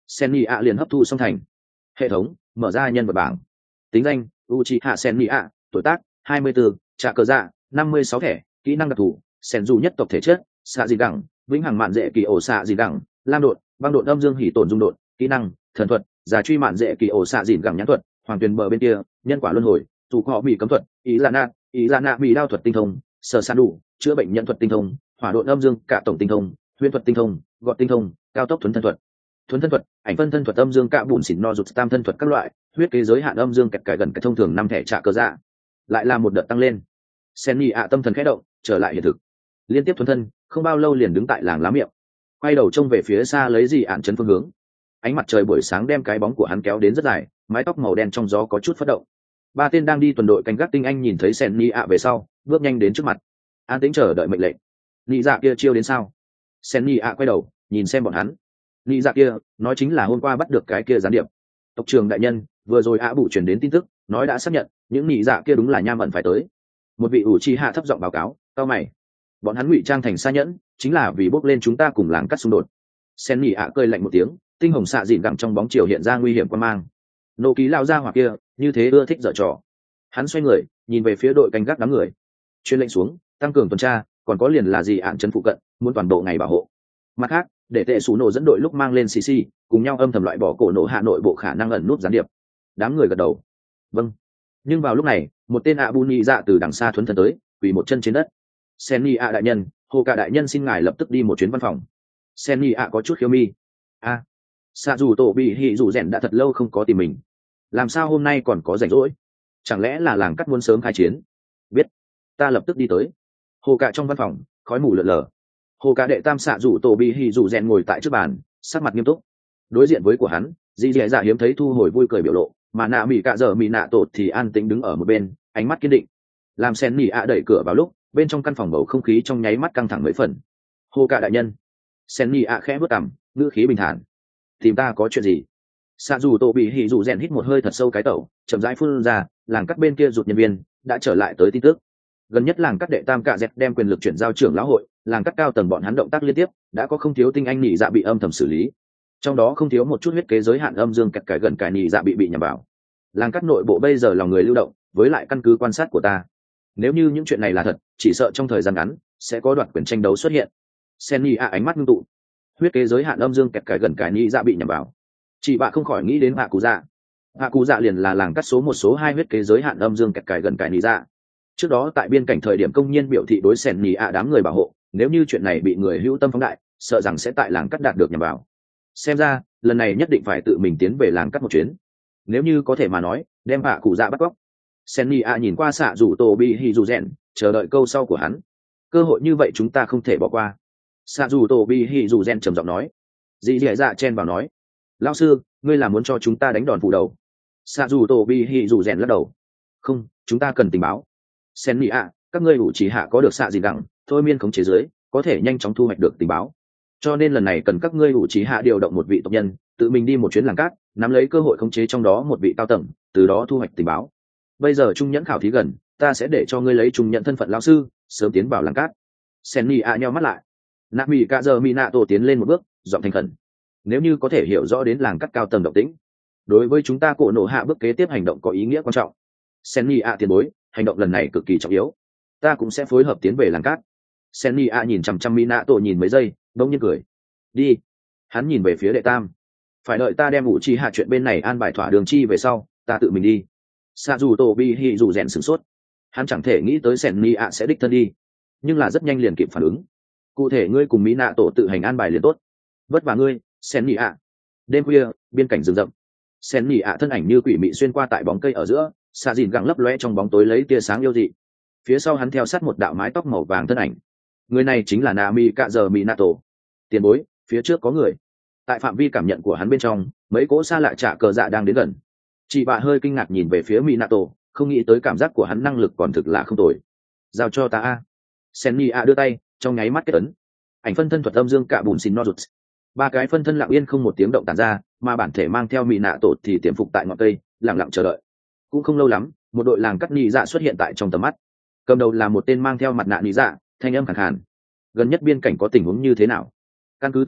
Speaker 1: sen nhị ạ liền hấp thu xong thành. Hệ thống mở ra nhân vật bảng. Tính danh Uchiha sen nhị ạ, tuổi tác 24, trả cờ dạ 56 thẻ, kỹ năng đặc thù sen dù nhất tộc thể chất xạ dị đẳng, vĩnh hằng mạn dễ kỳ ổ xạ dị đẳng, lam đột băng đột âm dương hỉ tổn dung đột, kỹ năng thần thuật giả truy mạn dễ kỳ ổ xạ dị đẳng nhãn thuật, hoàng tuyền bờ bên kia nhân quả luân hồi, dù họ bị cấm thuật, ý là nạ bị đao thuật tinh thông, sở san đủ chữa bệnh nhân thuật tinh thông, hỏa độn âm dương cả tổng tinh thông, huyễn thuật tinh thông, gọn tinh thông, cao tốc thuấn thân thuật, ảnh phân thân thuật âm dương cả bùn xỉn no rụt tam thân thuật các loại, huyết kế giới hạn âm dương kẹt cải gần cái thông thường 5 thẻ trả cơ dạ, lại là một đợt tăng lên. Sen nhị ạ tâm thần khẽ động, trở lại hiện thực, liên tiếp thuấn thân, không bao lâu liền đứng tại làng lá miệng, quay đầu trông về phía xa lấy gì ạn chấn phương hướng. Ánh mặt trời buổi sáng đem cái bóng của hắn kéo đến rất dài, mái tóc màu đen trong gió có chút phất động. Ba tên đang đi tuần đội canh gác tinh anh nhìn thấy Sen nhị ạ về sau, bước nhanh đến trước mặt, an tĩnh chờ đợi mệnh lệnh. Nhị dạ kia chiêu đến sao? Sen nhị ạ quay đầu nhìn xem bọn hắn. Nhị dạ kia nói chính là hôm qua bắt được cái kia gián điệp. Tộc trưởng đại nhân, vừa rồi ạ bụ chuyển đến tin tức, nói đã xác nhận những nhị dạ kia đúng là nham ẩn phải tới. Một vị ủ chi hạ thấp giọng báo cáo. Cao mày, bọn hắn ngụy trang thành xa nhẫn, chính là vì bốc lên chúng ta cùng làng cắt xung đột. Sen nhị ạ cười lạnh một tiếng, tinh hồng xạ dịn gẳng trong bóng chiều hiện ra nguy hiểm quan mang. Nô ký lao ra hoặc kia như thế ưa thích dở trò. Hắn xoay người nhìn về phía đội canh gác đám người, chuyên lệnh xuống tăng cường tuần tra, còn có liền là gì ạn chân phụ cận, muốn toàn bộ ngày bảo hộ. Mặt khác, để tệ sủ nổ dẫn đội lúc mang lên cc cùng nhau âm thầm loại bỏ cổ nổ hạ nội bộ khả năng ẩn nút gián điệp. Đám người gật đầu vâng. Nhưng vào lúc này một tên ạ bù nhị dạ từ đằng xa thuấn thân tới, quỳ một chân trên đất. Sen nhị ạ đại nhân, hồ cả đại nhân xin ngài lập tức đi một chuyến văn phòng. Sen nhị ạ có chút khiêu mi. A, xạ dù tổ bị hỉ dù rèn đã thật lâu không có tìm mình, làm sao hôm nay còn có rảnh rỗi? Chẳng lẽ là làng cắt muốn sớm khai chiến? Biết, ta lập tức đi tới. Hồ cả trong văn phòng khói mù lợn lờ. Hồ cả đệ tam xạ dù tổ bị hỉ dù rèn ngồi tại trước bàn, sắc mặt nghiêm túc. Đối diện với của hắn, dì dì dạ hiếm thấy thu hồi vui cười biểu lộ, mà nạ mỹ cạ dở mỹ nạ tột thì an tĩnh đứng ở một bên, ánh mắt kiên định. Làm Sen nhị ạ đẩy cửa vào lúc, bên trong căn phòng bầu không khí trong nháy mắt căng thẳng mấy phần. Hồ cả đại nhân. Sen nhị ạ khẽ bước cằm, ngữ khí bình thản. Tìm ta có chuyện gì? Xạ dù tổ bị hỉ dù rèn hít một hơi thật sâu cái tẩu, chậm rãi phun ra, làng cắt bên kia rụt nhân viên đã trở lại tới tin tức. Gần nhất làng cắt đệ tam cạ dẹt đem quyền lực chuyển giao trưởng lão hội, làng cắt cao tầng bọn hắn động tác liên tiếp, đã có không thiếu tinh anh nhị dạ bị âm thầm xử lý, trong đó không thiếu một chút huyết kế giới hạn âm dương kẹt cải gần cải nhị dạ bị nhằm vào. Làng cắt nội bộ bây giờ lòng người lưu động, với lại căn cứ quan sát của ta, nếu như những chuyện này là thật, chỉ sợ trong thời gian ngắn sẽ có đoạt quyền tranh đấu xuất hiện. Sen nhị ạ ánh mắt ngưng tụ, huyết kế giới hạn âm dương kẹt cải gần cải nhị dạ bị nhằm vào, chị bạ không khỏi nghĩ đến hạ cụ dạ. Hạ cụ dạ liền là làng cắt số 1 số 2 huyết kế giới hạn âm dương kẹt cải gần cải nhị dạ. Trước đó tại biên cảnh thời điểm công nhiên biểu thị đối Sen nhị ạ đám người bảo hộ, nếu như chuyện này bị người hữu tâm phóng đại, sợ rằng sẽ tại làng cắt đạt được nhằm vào. Xem ra lần này nhất định phải tự mình tiến về làng cắt một chuyến, nếu như có thể mà nói đem hạ cụ dạ bắt cóc. Sen nhị ạ nhìn qua xạ rủ tổ bị hỉ dù rèn, chờ đợi câu sau của hắn. Cơ hội như vậy chúng ta không thể bỏ qua. Xạ rủ tổ bị hỉ dù rèn trầm giọng nói. Dì dì dạ chen vào nói, lão sư, ngươi là muốn cho chúng ta đánh đòn phủ đầu? Xạ rủ tổ bị hỉ dù rèn lắc đầu. Không, chúng ta cần tình báo. Sen nhị ạ, các ngươi ủ chỉ hạ có được xạ gì đẳng thôi miên khống chế dưới, có thể nhanh chóng thu hoạch được tình báo, cho nên lần này cần các ngươi ủ chỉ hạ điều động một vị tộc nhân tự mình đi một chuyến làng cát, nắm lấy cơ hội khống chế trong đó một vị cao tầng, từ đó thu hoạch tình báo. Bây giờ trung nhẫn khảo thí gần, ta sẽ để cho ngươi lấy trung nhẫn thân phận lão sư, sớm tiến vào làng cát. Sen nhị ạ nheo mắt lại. Nạ mỹ cạ giờ mỹ nạ tổ tiến lên một bước, giọng thành khẩn. Nếu như có thể hiểu rõ đến làng cát cao tầng động tĩnh, đối với chúng ta cổ nổ hạ bước kế tiếp hành động có ý nghĩa quan trọng. Sen nhị ạ tiền bối, hành động lần này cực kỳ trọng yếu, ta cũng sẽ phối hợp tiến về làng cát. Sen nhị ạ nhìn chằm chằm mỹ nạ tổ nhìn mấy giây, bỗng nhiên cười. Đi. Hắn nhìn về phía đệ tam. Phải đợi ta đem ủ chi hạ chuyện bên này an bài thỏa đường chi về sau, ta tự mình đi. Xạ dù tổ bị hỉ dù rèn sửng sốt, hắn chẳng thể nghĩ tới Sen nhị ạ sẽ đích thân đi, nhưng là rất nhanh liền kịp phản ứng. Cụ thể ngươi cùng mỹ nạ tổ tự hành an bài liền tốt, vất vả ngươi, Sen nhị ạ. Đêm khuya, biên cảnh rừng rậm, Sen nhị ạ thân ảnh như quỷ mị xuyên qua tại bóng cây ở giữa, xạ dìn gẳng lấp lóe trong bóng tối lấy tia sáng yêu dị. Phía sau hắn theo sát một đạo mái tóc màu vàng thân ảnh, người này chính là Nami cạ giờ Minato. Tiền bối, phía trước có người. Tại phạm vi cảm nhận của hắn bên trong, mấy cỗ xa lạ trả cờ dạ đang đến gần. Chị bạ hơi kinh ngạc nhìn về phía Minato, không nghĩ tới cảm giác của hắn năng lực còn thực là không tồi. Giao cho ta a. Senni a đưa tay, trong nháy mắt kết ấn. Ảnh phân thân thuật âm dương cạ bùn xin no rụt. Ba cái phân thân lặng yên không một tiếng động tản ra, mà bản thể mang theo Minato thì tiềm phục tại ngọn cây, lặng lặng chờ đợi. Cũng không lâu lắm, một đội làng cắt nhị dạ xuất hiện tại trong tầm mắt. Cầm đầu là một tên mang theo mặt nạ nhị dạ, thanh âm khàn khàn. Gần nhất biên cảnh có tình huống như thế nào? Căn cứ tình báo,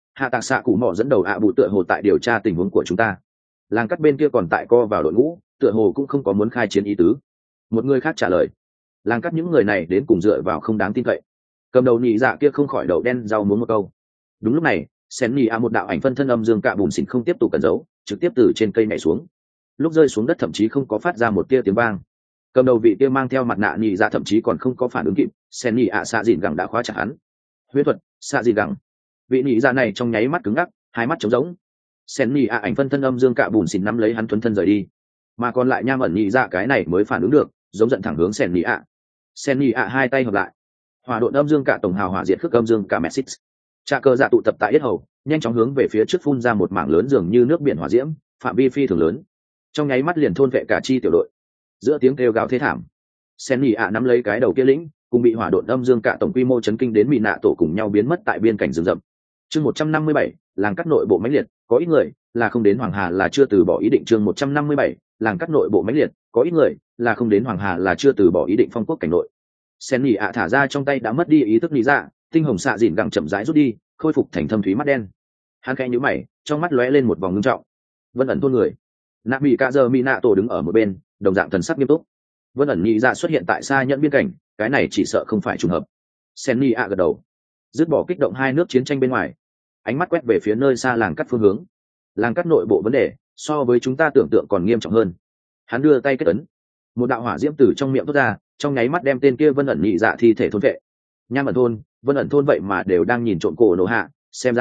Speaker 1: hạ tạc xạ cụ mỏ dẫn đầu ạ bụ tựa hồ tại điều tra tình huống của chúng ta. Làng cắt bên kia còn tại co vào đội ngũ, tựa hồ cũng không có muốn khai chiến ý tứ. Một người khác trả lời, làng cắt những người này đến cùng dựa vào không đáng tin cậy. Cầm đầu nhị dạ kia không khỏi đầu đen rau muốn một câu. Đúng lúc này, sen nhị ạ một đạo ảnh phân thân âm dương cạ bùn xỉn không tiếp tục cẩn giấu, trực tiếp từ trên cây nhảy xuống. Lúc rơi xuống đất thậm chí không có phát ra một tia tiếng vang. Cầm đầu vị kia mang theo mặt nạ nhị dạ thậm chí còn không có phản ứng kịp, sen nhị ạ xạ dìn gẳng đã khóa chặt hắn. Huyết thuật, xạ dìn gẳng. Vị nhị dạ này trong nháy mắt cứng ngắc, hai mắt trống rỗng. Sen nhị ạ ảnh phân thân âm dương cạ bùn xỉn nắm lấy hắn thuần thân rời đi, mà còn lại nham ẩn nhị dạ cái này mới phản ứng được, giống giận thẳng hướng sen nhị ạ. Sen nhị ạ hai tay hợp lại, hỏa độn âm dương cả tổng hào hỏa diệt khước âm dương cả message. Trà cơ dạ tụ tập tại yết hầu, nhanh chóng hướng về phía trước phun ra một mảng lớn dường như nước biển hỏa diễm, phạm vi phi thường lớn, trong nháy mắt liền thôn vệ cả chi tiểu đội. Giữa tiếng kêu gào thế thảm, sen nhị ạ nắm lấy cái đầu kia lĩnh, cùng bị hỏa độn âm dương cả tổng quy mô chấn kinh đến mị nạ tổ cùng nhau biến mất tại biên cảnh rừng rậm. Chương 157, làng cắt nội bộ mãnh liệt, có ít người là không đến Hoàng Hà là chưa từ bỏ ý định. Chương 157, làng cắt nội bộ mãnh liệt, có ít người là không đến Hoàng Hà là chưa từ bỏ ý định. Phong quốc cảnh nội, sen nhị ạ thả ra trong tay đã mất đi ý thức lý dạ, tinh hồng xạ dìn gẳng chậm rãi rút đi, khôi phục thành thâm thúy mắt đen. Hắn khẽ nhíu mày, trong mắt lóe lên một vòng ngưng trọng. Vân ẩn thôn người, nạ mỹ cạ giờ mỹ nạ tổ đứng ở một bên, đồng dạng thần sắc nghiêm túc. Vân ẩn nhị dạ xuất hiện tại xa nhận biên cảnh, cái này chỉ sợ không phải trùng hợp. Sen nhị ạ gật đầu, dứt bỏ kích động hai nước chiến tranh bên ngoài, ánh mắt quét về phía nơi xa làng cắt phương hướng. Làng cắt nội bộ vấn đề so với chúng ta tưởng tượng còn nghiêm trọng hơn. Hắn đưa tay kết ấn, một đạo hỏa diễm từ trong miệng thoát ra, trong nháy mắt đem tên kia Vân ẩn nhị dạ thi thể thôn vệ. Nham ẩn thôn, Vân ẩn thôn vậy mà đều đang nhìn trộm cổ nổ hạ,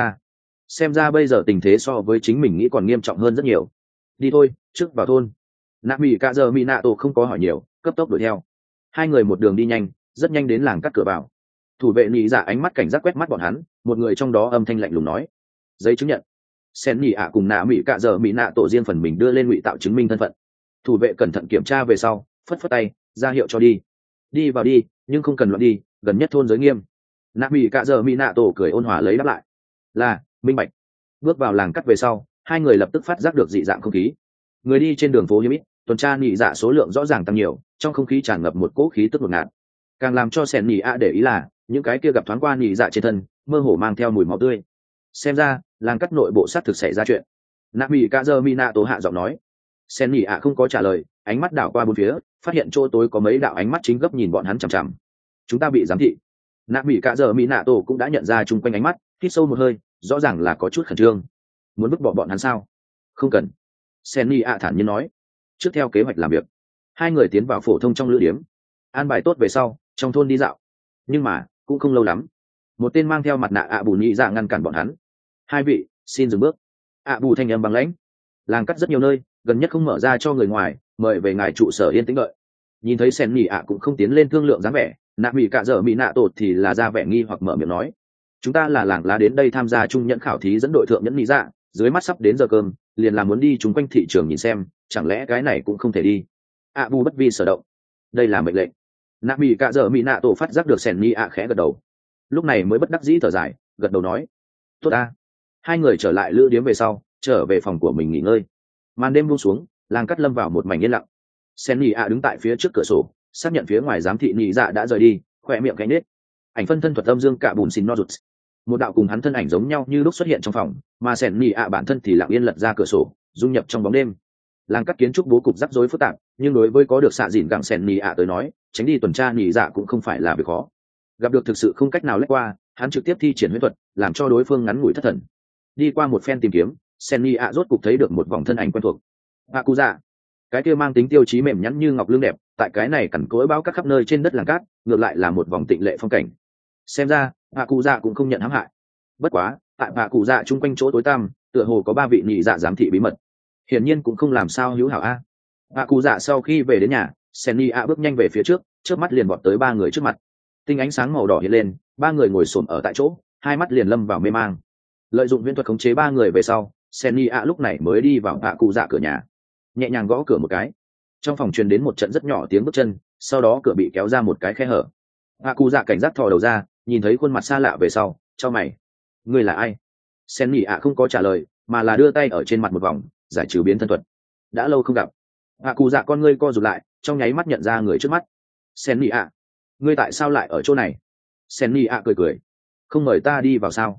Speaker 1: xem ra bây giờ tình thế so với chính mình nghĩ còn nghiêm trọng hơn rất nhiều. Đi thôi, trước vào thôn. Nạ mỹ cạ giờ mỹ nạ tổ không có hỏi nhiều, cấp tốc đuổi theo. Hai người một đường đi nhanh, rất nhanh đến làng cắt cửa vào. Thủ vệ nhị dạ ánh mắt cảnh giác quét mắt bọn hắn, một người trong đó âm thanh lạnh lùng nói, giấy chứng nhận. Sen nhị ạ cùng nạ mỹ cạ giờ mỹ nạ tổ riêng phần mình đưa lên ngụy tạo chứng minh thân phận. Thủ vệ cẩn thận kiểm tra về sau, phất phất tay ra hiệu cho đi. Đi vào đi, nhưng không cần loạn đi, gần nhất thôn giới nghiêm. Nạ mỹ cạ giờ mỹ nạ tổ cười ôn hòa lấy đáp lại, là minh bạch. Bước vào làng cắt về sau, hai người lập tức phát giác được dị dạng không khí. Người đi trên đường phố hiếm ít, tuần tra nhị dạ số lượng rõ ràng tăng nhiều, trong không khí tràn ngập một cỗ khí tức ngột ngạt. Càng làm cho Sen nhị ạ để ý là những cái kia gặp thoáng qua nhị dạ trên thân mơ hồ mang theo mùi máu tươi. Xem ra làng cắt nội bộ xác thực xảy ra chuyện. Nạ mỹ cạ giờ mỹ nạ tổ hạ giọng nói. Sen nhị ạ không có trả lời, ánh mắt đảo qua bốn phía, phát hiện chỗ tối có mấy đạo ánh mắt chính gấp nhìn bọn hắn chằm chằm. Chúng ta bị giám thị. Nạ mỹ cạ giờ mỹ nạ tổ cũng đã nhận ra chung quanh ánh mắt, hít sâu một hơi, rõ ràng là có chút khẩn trương. Muốn vứt bỏ bọn hắn sao? Không cần. Sen nhị ạ thản nhiên nói. Trước theo kế hoạch làm việc, hai người tiến vào phổ thông trong lữ điếm, an bài tốt về sau trong thôn đi dạo. Nhưng mà cũng không lâu lắm, một tên mang theo mặt nạ ạ bù nhị dạ ngăn cản bọn hắn. Hai vị xin dừng bước. ạ bù thanh âm bằng lãnh, làng cắt rất nhiều nơi, gần nhất không mở ra cho người ngoài, mời về ngài trụ sở yên tĩnh đợi. Nhìn thấy sen nhị ạ cũng không tiến lên thương lượng dáng vẻ, nạ mỹ cạ dở mỹ nạ tột thì là ra vẻ nghi hoặc mở miệng nói, chúng ta là làng lá đến đây tham gia trung nhẫn khảo thí dẫn đội thượng nhẫn nhị dạ, dưới mắt sắp đến giờ cơm, liền là muốn đi chung quanh thị trường nhìn xem, chẳng lẽ cái này cũng không thể đi? ạ bù bất vi sở động, đây là mệnh lệnh. Nạ mỹ cạ dở mỹ nạ tổ phát giác được sen nhị ạ khẽ gật đầu, lúc này mới bất đắc dĩ thở dài, gật đầu nói, tốt ta. Hai người trở lại lữ điếm về sau, trở về phòng của mình nghỉ ngơi. Màn đêm buông xuống, làng cắt lâm vào một mảnh yên lặng. Sen nhị ạ đứng tại phía trước cửa sổ, xác nhận phía ngoài giám thị nhị dạ đã rời đi, khỏe miệng cánh nết. Ảnh phân thân thuật âm dương cả bùn xin no rụt, một đạo cùng hắn thân ảnh giống nhau như lúc xuất hiện trong phòng, mà Sen nhị ạ bản thân thì lặng yên lật ra cửa sổ, dung nhập trong bóng đêm. Làng cắt kiến trúc bố cục rắc rối phức tạp, nhưng đối với có được xạ dìn gặng Sen nhị ạ tới nói, tránh đi tuần tra nhị dạ cũng không phải là việc khó. Gặp được thực sự không cách nào lách qua, hắn trực tiếp thi triển huyễn thuật, làm cho đối phương ngắn ngủi thất thần. Đi qua một phen tìm kiếm, Sen nhị ạ rốt cục thấy được một vòng thân ảnh quen thuộc. Akuza, cái kia mang tính tiêu chí mềm nhắn như ngọc lương đẹp, tại cái này cằn cỗi báo các khắp nơi trên đất làng cát, ngược lại là một vòng tịnh lệ phong cảnh. Xem ra Akuza cũng không nhận hãm hại. Bất quá tại Akuza chung quanh chỗ tối tăm, tựa hồ có ba vị nhị dạ giám thị bí mật, hiển nhiên cũng không làm sao hữu hảo a. Akuza sau khi về đến nhà, Sen nhị ạ bước nhanh về phía trước, trước mắt liền vọt tới ba người trước mặt. Tinh ánh sáng màu đỏ hiện lên, ba người ngồi xổm ở tại chỗ, hai mắt liền lâm vào mê mang. Lợi dụng viễn thuật khống chế ba người về sau, Sen nhị ạ lúc này mới đi vào Akuza cửa nhà, nhẹ nhàng gõ cửa một cái. Trong phòng truyền đến một trận rất nhỏ tiếng bước chân, sau đó cửa bị kéo ra một cái khe hở. Akuza cảnh giác thò đầu ra, nhìn thấy khuôn mặt xa lạ về sau, chau mày. Ngươi là ai? Sen nhị ạ không có trả lời, mà là đưa tay ở trên mặt một vòng, giải trừ biến thân thuật. Đã lâu không gặp. Akuza con ngươi co rụt lại, trong nháy mắt nhận ra người trước mắt. Sen nhị ạ, ngươi tại sao lại ở chỗ này? Sen nhị ạ cười cười. Không mời ta đi vào sao?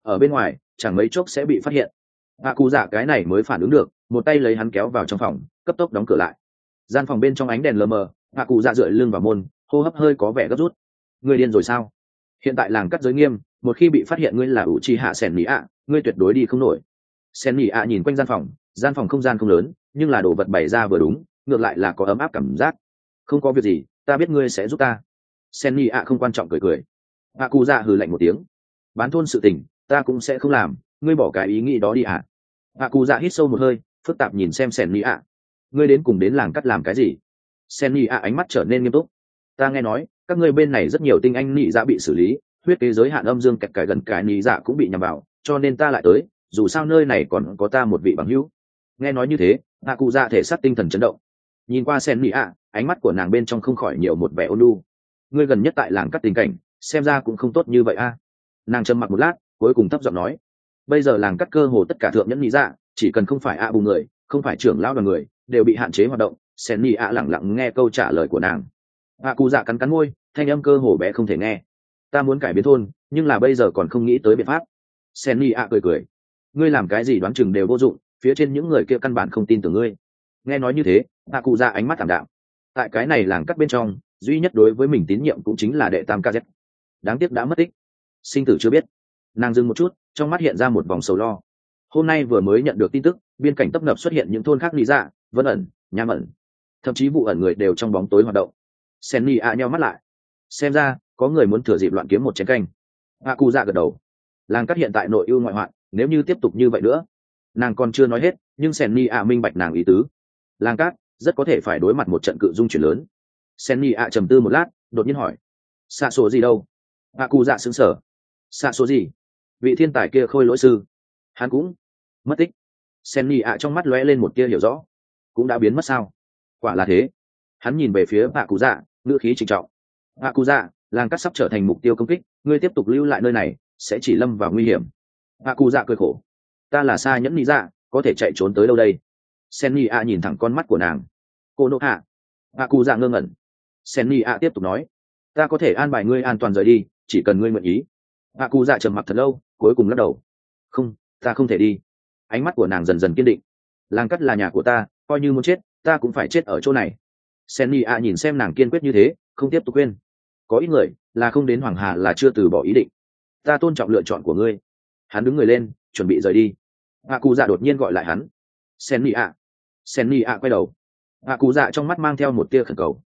Speaker 1: ở bên ngoài chẳng mấy chốc sẽ bị phát hiện. Hạ cụ dạ cái này mới phản ứng được, một tay lấy hắn kéo vào trong phòng, cấp tốc đóng cửa lại. Gian phòng bên trong ánh đèn lờ mờ, hạ cụ dạ dựa lưng vào môn, hô hấp hơi có vẻ gấp rút. Ngươi điên rồi sao? Hiện tại làng cắt giới nghiêm, một khi bị phát hiện ngươi là ủ trì hạ sẻn mỹ ạ, ngươi tuyệt đối đi không nổi. Sẻn mỹ ạ nhìn quanh gian phòng không gian không lớn, nhưng là đồ vật bày ra vừa đúng, ngược lại là có ấm áp cảm giác. Không có việc gì, ta biết ngươi sẽ giúp ta. Sẻn mỹ ạ không quan trọng cười cười. Hạ cụ dạ hừ lạnh một tiếng. Bán thôn sự tình, ta cũng sẽ không làm, ngươi bỏ cái ý nghĩ đó đi ạ. Hạ cụ dạ hít sâu một hơi, phức tạp nhìn xem sẻn mỹ ạ. Ngươi đến cùng đến làng cắt làm cái gì? Sẻn mỹ ạ ánh mắt trở nên nghiêm túc. Ta nghe nói các ngươi bên này rất nhiều tinh anh nị dạ bị xử lý, huyết kế giới hạn âm dương kẹt cải gần cái nị dạ cũng bị nhằm vào, cho nên ta lại tới, dù sao nơi này còn có ta một vị bằng hữu. Nghe nói như thế, hạ cụ dạ thể xác tinh thần chấn động. Nhìn qua sen nị ạ, ánh mắt của nàng bên trong không khỏi nhiều một vẻ ôn nhu. Ngươi gần nhất tại làng cắt tình cảnh xem ra cũng không tốt như vậy a. Nàng trầm mặc một lát, cuối cùng thấp giọng nói, bây giờ làng cắt cơ hồ tất cả thượng nhẫn nị dạ, chỉ cần không phải bù người, không phải trưởng lão đoàn người, đều bị hạn chế hoạt động. Sen nị ạ lẳng lặng nghe câu trả lời của nàng. Hạ cụ dạ cắn môi, thanh âm cơ hồ bé không thể nghe. Ta muốn cải biến thôn, nhưng là bây giờ còn không nghĩ tới biện pháp. Sen nị ạ cười cười. Ngươi làm cái gì đoán chừng đều vô dụng, phía trên những người kia căn bản không tin tưởng ngươi. Nghe nói như thế, hạ cụ dạ ánh mắt thảm đạm. Tại cái này làng cắt bên trong, duy nhất đối với mình tín nhiệm cũng chính là đệ tam kz. Đáng tiếc đã mất tích, sinh tử chưa biết. Nàng dừng một chút, trong mắt hiện ra một vòng sầu lo. Hôm nay vừa mới nhận được tin tức, biên cảnh tấp nập xuất hiện những thôn khác lý dạ, vân ẩn, nham ẩn, thậm chí vụ ẩn người đều trong bóng tối hoạt động. Sen nị ạ nheo mắt lại, xem ra có người muốn thừa dịp loạn kiếm một chén canh. Hạ cụ dạ gật đầu. Làng cắt hiện tại nội ưu ngoại hoạn, nếu như tiếp tục như vậy nữa, nàng còn chưa nói hết, nhưng Sen nị ạ minh bạch nàng ý tứ. Làng cát rất có thể phải đối mặt một trận cự dung chuyển lớn. Sen nị ạ trầm tư một lát, đột nhiên hỏi, xạ số gì đâu? Hạ cụ dạ sững sờ. Xạ số gì? Vị thiên tài kia khôi lỗi sư, hắn cũng mất tích. Sen nị ạ trong mắt lóe lên một tia hiểu rõ. Cũng đã biến mất sao? Quả là thế. Hắn nhìn về phía hạ cụ dạ, ngữ khí trịnh trọng. Hạ cụ dạ, làng cát sắp trở thành mục tiêu công kích, ngươi tiếp tục lưu lại nơi này sẽ chỉ lâm vào nguy hiểm. Hạ cụ dạ cười khổ. Ta là xa nhẫn nị dạ, có thể chạy trốn tới đâu đây? Sen nị ạ nhìn thẳng con mắt của nàng. Cô nộ hạ. Hạ cụ dạ ngơ ngẩn. Sen nị ạ tiếp tục nói, ta có thể an bài ngươi an toàn rời đi, chỉ cần ngươi nguyện ý. Hạ cụ dạ trầm mặc thật lâu, cuối cùng lắc đầu. Không, ta không thể đi. Ánh mắt của nàng dần dần kiên định. Làng cắt là nhà của ta, coi như muốn chết ta cũng phải chết ở chỗ này. Sen nị ạ nhìn xem nàng kiên quyết như thế, không tiếp tục khuyên. Có ít người là không đến hoàng hà là chưa từ bỏ ý định. Ta tôn trọng lựa chọn của ngươi. Hắn đứng người lên, chuẩn bị rời đi. Hạ cụ dạ đột nhiên gọi lại hắn. Sen nị ạ. Sen nị ạ quay đầu. Hạ cụ dạ trong mắt mang theo một tia khẩn cầu.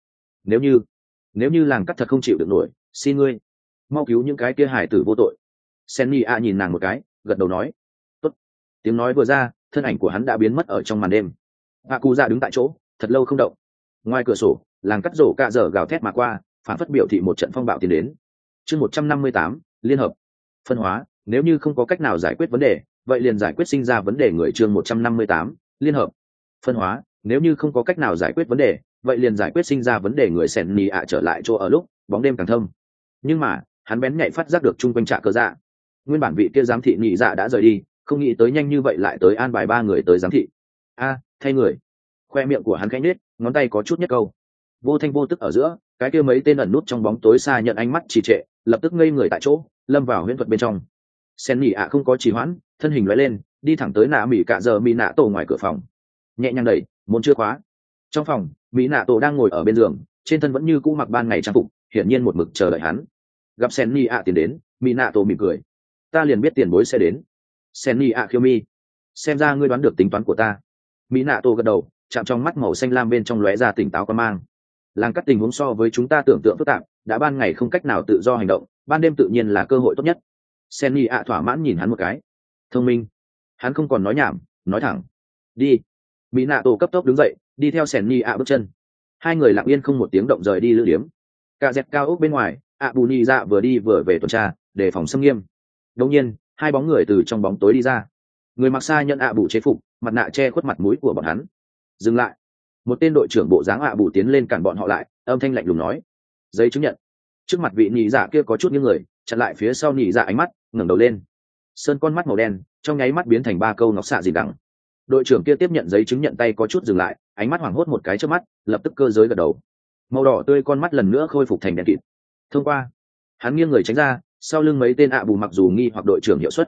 Speaker 1: Nếu như làng cắt thật không chịu được nổi, xin ngươi mau cứu những cái kia hải tử vô tội. Sen nị ạ nhìn nàng một cái, gật đầu nói, tốt. Tiếng nói vừa ra, thân ảnh của hắn đã biến mất ở trong màn đêm. Hạ cụ dạ đứng tại chỗ thật lâu không động. Ngoài cửa sổ, làng cắt rổ cạ dở gào thét mà qua, phản phất biểu thị một trận phong bạo tiến đến. Chương 158, liên hợp. Phân hóa, nếu như không có cách nào giải quyết vấn đề, vậy liền giải quyết sinh ra vấn đề người. Chương 158, liên hợp. Phân hóa, nếu như không có cách nào giải quyết vấn đề, vậy liền giải quyết sinh ra vấn đề người. Sẻn nị ạ trở lại chỗ ở lúc bóng đêm càng thâm, nhưng mà hắn bén nhạy phát giác được chung quanh trạ cơ dạ. Nguyên bản vị kia giám thị nị dạ đã rời đi, không nghĩ tới nhanh như vậy lại tới an bài 3 người tới giám thị. Thay người. Khoe miệng của hắn khẽ nhếch, ngón tay có chút nhất câu. Vô thanh vô tức ở giữa, cái kia mấy tên ẩn nút trong bóng tối xa nhận ánh mắt trì trệ, lập tức ngây người tại chỗ, lâm vào huyễn thuật bên trong. Sen nị ạ không có trì hoãn, thân hình lóe lên, đi thẳng tới nạ mỹ cạ giờ mỹ nạ tổ ngoài cửa phòng, nhẹ nhàng đẩy, môn chưa khóa. Trong phòng, mỹ nạ tổ đang ngồi ở bên giường, trên thân vẫn như cũ mặc ban ngày trang phục, hiển nhiên một mực chờ đợi hắn. Gặp Sen nị ạ tiến đến, mỹ nạ tổ mỉm cười. Ta liền biết tiền bối sẽ đến. Sen nị ạ khiêu mi. Xem ra ngươi đoán được tính toán của ta. Mỹ nạ tổ gật đầu, chạm trong mắt màu xanh lam bên trong lóe ra tỉnh táo quan mang. Làng cắt tình huống so với chúng ta tưởng tượng phức tạp, đã ban ngày không cách nào tự do hành động, ban đêm tự nhiên là cơ hội tốt nhất. Sen nị ạ thỏa mãn nhìn hắn một cái. Thông minh. Hắn không còn nói nhảm, nói thẳng. Đi. Mỹ nạ tổ cấp tốc đứng dậy, đi theo Sen nị ạ bước chân. Hai người lặng yên không một tiếng động rời đi lữ điếm. Cả dẹt cao ốc bên ngoài, bù nhị dạ vừa đi vừa về tuần tra, đề phòng xâm nghiêm. Đột nhiên, hai bóng người từ trong bóng tối đi ra. Người mặc xa nhận bù chế phục, mặt nạ che khuất mặt mũi của bọn hắn. Dừng lại. Một tên đội trưởng bộ dáng bù tiến lên cản bọn họ lại, âm thanh lạnh lùng nói, giấy chứng nhận. Trước mặt vị nhị dạ kia có chút những người chặn lại phía sau nhị dạ ánh mắt, ngẩng đầu lên. Sơn con mắt màu đen trong nháy mắt biến thành 3 câu ngọc xạ gì đằng. Đội trưởng kia tiếp nhận giấy chứng nhận, tay có chút dừng lại, ánh mắt hoảng hốt một cái trước mắt, lập tức cơ giới gật đầu. Màu đỏ tươi con mắt lần nữa khôi phục thành đèn kịt. Thông qua. Hắn nghiêng người tránh ra, sau lưng mấy tên bù mặc dù nghi hoặc đội trưởng hiệu suất,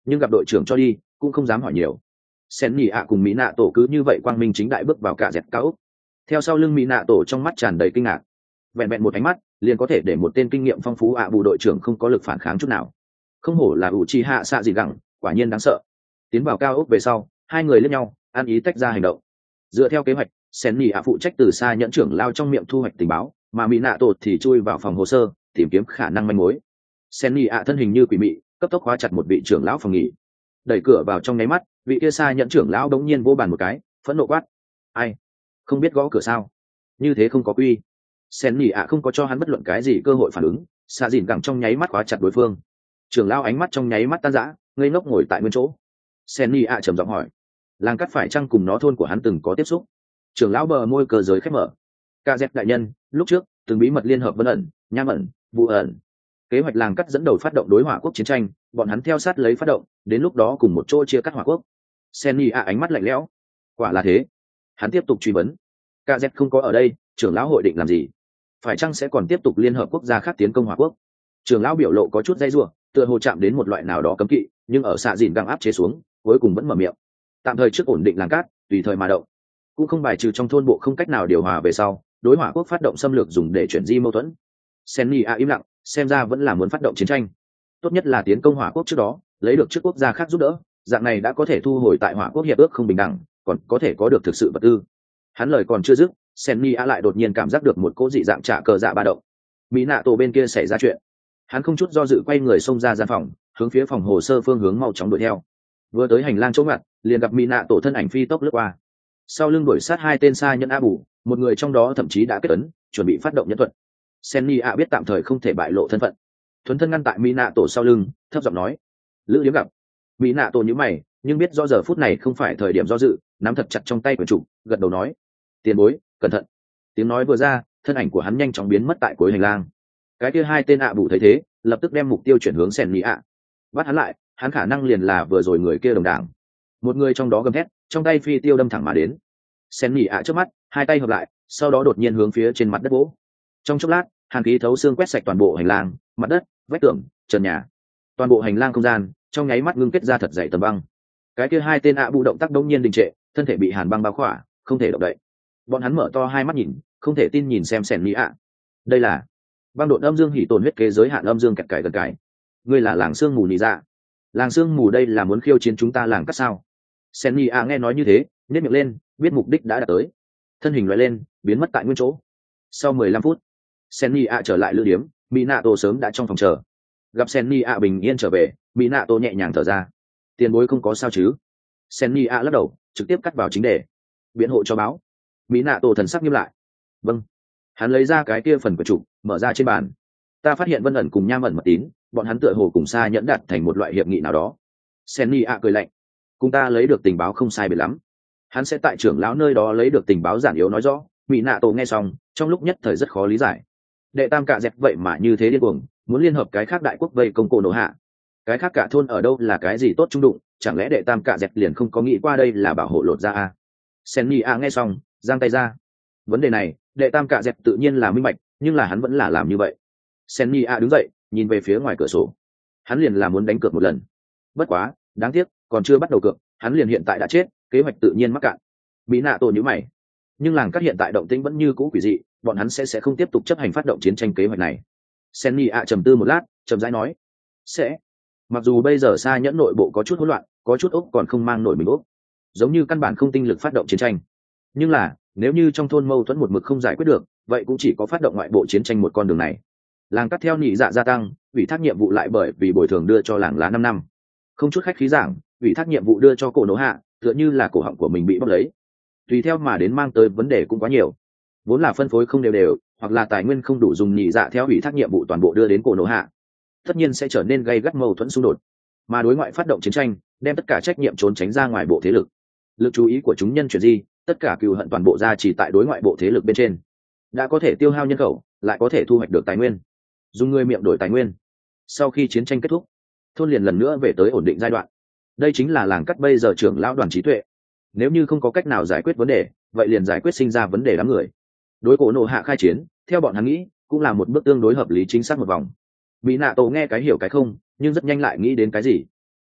Speaker 1: nhưng gặp đội trưởng cho đi cũng không dám hỏi nhiều. Sen nhì ạ cùng mỹ nạ tổ cứ như vậy quang minh chính đại bước vào cả dẹp cao ốc. Theo sau lưng mỹ nạ tổ trong mắt tràn đầy kinh ngạc, vẹn vẹn một ánh mắt liền có thể để một tên kinh nghiệm phong phú ạ bù đội trưởng không có lực phản kháng chút nào. Không hổ là ủ chi hạ xạ gì gẳng, quả nhiên đáng sợ. Tiến vào cao ốc về sau, hai người lẫn nhau ăn ý tách ra hành động. Dựa theo kế hoạch, Sen nhì ạ phụ trách từ xa nhẫn trưởng lao trong miệng thu hoạch tình báo, mà mỹ nạ tổ thì chui vào phòng hồ sơ tìm kiếm khả năng manh mối. Sen nhì ạ thân hình như quỷ mị, cấp tốc khóa chặt một vị trưởng lão phòng nghỉ. Đẩy cửa vào trong nháy mắt, vị kia xa nhẫn trưởng lão đống nhiên vô bàn một cái, phẫn nộ quát: ai không biết gõ cửa sao? Như thế không có quy. Sen nhì ạ không có cho hắn bất luận cái gì cơ hội phản ứng, xạ dìn gẳng trong nháy mắt khóa chặt đối phương. Trưởng lão ánh mắt trong nháy mắt tan rã, ngây ngốc ngồi tại nguyên chỗ. Sen nhì ạ trầm giọng hỏi: làng cắt phải chăng cùng nó thôn của hắn từng có tiếp xúc? Trưởng lão bờ môi cờ giới khép mở: ca dép đại nhân lúc trước từng bí mật liên hợp vân ẩn, nham ẩn, vụ ẩn, kế hoạch làng cắt dẫn đầu phát động đối hỏa quốc chiến tranh, bọn hắn theo sát lấy phát động, đến lúc đó cùng một chỗ chia cắt hỏa quốc. Senny a ánh mắt lạnh lẽo: quả là thế. Hắn tiếp tục truy vấn: kz không có ở đây, trưởng lão hội định làm gì? Phải chăng sẽ còn tiếp tục liên hợp quốc gia khác tiến công hỏa quốc? Trưởng lão biểu lộ có chút dây rủa, tựa hồ chạm đến một loại nào đó cấm kỵ, nhưng ở xạ dìn găng áp chế xuống, cuối cùng vẫn mở miệng: tạm thời trước ổn định làng cát, tùy thời mà động. Cũng không bài trừ trong thôn bộ không cách nào điều hòa về sau, đối hỏa quốc phát động xâm lược dùng để chuyển di mâu thuẫn. Senny a im lặng, xem ra vẫn là muốn phát động chiến tranh. Tốt nhất là tiến công hỏa quốc trước đó, lấy được trước quốc gia khác giúp đỡ, dạng này đã có thể thu hồi tại hỏa quốc hiệp ước không bình đẳng, còn có thể có được thực sự vật tư. Hắn lời còn chưa dứt, Senny a lại đột nhiên cảm giác được một cỗ dị dạng trả cờ dạ ba động. Mỹ nạ tổ bên kia xảy ra chuyện. Hắn không chút do dự quay người xông ra gian phòng, hướng phía phòng hồ sơ phương hướng mau chóng đuổi theo. Vừa tới hành lang chỗ ngặt, liền gặp Mỹ nạ tổ thân ảnh phi tốc lướt qua. Sau lưng đuổi sát hai tên xa nhẫn a bù, một người trong đó thậm chí đã kết ấn, chuẩn bị phát động nhân thuật. Senny a biết tạm thời không thể bại lộ thân phận, thuấn thân ngăn tại Mỹ nạ tổ sau lưng, thấp giọng nói: lữ điếm gặp. Mỹ nạ tổ nhíu mày, nhưng biết do giờ phút này không phải thời điểm do dự, nắm thật chặt trong tay quyển trục, gật đầu nói: tiền bối cẩn thận. Tiếng nói vừa ra, thân ảnh của hắn nhanh chóng biến mất tại cuối hành lang. Cái kia hai tên ạ bù thấy thế, lập tức đem mục tiêu chuyển hướng Senny a. Bắt hắn lại, hắn khả năng liền là vừa rồi người kia đồng đảng. Một người trong đó gầm thét, trong tay phi tiêu đâm thẳng mà đến. Senny a trước mắt, hai tay hợp lại, sau đó đột nhiên hướng phía trên mặt đất vỗ. Trong chốc lát, hàn khí thấu xương quét sạch toàn bộ hành lang, mặt đất, vách tường, trần nhà, toàn bộ hành lang không gian trong nháy mắt ngưng kết ra thật dày tầng băng. Cái kia hai tên ạ bù động tác đống nhiên đình trệ, thân thể bị hàn băng bao khỏa, không thể động đậy. Bọn hắn mở to hai mắt nhìn, không thể tin nhìn xem Senny a. Đây là băng độn âm dương hỉ tồn huyết kế giới hạn âm dương kẹt cải gần cải. Ngươi là làng sương mù nhị dạ? Làng sương mù đây là muốn khiêu chiến chúng ta làng cắt sao? Senny a nghe nói như thế, nhếch miệng lên, biết mục đích đã đạt tới, thân hình lóe lên, biến mất tại nguyên chỗ. Sau 15 phút, Senny a trở lại lữ điếm, Minato sớm đã trong phòng chờ. Gặp Senny a bình yên trở về, Minato nhẹ nhàng thở ra. Tiền bối không có sao chứ? Senny a lắc đầu, trực tiếp cắt vào chính đề. Biện hộ cho báo. Minato thần sắc nghiêm lại. Vâng. Hắn lấy ra cái kia phần của chủ, mở ra trên bàn. Ta phát hiện Vân ẩn cùng Nham ẩn mật tín, bọn hắn tựa hồ cùng xa nhẫn đạt thành một loại hiệp nghị nào đó. Senny a cười lạnh. Cùng ta lấy được tình báo không sai biệt lắm. Hắn sẽ tại trưởng lão nơi đó lấy được tình báo giản yếu nói rõ. Minato nghe xong, trong lúc nhất thời rất khó lý giải. Đệ tam cả dẹp vậy mà như thế điên cuồng, muốn liên hợp cái khác đại quốc vây công cổ nổ hạ. Cái khác cả thôn ở đâu là cái gì tốt trung đụng, chẳng lẽ đệ tam cả dẹp liền không có nghĩ qua đây là bảo hộ lột ra à? Senny a nghe xong, giang tay ra. Vấn đề này, đệ tam cả dẹp tự nhiên là minh bạch, nhưng là hắn vẫn là làm như vậy. Senny a đứng dậy, nhìn về phía ngoài cửa sổ. Hắn liền là muốn đánh cược một lần. Bất quá, đáng tiếc, còn chưa bắt đầu cược, hắn liền hiện tại đã chết, kế hoạch tự nhiên mắc cạn. Mỹ nạ tổ nhíu mày. Nhưng làng cát hiện tại động tĩnh vẫn như cũ quỷ dị, bọn hắn sẽ không tiếp tục chấp hành phát động chiến tranh kế hoạch này. Senny a trầm tư một lát, chậm rãi nói: sẽ. Mặc dù bây giờ xa nhẫn nội bộ có chút hỗn loạn, có chút ốc còn không mang nổi mình ốc, giống như căn bản không tinh lực phát động chiến tranh. Nhưng là, nếu như trong thôn mâu thuẫn một mực không giải quyết được, vậy cũng chỉ có phát động ngoại bộ chiến tranh một con đường này. Làng cát theo nhị dạ gia tăng, ủy thác nhiệm vụ lại bởi vì bồi thường đưa cho làng lá 5 năm. Không chút khách khí giảng, ủy thác nhiệm vụ đưa cho cổ nổ hạ, tựa như là cổ họng của mình bị bóc lấy. Tùy theo mà đến mang tới vấn đề cũng quá nhiều, vốn là phân phối không đều đều, hoặc là tài nguyên không đủ dùng nhị dạ theo ủy thác nhiệm vụ toàn bộ đưa đến cổ nổ hạ, tất nhiên sẽ trở nên gây gắt mâu thuẫn xung đột. Mà đối ngoại phát động chiến tranh, đem tất cả trách nhiệm trốn tránh ra ngoài bộ thế lực, lực chú ý của chúng nhân chuyển di, tất cả cừu hận toàn bộ ra chỉ tại đối ngoại bộ thế lực bên trên. Đã có thể tiêu hao nhân khẩu, lại có thể thu hoạch được tài nguyên, dùng người miệng đổi tài nguyên. Sau khi chiến tranh kết thúc, thôn liền lần nữa về tới ổn định giai đoạn. Đây chính là làng cắt bây giờ trưởng lão đoàn trí tuệ. Nếu như không có cách nào giải quyết vấn đề, vậy liền giải quyết sinh ra vấn đề đám người. Đối cổ nổ hạ khai chiến, theo bọn hắn nghĩ, cũng là một bước tương đối hợp lý chính xác một vòng. Mỹ nạ tổ nghe cái hiểu cái không, nhưng rất nhanh lại nghĩ đến cái gì.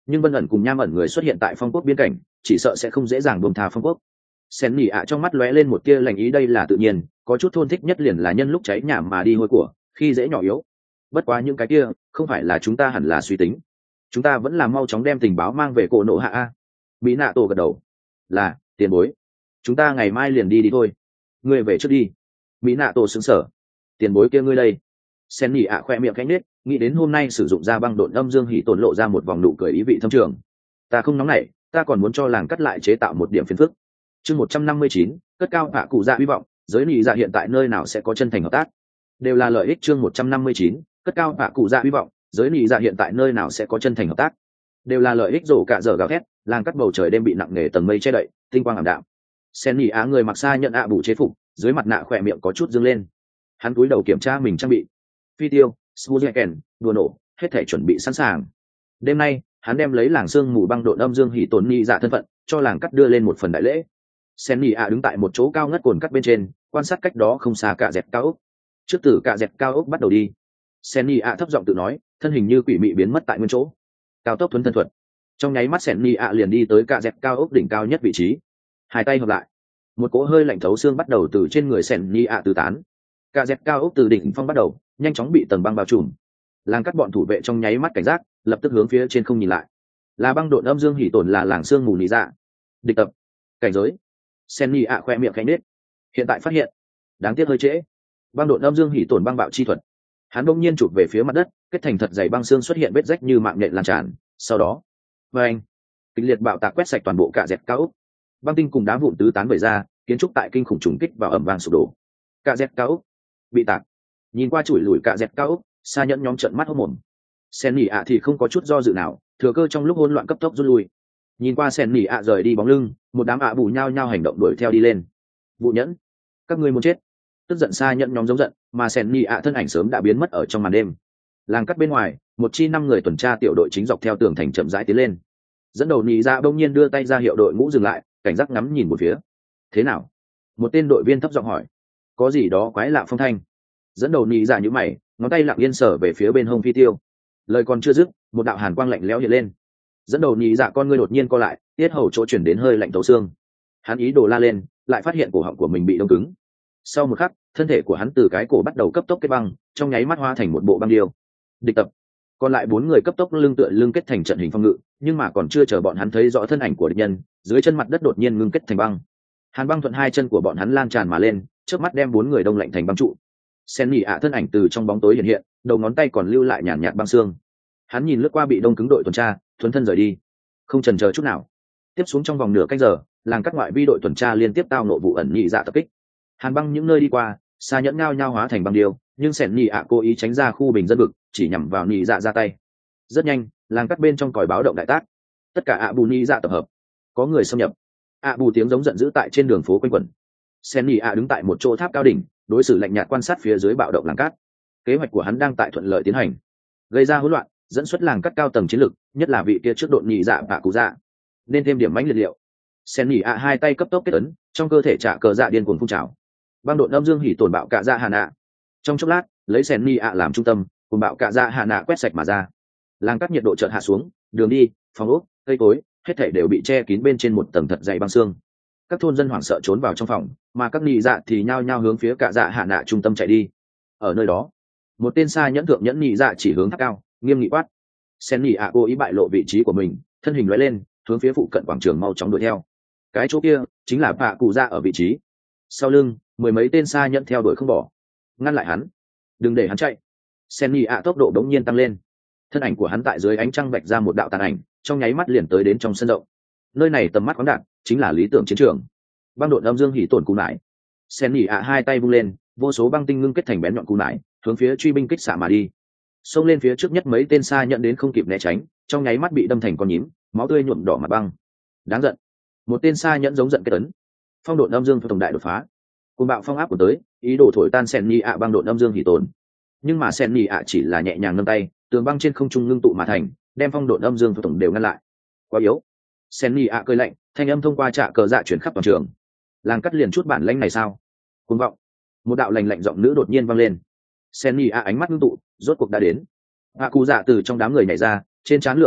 Speaker 1: nhưng vân ẩn cùng nham ẩn người xuất hiện tại phong quốc biên cảnh chỉ sợ sẽ không dễ dàng buông tha phong quốc. Sen nhị ạ trong mắt lóe lên một tia lành ý, đây là tự nhiên, có chút thôn thích nhất liền là nhân lúc cháy nhà mà đi hôi của, khi dễ nhỏ yếu. Bất quá những cái kia không phải là chúng ta hẳn là suy tính, chúng ta vẫn là mau chóng đem tình báo mang về cổ nộ hạ a. Mỹ nạ tổ gật đầu. Là tiền bối, chúng ta ngày mai liền đi thôi. Ngươi về trước đi. Mỹ nạ tổ sững sờ. Tiền bối kia ngươi đây. Sen nhị ạ khoe miệng cánh nết, nghĩ đến hôm nay sử dụng ra băng độn âm dương hỉ tổn lộ ra một vòng nụ cười ý vị thâm trường. Ta không nóng nảy, ta còn muốn cho làng cắt lại chế tạo một điểm phiền phức. Chương 159, cất cao hạ cụ dạ hy vọng, giới nhị dạ hiện tại nơi nào sẽ có chân thành hợp tác. Đều là lợi ích. Chương 159, cất cao hạ cụ dạ hy vọng, giới nhị dạ hiện tại nơi nào sẽ có chân thành hợp tác. Đều là lợi ích. Rổ cả giờ gào thét, làng cắt bầu trời đêm bị nặng nề tầng mây che đậy, tinh quang ảm đạm. Sen nhị á người mặc xa nhận ạ bù chế phục, dưới mặt nạ khỏe miệng có chút dương lên. Hắn cúi đầu kiểm tra mình trang bị. Phi tiêu, Suzuken, đùa nổ, hết thể chuẩn bị sẵn sàng. Đêm nay, hắn đem lấy làng sương mù băng độn âm dương hỉ tổn nhị dạ thân phận, cho làng cắt đưa lên một phần đại lễ. Sen nhị ạ đứng tại một chỗ cao ngất cồn cắt bên trên, quan sát cách đó không xa cả dẹp cao ốc. Trước từ cả dẹp cao ốc bắt đầu đi. Sen nhị ạ thấp giọng tự nói, thân hình như quỷ mị biến mất tại nguyên chỗ. Cao tốc thuấn thân thuật. Trong nháy mắt Sen nhị ạ liền đi tới cả dẹp cao ốc đỉnh cao nhất vị trí. Hai tay hợp lại, một cỗ hơi lạnh thấu xương bắt đầu từ trên người Sen nhị ạ tứ tán. Cả dẹp cao ốc từ đỉnh phong bắt đầu, nhanh chóng bị tầng băng bao trùm. Làng cắt bọn thủ vệ trong nháy mắt cảnh giác, lập tức hướng phía trên không nhìn lại. Là băng độn âm dương hỉ tổn, là làng sương mù nhị dạ. Địch tập, cảnh giới. Sen nhị ạ khoe miệng khẽ nết. Hiện tại phát hiện, đáng tiếc hơi trễ. Băng độn âm dương hỉ tổn băng bạo chi thuật. Hắn bỗng nhiên chụp về phía mặt đất, kết thành thật dày băng xương xuất hiện vết rách như mạng nhện lan tràn. Sau đó, anh kịch liệt bạo tạc quét sạch toàn bộ cả dẹp cao ốc. Băng tinh cùng đá vụn tứ tán vẩy ra, kiến trúc tại kinh khủng trùng kích vào ẩm vang sụp đổ. Cả dẹp cao ốc bị tạc. Nhìn qua chùi lùi cả dẹp cao ốc, xa nhẫn nhóm trợn mắt hốt mồm. Sen nhị ạ thì không có chút do dự nào, thừa cơ trong lúc hỗn loạn cấp tốc rút lui. Nhìn qua Sen nhị ạ rời đi bóng lưng, một đám ạ bù nhao nhao hành động đuổi theo đi lên. Vụ nhẫn, các ngươi muốn chết. Tức giận xa nhẫn nhóm giống giận, mà Sen nhị ạ thân ảnh sớm đã biến mất ở trong màn đêm. Làng cắt bên ngoài, một chi 5 người tuần tra tiểu đội chính dọc theo tường thành chậm rãi tiến lên. Dẫn đầu nhị dạ đông nhiên đưa tay ra hiệu đội ngũ dừng lại, cảnh giác ngắm nhìn một phía. Thế nào? Một tên đội viên thấp giọng hỏi. Có gì đó quái lạ phong thanh. Dẫn đầu nhị dạ nhíu mày, ngón tay lặng yên sờ về phía bên hông phi tiêu. Lời còn chưa dứt, một đạo hàn quang lạnh lẽo hiện lên. Dẫn đầu nhị dạ con ngươi đột nhiên co lại, tiết hầu chỗ chuyển đến hơi lạnh thấu xương. Hắn ý đồ la lên, lại phát hiện cổ họng của mình bị đông cứng. Sau một khắc, thân thể của hắn từ cái cổ bắt đầu cấp tốc kết băng, trong nháy mắt hóa thành một bộ băng điêu. Địch tập. Còn lại 4 người cấp tốc lưng tựa lưng kết thành trận hình phong ngự, nhưng mà còn chưa chờ bọn hắn thấy rõ thân ảnh của địch nhân, dưới chân mặt đất đột nhiên ngưng kết thành băng. Hàn băng thuận hai chân của bọn hắn lan tràn mà lên, trước mắt đem 4 người đông lạnh thành băng trụ. Sen nhị ạ thân ảnh từ trong bóng tối hiện hiện, đầu ngón tay còn lưu lại nhàn nhạt băng xương. Hắn nhìn lướt qua bị đông cứng đội tuần tra, thuấn thân rời đi, không chần chờ chút nào. Tiếp xuống trong vòng nửa canh giờ, làng cắt ngoại vi đội tuần tra liên tiếp tao nộ vụ ẩn nhị dạ tập kích. Hàn băng những nơi đi qua, xa nhẫn nhao nhao hóa thành băng điêu, nhưng Sen nhị ạ cố ý tránh ra khu bình dân vực, chỉ nhắm vào nhị dạ ra tay. Rất nhanh, làng cắt bên trong còi báo động đại tác. Tất cả ạ bù nhị dạ tập hợp, có người xâm nhập. ạ bù tiếng giống giận dữ tại trên đường phố quanh quẩn. Sen nhị ạ đứng tại một chỗ tháp cao đỉnh, đối xử lạnh nhạt quan sát phía dưới bạo động làng cát. Kế hoạch của hắn đang tại thuận lợi tiến hành, gây ra hỗn loạn, dẫn xuất làng cát cao tầng chiến lược, nhất là vị kia trước đội nhị dạ bạ cụ dạ, nên thêm điểm mãnh liệt liệu. Sen nhị ạ hai tay cấp tốc kết ấn, trong cơ thể trả cờ dạ điên cuồng phun trào. Băng độn âm dương hỉ tổn bạo cạ dạ hà nạ. Trong chốc lát, lấy Sen nhị ạ làm trung tâm, cùng bạo cạ dạ hà nạ quét sạch mà ra. Làng cát nhiệt độ chợt hạ xuống, đường đi, phòng ốc, cây cối, hết thảy đều bị che kín bên trên một tầng thật dày băng xương. Các thôn dân hoảng sợ trốn vào trong phòng, mà các nhị dạ thì nhao nhao hướng phía cạ dạ hạ nạ trung tâm chạy đi. Ở nơi đó, một tên xa nhẫn thượng nhẫn nhị dạ chỉ hướng tháp cao, nghiêm nghị quát. Sen nhị ạ cố ý bại lộ vị trí của mình, thân hình lóe lên, hướng phía phụ cận quảng trường mau chóng đuổi theo. Cái chỗ kia chính là bạ cụ dạ ở vị trí. Sau lưng, 10 mấy tên xa nhẫn theo đuổi không bỏ. Ngăn lại hắn, đừng để hắn chạy. Sen nhị ạ tốc độ đống nhiên tăng lên, thân ảnh của hắn tại dưới ánh trăng vạch ra một đạo tàn ảnh, trong nháy mắt liền tới đến trong sân rộng. Nơi này tầm mắt khoáng đạt, chính là lý tưởng chiến trường. Băng độn âm dương hỉ tổn cú nải. Sen nhị ạ hai tay vung lên, vô số băng tinh ngưng kết thành bén nhọn cú nải, hướng phía truy binh kích xạ mà đi. Xông lên phía trước nhất mấy tên xa nhận đến không kịp né tránh, trong nháy mắt bị đâm thành con nhím, máu tươi nhuộm đỏ mặt băng. Đáng giận. Một tên xa nhẫn giống giận kết ấn. Phong độn âm dương tổng đại đột phá. Cùng bạo phong áp của tới, ý đồ thổi tan Sen nhị ạ băng độn âm dương hỉ tổn. Nhưng mà Sen nhị ạ chỉ là nhẹ nhàng nâng tay, tường băng trên không trung ngưng tụ mà thành, đem phong độn âm dương tổng đều ngăn lại. Quá yếu. Sen nhị ạ cười lạnh, thanh âm thông qua trạ cờ dạ chuyển khắp toàn trường. Làng cắt liền chút bản lãnh này sao? Cuồng vọng. Một đạo lạnh lạnh giọng nữ đột nhiên vang lên. Sen nhị ạ ánh mắt ngưng tụ, rốt cuộc đã đến. Hạ cụ dạ từ trong đám người nhảy ra, trên trán lượng lọn tóc,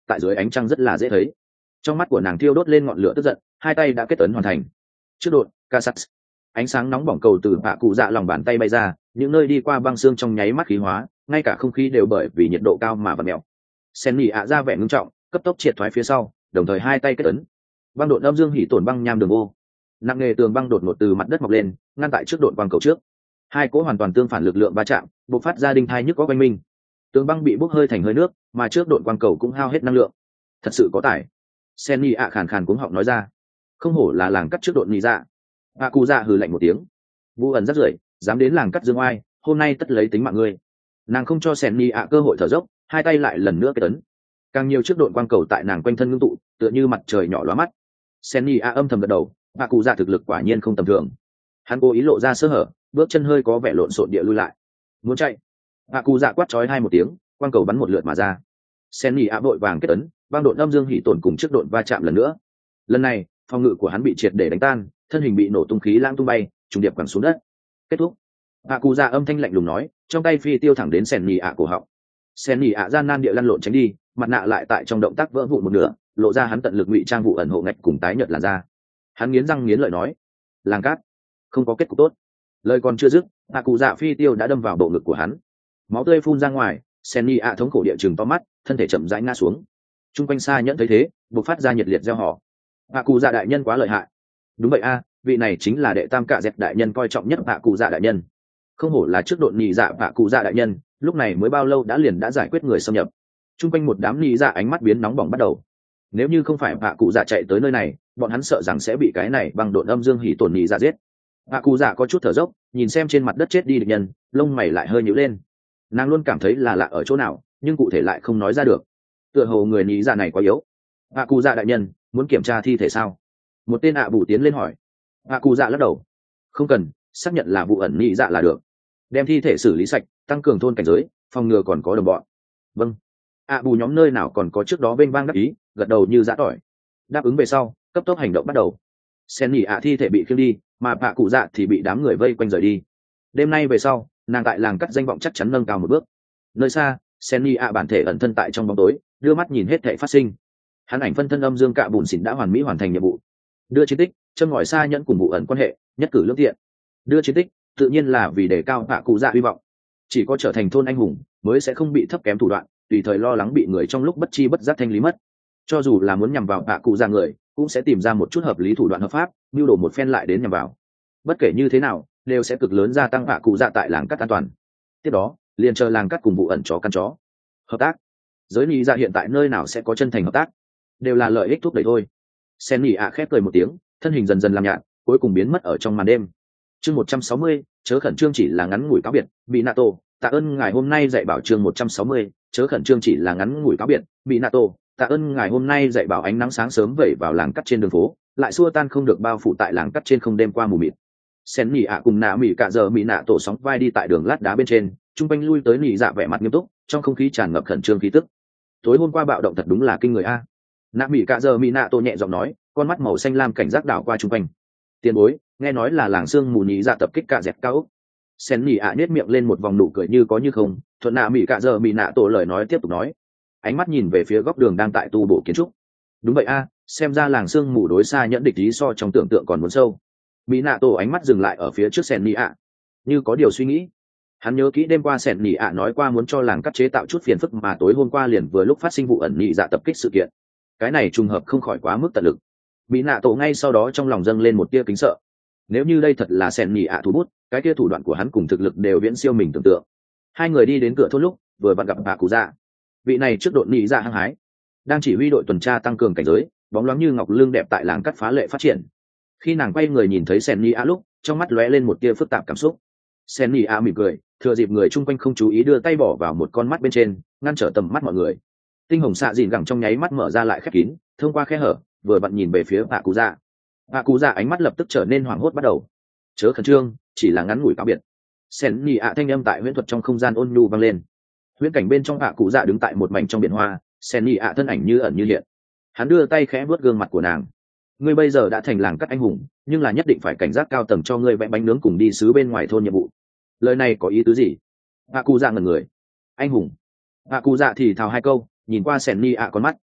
Speaker 1: tại dưới ánh trăng rất là dễ thấy. Trong mắt của nàng thiêu đốt lên ngọn lửa tức giận, hai tay đã kết ấn hoàn thành. Trước đột Casat, ánh sáng nóng bỏng cầu từ bạ cụ dạ lòng bàn tay bay ra, những nơi đi qua băng xương trong nháy mắt khí hóa, ngay cả không khí đều bởi vì nhiệt độ cao mà vặn mèo. Sen nhị ạ ra vẻ ngưng trọng, cấp tốc triệt thoái phía sau, đồng thời hai tay kết ấn. Băng đột âm dương hỉ tổn băng nham đường ô, nặng nghề tường băng đột ngột từ mặt đất mọc lên, ngăn tại trước đột quang cầu trước. Hai cỗ hoàn toàn tương phản lực lượng va chạm, bộc phát ra đinh thai nhức có quanh mình. Tường băng bị bốc hơi thành hơi nước, mà trước đột quang cầu cũng hao hết năng lượng. Thật sự có tài. Sen nhị ạ khàn khàn cuống họng nói ra. Không hổ là làng cắt trước đột nhị dạ. Bạ cụ dạ hừ lạnh một tiếng. Vu ẩn rất rưởi, dám đến làng cắt dương oai, hôm nay tất lấy tính mạng ngươi. Nàng không cho Sen nhị ạ cơ hội thở dốc, hai tay lại lần nữa kết ấn. Càng nhiều trước đột quang cầu tại nàng quanh thân ngưng tụ, tựa như mặt trời nhỏ lóa mắt. Sen nhị ạ âm thầm gật đầu, bạ cụ dạ thực lực quả nhiên không tầm thường. Hắn cố ý lộ ra sơ hở, bước chân hơi có vẻ lộn xộn địa lui lại. Muốn chạy. Bạ cụ dạ quát chói hai một tiếng, quang cầu bắn một lượt mà ra. Sen nhị ạ vội vàng kết ấn, băng độn âm dương hỉ tổn cùng trước độn va chạm lần nữa. Lần này phòng ngự của hắn bị triệt để đánh tan, thân hình bị nổ tung khí lang tung bay, trùng điệp quẳng xuống đất. Kết thúc. Bạ cụ dạ âm thanh lạnh lùng nói, trong tay phi tiêu thẳng đến Sen nhị ạ cổ họng. Sen nhị ạ gian nan địa lăn lộn tránh đi, mặt nạ lại tại trong động tác vỡ vụn một nửa, lộ ra hắn tận lực ngụy trang vụ ẩn hộ ngạch cùng tái nhợt làn da. Hắn nghiến răng nghiến lợi nói, làng cát không có kết cục tốt. Lời còn chưa dứt, bạ cụ dạ phi tiêu đã đâm vào bộ ngực của hắn, máu tươi phun ra ngoài. Sen nhị ạ thống khổ địa chừng to mắt, thân thể chậm rãi ngã xuống. Trung quanh xa nhẫn thấy thế, bộc phát ra nhiệt liệt reo hò. Bạ cụ dạ đại nhân quá lợi hại. Đúng vậy a, vị này chính là đệ tam cạ dẹt đại nhân coi trọng nhất bạ cụ dạ đại nhân. Không hổ là trước độn nhị dạ bạ cụ dạ đại nhân, lúc này mới bao lâu đã giải quyết người xâm nhập. Trung quanh một đám nhị dạ ánh mắt biến nóng bỏng bắt đầu. Nếu như không phải bạ cụ dạ chạy tới nơi này, bọn hắn sợ rằng sẽ bị cái này bằng độn âm dương hỉ tổn nhị dạ giết. Bạ cụ dạ có chút thở dốc, nhìn xem trên mặt đất chết đi địch nhân, lông mày lại hơi nhíu lên. Nàng luôn cảm thấy là lạ ở chỗ nào, nhưng cụ thể lại không nói ra được. Tựa hồ người nhị dạ này quá yếu. Bạ cụ dạ đại nhân, muốn kiểm tra thi thể sao? Một tên ạ bù tiến lên hỏi. Bạ cụ dạ lắc đầu. Không cần, xác nhận là vụ ẩn nhị dạ là được. Đem thi thể xử lý sạch, tăng cường thôn cảnh giới, phòng ngừa còn có đồng bọn. Vâng. ạ bù nhóm nơi nào còn có trước đó vênh vang đắc ý, gật đầu như dã tỏi. Đáp ứng về sau, cấp tốc hành động bắt đầu. Sen nhị ạ thi thể bị khiêng đi, mà bạ cụ dạ thì bị đám người vây quanh rời đi. Đêm nay về sau, nàng tại làng cắt danh vọng chắc chắn nâng cao một bước. Nơi xa, Sen nhị ạ bản thể ẩn thân tại trong bóng tối, đưa mắt nhìn hết thảy phát sinh. Hắn ảnh phân thân âm dương cạ bùn xỉn đã hoàn mỹ hoàn thành nhiệm vụ. Đưa chiến tích, châm ngòi xa nhẫn cùng vụ ẩn quan hệ, nhất cử lương thiện. Đưa chiến tích, tự nhiên là vì đề cao bạ cụ dạ hy vọng. Chỉ có trở thành thôn anh hùng, mới sẽ không bị thấp kém thủ đoạn, tùy thời lo lắng bị người trong lúc bất chi bất giác thanh lý mất. Cho dù là muốn nhằm vào bạ cụ dạ người, cũng sẽ tìm ra một chút hợp lý thủ đoạn hợp pháp, mưu đồ một phen lại đến nhằm vào. Bất kể như thế nào, đều sẽ cực lớn gia tăng bạ cụ dạ tại làng cắt an toàn. Tiếp đó, liền chờ làng cắt cùng vụ ẩn chó căn chó hợp tác. Giới lý dạ hiện tại nơi nào sẽ có chân thành hợp tác, đều là lợi ích thúc đẩy thôi. Sen nhị ạ khép cười một tiếng, thân hình dần dần làm nhạt, cuối cùng biến mất ở trong màn đêm. Chương 160, chớ khẩn trương chỉ là ngắn ngủi cáo biệt, bị NATO, tạ ơn ngài hôm nay dạy bảo. Chương 160, chớ khẩn trương chỉ là ngắn ngủi cáo biệt, bị NATO, tạ ơn ngài hôm nay dạy bảo. Ánh nắng sáng sớm vẩy vào làng cắt trên đường phố, lại xua tan không được bao phủ tại làng cắt trên không đêm qua mù mịt. Sen nhị ạ cùng nạ mỉ cả giờ mỹ nạ tổ sóng vai đi tại đường lát đá bên trên, trung quanh lui tới nhị dạ vẻ mặt nghiêm túc, trong không khí tràn ngập khẩn trương khí tức. Tối hôm qua bạo động thật đúng là kinh người a. Nạ mỉ cả giờ mỹ nạ tổ nhẹ giọng nói, con mắt màu xanh lam cảnh giác đảo qua trung quanh. Tiền bối, nghe nói là làng xương mù nhị dạ tập kích cả dẹp cao ốc. Sen nhị ạ nhếch miệng lên một vòng nụ cười như có như không, thuận nạ mỉ cả giờ mỹ nạ tổ lời nói tiếp tục nói, ánh mắt nhìn về phía góc đường đang tại tu bổ kiến trúc. Đúng vậy a, xem ra làng xương mù đối xa nhẫn địch ý so trong tưởng tượng còn muốn sâu. Mỹ nạ tổ ánh mắt dừng lại ở phía trước Sen nhị ạ, như có điều suy nghĩ. Hắn nhớ kỹ đêm qua Sen nhị ạ nói qua muốn cho làng cắt chế tạo chút phiền phức, mà tối hôm qua liền vừa lúc phát sinh vụ ẩn nhị dạ tập kích sự kiện. Cái này trùng hợp không khỏi quá mức tận lực. Mỹ nạ tổ ngay sau đó trong lòng dâng lên một tia kính sợ. Nếu như đây thật là Sen nhị ạ thủ bút, cái tia thủ đoạn của hắn cùng thực lực đều viễn siêu mình tưởng tượng. Hai người đi đến cửa thôn lúc vừa vặn gặp bà cụ dạ. Vị này trước đội nhị dạ hăng hái, đang chỉ huy đội tuần tra tăng cường cảnh giới, bóng loáng như ngọc lương đẹp tại làng cắt phá lệ phát triển. Khi nàng quay người nhìn thấy Sen nhị ạ lúc, trong mắt lóe lên một tia phức tạp cảm xúc. Sen nhị ạ mỉm cười, thừa dịp người chung quanh không chú ý đưa tay bỏ vào một con mắt bên trên, ngăn trở tầm mắt mọi người. Tinh hồng xạ dìn gẳng trong nháy mắt mở ra lại khép kín, thông qua khe hở vừa vặn nhìn về phía bà cụ dạ. Bà cụ dạ ánh mắt lập tức trở nên hoảng hốt bắt đầu. Chớ khẩn trương, chỉ là ngắn ngủi cáo biệt. Sen nhị ạ thanh âm tại huyễn thuật trong không gian ôn nhu vang lên. Huyễn cảnh bên trong bà cụ dạ đứng tại một mảnh trong biển hoa, Sen nhị ạ thân ảnh như ẩn như hiện. Hắn đưa tay khẽ vuốt gương mặt của nàng. Ngươi bây giờ đã thành làng cắt anh hùng, nhưng là nhất định phải cảnh giác cao tầng cho ngươi vẽ bánh nướng cùng đi xứ bên ngoài thôn nhiệm vụ. Lời này có ý tứ gì? Bà cụ dạ ngẩn người. Anh hùng. Bà cụ dạ thì thào hai câu, nhìn qua Sen nhị ạ con mắt.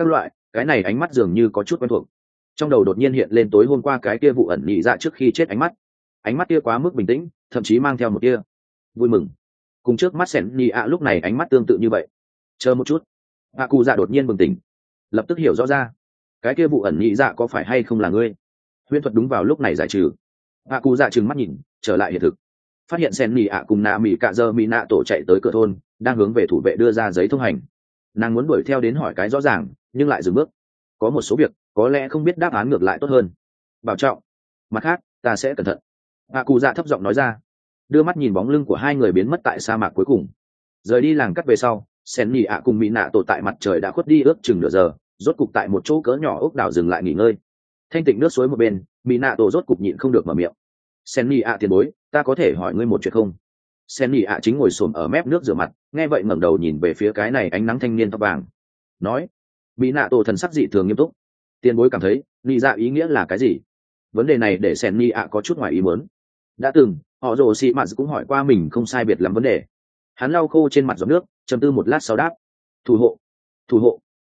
Speaker 1: các loại, cái này ánh mắt dường như có chút quen thuộc. Trong đầu đột nhiên hiện lên tối hôm qua cái kia vụ ẩn nhị dạ trước khi chết ánh mắt kia quá mức bình tĩnh, thậm chí mang theo một kia vui mừng. Cùng trước mắt sẻn nhị ạ lúc này ánh mắt tương tự như vậy. Chờ một chút, hạ cụ dạ đột nhiên bừng tỉnh, lập tức hiểu rõ ra, cái kia vụ ẩn nhị dạ có phải hay không là ngươi. Huyễn thuật đúng vào lúc này giải trừ. Hạ cụ dạ trừng mắt nhìn, trở lại hiện thực, phát hiện sen nhị ạ cùng nạ mỹ cạ dơ mỹ nạ tổ chạy tới cửa thôn, đang hướng về thủ vệ đưa ra giấy thông hành. Nàng muốn đuổi theo đến hỏi cái rõ ràng, nhưng lại dừng bước. Có một số việc có lẽ không biết đáp án ngược lại tốt hơn. Bảo trọng, mặt khác ta sẽ cẩn thận. Hạ cụ dạ thấp giọng nói ra, đưa mắt nhìn bóng lưng của hai người biến mất tại sa mạc cuối cùng. Rời đi làng cắt về sau, sen nhị ạ cùng mỹ nạ tổ tại mặt trời đã khuất đi ước chừng nửa giờ, rốt cục tại một chỗ cỡ nhỏ ốc đảo dừng lại nghỉ ngơi. Thanh tịnh nước suối một bên, mỹ nạ tổ rốt cục nhịn không được mở miệng. Sen nhị ạ tiền bối, ta có thể hỏi ngươi một chuyện không? Sen nhị ạ chính ngồi xổm ở mép nước rửa mặt, nghe vậy ngẩng đầu nhìn về phía cái này ánh nắng thanh niên tóc vàng, nói. Mỹ nạ tổ thần sắc dị thường nghiêm túc. Tiền bối cảm thấy nhị dạ ý nghĩa là cái gì? Vấn đề này để sen nhị ạ có chút ngoài ý muốn. Đã từng họ rồ xị mạt cũng hỏi qua mình không sai biệt lắm vấn đề. Hắn lau khô trên mặt giọt nước, trầm tư một lát sau đáp. Thủ hộ. Thủ hộ.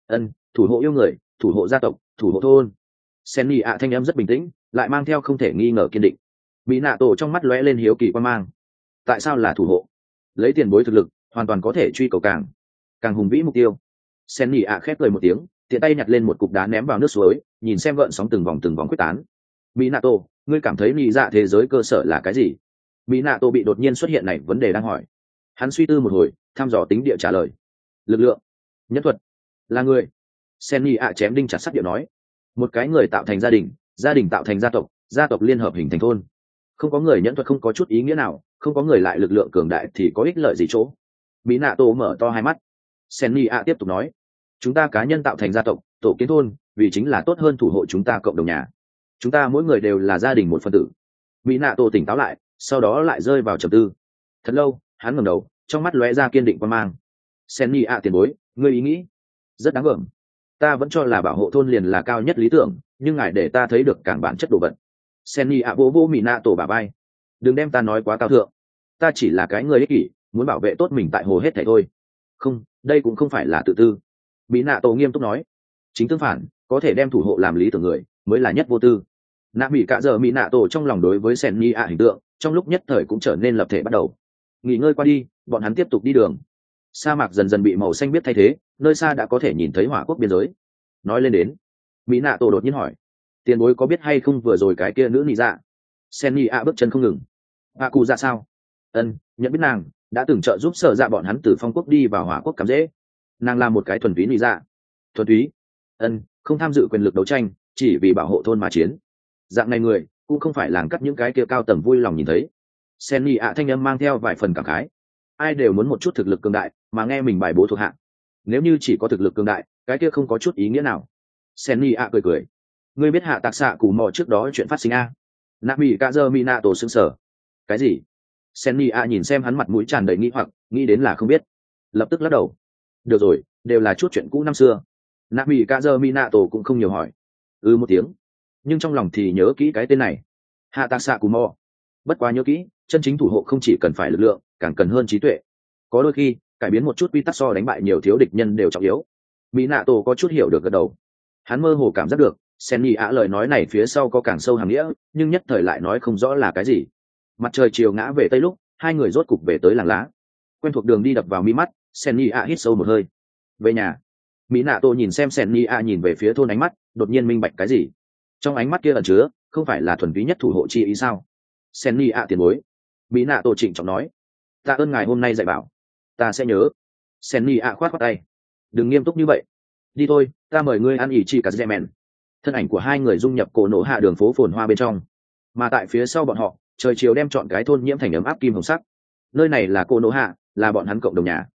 Speaker 1: Thủ hộ yêu người, thủ hộ gia tộc, thủ hộ thôn. Sen nhị ạ thanh em rất bình tĩnh, lại mang theo không thể nghi ngờ kiên định. Mỹ nạ tổ trong mắt lóe lên hiếu kỳ quan mang. Tại sao là thủ hộ? Lấy tiền bối thực lực hoàn toàn có thể truy cầu càng hùng vĩ mục tiêu. Sen nhị ạ khép cười một tiếng, tiện tay nhặt lên một cục đá ném vào nước suối, nhìn xem gợn sóng từng vòng quyết tán. Mỹ nạ tổ, ngươi cảm thấy nhị dạ thế giới cơ sở là cái gì? Mỹ nạ tổ bị đột nhiên xuất hiện này vấn đề đang hỏi. Hắn suy tư một hồi, thăm dò tính địa trả lời. Lực lượng, nhân thuật, là người. Sen nhị ạ chém đinh chặt sắt điệu nói. Một cái người tạo thành gia đình, gia đình tạo thành gia tộc, gia tộc liên hợp hình thành thôn. Không có người nhẫn thuật không có chút ý nghĩa nào, không có người lại lực lượng cường đại thì có ích lợi gì chỗ. Mỹ nạ tổ mở to hai mắt. Sen nhị ạ tiếp tục nói, chúng ta cá nhân tạo thành gia tộc, tổ kiến thôn, vì chính là tốt hơn thủ hộ chúng ta cộng đồng nhà. Chúng ta mỗi người đều là gia đình một phần tử. Mỹ nạ tổ tỉnh táo lại, sau đó lại rơi vào trầm tư. Thật lâu, hắn ngẩng đầu, trong mắt lóe ra kiên định quan mang. Sen nhị ạ tiền bối, ngươi ý nghĩ rất đáng gờm. Ta vẫn cho là bảo hộ thôn liền là cao nhất lý tưởng, nhưng ngài để ta thấy được càng bản chất đồ vật. Sen nhị ạ vô mỹ nạ tổ bả vai. Đừng đem ta nói quá cao thượng, ta chỉ là cái người ích kỷ, muốn bảo vệ tốt mình tại hồ hết thảy thôi. Không, đây cũng không phải là tự tư. Mỹ nạ tổ nghiêm túc nói. Chính tương phản, có thể đem thủ hộ làm lý tưởng người mới là nhất vô tư. Nạ mỹ cả giờ mỹ nạ tổ trong lòng đối với sen nhị ạ hình tượng trong lúc nhất thời cũng trở nên lập thể bắt đầu. Nghỉ ngơi qua đi, bọn hắn tiếp tục đi đường. Sa mạc dần dần bị màu xanh biếc thay thế, nơi xa đã có thể nhìn thấy hỏa quốc biên giới. Nói lên đến, mỹ nạ tổ đột nhiên hỏi, tiền bối có biết hay không vừa rồi cái kia nữ nị dạ? Sen nhị ạ bước chân không ngừng. Hạ cụ dạ sao? Nhận biết nàng, đã từng trợ giúp sở dạ bọn hắn từ phong quốc đi vào hỏa quốc cắm dễ. Nàng là một cái thuần túy nị dạ. Thuần túy? Không tham dự quyền lực đấu tranh, chỉ vì bảo hộ thôn mà chiến. Dạng này người cũng không phải làng cắt những cái kia cao tầng vui lòng nhìn thấy. Sen nhị ạ thanh âm mang theo vài phần cảm khái. Ai đều muốn một chút thực lực cường đại mà nghe mình bài bố thuộc hạ. Nếu như chỉ có thực lực cường đại, cái kia không có chút ý nghĩa nào. Sen nhị ạ cười cười. Ngươi biết hạ tạc xạ cù mò trước đó chuyện phát sinh a? Nạ mỹ cạ dơ mỹ nạ tổ sững sờ. Cái gì? Sen nhị ạ nhìn xem hắn mặt mũi tràn đầy nghi hoặc, nghĩ đến là không biết, lập tức lắc đầu. Được rồi, đều là chút chuyện cũ năm xưa. Nạ mỹ cạ dơ mỹ nạ tổ cũng không nhiều hỏi. Một tiếng, nhưng trong lòng thì nhớ kỹ cái tên này. Hạ tạc xạ cù mò. Bất quá nhớ kỹ, chân chính thủ hộ không chỉ cần phải lực lượng, càng cần hơn trí tuệ. Có đôi khi cải biến một chút quy tắc so đánh bại nhiều thiếu địch nhân đều trọng yếu. Mỹ nạ tổ có chút hiểu được gật đầu. Hắn mơ hồ cảm giác được sen nhị ạ lời nói này phía sau có càng sâu hàm nghĩa, nhưng nhất thời lại nói không rõ là cái gì. Mặt trời chiều ngã về tây lúc, hai người rốt cục về tới làng lá. Quen thuộc đường đi đập vào mi mắt, sen nhị ạ hít sâu một hơi. Về nhà. Mỹ nạ tổ nhìn xem sen nhị ạ nhìn về phía thôn, ánh mắt đột nhiên minh bạch cái gì. Trong ánh mắt kia ẩn chứa không phải là thuần túy nhất thủ hộ chi ý sao? Sen nhị ạ tiền bối. Mỹ nạ tổ trịnh trọng nói, tạ ơn ngài hôm nay dạy bảo, ta sẽ nhớ. Sen nhị ạ khoát khoát tay. Đừng nghiêm túc như vậy. Đi thôi, ta mời ngươi ăn ỉ chi cả dẹ mèn. Thân ảnh của hai người dung nhập cổ nổ hạ đường phố phồn hoa bên trong, mà tại phía sau bọn họ, trời chiều đem chọn cái thôn nhiễm thành ấm áp kim hồng sắc. Nơi này là cổ nổ hạ, là bọn hắn cộng đồng nhà.